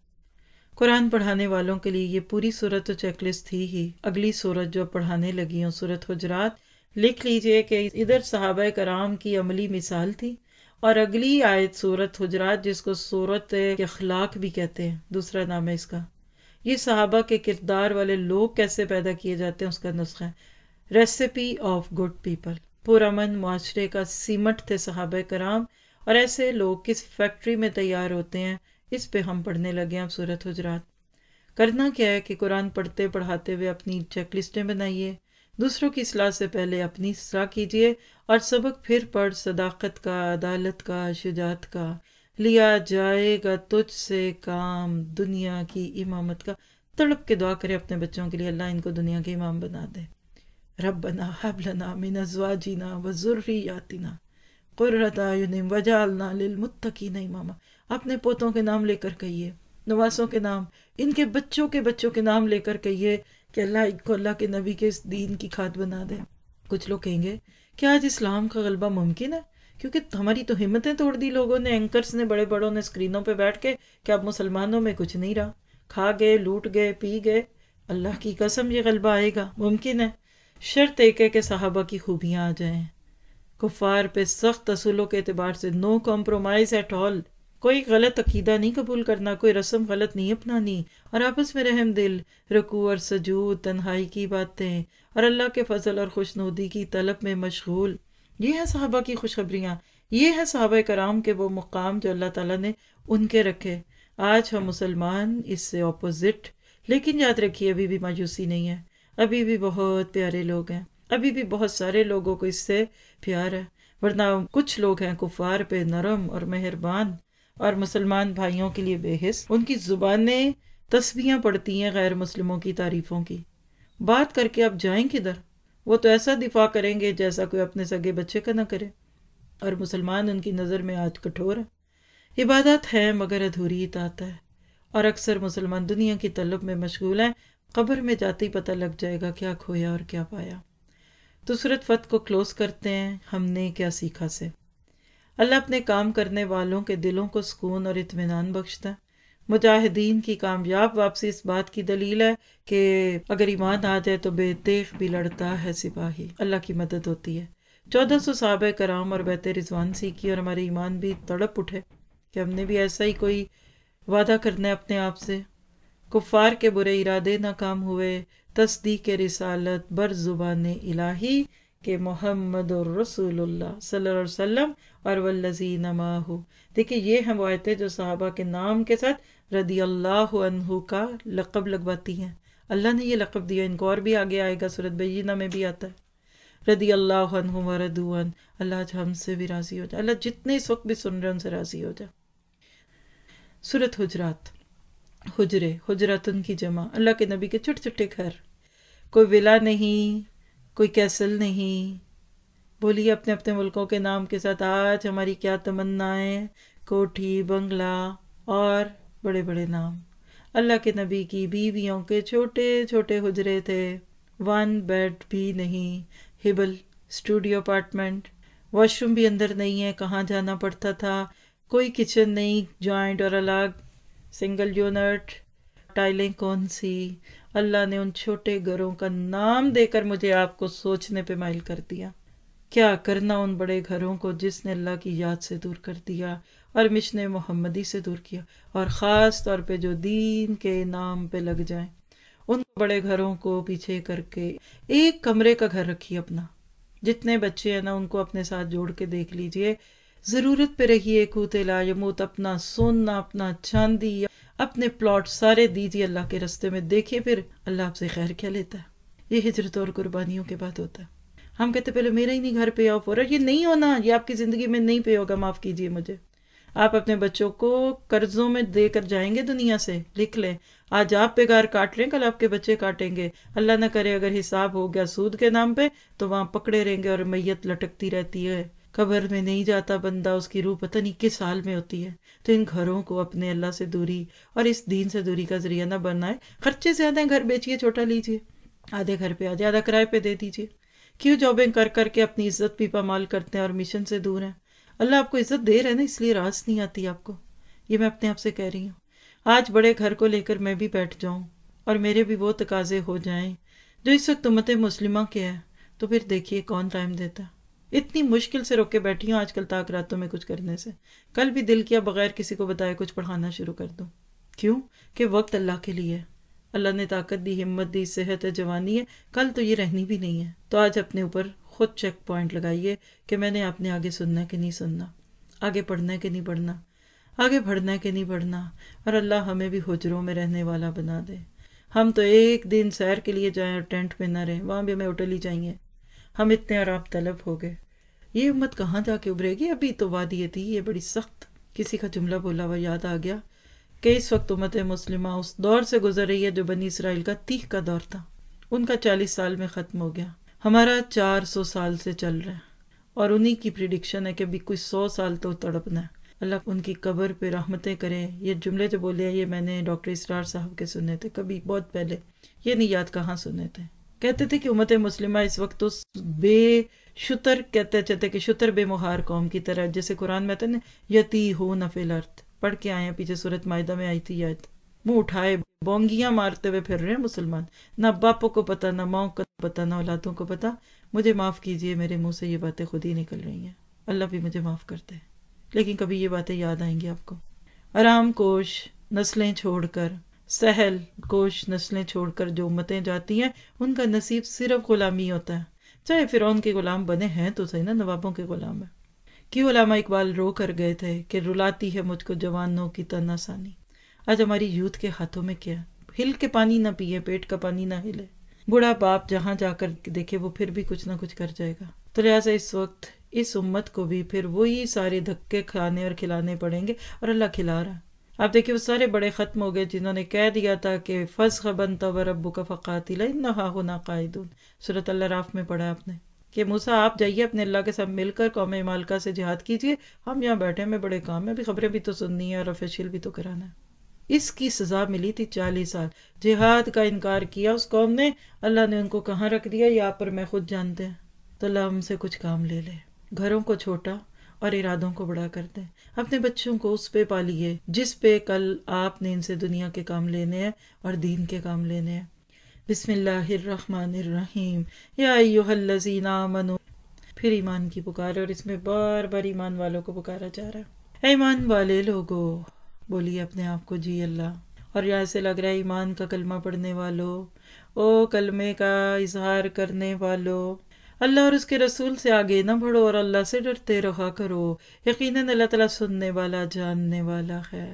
قرآن پڑھانے والوں کے لیے یہ پوری صورت تو چیک لسٹ تھی ہی۔ اگلی صورت جو پڑھانے لگی ہوں، صورت حجرات، لکھ لیجئے کہ ادھر صحابہ کرام کی عملی مثال تھی، اور اگلی آیت صورت حجرات جس کو صورت اخلاق بھی کہتے ہیں، دوسرا نام ہے اس کا، یہ صحابہ کے کردار والے لوگ کیسے پیدا کیے جاتے ہیں اس کا نسخہ ہے۔ ریسیپی آف گڈ پیپل، پرامن معاشرے کا سیمٹ تھے صحابہ کرام، اور ایسے لوگ کس فیکٹری میں تیار ہوتے ہیں، اس پہ ہم پڑھنے لگے ہیں اب صورت حجرات۔ کرنا کیا ہے کہ قرآن پڑھتے پڑھاتے ہوئے اپنی چیک لسٹیں بنائیے، دوسروں کی اصلاح سے پہلے اپنی اصلاح کیجیے، اور سبق پھر پڑھ صداقت کا، عدالت کا، شجاعت کا، لیا جائے گا تجھ سے کام دنیا کی امامت کا۔ تڑپ کے دعا کرے اپنے بچوں کے لیے، اللہ ان کو دنیا کے امام بنا دے۔ ربنا ہب لنا من ازواجنا وذریاتنا قرۃ اعین وجعلنا للمتقین اماما۔ اپنے پوتوں کے نام لے کر کہیے، نواسوں کے نام، ان کے بچوں کے بچوں کے نام لے کر کہیے کہ اللہ ان کو اللہ کے نبی کے اس دین کی کھاد بنا دے۔ کچھ لوگ کہیں گے کہ آج اسلام کا غلبہ ممکن ہے، کیونکہ ہماری تو ہمتیں توڑ دی لوگوں نے، اینکرز نے، بڑے بڑوں نے اسکرینوں پہ بیٹھ کے، کہ اب مسلمانوں میں کچھ نہیں رہا، کھا گئے، لوٹ گئے، پی گئے۔ اللہ کی قسم یہ غلبہ آئے گا، ممکن ہے، شرط ایک ہے کہ صحابہ کی خوبیاں آ جائیں۔ کفار پہ سخت اصولوں کے اعتبار سے نو کمپرومائز ایٹ آل، کوئی غلط عقیدہ نہیں قبول کرنا، کوئی رسم غلط نہیں اپنانی، اور آپس میں رحم دل، رکوع اور سجود، تنہائی کی باتیں، اور اللہ کے فضل اور خوشنودی کی طلب میں مشغول۔ یہ ہیں صحابہ کی خوشخبریاں، یہ ہیں صحابہ کرام کے وہ مقام جو اللہ تعالیٰ نے ان کے رکھے۔ آج ہم مسلمان اس سے اپوزٹ، لیکن یاد رکھیے ابھی بھی مایوسی نہیں ہے، ابھی بھی بہت پیارے لوگ ہیں، ابھی بھی بہت سارے لوگوں کو اس سے پیار ہے، ورنہ کچھ لوگ ہیں کفار پہ نرم اور مہربان، اور مسلمان بھائیوں کے لیے بے حس، ان کی زبانیں تسبیحاں پڑھتی ہیں غیر مسلموں کی تعریفوں کی، بات کر کے اب جائیں کدھر؟ وہ تو ایسا دفاع کریں گے جیسا کوئی اپنے سگے بچے کا نہ کرے، اور مسلمان ان کی نظر میں آج کٹھور ہے۔ عبادت ہے مگر ادھوری اطاعت ہے، اور اکثر مسلمان دنیا کی طلب میں مشغول ہیں، قبر میں جاتے ہی پتہ لگ جائے گا کیا کھویا اور کیا پایا۔ تو سورۃ فتح کو کلوز کرتے ہیں ہم نے کیا سیکھا سے۔ اللہ اپنے کام کرنے والوں کے دلوں کو سکون اور اطمینان بخشتا ہے۔ مجاہدین کی کامیاب واپسی اس بات کی دلیل ہے کہ اگر ایمان آ جائے تو بے تیغ بھی لڑتا ہے سپاہی، اللہ کی مدد ہوتی ہے۔ چودہ سو صحابہ کرام اور بیعت رضوان سیکھی، اور ہمارے ایمان بھی تڑپ اٹھے کہ ہم نے بھی ایسا ہی کوئی وعدہ کرنا ہے اپنے آپ سے۔ کفار کے برے ارادے ناکام ہوئے، تصدیق رسالت بر زبان الہی کہ محمد الرسول اللہ صلی اللہ علیہ وسلم اور والذین معہ۔ دیکھیں یہ ہیں وہ آیتیں جو صحابہ کے نام کے ساتھ رضی اللہ عنہ کا لقب لگواتی ہیں۔ اللہ نے یہ لقب دیا، ان کو اور بھی آگے آئے گا، سورۃ بینہ میں بھی آتا ہے۔ رضی اللہ عنہم ورضوا عنہ، اللہ آج ہم سے بھی راضی ہو جائے، اللہ جتنے اس وقت بھی سن رہے ہیں ان سے راضی ہو جائے۔ سورۃ حجرات، حجرے، حجراتن کی جمع، اللہ کے نبی کے چھوٹے چھوٹے گھر، کوئی ولا نہیں، کوئی کیسل نہیں۔ بولیے اپنے اپنے ملکوں کے نام کے ساتھ، آج ہماری کیا تمنائیں، کوٹھی، بنگلہ اور بڑے بڑے نام۔ اللہ کے نبی کی بیویوں کے چھوٹے چھوٹے حجرے تھے، ون بیڈ بھی نہیں، ہبل اسٹوڈیو اپارٹمنٹ، واش روم بھی اندر نہیں ہے، کہاں جانا پڑتا تھا، کوئی کچن نہیں، جوائنٹ اور الگ، سنگل یونٹ، ٹائلیں کون سی۔ اللہ نے ان چھوٹے گھروں کا نام دے کر مجھے آپ کو سوچنے پہ مائل کر دیا، کیا کرنا ان بڑے گھروں کو جس نے اللہ کی یاد سے دور کر دیا اور مشن محمدی سے دور کیا، اور خاص طور پہ جو دین کے نام پہ لگ جائیں، ان بڑے گھروں کو پیچھے کر کے ایک کمرے کا گھر رکھیے اپنا۔ جتنے بچے ہیں نا ان کو اپنے ساتھ جوڑ کے دیکھ لیجئے، ضرورت پہ رہیے، کوتے لا یموت، اپنا سونا، اپنا چاندی، اپنے پلاٹ سارے دیجیے اللہ کے رستے میں، دیکھیے پھر اللہ آپ سے خیر کیا لیتا ہے۔ یہ ہجرت اور قربانیوں کے بعد ہوتا ہے۔ ہم کہتے پہلے میرا ہی نہیں گھر پے آف ہو رہا، یہ نہیں ہونا، یہ آپ کی زندگی میں نہیں پے ہوگا، معاف کیجیے مجھے۔ آپ اپنے بچوں کو قرضوں میں دے کر جائیں گے دنیا سے، لکھ لیں، آج آپ پہ گار کاٹ رہے ہیں، کل آپ کے بچے کاٹیں گے، اللہ نہ کرے اگر حساب ہو گیا سود کے نام پہ تو وہاں پکڑے رہیں گے اور میت لٹکتی رہتی ہے، قبر میں نہیں جاتا بندہ، اس کی روح پتہ نہیں کس حال میں ہوتی ہے۔ تو ان گھروں کو اپنے اللہ سے دوری اور اس دین سے دوری کا ذریعہ نہ بنائے۔ خرچے زیادہ ہیں، گھر بیچیے، چھوٹا لیجیے، آدھے گھر پہ آدھے، آدھا کرائے پہ دے دیجیے۔ کیوں جابیں کر کر کے اپنی عزت بھی پامال کرتے ہیں اور مشن سے دور ہیں؟ اللہ آپ کو عزت دے رہے ہیں نا، اس لیے راس نہیں آتی آپ کو، یہ میں اپنے آپ سے کہہ رہی ہوں۔ آج بڑے گھر کو لے کر میں بھی بیٹھ جاؤں اور میرے بھی وہ تقاضے ہو جائیں جو اس وقت امت مسلمہ کے ہیں، تو پھر دیکھیے کون ٹائم دیتا ہے۔ اتنی مشکل سے روک کے بیٹھی ہوں آج کل تاک راتوں میں کچھ کرنے سے، کل بھی دل کیا بغیر کسی کو بتائے کچھ پڑھانا شروع کر دوں۔ کیوں کہ وقت اللہ کے لیے ہے، اللہ نے طاقت دی، ہمت دی، صحت ہے، جوانی ہے، کل تو یہ رہنی بھی نہیں ہے۔ تو آج اپنے اوپر خود چیک پوائنٹ لگائیے کہ میں نے اپنے آگے سننا ہے کہ نہیں سننا، آگے پڑھنا ہے کہ نہیں پڑھنا، آگے بڑھنا ہے کہ نہیں بڑھنا، اور اللہ ہمیں بھی حجروں میں رہنے والا بنا دے۔ ہم تو ایک دن سیر کے لیے جائیں اور ٹینٹ میں نہ رہیں، وہاں بھی ہمیں ہوٹل ہی چاہیے، ہم اتنے آرام طلب ہو گئے۔ یہ امت کہاں جا کے ابھرے گی؟ ابھی تو وادی تھی یہ بڑی سخت۔ کسی کا جملہ بولا ہوا یاد آ گیا کہ اس وقت امت مسلمہ اس دور سے گزر رہی ہے جو بنی اسرائیل کا تیہ کا دور تھا، ان کا چالیس سال میں ختم ہو گیا، ہمارا چار سو سال سے چل رہا ہے، اور انہی کی پریڈکشن ہے کہ ابھی کوئی سو سال تو تڑپنا ہے۔ اللہ ان کی قبر پہ رحمتیں کرے۔ یہ جملے جو بولے ہیں یہ میں نے ڈاکٹر اسرار صاحب کے سنے تھے کبھی بہت پہلے، یہ نہیں یاد کہاں سنے تھے۔ کہتے تھے کہ امت مسلمہ اس وقت اس بے شتر، کہتے چاہتے کہ شتر بے مہار قوم کی طرح، جیسے قرآن میں آتا ہے نا یتیہون فی الارض، پڑھ کے آئے ہیں پیچھے سورۃ مائدہ میں آئی تھی یہ آیت، منہ اٹھائے بونگیاں مارتے ہوئے پھر رہے ہیں مسلمان، نہ باپوں کو پتہ، نہ ماں کو پتہ، نہ اولادوں کو پتہ۔ مجھے معاف کیجئے، میرے منہ سے یہ باتیں خود ہی نکل رہی ہیں، اللہ بھی مجھے معاف کرتے ہیں، لیکن کبھی یہ باتیں یاد آئیں گی آپ کو۔ آرام کوش نسلیں چھوڑ کر، سہل کوش نسلیں چھوڑ کر جو امتیں جاتی ہیں، ان کا نصیب صرف غلامی ہوتا ہے، چاہے فرعون کے غلام بنے ہیں تو صحیح نا، نوابوں کے غلام ہیں۔ کیوں علامہ اقبال رو کر گئے تھے کہ رلاتی ہے مجھ کو جوانوں کی تن آسانی۔ آج ہماری یوتھ کے ہاتھوں میں کیا ہے؟ ہل کے پانی نہ پیے، پیٹ کا پانی نہ ہلے، بوڑھا باپ جہاں جا کر دیکھے وہ پھر بھی کچھ نہ کچھ کر جائے گا۔ تو لہٰذا اس وقت اس امت کو بھی پھر وہی سارے دھکے کھانے اور کھلانے پڑیں گے، اور اللہ کھلا رہا ہے۔ آپ دیکھیں وہ سارے بڑے ختم ہو گئے جنہوں نے کہہ دیا تھا کہ فَاصْغَبْ أَنْتَ وَرَبُّكَ فَقَاتِلَا إِنَّا هَاهُنَا قَاعِدُونَ، سورۃ الاعراف میں پڑھا آپ نے کہ موسیٰ آپ جائیے اپنے اللہ کے ساتھ مل کر قوم مالکہ سے جہاد کیجیے، ہم یہاں بیٹھے ہمیں بڑے کام ہیں، ابھی خبریں بھی تو سننی ہے اور آفیشیل بھی تو کرانا ہے۔ اس کی سزا ملی تھی چالیس سال، جہاد کا انکار کیا اس قوم نے، اللہ نے ان کو کہاں رکھ دیا یہ آپ پر میں خود جانتے ہیں۔ تو اللہ ہم سے کچھ کام لے لے، گھروں کو چھوٹا اور ارادوں کو بڑا کر دیں، اپنے بچوں کو اس پہ پالیے جس پہ کل آپ نے ان سے دنیا کے کام لینے ہیں اور دین کے کام لینے ہیں۔ بسم اللہ الرحمن الرحیم، یا ایھا الذین آمنوا، پھر ایمان کی پکار ہے، اور اس میں بار بار ایمان والوں کو پکارا جا رہا ہے۔ اے ایمان والے لوگو، بولیے اپنے آپ کو جی اللہ، اور یہاں سے لگ رہا ہے ایمان کا کلمہ پڑھنے والو، او کلمے کا اظہار کرنے والو، اللہ اور اس کے رسول سے آگے نہ بڑھو اور اللہ سے ڈرتے رہا کرو، یقیناً اللہ تعالیٰ سننے والا جاننے والا ہے۔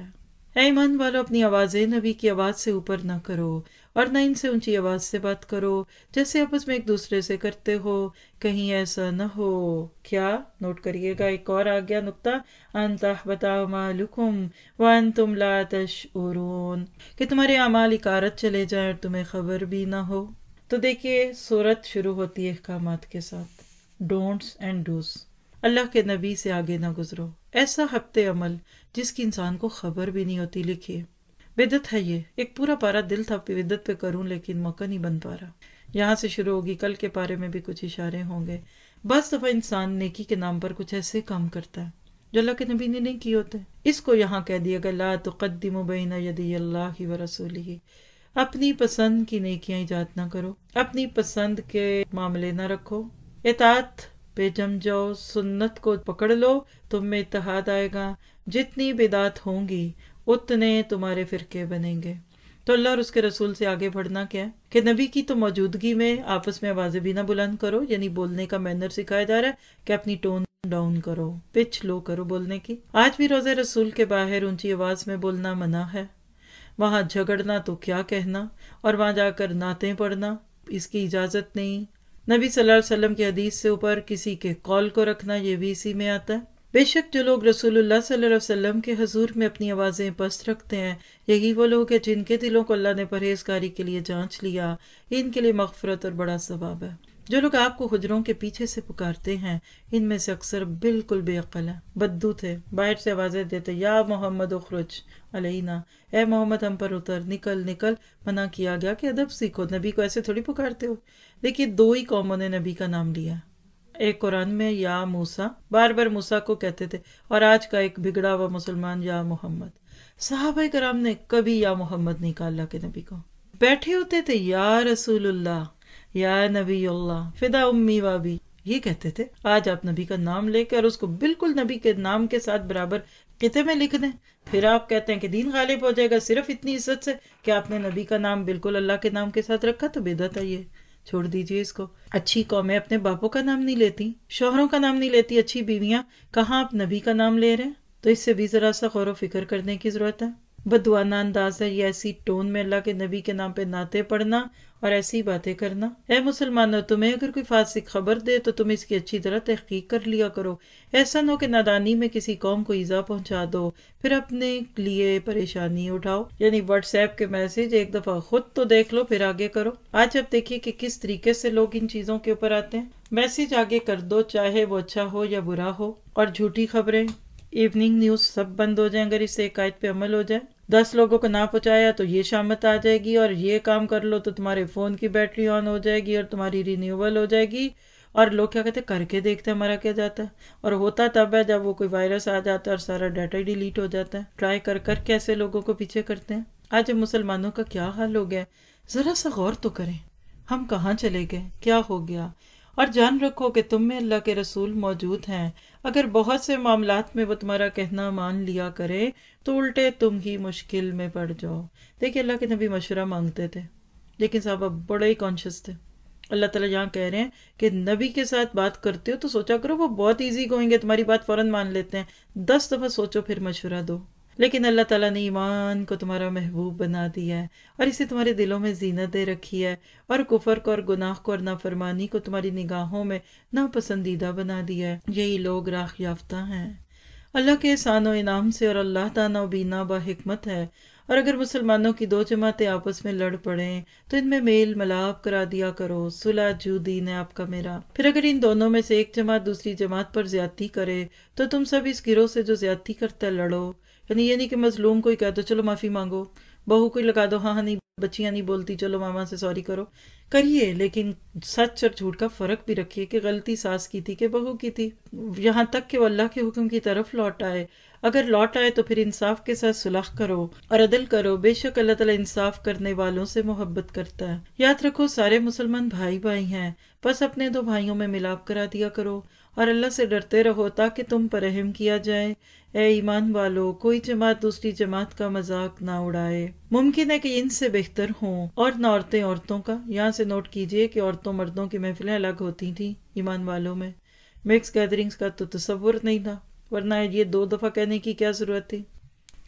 اے ایمان والو اپنی آوازیں نبی کی آواز سے اوپر نہ کرو اور نہ ان سے اونچی آواز سے بات کرو جیسے آپس میں ایک دوسرے سے کرتے ہو، کہیں ایسا نہ ہو کیا، نوٹ کریے گا ایک اور آ گیا نقطہ، ان تحبط اعمالکم وانتم لا تشعرون، کہ تمہارے اعمال اکارت چلے جائیں اور تمہیں خبر بھی نہ ہو۔ تو دیکھیے سورت شروع ہوتی ہے احکامات کے ساتھ، ڈونٹس اینڈ ڈوز۔ اللہ کے نبی سے آگے نہ گزرو، ایسا ہفت عمل جس کی انسان کو خبر بھی نہیں ہوتی۔ لکھیے بدعت ہے، یہ ایک پورا پارا دل تھا بدعت پہ کروں لیکن موقع نہیں بن پا رہا، یہاں سے شروع ہوگی، کل کے پارے میں بھی کچھ اشارے ہوں گے۔ بس دفعہ انسان نیکی کے نام پر کچھ ایسے کام کرتا ہے جو اللہ کے نبی نے نہیں کیے ہوتے، اس کو یہاں کہہ دیا گیا لا تقدموا بین یدی اللہ ورسولہ، اپنی پسند کی نیکیاں ایجاد نہ کرو، اپنی پسند کے معاملے نہ رکھو، اطاعت پہ جم جاؤ، سنت کو پکڑ لو، تم میں اتحاد آئے گا، جتنی بدعات ہوں گی اتنے تمہارے فرقے بنیں گے۔ تو اللہ اور اس کے رسول سے آگے بڑھنا کیا ہے کہ نبی کی تو موجودگی میں آپس میں آوازیں بھی نہ بلند کرو، یعنی بولنے کا مینر سکھایا جا رہا ہے کہ اپنی ٹون ڈاؤن کرو، پچ لو کرو بولنے کی۔ آج بھی روضہ رسول کے باہر اونچی آواز میں بولنا منع ہے، وہاں جھگڑنا تو کیا کہنا، اور وہاں جا کر نعتیں پڑھنا اس کی اجازت نہیں۔ نبی صلی اللہ علیہ وسلم کی حدیث سے اوپر کسی کے قول کو رکھنا یہ بھی اسی میں آتا ہے۔ بے شک جو لوگ رسول اللہ صلی اللہ علیہ وسلم کے حضور میں اپنی آوازیں پست رکھتے ہیں یہی وہ لوگ ہیں جن کے دلوں کو اللہ نے پرہیزگاری کے لیے جانچ لیا، ان کے لیے مغفرت اور بڑا ثواب ہے۔ جو لوگ آپ کو حجروں کے پیچھے سے پکارتے ہیں ان میں سے اکثر بالکل بے عقل ہیں، بدو تھے، باہر سے آوازیں دیتے یا محمد اخرج علینا، اے محمد ہم پر اتر، نکل نکل، منع کیا گیا کہ ادب سیکھو، نبی کو ایسے تھوڑی پکارتے ہو۔ دیکھیے دو ہی قوموں نے نبی کا نام لیا، ایک قرآن میں یا موسیٰ، بار بار موسیٰ کو کہتے تھے، اور آج کا ایک بگڑا ہوا مسلمان یا محمد۔ صحابہ کرام نے کبھی یا محمد نہیں کہا اللہ کے نبی کو، بیٹھے ہوتے تھے یا رسول اللہ، یا نبی اللہ، فدا امی وابی، یہ کہتے تھے۔ آج آپ نبی کا نام لے کے اور اس کو بالکل نبی کے نام کے ساتھ برابر کتے میں لکھ دیں، پھر آپ کہتے ہیں کہ دین غالب ہو جائے گا صرف اتنی عزت سے کہ آپ نے نبی کا نام بالکل اللہ کے نام کے ساتھ رکھا، تو بدعت ہے یہ، چھوڑ دیجئے اس کو۔ اچھی قومیں اپنے باپوں کا نام نہیں لیتی، شوہروں کا نام نہیں لیتی، اچھی بیویاں، کہاں آپ نبی کا نام لے رہے ہیں؟ تو اس سے بھی ذرا سا غور و فکر کرنے کی ضرورت ہے۔ بدوانہ انداز ہے یہ ایسی ٹون میں اللہ کے نبی کے نام پہ نعتیں پڑھنا اور ایسی باتیں کرنا۔ اے مسلمانوں، تمہیں اگر کوئی فاسق خبر دے تو تم اس کی اچھی طرح تحقیق کر لیا کرو، ایسا نہ ہو کہ نادانی میں کسی قوم کو ایذا پہنچا دو پھر اپنے لیے پریشانی اٹھاؤ۔ یعنی واٹس ایپ کے میسج ایک دفعہ خود تو دیکھ لو پھر آگے کرو۔ آج اب دیکھیے کہ کس طریقے سے لوگ ان چیزوں کے اوپر آتے ہیں، میسج آگے کر دو چاہے وہ اچھا ہو یا برا ہو، اور جھوٹی خبریں، ایوننگ نیوز سب بند ہو جائیں اگر اس سے ایک آیت پہ عمل ہو جائے۔ دس لوگوں کو نہ پہنچایا تو یہ شامت آ جائے گی، اور یہ کام کر لو تو تمہارے فون کی بیٹری آن ہو جائے گی اور تمہاری رینیوبل ہو جائے گی، اور لوگ کیا کہتے ہیں کر کے دیکھتے ہیں ہمارا کیا جاتا ہے، اور ہوتا تب ہے جب وہ کوئی وائرس آ جاتا ہے اور سارا ڈیٹا ہی ڈیلیٹ ہو جاتا ہے۔ ٹرائی کر کر کیسے لوگوں کو پیچھے کرتے ہیں۔ آج مسلمانوں کا کیا حال ہو گیا، ذرا سا غور تو کریں، ہم کہاں چلے گئے، کیا ہو گیا؟ اور جان رکھو کہ تم میں اللہ کے رسول موجود ہیں، اگر بہت سے معاملات میں وہ تمہارا کہنا مان لیا کرے تو الٹے تم ہی مشکل میں پڑ جاؤ۔ دیکھیں اللہ کے نبی مشورہ مانگتے تھے لیکن صحابہ بڑے ہی کانشیس تھے۔ اللہ تعالیٰ یہاں کہہ رہے ہیں کہ نبی کے ساتھ بات کرتے ہو تو سوچا کرو وہ بہت ایزی گوئیں گے، تمہاری بات فوراً مان لیتے ہیں، دس دفعہ سوچو پھر مشورہ دو۔ لیکن اللہ تعالیٰ نے ایمان کو تمہارا محبوب بنا دیا ہے اور اسے تمہارے دلوں میں زینت دے رکھی ہے، اور کفر کو اور گناہ کو اور نافرمانی کو تمہاری نگاہوں میں ناپسندیدہ بنا دیا ہے۔ یہی لوگ راہ یافتہ ہیں اللہ کے احسان و انعام سے، اور اللہ تعالیٰ بینا با حکمت ہے۔ اور اگر مسلمانوں کی دو جماعتیں آپس میں لڑ پڑیں تو ان میں میل ملاپ کرا دیا کرو، صلح جو دین ہے آپ کا میرا۔ پھر اگر ان دونوں میں سے ایک جماعت دوسری جماعت پر زیادتی کرے تو تم سب اس گروہ سے جو زیادتی کرتا ہے لڑو، یعنی یہ نہیں کہ مظلوم کوئی کہہ دو چلو معافی مانگو، بہو کوئی لگا دو ہاں ہاں نہیں بچیاں نہیں بولتی چلو ماما سے سوری کرو، کریے لیکن سچ اور جھوٹ کا فرق بھی رکھیے کہ غلطی ساس کی تھی کہ بہو کی تھی، یہاں تک کہ وہ اللہ کے حکم کی طرف لوٹ آئے۔ اگر لوٹ آئے تو پھر انصاف کے ساتھ صلح کرو اور عدل کرو، بے شک اللہ تعالیٰ انصاف کرنے والوں سے محبت کرتا ہے۔ یاد رکھو سارے مسلمان بھائی بھائی ہیں، بس اپنے دو بھائیوں میں ملاپ کرا دیا کرو اور اللہ سے ڈرتے رہو تاکہ تم پر رحم کیا جائے۔ اے ایمان والو، کوئی جماعت دوسری جماعت کا مذاق نہ اڑائے، ممکن ہے کہ ان سے بہتر ہوں، اور نہ عورتیں عورتوں کا۔ یہاں سے نوٹ کیجئے کہ عورتوں مردوں کی محفلیں الگ ہوتی تھیں ایمان والوں میں، مکس گیدرنگز کا تو تصور نہیں تھا، ورنہ یہ دو دفعہ کہنے کی کیا ضرورت تھی۔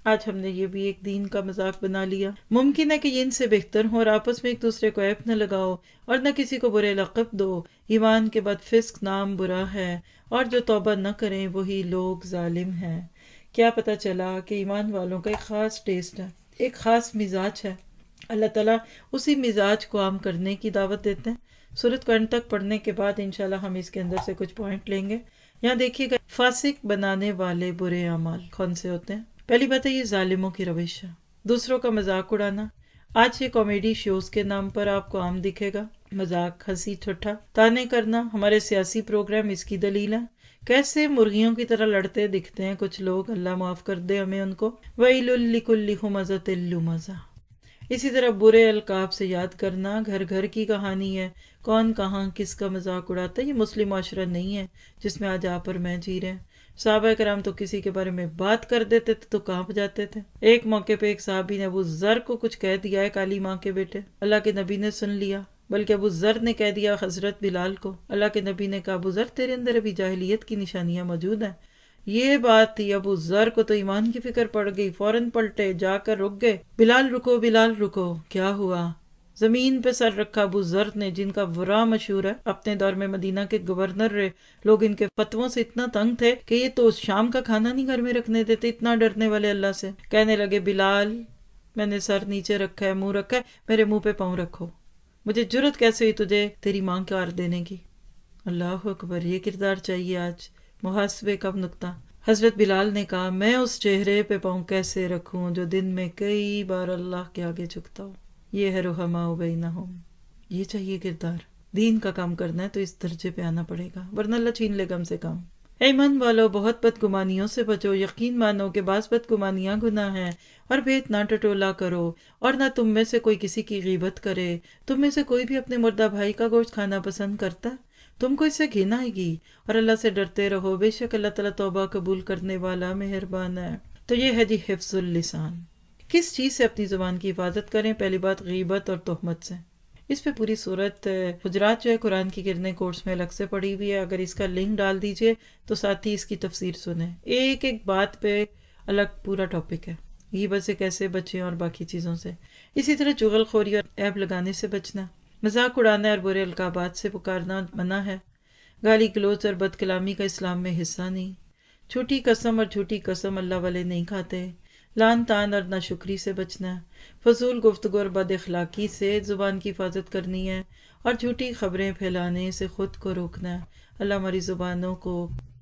آج ہم نے یہ بھی ایک دین کا مذاق بنا لیا۔ ممکن ہے کہ یہ ان سے بہتر ہوں، اور آپس میں ایک دوسرے کو عیب نہ لگاؤ اور نہ کسی کو برے لقب دو۔ ایمان کے بعد فسق نام برا ہے، اور جو توبہ نہ کریں وہی لوگ ظالم ہیں۔ کیا پتہ چلا کہ ایمان والوں کا ایک خاص ٹیسٹ ہے، ایک خاص مزاج ہے۔ اللہ تعالیٰ اسی مزاج کو عام کرنے کی دعوت دیتے ہیں۔ سورت کو انت تک پڑھنے کے بعد انشاءاللہ ہم اس کے اندر سے کچھ پوائنٹ لیں گے۔ یہاں دیکھیے گا فاسق بنانے والے برے اعمال کون سے ہوتے ہیں۔ پہلی بات ہے یہ ظالموں کی روش ہے، دوسروں کا مذاق اڑانا۔ آج یہ کامیڈی شوز کے نام پر آپ کو عام دکھے گا، مذاق، ہنسی ٹھٹھا، تانے کرنا۔ ہمارے سیاسی پروگرام اس کی دلیل ہے، کیسے مرغیوں کی طرح لڑتے دکھتے ہیں کچھ لوگ، اللہ معاف کر دے ہمیں ان کو۔ وَيْلٌ لِكُلِّ ہُمَزَةٍ لُمَزَةٍ۔ اسی طرح برے القاب سے یاد کرنا، گھر گھر کی کہانی ہے، کون کہاں کس کا مذاق اڑاتا ہے۔ یہ مسلم معاشرہ نہیں ہے جس میں آج آپ اور میں جی رہے ہیں۔ صحابہ کرام تو کسی کے بارے میں بات کر دیتے تھے تو کانپ جاتے تھے۔ ایک موقع پہ ایک صحابی نے ابو ذر کو کچھ کہہ دیا ہے، کالی ماں کے بیٹے، اللہ کے نبی نے سن لیا، بلکہ ابو ذر نے کہہ دیا حضرت بلال کو۔ اللہ کے نبی نے کہا ابو ذر تیرے اندر ابھی جاہلیت کی نشانیاں موجود ہیں۔ یہ بات تھی، ابو ذر کو تو ایمان کی فکر پڑ گئی، فوراً پلٹے، جا کر رک گئے، بلال رکو بلال رکو۔ کیا ہوا؟ زمین پہ سر رکھا ابو ذر نے، جن کا ورا مشہور ہے، اپنے دور میں مدینہ کے گورنر رہے۔ لوگ ان کے فتووں سے اتنا تنگ تھے کہ یہ تو شام کا کھانا نہیں گھر میں رکھنے دیتے، اتنا ڈرنے والے اللہ سے۔ کہنے لگے بلال میں نے سر نیچے رکھا ہے، منہ رکھا ہے، میرے منہ پہ پاؤں رکھو، مجھے جرت کیسے ہوئی تجھے تیری ماں کا عار دینے کی۔ اللہ اکبر، یہ کردار چاہیے آج، محاسبے کا نقطہ۔ حضرت بلال نے کہا میں اس چہرے پہ پاؤں کیسے رکھوں جو دن میں کئی بار اللہ کے آگے جھکتا ہو۔ یہ ہے رحماء بینہم، یہ چاہیے کردار۔ دین کا کام کرنا ہے تو اس درجے پہ آنا پڑے گا، ورنہ اللہ چھین لے گا ہم سے کام۔ اے ایمان والو، بہت بدگمانیوں سے بچو، یقین مانو کہ بعض بدگمانیاں گناہ ہیں، اور بھید نہ ٹٹولا کرو، اور نہ تم میں سے کوئی کسی کی غیبت کرے۔ تم میں سے کوئی بھی اپنے مردہ بھائی کا گوشت کھانا پسند کرتا ہے؟ تم کو اس سے گھن آئے گی، اور اللہ سے ڈرتے رہو، بے شک اللہ تعالیٰ توبہ قبول کرنے والا مہربان ہے۔ تو یہ ہے جی حفظ اللسان۔ کس چیز سے اپنی زبان کی حفاظت کریں؟ پہلی بات غیبت اور تہمت سے۔ اس پہ پوری صورت حجرات جو ہے قرآن کی گرنے کورس میں الگ سے پڑھی ہوئی ہے، اگر اس کا لنک ڈال دیجئے تو ساتھ ہی اس کی تفسیر سنیں، ایک ایک بات پہ الگ پورا ٹاپک ہے، غیبت سے کیسے بچیں اور باقی چیزوں سے۔ اسی طرح چغل خوری اور عیب لگانے سے بچنا، مذاق اڑانا اور برے القابات سے پکارنا منع ہے، گالی گلوچ اور بد کلامی کا اسلام میں حصہ نہیں، جھوٹی قسم اور جھوٹی قسم اللہ والے نہیں کھاتے، لان تان اور ناشکری سے بچنا ہے، فضول گفتگو اور بد اخلاقی سے زبان کی حفاظت کرنی ہے، اور جھوٹی خبریں پھیلانے سے خود کو روکنا ہے۔ اللہ ہماری زبانوں کو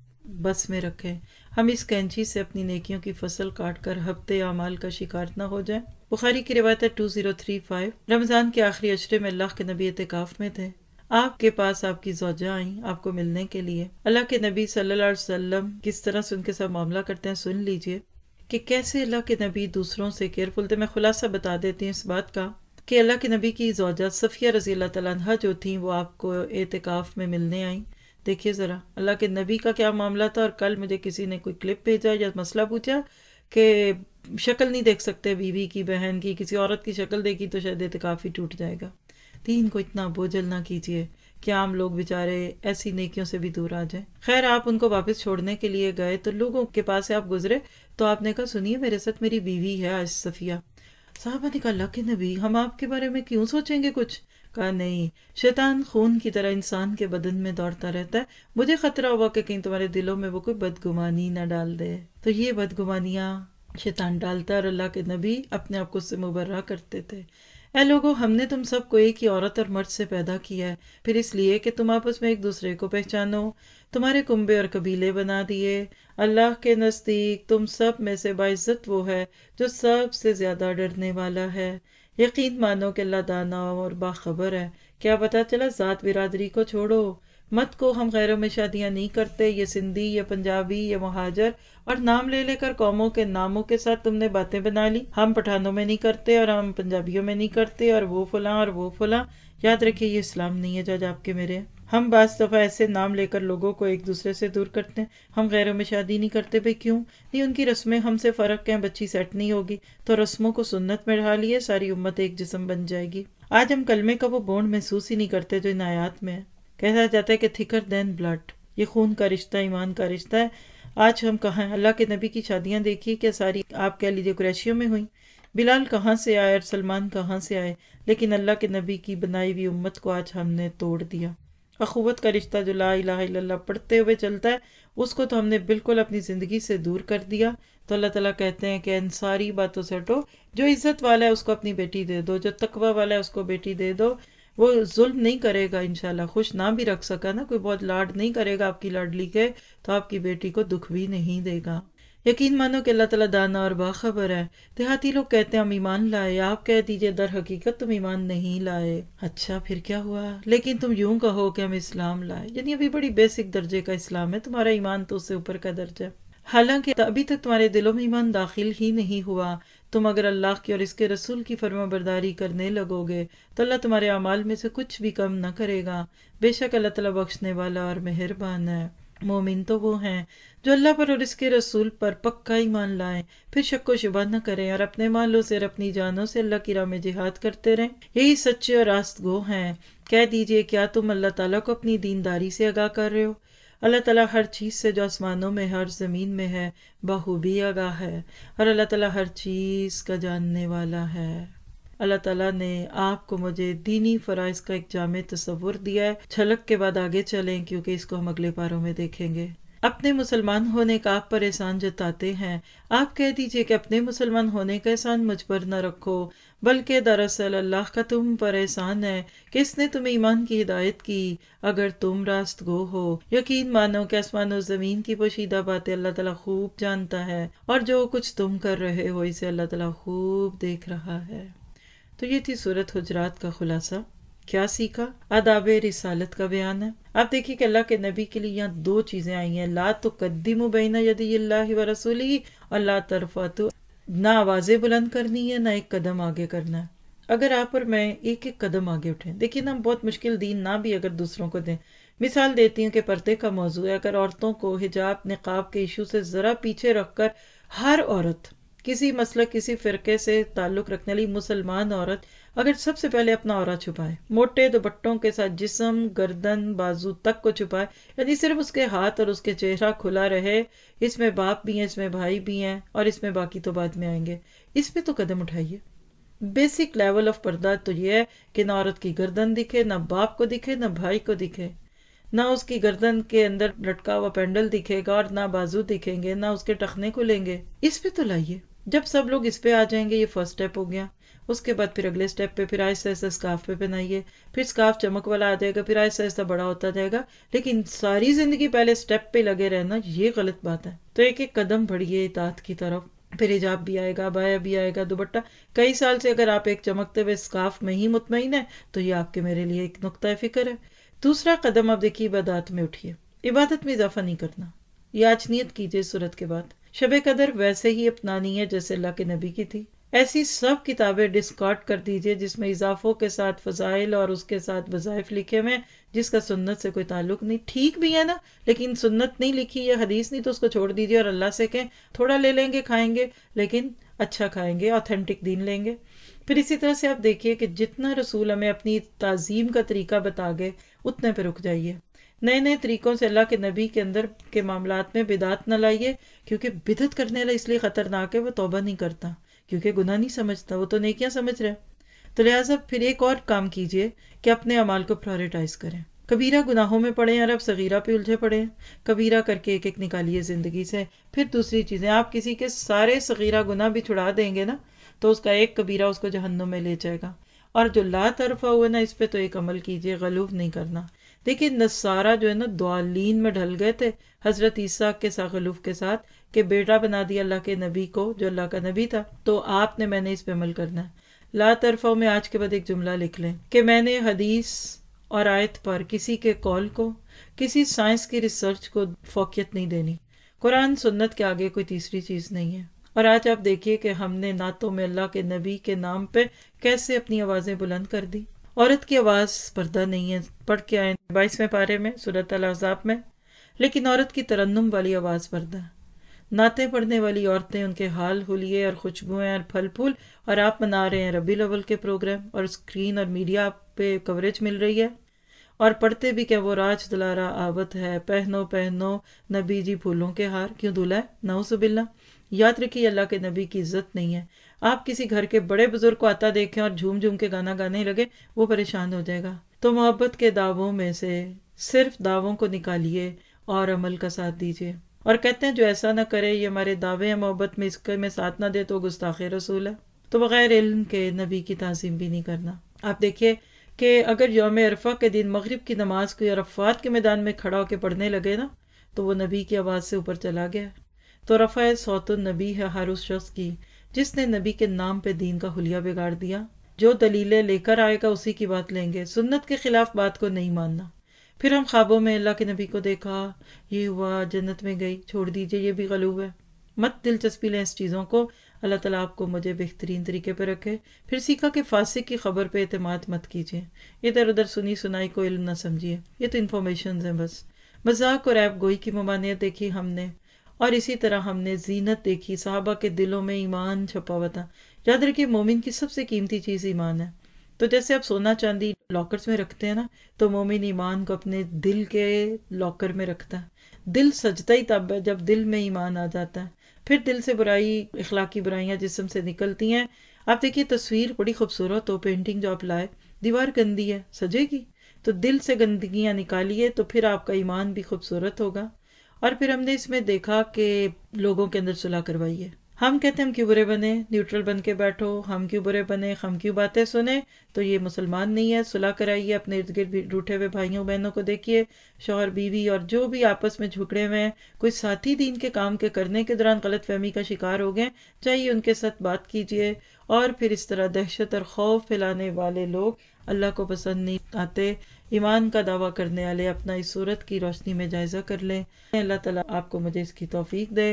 بس میں رکھے، ہم اس کینچی سے اپنی نیکیوں کی فصل کاٹ کر ہبتے اعمال کا شکار نہ ہو جائیں۔ بخاری کی روایت ہے دو ہزار پینتیس، رمضان کے آخری عشرے میں اللہ کے نبی اعتکاف میں تھے، آپ کے پاس آپ کی زوجہ آئیں آپ کو ملنے کے لیے۔ اللہ کے نبی صلی اللہ علیہ وسلم کس طرح سے ان کے ساتھ معاملہ کرتے ہیں سن لیجئے کہ کیسے اللہ کے نبی دوسروں سے کیئرفل تھے۔ میں خلاصہ بتا دیتی ہوں اس بات کا کہ اللہ کے نبی کی زوجہ صفیہ رضی اللہ تعالیٰ عنہا جو تھیں وہ آپ کو اعتکاف میں ملنے آئیں۔ دیکھیے ذرا اللہ کے نبی کا کیا معاملہ تھا، اور کل مجھے کسی نے کوئی کلپ بھیجا یا مسئلہ پوچھا کہ شکل نہیں دیکھ سکتے بیوی کی، بہن کی، کسی عورت کی شکل دیکھی تو شاید اعتکاف ہی ٹوٹ جائے گا۔ دین کو اتنا بوجھل نہ کیجیے کہ عام لوگ بیچارے ایسی نیکیوں سے بھی دور آ جائیں۔ خیر آپ ان کو واپس چھوڑنے کے لیے گئے تو لوگوں کے پاس سے آپ گزرے تو آپ نے کہا سنیے میرے ساتھ میری بیوی ہے آج صفیہ۔ صحابہ نے کہا اللہ کے نبی ہم آپ کے بارے میں کیوں سوچیں گے کچھ؟ کہا نہیں، شیطان خون کی طرح انسان کے بدن میں دوڑتا رہتا ہے، مجھے خطرہ ہوا کہ کہیں تمہارے دلوں میں وہ کوئی بدگمانی نہ ڈال دے۔ تو یہ بدگمانیاں شیطان ڈالتا ہے، اور اللہ کے نبی اپنے آپ کو اس سے مبرہ کرتے تھے۔ اے لوگو، ہم نے تم سب کو ایک ہی عورت اور مرد سے پیدا کیا ہے، پھر اس لیے کہ تم آپس میں ایک دوسرے کو پہچانو، تمہارے کنبے اور قبیلے بنا دیے۔ اللہ کے نزدیک تم سب میں سے باعزت وہ ہے جو سب سے زیادہ ڈرنے والا ہے۔ یقین مانو کہ اللہ دانا اور باخبر ہے۔ کیا پتا چلا؟ ذات برادری کو چھوڑو، مت کو ہم غیروں میں شادیاں نہیں کرتے، یہ سندھی یا پنجابی یا مہاجر، اور نام لے لے کر قوموں کے ناموں کے ساتھ تم نے باتیں بنا لی، ہم پٹھانوں میں نہیں کرتے اور ہم پنجابیوں میں نہیں کرتے اور وہ فلاں اور وہ فلاں۔ یاد رکھیے یہ اسلام نہیں ہے جج آپ کے میرے۔ ہم بعض دفعہ ایسے نام لے کر لوگوں کو ایک دوسرے سے دور کرتے ہیں۔ ہم غیروں میں شادی نہیں کرتے، بھئی کیوں نہیں؟ ان کی رسمیں ہم سے فرق ہیں، بچی سیٹ نہیں ہوگی تو رسموں کو سنت میں ڈھا لیے، ساری امت ایک جسم بن جائے گی۔ آج ہم کلمے کا وہ بونڈ محسوس ہی نہیں کرتے جو ان آیات میں ہے۔ کہا جاتا ہے کہ تھکر دین بلڈ، یہ خون کا رشتہ، ایمان کا رشتہ ہے۔ آج ہم کہاں ہیں؟ اللہ کے نبی کی شادیاں دیکھیے کہ ساری آپ کہہ لیجیے قریشیوں میں ہوئیں. بلال کہاں سے آئے اور سلمان کہاں سے آئے، لیکن اللہ کے نبی کی بنائی ہوئی امت کو آج ہم نے توڑ دیا. اخوت کا رشتہ جو لا الہ الا اللہ پڑھتے ہوئے چلتا ہے، اس کو تو ہم نے بالکل اپنی زندگی سے دور کر دیا. تو اللہ تعالیٰ کہتے ہیں کہ ان ساری باتوں سے ہٹو. جو عزت والا ہے اس کو اپنی بیٹی دے دو، جو تقوی والا ہے اس کو بیٹی دے دو. وہ ظلم نہیں کرے گا انشاءاللہ. خوش نہ بھی رکھ سکا نا، کوئی بہت لاڈ نہیں کرے گا آپ کی لاڈلی کے، تو آپ کی بیٹی کو دکھ بھی نہیں دے گا. یقین مانو کہ اللہ تعالیٰ دانا اور باخبر ہے. دیہاتی لوگ کہتے ہیں ہم ایمان لائے، آپ کہہ دیجئے در حقیقت تم ایمان نہیں لائے. اچھا پھر کیا ہوا؟ لیکن تم یوں کہو کہ ہم اسلام لائے، یعنی ابھی بڑی بیسک درجے کا اسلام ہے، تمہارا ایمان تو اس سے اوپر کا درجہ ہے. حالانکہ ابھی تک تمہارے دلوں میں ایمان داخل ہی نہیں ہوا. تم اگر اللہ کی اور اس کے رسول کی فرما برداری کرنے لگو گے تو اللہ تمہارے اعمال میں سے کچھ بھی کم نہ کرے گا. بے شک اللہ تعالیٰ بخشنے والا اور مہربان ہے. مومن تو وہ ہیں جو اللہ پر اور اس کے رسول پر پکا ایمان لائیں، پھر شک و شبہ نہ کریں، اور اپنے مالوں سے اور اپنی جانوں سے اللہ کی راہ میں جہاد کرتے رہیں. یہی سچے اور راست گو ہیں. کہہ دیجئے کیا تم اللہ تعالیٰ کو اپنی دینداری سے آگاہ کر رہے ہو؟ اللہ تعالیٰ ہر چیز سے جو آسمانوں میں ہر زمین میں ہے بخوبی آگاہ ہے، اور اللہ تعالیٰ ہر چیز کا جاننے والا ہے. اللہ تعالیٰ نے آپ کو مجھے دینی فرائض کا ایک جامع تصور دیا ہے. جھلک کے بعد آگے چلیں کیونکہ اس کو ہم اگلے پاروں میں دیکھیں گے. اپنے مسلمان ہونے کا آپ پر احسان جتاتے ہیں. آپ کہہ دیجئے کہ اپنے مسلمان ہونے کا احسان مجھ پر نہ رکھو، بلکہ دراصل اللہ کا تم پر احسان ہے کہ اس نے تمہیں ایمان کی ہدایت کی اگر تم راست گو ہو. یقین مانو کہ آسمان و زمین کی پوشیدہ باتیں اللہ تعالیٰ خوب جانتا ہے، اور جو کچھ تم کر رہے ہو اسے اللہ تعالیٰ خوب دیکھ رہا ہے. تو یہ تھی سورۃ حجرات کا خلاصہ. کیا سیکھا؟ آداب رسالت کا بیان ہے. آپ دیکھیے کہ اللہ کے نبی کے لیے یہاں دو چیزیں آئی ہیں، لا تقدموا بین یدی اللہ ورسولہ، اور لا ترفعوا. نہ آوازیں بلند کرنی ہے، نہ ایک قدم آگے کرنا ہے. اگر آپ اور میں ایک ایک قدم آگے اٹھیں، دیکھیے نا بہت مشکل دین نہ بھی اگر دوسروں کو دیں. مثال دیتی ہوں کہ پردے کا موضوع ہے. اگر عورتوں کو حجاب نقاب کے ایشو سے ذرا پیچھے رکھ کر ہر عورت، کسی مسلک کسی فرقے سے تعلق رکھنے والی مسلمان عورت اگر سب سے پہلے اپنا عورہ چھپائے، موٹے دوپٹوں کے ساتھ جسم گردن بازو تک کو چھپائے، یعنی صرف اس کے ہاتھ اور اس کے چہرہ کھلا رہے، اس میں باپ بھی ہیں، اس میں بھائی بھی ہیں، اور اس میں باقی تو بعد میں آئیں گے، اس پہ تو قدم اٹھائیے. بیسک لیول آف پردہ تو یہ ہے کہ نہ عورت کی گردن دکھے، نہ باپ کو دکھے، نہ بھائی کو دکھے، نہ اس کی گردن کے اندر لٹکا ہوا پینڈل دکھے گا، اور نہ بازو دکھیں گے، نہ اس کے ٹخنے کھلیں گے. اس پہ تو لائیے. جب سب لوگ اس پہ آ جائیں گے، یہ فرسٹ سٹیپ ہو گیا. اس کے بعد پھر اگلے سٹیپ پہ پھر آہستہ آہستہ اسکارف پہ پہنائیے، پھر اسکارف چمک والا آ جائے گا، پھر آہستہ آہستہ بڑا ہوتا جائے گا. لیکن ساری زندگی پہلے سٹیپ پہ لگے رہنا یہ غلط بات ہے. تو ایک ایک قدم بڑھیے اطاعت کی طرف. پھر حجاب بھی آئے گا، بایا بھی آئے گا، دوپٹہ. کئی سال سے اگر آپ ایک چمکتے ہوئے اسکارف میں ہی مطمئن ہیں تو یہ آپ کے میرے لیے ایک نقطۂ فکر ہے. دوسرا قدم آپ دیکھیے عبادات میں اٹھیے. عبادت میں اضافہ نہیں کرنا. یہ آج نیت کیجیے صورت کے بعد. شب قدر ویسے ہی اپنانی ہے جیسے اللہ کے نبی کی تھی. ایسی سب کتابیں ڈسکارڈ کر دیجئے جس میں اضافوں کے ساتھ فضائل اور اس کے ساتھ وظائف لکھے ہوئے ہیں جس کا سنت سے کوئی تعلق نہیں. ٹھیک بھی ہے نا، لیکن سنت نہیں لکھی یا حدیث نہیں تو اس کو چھوڑ دیجئے اور اللہ سے کہیں تھوڑا لے لیں گے کھائیں گے، لیکن اچھا کھائیں گے، آتھینٹک دین لیں گے. پھر اسی طرح سے آپ دیکھیے کہ جتنا رسول ہمیں اپنی تعظیم کا طریقہ بتا گئے اتنے پہ رک جائیے. نئے نئے طریقوں سے اللہ کے نبی کے اندر کے معاملات میں بدعت نہ لائیے، کیونکہ بدعت کرنے والا اس لیے خطرناک ہے وہ توبہ نہیں کرتا، کیونکہ گناہ نہیں سمجھتا، وہ تو نیکیاں سمجھ رہے. تو لہٰذا پھر ایک اور کام کیجئے کہ اپنے اعمال کو پرائورٹائز کریں. کبیرہ گناہوں میں پڑے ہیں اور اب صغیرہ پہ الجھے پڑے ہیں. کبیرہ کر کے ایک ایک نکالیے زندگی سے. پھر دوسری چیزیں، آپ کسی کے سارے صغیرہ گناہ بھی چھڑا دیں گے نا تو اس کا ایک کبیرہ اس کو جہنم میں لے جائے گا. اور جو لا طرفہ ہوئے نا اس پہ تو ایک عمل کیجئے، غلوف نہیں کرنا. دیکھیے نصارہ جو ہے نا ضالین میں ڈھل گئے تھے حضرت عیسیٰ کے ساتھ غلوف کے ساتھ کہ بیٹا بنا دیا اللہ کے نبی کو جو اللہ کا نبی تھا. تو آپ نے میں نے اس پہ عمل کرنا ہے. لا طرفہ میں آج کے بعد ایک جملہ لکھ لیں کہ میں نے حدیث اور آیت پر کسی کے قول کو، کسی سائنس کی ریسرچ کو فوقیت نہیں دینی. قرآن سنت کے آگے کوئی تیسری چیز نہیں ہے. اور آج آپ دیکھیے کہ ہم نے نعتوں میں اللہ کے نبی کے نام پہ کیسے اپنی آوازیں بلند کر دی. عورت کی آواز پردہ نہیں ہے، پڑھ کے آئے بائیسویں پارے میں سورۃ الاحزاب میں. لیکن عورت کی ترنم والی آواز پردہ ہے. نعتیں پڑھنے والی عورتیں، ان کے حال حلیے اور خوشبوئیں اور پھل پھول، اور آپ منا رہے ہیں ربیع الاول کے پروگرام اور اسکرین اور میڈیا پہ کوریج مل رہی ہے. اور پڑھتے بھی کہ وہ راج دلارا آوت ہے، پہنو پہنو نبی جی پھولوں کے ہار، کیوں دھلا ہے؟ نعوذ باللہ۔ یاد رکھیے اللہ کے نبی کی عزت نہیں ہے۔ آپ کسی گھر کے بڑے بزرگ کو آتا دیکھیں اور جھوم جھوم کے گانا گانے لگے، وہ پریشان ہو جائے گا۔ تو محبت کے دعووں میں سے صرف دعووں کو نکالیے اور عمل کا ساتھ دیجیے۔ اور کہتے ہیں جو ایسا نہ کرے، یہ ہمارے دعوے ہیں محبت میں، اس کے میں ساتھ نہ دے تو گستاخ رسول ہے۔ تو بغیر علم کے نبی کی تعظیم بھی نہیں کرنا۔ آپ دیکھیے کہ اگر یوم عرفہ کے دن مغرب کی نماز کوئی عرفات کے میدان میں کھڑا ہو کے پڑھنے لگے نا، تو وہ نبی کی آواز سے اوپر چلا گیا۔ تو رفع صوت النبی ہے ہر اس شخص کی جس نے نبی کے نام پہ دین کا حلیہ بگاڑ دیا۔ جو دلیلیں لے کر آئے گا اسی کی بات لیں گے، سنت کے خلاف بات کو نہیں ماننا۔ پھر ہم خوابوں میں اللہ کے نبی کو دیکھا، یہ ہوا، جنت میں گئی، چھوڑ دیجیے، یہ بھی غلوب ہے۔ مت دلچسپی لیں اس چیزوں کو۔ اللہ تعالیٰ آپ کو مجھے بہترین طریقے پہ رکھے۔ پھر سیکھا کہ فاسق کی خبر پہ اعتماد مت کیجیے، ادھر ادھر سنی سنائی کو علم نہ سمجھیے، یہ تو انفارمیشنز ہیں بس۔ مذاق اور عیب گوئی کی ممانعت دیکھی ہم نے، اور اسی طرح ہم نے زینت دیکھی، صحابہ کے دلوں میں ایمان چھپا ہوا تھا۔ یاد رکھیے مومن کی سب سے قیمتی چیز ایمان ہے۔ تو جیسے آپ سونا چاندی لاکرز میں رکھتے ہیں نا، تو مومن ایمان کو اپنے دل کے لاکر میں رکھتا ہے۔ دل سجتا ہی تب ہے جب دل میں ایمان آ جاتا ہے۔ پھر دل سے برائی، اخلاقی برائیاں جسم سے نکلتی ہیں۔ آپ دیکھیے تصویر بڑی خوبصورت ہو، پینٹنگ جو آپ لائے، دیوار گندی ہے، سجے گی؟ تو دل سے گندگیاں نکالیے تو پھر آپ کا ایمان بھی خوبصورت ہوگا۔ اور پھر ہم نے اس میں دیکھا کہ لوگوں کے اندر صلح کروائیے۔ ہم کہتے ہیں ہم کیوں برے بنے، نیوٹرل بن کے بیٹھو، ہم کیوں برے بنے، ہم کیوں باتیں سنیں، تو یہ مسلمان نہیں ہے۔ صلح کرائیے، اپنے ارد گرد روٹھے ہوئے بھائیوں بہنوں کو دیکھیے، شوہر بیوی اور جو بھی آپس میں جھگڑے ہوئے ہیں، کوئی ساتھی دین کے کام کے کرنے کے دوران غلط فہمی کا شکار ہو گئے، چاہیے ان کے ساتھ بات کیجیے۔ اور پھر اس طرح دہشت اور خوف پھیلانے والے لوگ اللہ کو پسند نہیں آتے۔ ایمان کا دعویٰ کرنے والے اپنا اس صورت کی روشنی میں جائزہ کر لیں۔ اللہ تعالیٰ آپ کو مجھے اس کی توفیق دے۔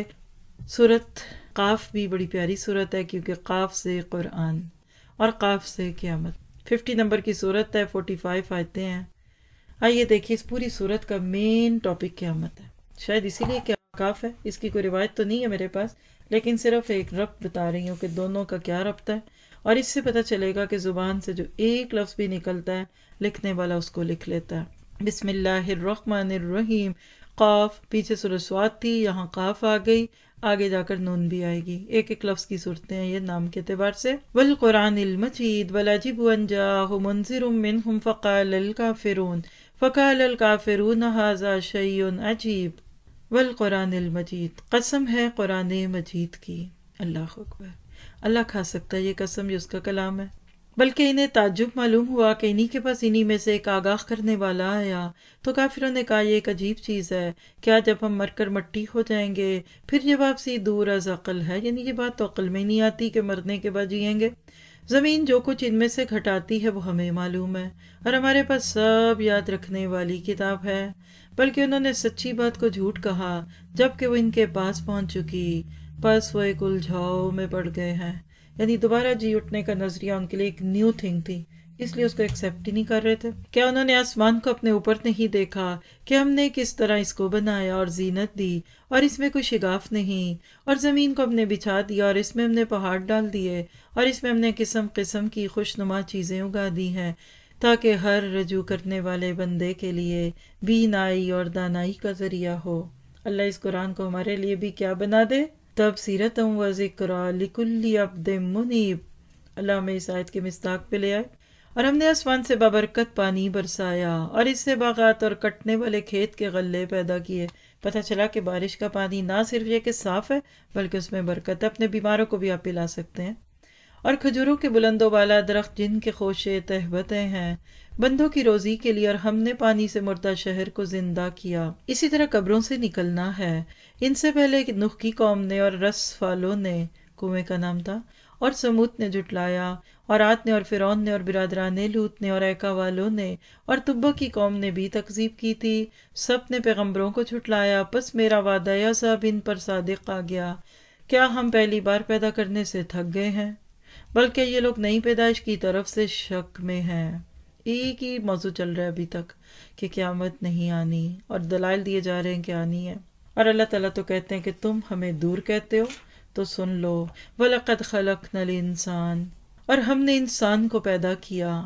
سورت قاف بھی بڑی پیاری سورت ہے، کیونکہ قاف سے قرآن اور قاف سے قیامت۔ ففٹی نمبر کی سورت ہے، فورٹی فائیو آیتیں ہیں۔ آئیے دیکھیے اس پوری سورت کا مین ٹاپک قیامت ہے۔ شاید اسی لیے کہ قاف ہے، اس کی کوئی روایت تو نہیں ہے میرے پاس، لیکن صرف ایک ربط بتا رہی ہوں کہ دونوں کا کیا ربط ہے، اور اس سے پتہ چلے گا کہ زبان سے جو ایک لفظ بھی نکلتا ہے لکھنے والا اس کو لکھ لیتا ہے۔ بسم اللہ الرحمن الرحیم۔ قاف، پیچھے سورۃ صاد تھی، یہاں قاف آ گئی، آگے جا کر نون بھی آئے گی۔ ایک ایک لفظ کی صورتیں ہیں یہ نام کے اعتبار سے۔ والقرآن المجید بل عجبوا ان جاءهم منذر منهم فقال الكافرون فقال الكافرون هذا شيء عجیب۔ والقرآن المجید، قسم ہے قرآن مجید کی۔ اللہ اکبر، اللہ کھا سکتا ہے یہ قسم، یہ اس کا کلام ہے۔ بلکہ انہیں تعجب معلوم ہوا کہ انہی کے پاس انہی میں سے ایک آگاہ کرنے والا آیا۔ تو کافروں نے کہا یہ ایک عجیب چیز ہے، کیا جب ہم مر کر مٹی ہو جائیں گے پھر یہ واپسی دور از عقل ہے؟ یعنی یہ بات تو عقل میں نہیں آتی کہ مرنے کے بعد جئیں گے۔ زمین جو کچھ ان میں سے گھٹاتی ہے وہ ہمیں معلوم ہے، اور ہمارے پاس سب یاد رکھنے والی کتاب ہے۔ بلکہ انہوں نے سچی بات کو جھوٹ کہا جبکہ وہ ان کے پاس پہنچ چکی، پس وہ ایک الجھاؤ میں پڑ گئے ہیں۔ یعنی دوبارہ جی اٹھنے کا نظریہ ان کے لیے ایک نیو تھنگ تھی، اس لیے اس کو ایکسیپٹ ہی نہیں کر رہے تھے۔ کیا انہوں نے آسمان کو اپنے اوپر نہیں دیکھا کہ ہم نے کس طرح اس کو بنایا اور زینت دی، اور اس میں کوئی شگاف نہیں، اور زمین کو ہم نے بچھا دیا اور اس میں ہم نے پہاڑ ڈال دیے، اور اس میں ہم نے قسم قسم کی خوشنما چیزیں اگا دی ہیں تاکہ ہر رجوع کرنے والے بندے کے لیے بینائی اور دانائی کا ذریعہ ہو۔ اللہ اس قرآن کو ہمارے لیے بھی کیا بنا دے، تبصرۃ و ذکریٰ لکل عبد منیب۔ اللہ ہمیں اس آیت کے مصداق پہ لے آئے۔ اور ہم نے آسمان سے بابرکت پانی برسایا اور اس سے باغات اور کٹنے والے کھیت کے غلے پیدا کیے۔ پتہ چلا کہ بارش کا پانی نہ صرف یہ کہ صاف ہے بلکہ اس میں برکت ہے، اپنے بیماروں کو بھی آپ پلا سکتے ہیں۔ اور کھجوروں کے بلند و بالا درخت جن کے خوشے تہبتیں ہیں بندوں کی روزی کے لیے، اور ہم نے پانی سے مردہ شہر کو زندہ کیا۔ اسی طرح قبروں سے نکلنا ہے۔ ان سے پہلے نوح کی قوم نے اور رس فالوں نے، کنویں کا نام تھا، اور سمود نے جھٹلایا، اور عاد نے اور فرعون نے اور برادران لوط نے اور ایکا والوں نے اور تبا کی قوم نے بھی تکذیب کی تھی۔ سب نے پیغمبروں کو جھٹلایا، پس میرا وعدہ عذاب ان پر صادق آ گیا۔ کیا ہم پہلی بار پیدا کرنے سے تھک گئے ہیں؟ بلکہ یہ لوگ نئی پیدائش کی طرف سے شک میں ہیں۔ ایک ہی موضوع چل رہا ہے ابھی تک کہ قیامت نہیں آنی، اور دلائل دیے جا رہے ہیں کہ آنی ہے۔ اور اللہ تعالیٰ تو کہتے ہیں کہ تم ہمیں دور کہتے ہو تو سن لو۔ وَلَقَدْ خَلَقْنَا الْإِنسَانَ، اور ہم نے انسان کو پیدا کیا۔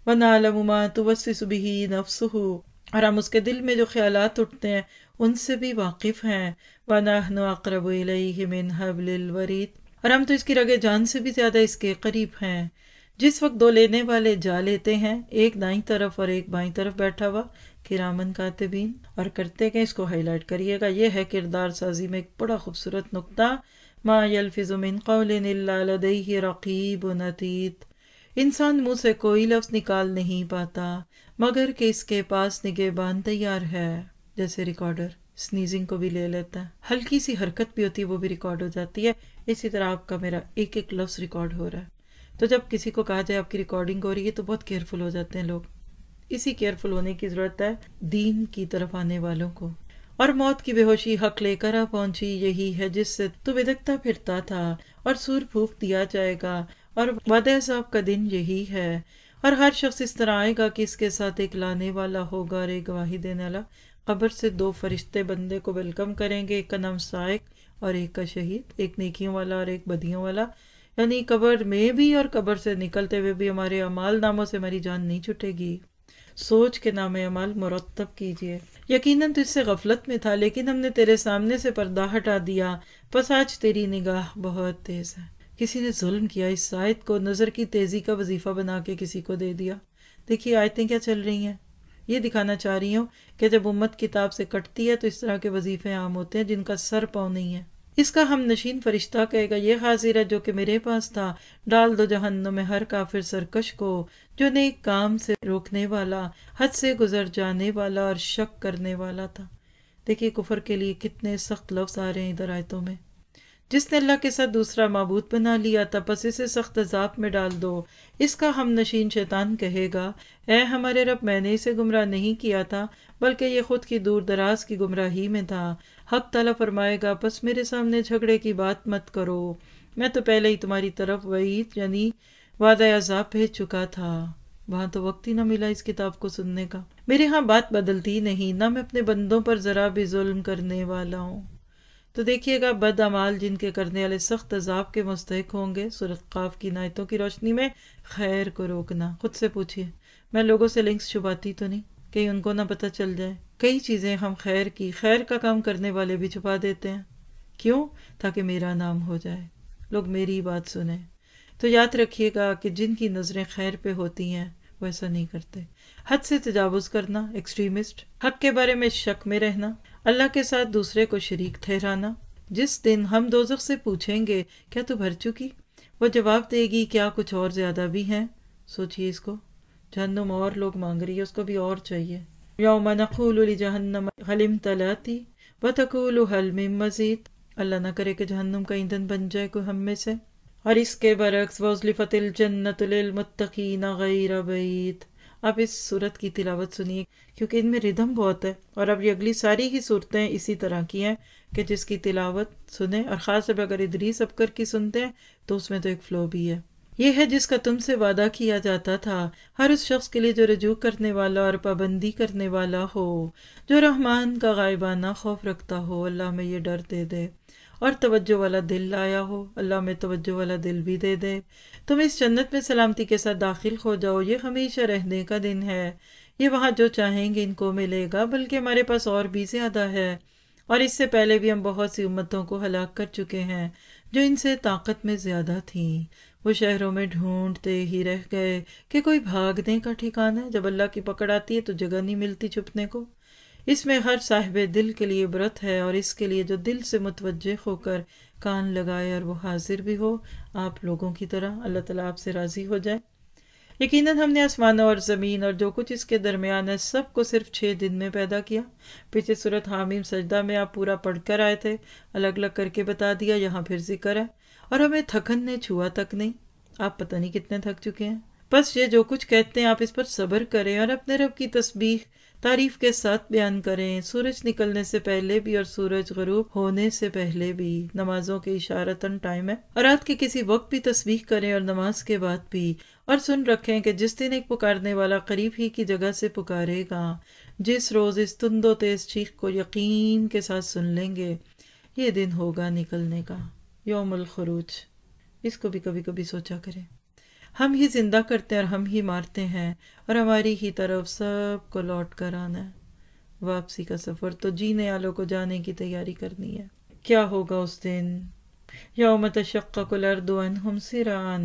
وَنَعْلَمُ مَا تُوَسْوِسُ بِهِ نَفْسُهُ، اور ہم اس کے دل میں جو خیالات اٹھتے ہیں ان سے بھی واقف ہیں. وَنَحْنُ أَقْرَبُ إِلَيْهِ مِنْ حَبْلِ الْوَرِيدِ، اور ہم تو اس کی رگ جان سے بھی زیادہ اس کے قریب ہیں. جس وقت دو لینے والے جا لیتے ہیں، ایک دائیں طرف اور ایک بائیں طرف بیٹھا ہوا، کرامن کاتبین، اور کرتے کہ اس کو ہائی لائٹ کریے گا. یہ ہے کردار سازی میں ایک بڑا خوبصورت نقطہ. ما یلفظ من قول الا لدیہ رقیب عتید، انسان منہ سے کوئی لفظ نکال نہیں پاتا مگر کہ اس کے پاس نگہبان تیار ہے. جیسے ریکارڈر سنیزنگ کو بھی لے لیتا ہے، ہلکی سی حرکت بھی ہوتی ہے وہ بھی ریکارڈ ہو جاتی ہے. اسی طرح آپ کا میرا ایک ایک لفظ ریکارڈ ہو رہا ہے. تو جب کسی کو کہا جائے آپ کی ریکارڈنگ ہو رہی ہے تو بہت کیئرفل ہو جاتے ہیں لوگ. اسی کیئرفل ہونے کی ضرورت ہے دین کی طرف آنے والوں کو. اور موت کی بے ہوشی حق لے کر آ پہنچی، یہی ہے جس سے تو بدکتا پھرتا تھا، اور سور پھونک دیا جائے گا، اور وعدہ صاحب کا دن یہی ہے. اور ہر شخص اس طرح آئے گا کہ اس کے ساتھ ایک لانے والا ہوگا اور ایک گواہی دینے والا. قبر سے دو فرشتے بندے کو ویلکم کریں گے، ایک کا نام سائق اور ایک کا شہید، ایک نیکیوں والا اور ایک بدیوں والا. یعنی قبر میں بھی اور قبر سے نکلتے ہوئے بھی ہمارے اعمال ناموں سے ہماری جان نہیں چھٹے گی. سوچ کے نام اعمال مرتب کیجیے. یقیناً تو اس سے غفلت میں تھا، لیکن ہم نے تیرے سامنے سے پردہ ہٹا دیا، پس آج تیری نگاہ بہت تیز ہے. کسی نے ظلم کیا، اس آیت کو نظر کی تیزی کا وظیفہ بنا کے کسی کو دے دیا. دیکھیے آیتیں کیا چل رہی ہیں. یہ دکھانا چاہ رہی ہوں کہ جب امت کتاب سے کٹتی ہے تو اس طرح کے وظیفے عام ہوتے ہیں جن کا سر پاؤں نہیں ہے. اس کا ہم نشین فرشتہ کہے گا، یہ حاضر ہے جو کہ میرے پاس تھا، ڈال دو جہنم میں ہر کافر سرکش کو، جو نیک کام سے روکنے والا، حد سے گزر جانے والا اور شک کرنے والا تھا. دیکھیے کفر کے لیے کتنے سخت لفظ آ رہے ہیں ادھر آیتوں میں. جس نے اللہ کے ساتھ دوسرا معبود بنا لیا تھا پس اسے سخت عذاب میں ڈال دو. اس کا ہم نشین شیطان کہے گا، اے ہمارے رب، میں نے اسے گمراہ نہیں کیا تھا بلکہ یہ خود کی دور دراز کی گمراہی میں تھا. حق تعالیٰ فرمائے گا، پس میرے سامنے جھگڑے کی بات مت کرو، میں تو پہلے ہی تمہاری طرف وعید یعنی وعدہ عذاب بھیج چکا تھا. وہاں تو وقت ہی نہ ملا اس کتاب کو سننے کا. میرے ہاں بات بدلتی نہیں، نہ میں اپنے بندوں پر ذرا بھی ظلم کرنے والا ہوں. تو دیکھیے گا بد اعمال جن کے کرنے والے سخت عذاب کے مستحق ہوں گے. سورۃ قاف کی آیتوں کی روشنی میں خیر کو روکنا. خود سے پوچھیے، میں لوگوں سے لنکس چھپاتی تو نہیں کہیں ان کو نہ پتہ چل جائے. کئی چیزیں ہم خیر کی خیر کا کام کرنے والے بھی چھپا دیتے ہیں. کیوں؟ تاکہ میرا نام ہو جائے، لوگ میری بات سنیں. تو یاد رکھیے گا کہ جن کی نظریں خیر پہ ہوتی ہیں وہ ایسا نہیں کرتے. حد سے تجاوز کرنا، ایکسٹریمسٹ، حق کے بارے میں شک میں رہنا، اللہ کے ساتھ دوسرے کو شریک ٹھہرانا. جس دن ہم دوزخ سے پوچھیں گے کیا تو بھر چکی، وہ جواب دے گی کیا کچھ اور زیادہ بھی ہیں. سوچئے اس کو، جہنم اور لوگ مانگ رہی ہے، اس کو بھی اور چاہیے. یوم نقول لجہنم هل امتلأت وتقول هل من مزید، اللہ نہ کرے کہ جہنم کا ایندھن بن جائے کوئی ہم میں سے. اور اس کے برعکس وَأُزْلِفَتِ الْجَنَّةُ لِلْمُتَّقِينَ غَيْرَ بَعِيدٍ. اب اس صورت کی تلاوت سنیے کیونکہ ان میں ردھم بہت ہے، اور اب یہ اگلی ساری ہی صورتیں اسی طرح کی ہیں کہ جس کی تلاوت سنیں، اور خاص طور پہ اگر ادریس ابکر کی سنتے ہیں تو اس میں تو ایک فلو بھی ہے. یہ ہے جس کا تم سے وعدہ کیا جاتا تھا ہر اس شخص کے لیے جو رجوع کرنے والا اور پابندی کرنے والا ہو، جو رحمان کا غائبانہ خوف رکھتا ہو، اللہ میں یہ ڈر دے دے، اور توجہ والا دل لایا ہو، اللہ میں توجہ والا دل بھی دے دے. تم اس جنت میں سلامتی کے ساتھ داخل ہو جاؤ، یہ ہمیشہ رہنے کا دن ہے، یہ وہاں جو چاہیں گے ان کو ملے گا، بلکہ ہمارے پاس اور بھی زیادہ ہے. اور اس سے پہلے بھی ہم بہت سی امتوں کو ہلاک کر چکے ہیں جو ان سے طاقت میں زیادہ تھیں. وہ شہروں میں ڈھونڈتے ہی رہ گئے کہ کوئی بھاگنے کا ٹھکانہ ہے. جب اللہ کی پکڑ آتی ہے تو جگہ نہیں ملتی چھپنے کو. اس میں ہر صاحب دل کے لیے عبرت ہے، اور اس کے لیے جو دل سے متوجہ ہو کر کان لگائے اور وہ حاضر بھی ہو آپ لوگوں کی طرح، اللہ تعالیٰ آپ سے راضی ہو جائے. یقیناً ہم نے آسمانوں اور زمین اور جو کچھ اس کے درمیان ہے سب کو صرف چھ دن میں پیدا کیا. پیچھے سورۃ حامیم سجدہ میں آپ پورا پڑھ کر آئے تھے، الگ الگ کر کے بتا دیا، یہاں پھر ذکر ہے. اور ہمیں تھکن نے چھوا تک نہیں. آپ پتہ نہیں کتنے تھک چکے ہیں. بس یہ جو کچھ کہتے ہیں آپ اس پر صبر کریں اور اپنے رب کی تسبیح تعریف کے ساتھ بیان کریں، سورج نکلنے سے پہلے بھی اور سورج غروب ہونے سے پہلے بھی. نمازوں کے اشارتاً ٹائم ہے، اور رات کے کسی وقت بھی تسبیح کریں اور نماز کے بعد بھی. اور سن رکھیں کہ جس دن ایک پکارنے والا قریب ہی کی جگہ سے پکارے گا، جس روز اس تند و تیز چیخ کو یقین کے ساتھ سن لیں گے، یہ دن ہوگا نکلنے کا، یوم الخروج. اس کو بھی کبھی کبھی سوچا کریں. ہم ہی زندہ کرتے ہیں اور ہم ہی مارتے ہیں، اور ہماری ہی طرف سب کو لوٹ کر آنا ہے۔ واپسی کا سفر تو جینے والوں کو جانے کی تیاری کرنی ہے۔ کیا ہوگا اس دن؟ یوم تشقق الارض عنہم سراعا،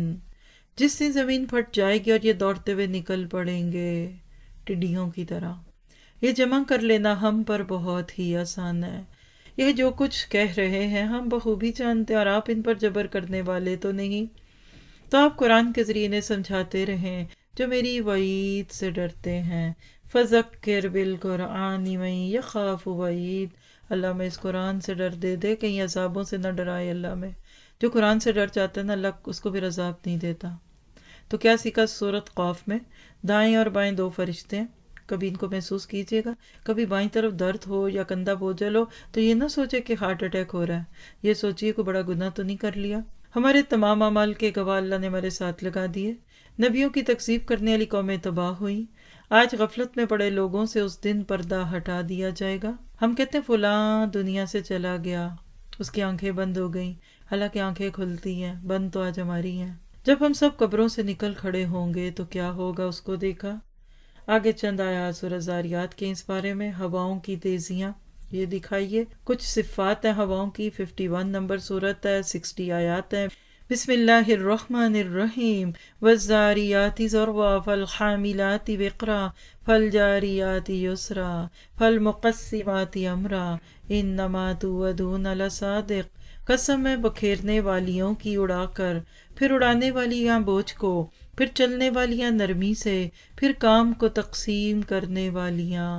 جس دن زمین پھٹ جائے گی اور یہ دوڑتے ہوئے نکل پڑیں گے ٹڈیوں کی طرح۔ یہ جمع کر لینا ہم پر بہت ہی آسان ہے۔ یہ جو کچھ کہہ رہے ہیں ہم بخوبی جانتے ہیں، اور آپ ان پر جبر کرنے والے تو نہیں۔ تو آپ قرآن کے ذریعے انہیں سمجھاتے رہیں جو میری وعید سے ڈرتے ہیں۔ فذکر بالقرآن من یخاف وعید، اللہ میں اس قرآن سے ڈر دے دے، کہیں عذابوں سے نہ ڈرائے۔ اللہ میں جو قرآن سے ڈر جاتا ہے نا، اللہ اس کو بھی عذاب نہیں دیتا۔ تو کیا سیکھا سورۃ قاف میں؟ دائیں اور بائیں دو فرشتے ہیں، کبھی ان کو محسوس کیجیے گا۔ کبھی بائیں طرف درد ہو یا کندھا بوجھل ہو تو یہ نہ سوچے کہ ہارٹ اٹیک ہو رہا ہے، یہ سوچیے کوئی بڑا گناہ تو نہیں کر لیا۔ ہمارے تمام اعمال کے گواہ اللہ نے ہمارے ساتھ لگا دیے۔ نبیوں کی تکذیب کرنے والی قومیں تباہ ہوئیں۔ آج غفلت میں پڑے لوگوں سے اس دن پردہ ہٹا دیا جائے گا۔ ہم کہتے ہیں فلاں دنیا سے چلا گیا، اس کی آنکھیں بند ہو گئیں، حالانکہ آنکھیں کھلتی ہیں، بند تو آج ہماری ہیں۔ جب ہم سب قبروں سے نکل کھڑے ہوں گے تو کیا ہوگا اس کو دیکھا۔ آگے چند آیات سورۃ ذاریات کے اس بارے میں، ہواؤں کی تیزیاں یہ دکھائیے، کچھ صفات ہیں ہواؤں کی۔ ففٹی ون نمبر سورت ہے، سکسٹی آیات ہیں۔ بسم اللہ الرحمن الرحیم، والذاریات ذروا فالحاملات وقرا فالجاریات یسرا فالمقسمات امرا انما توعدون لصادق۔ قسم ہے بکھیرنے والیوں کی اڑا کر، پھر اڑانے والیاں بوجھ کو، پھر چلنے والیاں نرمی سے، پھر کام کو تقسیم کرنے والیاں۔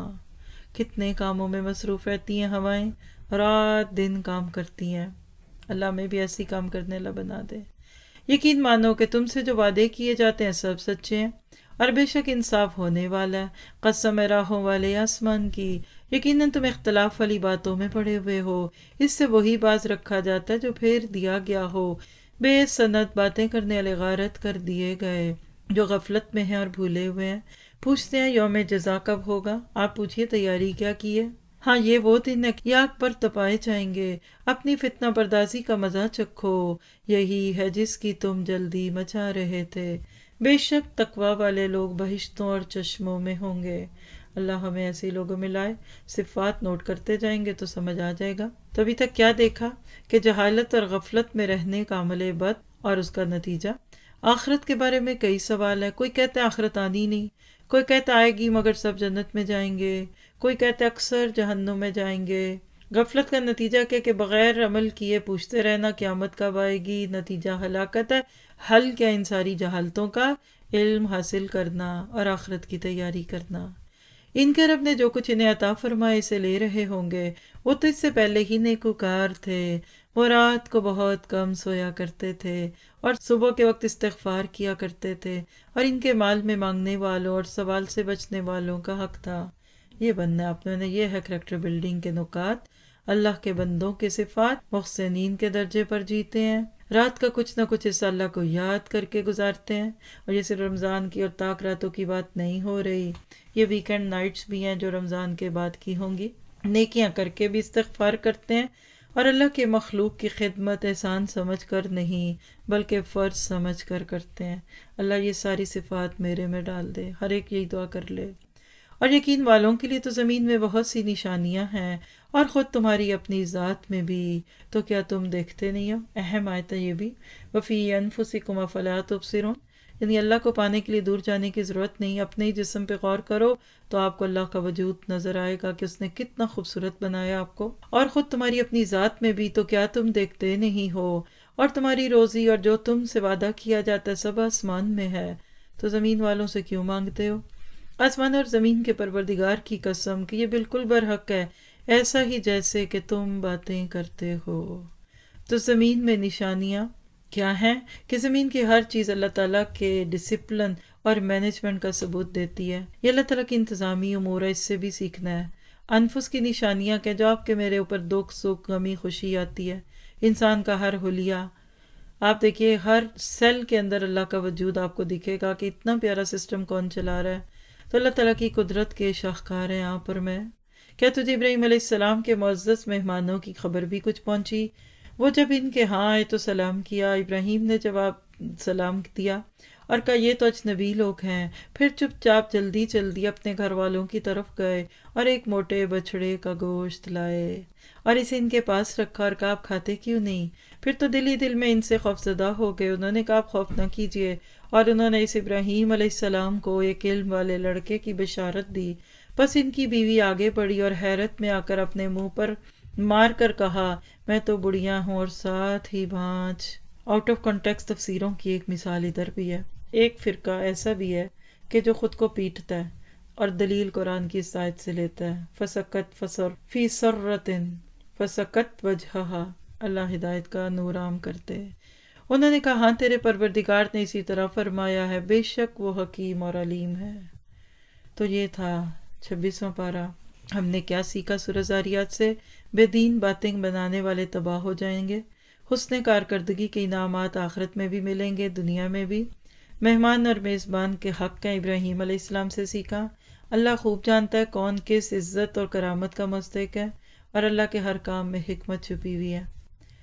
کتنے کاموں میں مصروف رہتی ہیں ہوائیں، رات دن کام کرتی ہیں۔ اللہ میں بھی ایسی کام کرنے اللہ بنا دے۔ یقین مانو کہ تم سے جو وعدے کیے جاتے ہیں سب سچے ہیں، اور بے شک انصاف ہونے والا ہے۔ قسم ہے راہوں والے آسمان کی، یقیناً تم اختلاف والی باتوں میں پڑے ہوئے ہو، اس سے وہی باز رکھا جاتا ہے جو پھیر دیا گیا ہو۔ بے سند باتیں کرنے والے غارت کر دیے گئے، جو غفلت میں ہیں اور بھولے ہوئے ہیں۔ پوچھتے ہیں یوم جزا کب ہوگا؟ آپ پوچھئے تیاری کیا کی ہے؟ ہاں یہ وہ دن ہے کہ آگ پر تپائے جائیں گے، اپنی فتنہ بردازی کا مزہ چکھو، یہی ہے جس کی تم جلدی مچا رہے تھے۔ بے شک تقوی والے لوگ بہشتوں اور چشموں میں ہوں گے۔ اللہ ہمیں ایسے لوگوں میں لائے۔ صفات نوٹ کرتے جائیں گے تو سمجھ آ جائے گا۔ تو ابھی تک کیا دیکھا کہ جہالت اور غفلت میں رہنے کا عمل بد اور اس کا نتیجہ۔ آخرت کے بارے میں کئی سوال ہے، کوئی کہتا ہے آخرت آنی نہیں، کوئی کہتا آئے گی مگر سب جنت میں جائیں گے، کوئی کہتا ہے اکثر جہنم میں جائیں گے۔ غفلت کا نتیجہ کیا کہ بغیر عمل کیے پوچھتے رہنا قیامت کب آئے گی، نتیجہ ہلاکت ہے۔ حل کیا ان ساری جہالتوں کا؟ علم حاصل کرنا اور آخرت کی تیاری کرنا۔ ان کے رب نے جو کچھ انہیں عطا فرمائے اسے لے رہے ہوں گے، وہ تو اس سے پہلے ہی نیکوکار تھے۔ وہ رات کو بہت کم سویا کرتے تھے اور صبح کے وقت استغفار کیا کرتے تھے، اور ان کے مال میں مانگنے والوں اور سوال سے بچنے والوں کا حق تھا۔ یہ بننا اپنے نے، یہ ہے کریکٹر بلڈنگ کے نکات۔ اللہ کے بندوں کے صفات محسنین کے درجے پر جیتے ہیں، رات کا کچھ نہ کچھ حصہ اللہ کو یاد کر کے گزارتے ہیں۔ اور یہ صرف رمضان کی اور طاق راتوں کی بات نہیں ہو رہی، یہ ویکنڈ نائٹس بھی ہیں جو رمضان کے بعد کی ہوں گی۔ نیکیاں کر کے بھی استغفار کرتے ہیں، اور اللہ کے مخلوق کی خدمت احسان سمجھ کر نہیں بلکہ فرض سمجھ کر کرتے ہیں۔ اللہ یہ ساری صفات میرے میں ڈال دے، ہر ایک یہی دعا کر لے۔ اور یقین والوں کے لیے تو زمین میں بہت سی نشانیاں ہیں، اور خود تمہاری اپنی ذات میں بھی، تو کیا تم دیکھتے نہیں ہو؟ اہم آیت ہے یہ بھی، وَفِي أَنفُسِكُمْ أَفَلَا تُبْصِرُونَ، یعنی اللہ کو پانے کے لیے دور جانے کی ضرورت نہیں، اپنے ہی جسم پہ غور کرو تو آپ کو اللہ کا وجود نظر آئے گا کہ اس نے کتنا خوبصورت بنایا آپ کو۔ اور خود تمہاری اپنی ذات میں بھی، تو کیا تم دیکھتے نہیں ہو؟ اور تمہاری روزی اور جو تم سے وعدہ کیا جاتا ہے سب آسمان میں ہے، تو زمین والوں سے کیوں مانگتے ہو؟ آسمان اور زمین کے پروردگار کی قسم کہ یہ بالکل برحق ہے، ایسا ہی جیسے کہ تم باتیں کرتے ہو۔ تو زمین میں نشانیاں کیا ہیں کہ زمین کی ہر چیز اللہ تعالیٰ کے ڈسپلن اور مینجمنٹ کا ثبوت دیتی ہے۔ یہ اللہ تعالیٰ کی انتظامی امور ہے، اس سے بھی سیکھنا ہے۔ انفس کی نشانیاں کہ جو آپ کے میرے اوپر دکھ سکھ غمی خوشی آتی ہے، انسان کا ہر حلیہ، آپ دیکھیے ہر سیل کے اندر اللہ کا وجود آپ کو دکھے گا کہ اتنا پیارا سسٹم کون چلا رہا ہے۔ تو اللہ تعالیٰ کی قدرت کے شاہکار ہیں یہاں پر میں۔ کیا تجھے ابراہیم علیہ السلام کے معزز مہمانوں کی خبر بھی کچھ پہنچی؟ وہ جب ان کے ہاں آئے تو سلام کیا، ابراہیم نے جواب سلام دیا اور کہا یہ تو اجنبی لوگ ہیں۔ پھر چپ چاپ جلدی جلدی اپنے گھر والوں کی طرف گئے اور ایک موٹے بچڑے کا گوشت لائے اور اسے ان کے پاس رکھا اور کہا آپ کھاتے کیوں نہیں؟ پھر تو دل ہی دل میں ان سے خوفزدہ ہو گئے۔ انہوں نے کہا آپ خوف نہ کیجیے، اور انہوں نے اس ابراہیم علیہ السلام کو ایک علم والے لڑکے کی بشارت دی۔ بس ان کی بیوی آگے بڑھی اور حیرت میں آ کر اپنے منہ پر مار کر کہا میں تو بڑھیا ہوں اور ساتھ ہی بانجھ۔ آؤٹ آف کانٹیکسٹ تفسیروں کی ایک مثال ادھر بھی ہے۔ ایک فرقہ ایسا بھی ہے کہ جو خود کو پیٹتا ہے اور دلیل قرآن کی اس آیت سے لیتا ہے فسکت فسر فی سرتن فسکت وجہہا، اللہ ہدایت کا نور عام کرتے ہیں۔ انہوں نے کہا ہاں تیرے پروردگار نے اسی طرح فرمایا ہے، بے شک وہ حکیم اور علیم ہے۔ تو یہ تھا چھبیسواں پارہ۔ ہم نے کیا سیکھا سورہ زاریات سے؟ بے دین باتیں بنانے والے تباہ ہو جائیں گے، حسن کارکردگی کے انعامات آخرت میں بھی ملیں گے، دنیا میں بھی۔ مہمان اور میزبان کے حق کا ابراہیم علیہ السلام سے سیکھا۔ اللہ خوب جانتا ہے کون کس عزت اور کرامت کا مستحق ہے، اور اللہ کے ہر کام میں حکمت چھپی ہوئی ہے۔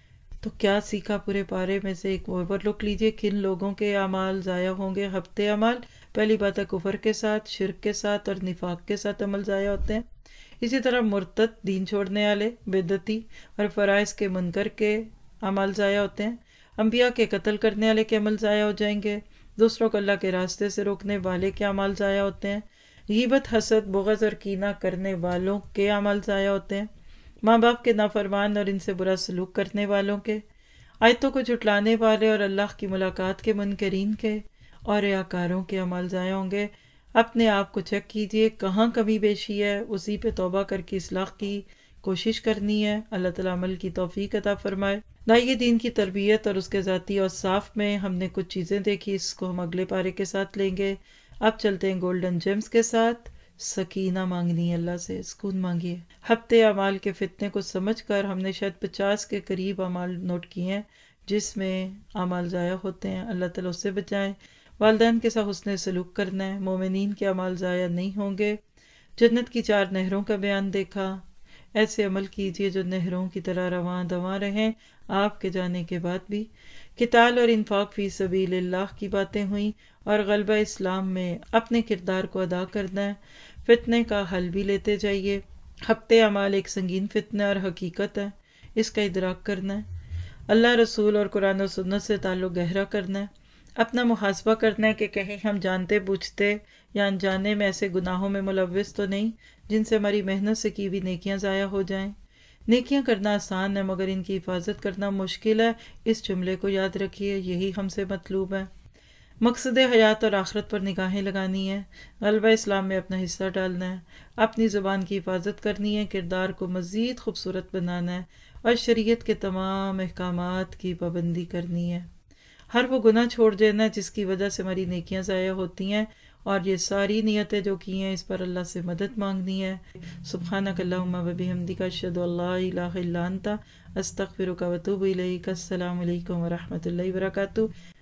تو کیا سیکھا پورے پارے میں سے؟ ایک اوور لک لیجئے، کن لوگوں کے اعمال ضائع ہوں گے؟ ہفتے اعمال۔ پہلی بات ہے کفر کے ساتھ، شرک کے ساتھ اور نفاق کے ساتھ عمل ضائع ہوتے ہیں۔ اسی طرح مرتد، دین چھوڑنے والے، بدعتی اور فرائض کے منکر کے اعمال ضائع ہوتے ہیں۔ انبیاء کے قتل کرنے والے کے عمل ضائع ہو جائیں گے۔ دوسروں کو اللہ کے راستے سے روکنے والے کے اعمال ضائع ہوتے ہیں۔ غیبت، حسد، بغض اور کینہ کرنے والوں کے اعمال ضائع ہوتے ہیں۔ ماں باپ کے نافرمان اور ان سے برا سلوک کرنے والوں کے، آیتوں کو جھٹلانے والے اور اللہ کی ملاقات کے منکرین کے اور ریاکاروں کے اعمال ضائع ہوں گے۔ اپنے آپ کو چیک کیجئے کہاں کمی بیشی ہے، اسی پہ توبہ کر کے اصلاح کی کوشش کرنی ہے۔ اللہ تعالیٰ عمل کی توفیق عطا فرمائے۔ داعی دین کی تربیت اور اس کے ذاتی اوصاف میں ہم نے کچھ چیزیں دیکھی، اس کو ہم اگلے پارے کے ساتھ لیں گے۔ اب چلتے ہیں گولڈن جیمز کے ساتھ۔ سکینہ مانگنی ہے اللہ سے، سکون مانگیے۔ ہفتے اعمال کے فتنے کو سمجھ کر ہم نے شاید پچاس کے قریب اعمال نوٹ کیے ہیں جس میں اعمال ضائع ہوتے ہیں، اللہ تعالیٰ اس سے بچائیں۔ والدین کے ساتھ حسن سلوک کرنا ہے، مومنین کے اعمال ضائع نہیں ہوں گے۔ جنت کی چار نہروں کا بیان دیکھا، ایسے عمل کیجئے جو نہروں کی طرح رواں دواں رہیں آپ کے جانے کے بعد بھی۔ قتال اور انفاق فی سبیل اللہ کی باتیں ہوئیں، اور غلبہ اسلام میں اپنے کردار کو ادا کرنا ہے۔ فتنے کا حل بھی لیتے جائیے۔ ہفتے اعمال ایک سنگین فتنہ اور حقیقت ہے، اس کا ادراک کرنا ہے۔ اللہ، رسول اور قرآن و سنت سے تعلق گہرا کرنا ہے۔ اپنا محاسبہ کرنا ہے کہ کہیں ہم جانتے بوجھتے یا انجانے میں ایسے گناہوں میں ملوث تو نہیں جن سے ہماری محنت سے کی ہوئی نیکیاں ضائع ہو جائیں۔ نیکیاں کرنا آسان ہے مگر ان کی حفاظت کرنا مشکل ہے، اس جملے کو یاد رکھیے، یہی ہم سے مطلوب ہے۔ مقصد حیات اور آخرت پر نگاہیں لگانی ہے، غلبہ اسلام میں اپنا حصہ ڈالنا ہے، اپنی زبان کی حفاظت کرنی ہے، کردار کو مزید خوبصورت بنانا ہے، اور شریعت کے تمام احکامات کی پابندی کرنی ہے۔ ہر وہ گناہ چھوڑ دینا ہے جس کی وجہ سے ہماری نیکیاں ضائع ہوتی ہیں، اور یہ ساری نیتیں جو کی ہیں اس پر اللہ سے مدد مانگنی ہے۔ سبحانک اللہم و بحمدک، اشہد ان لا الہ الا انت، استغفرک و اتوب الیک۔ السلام علیکم و رحمۃ اللہ وبرکاتہ۔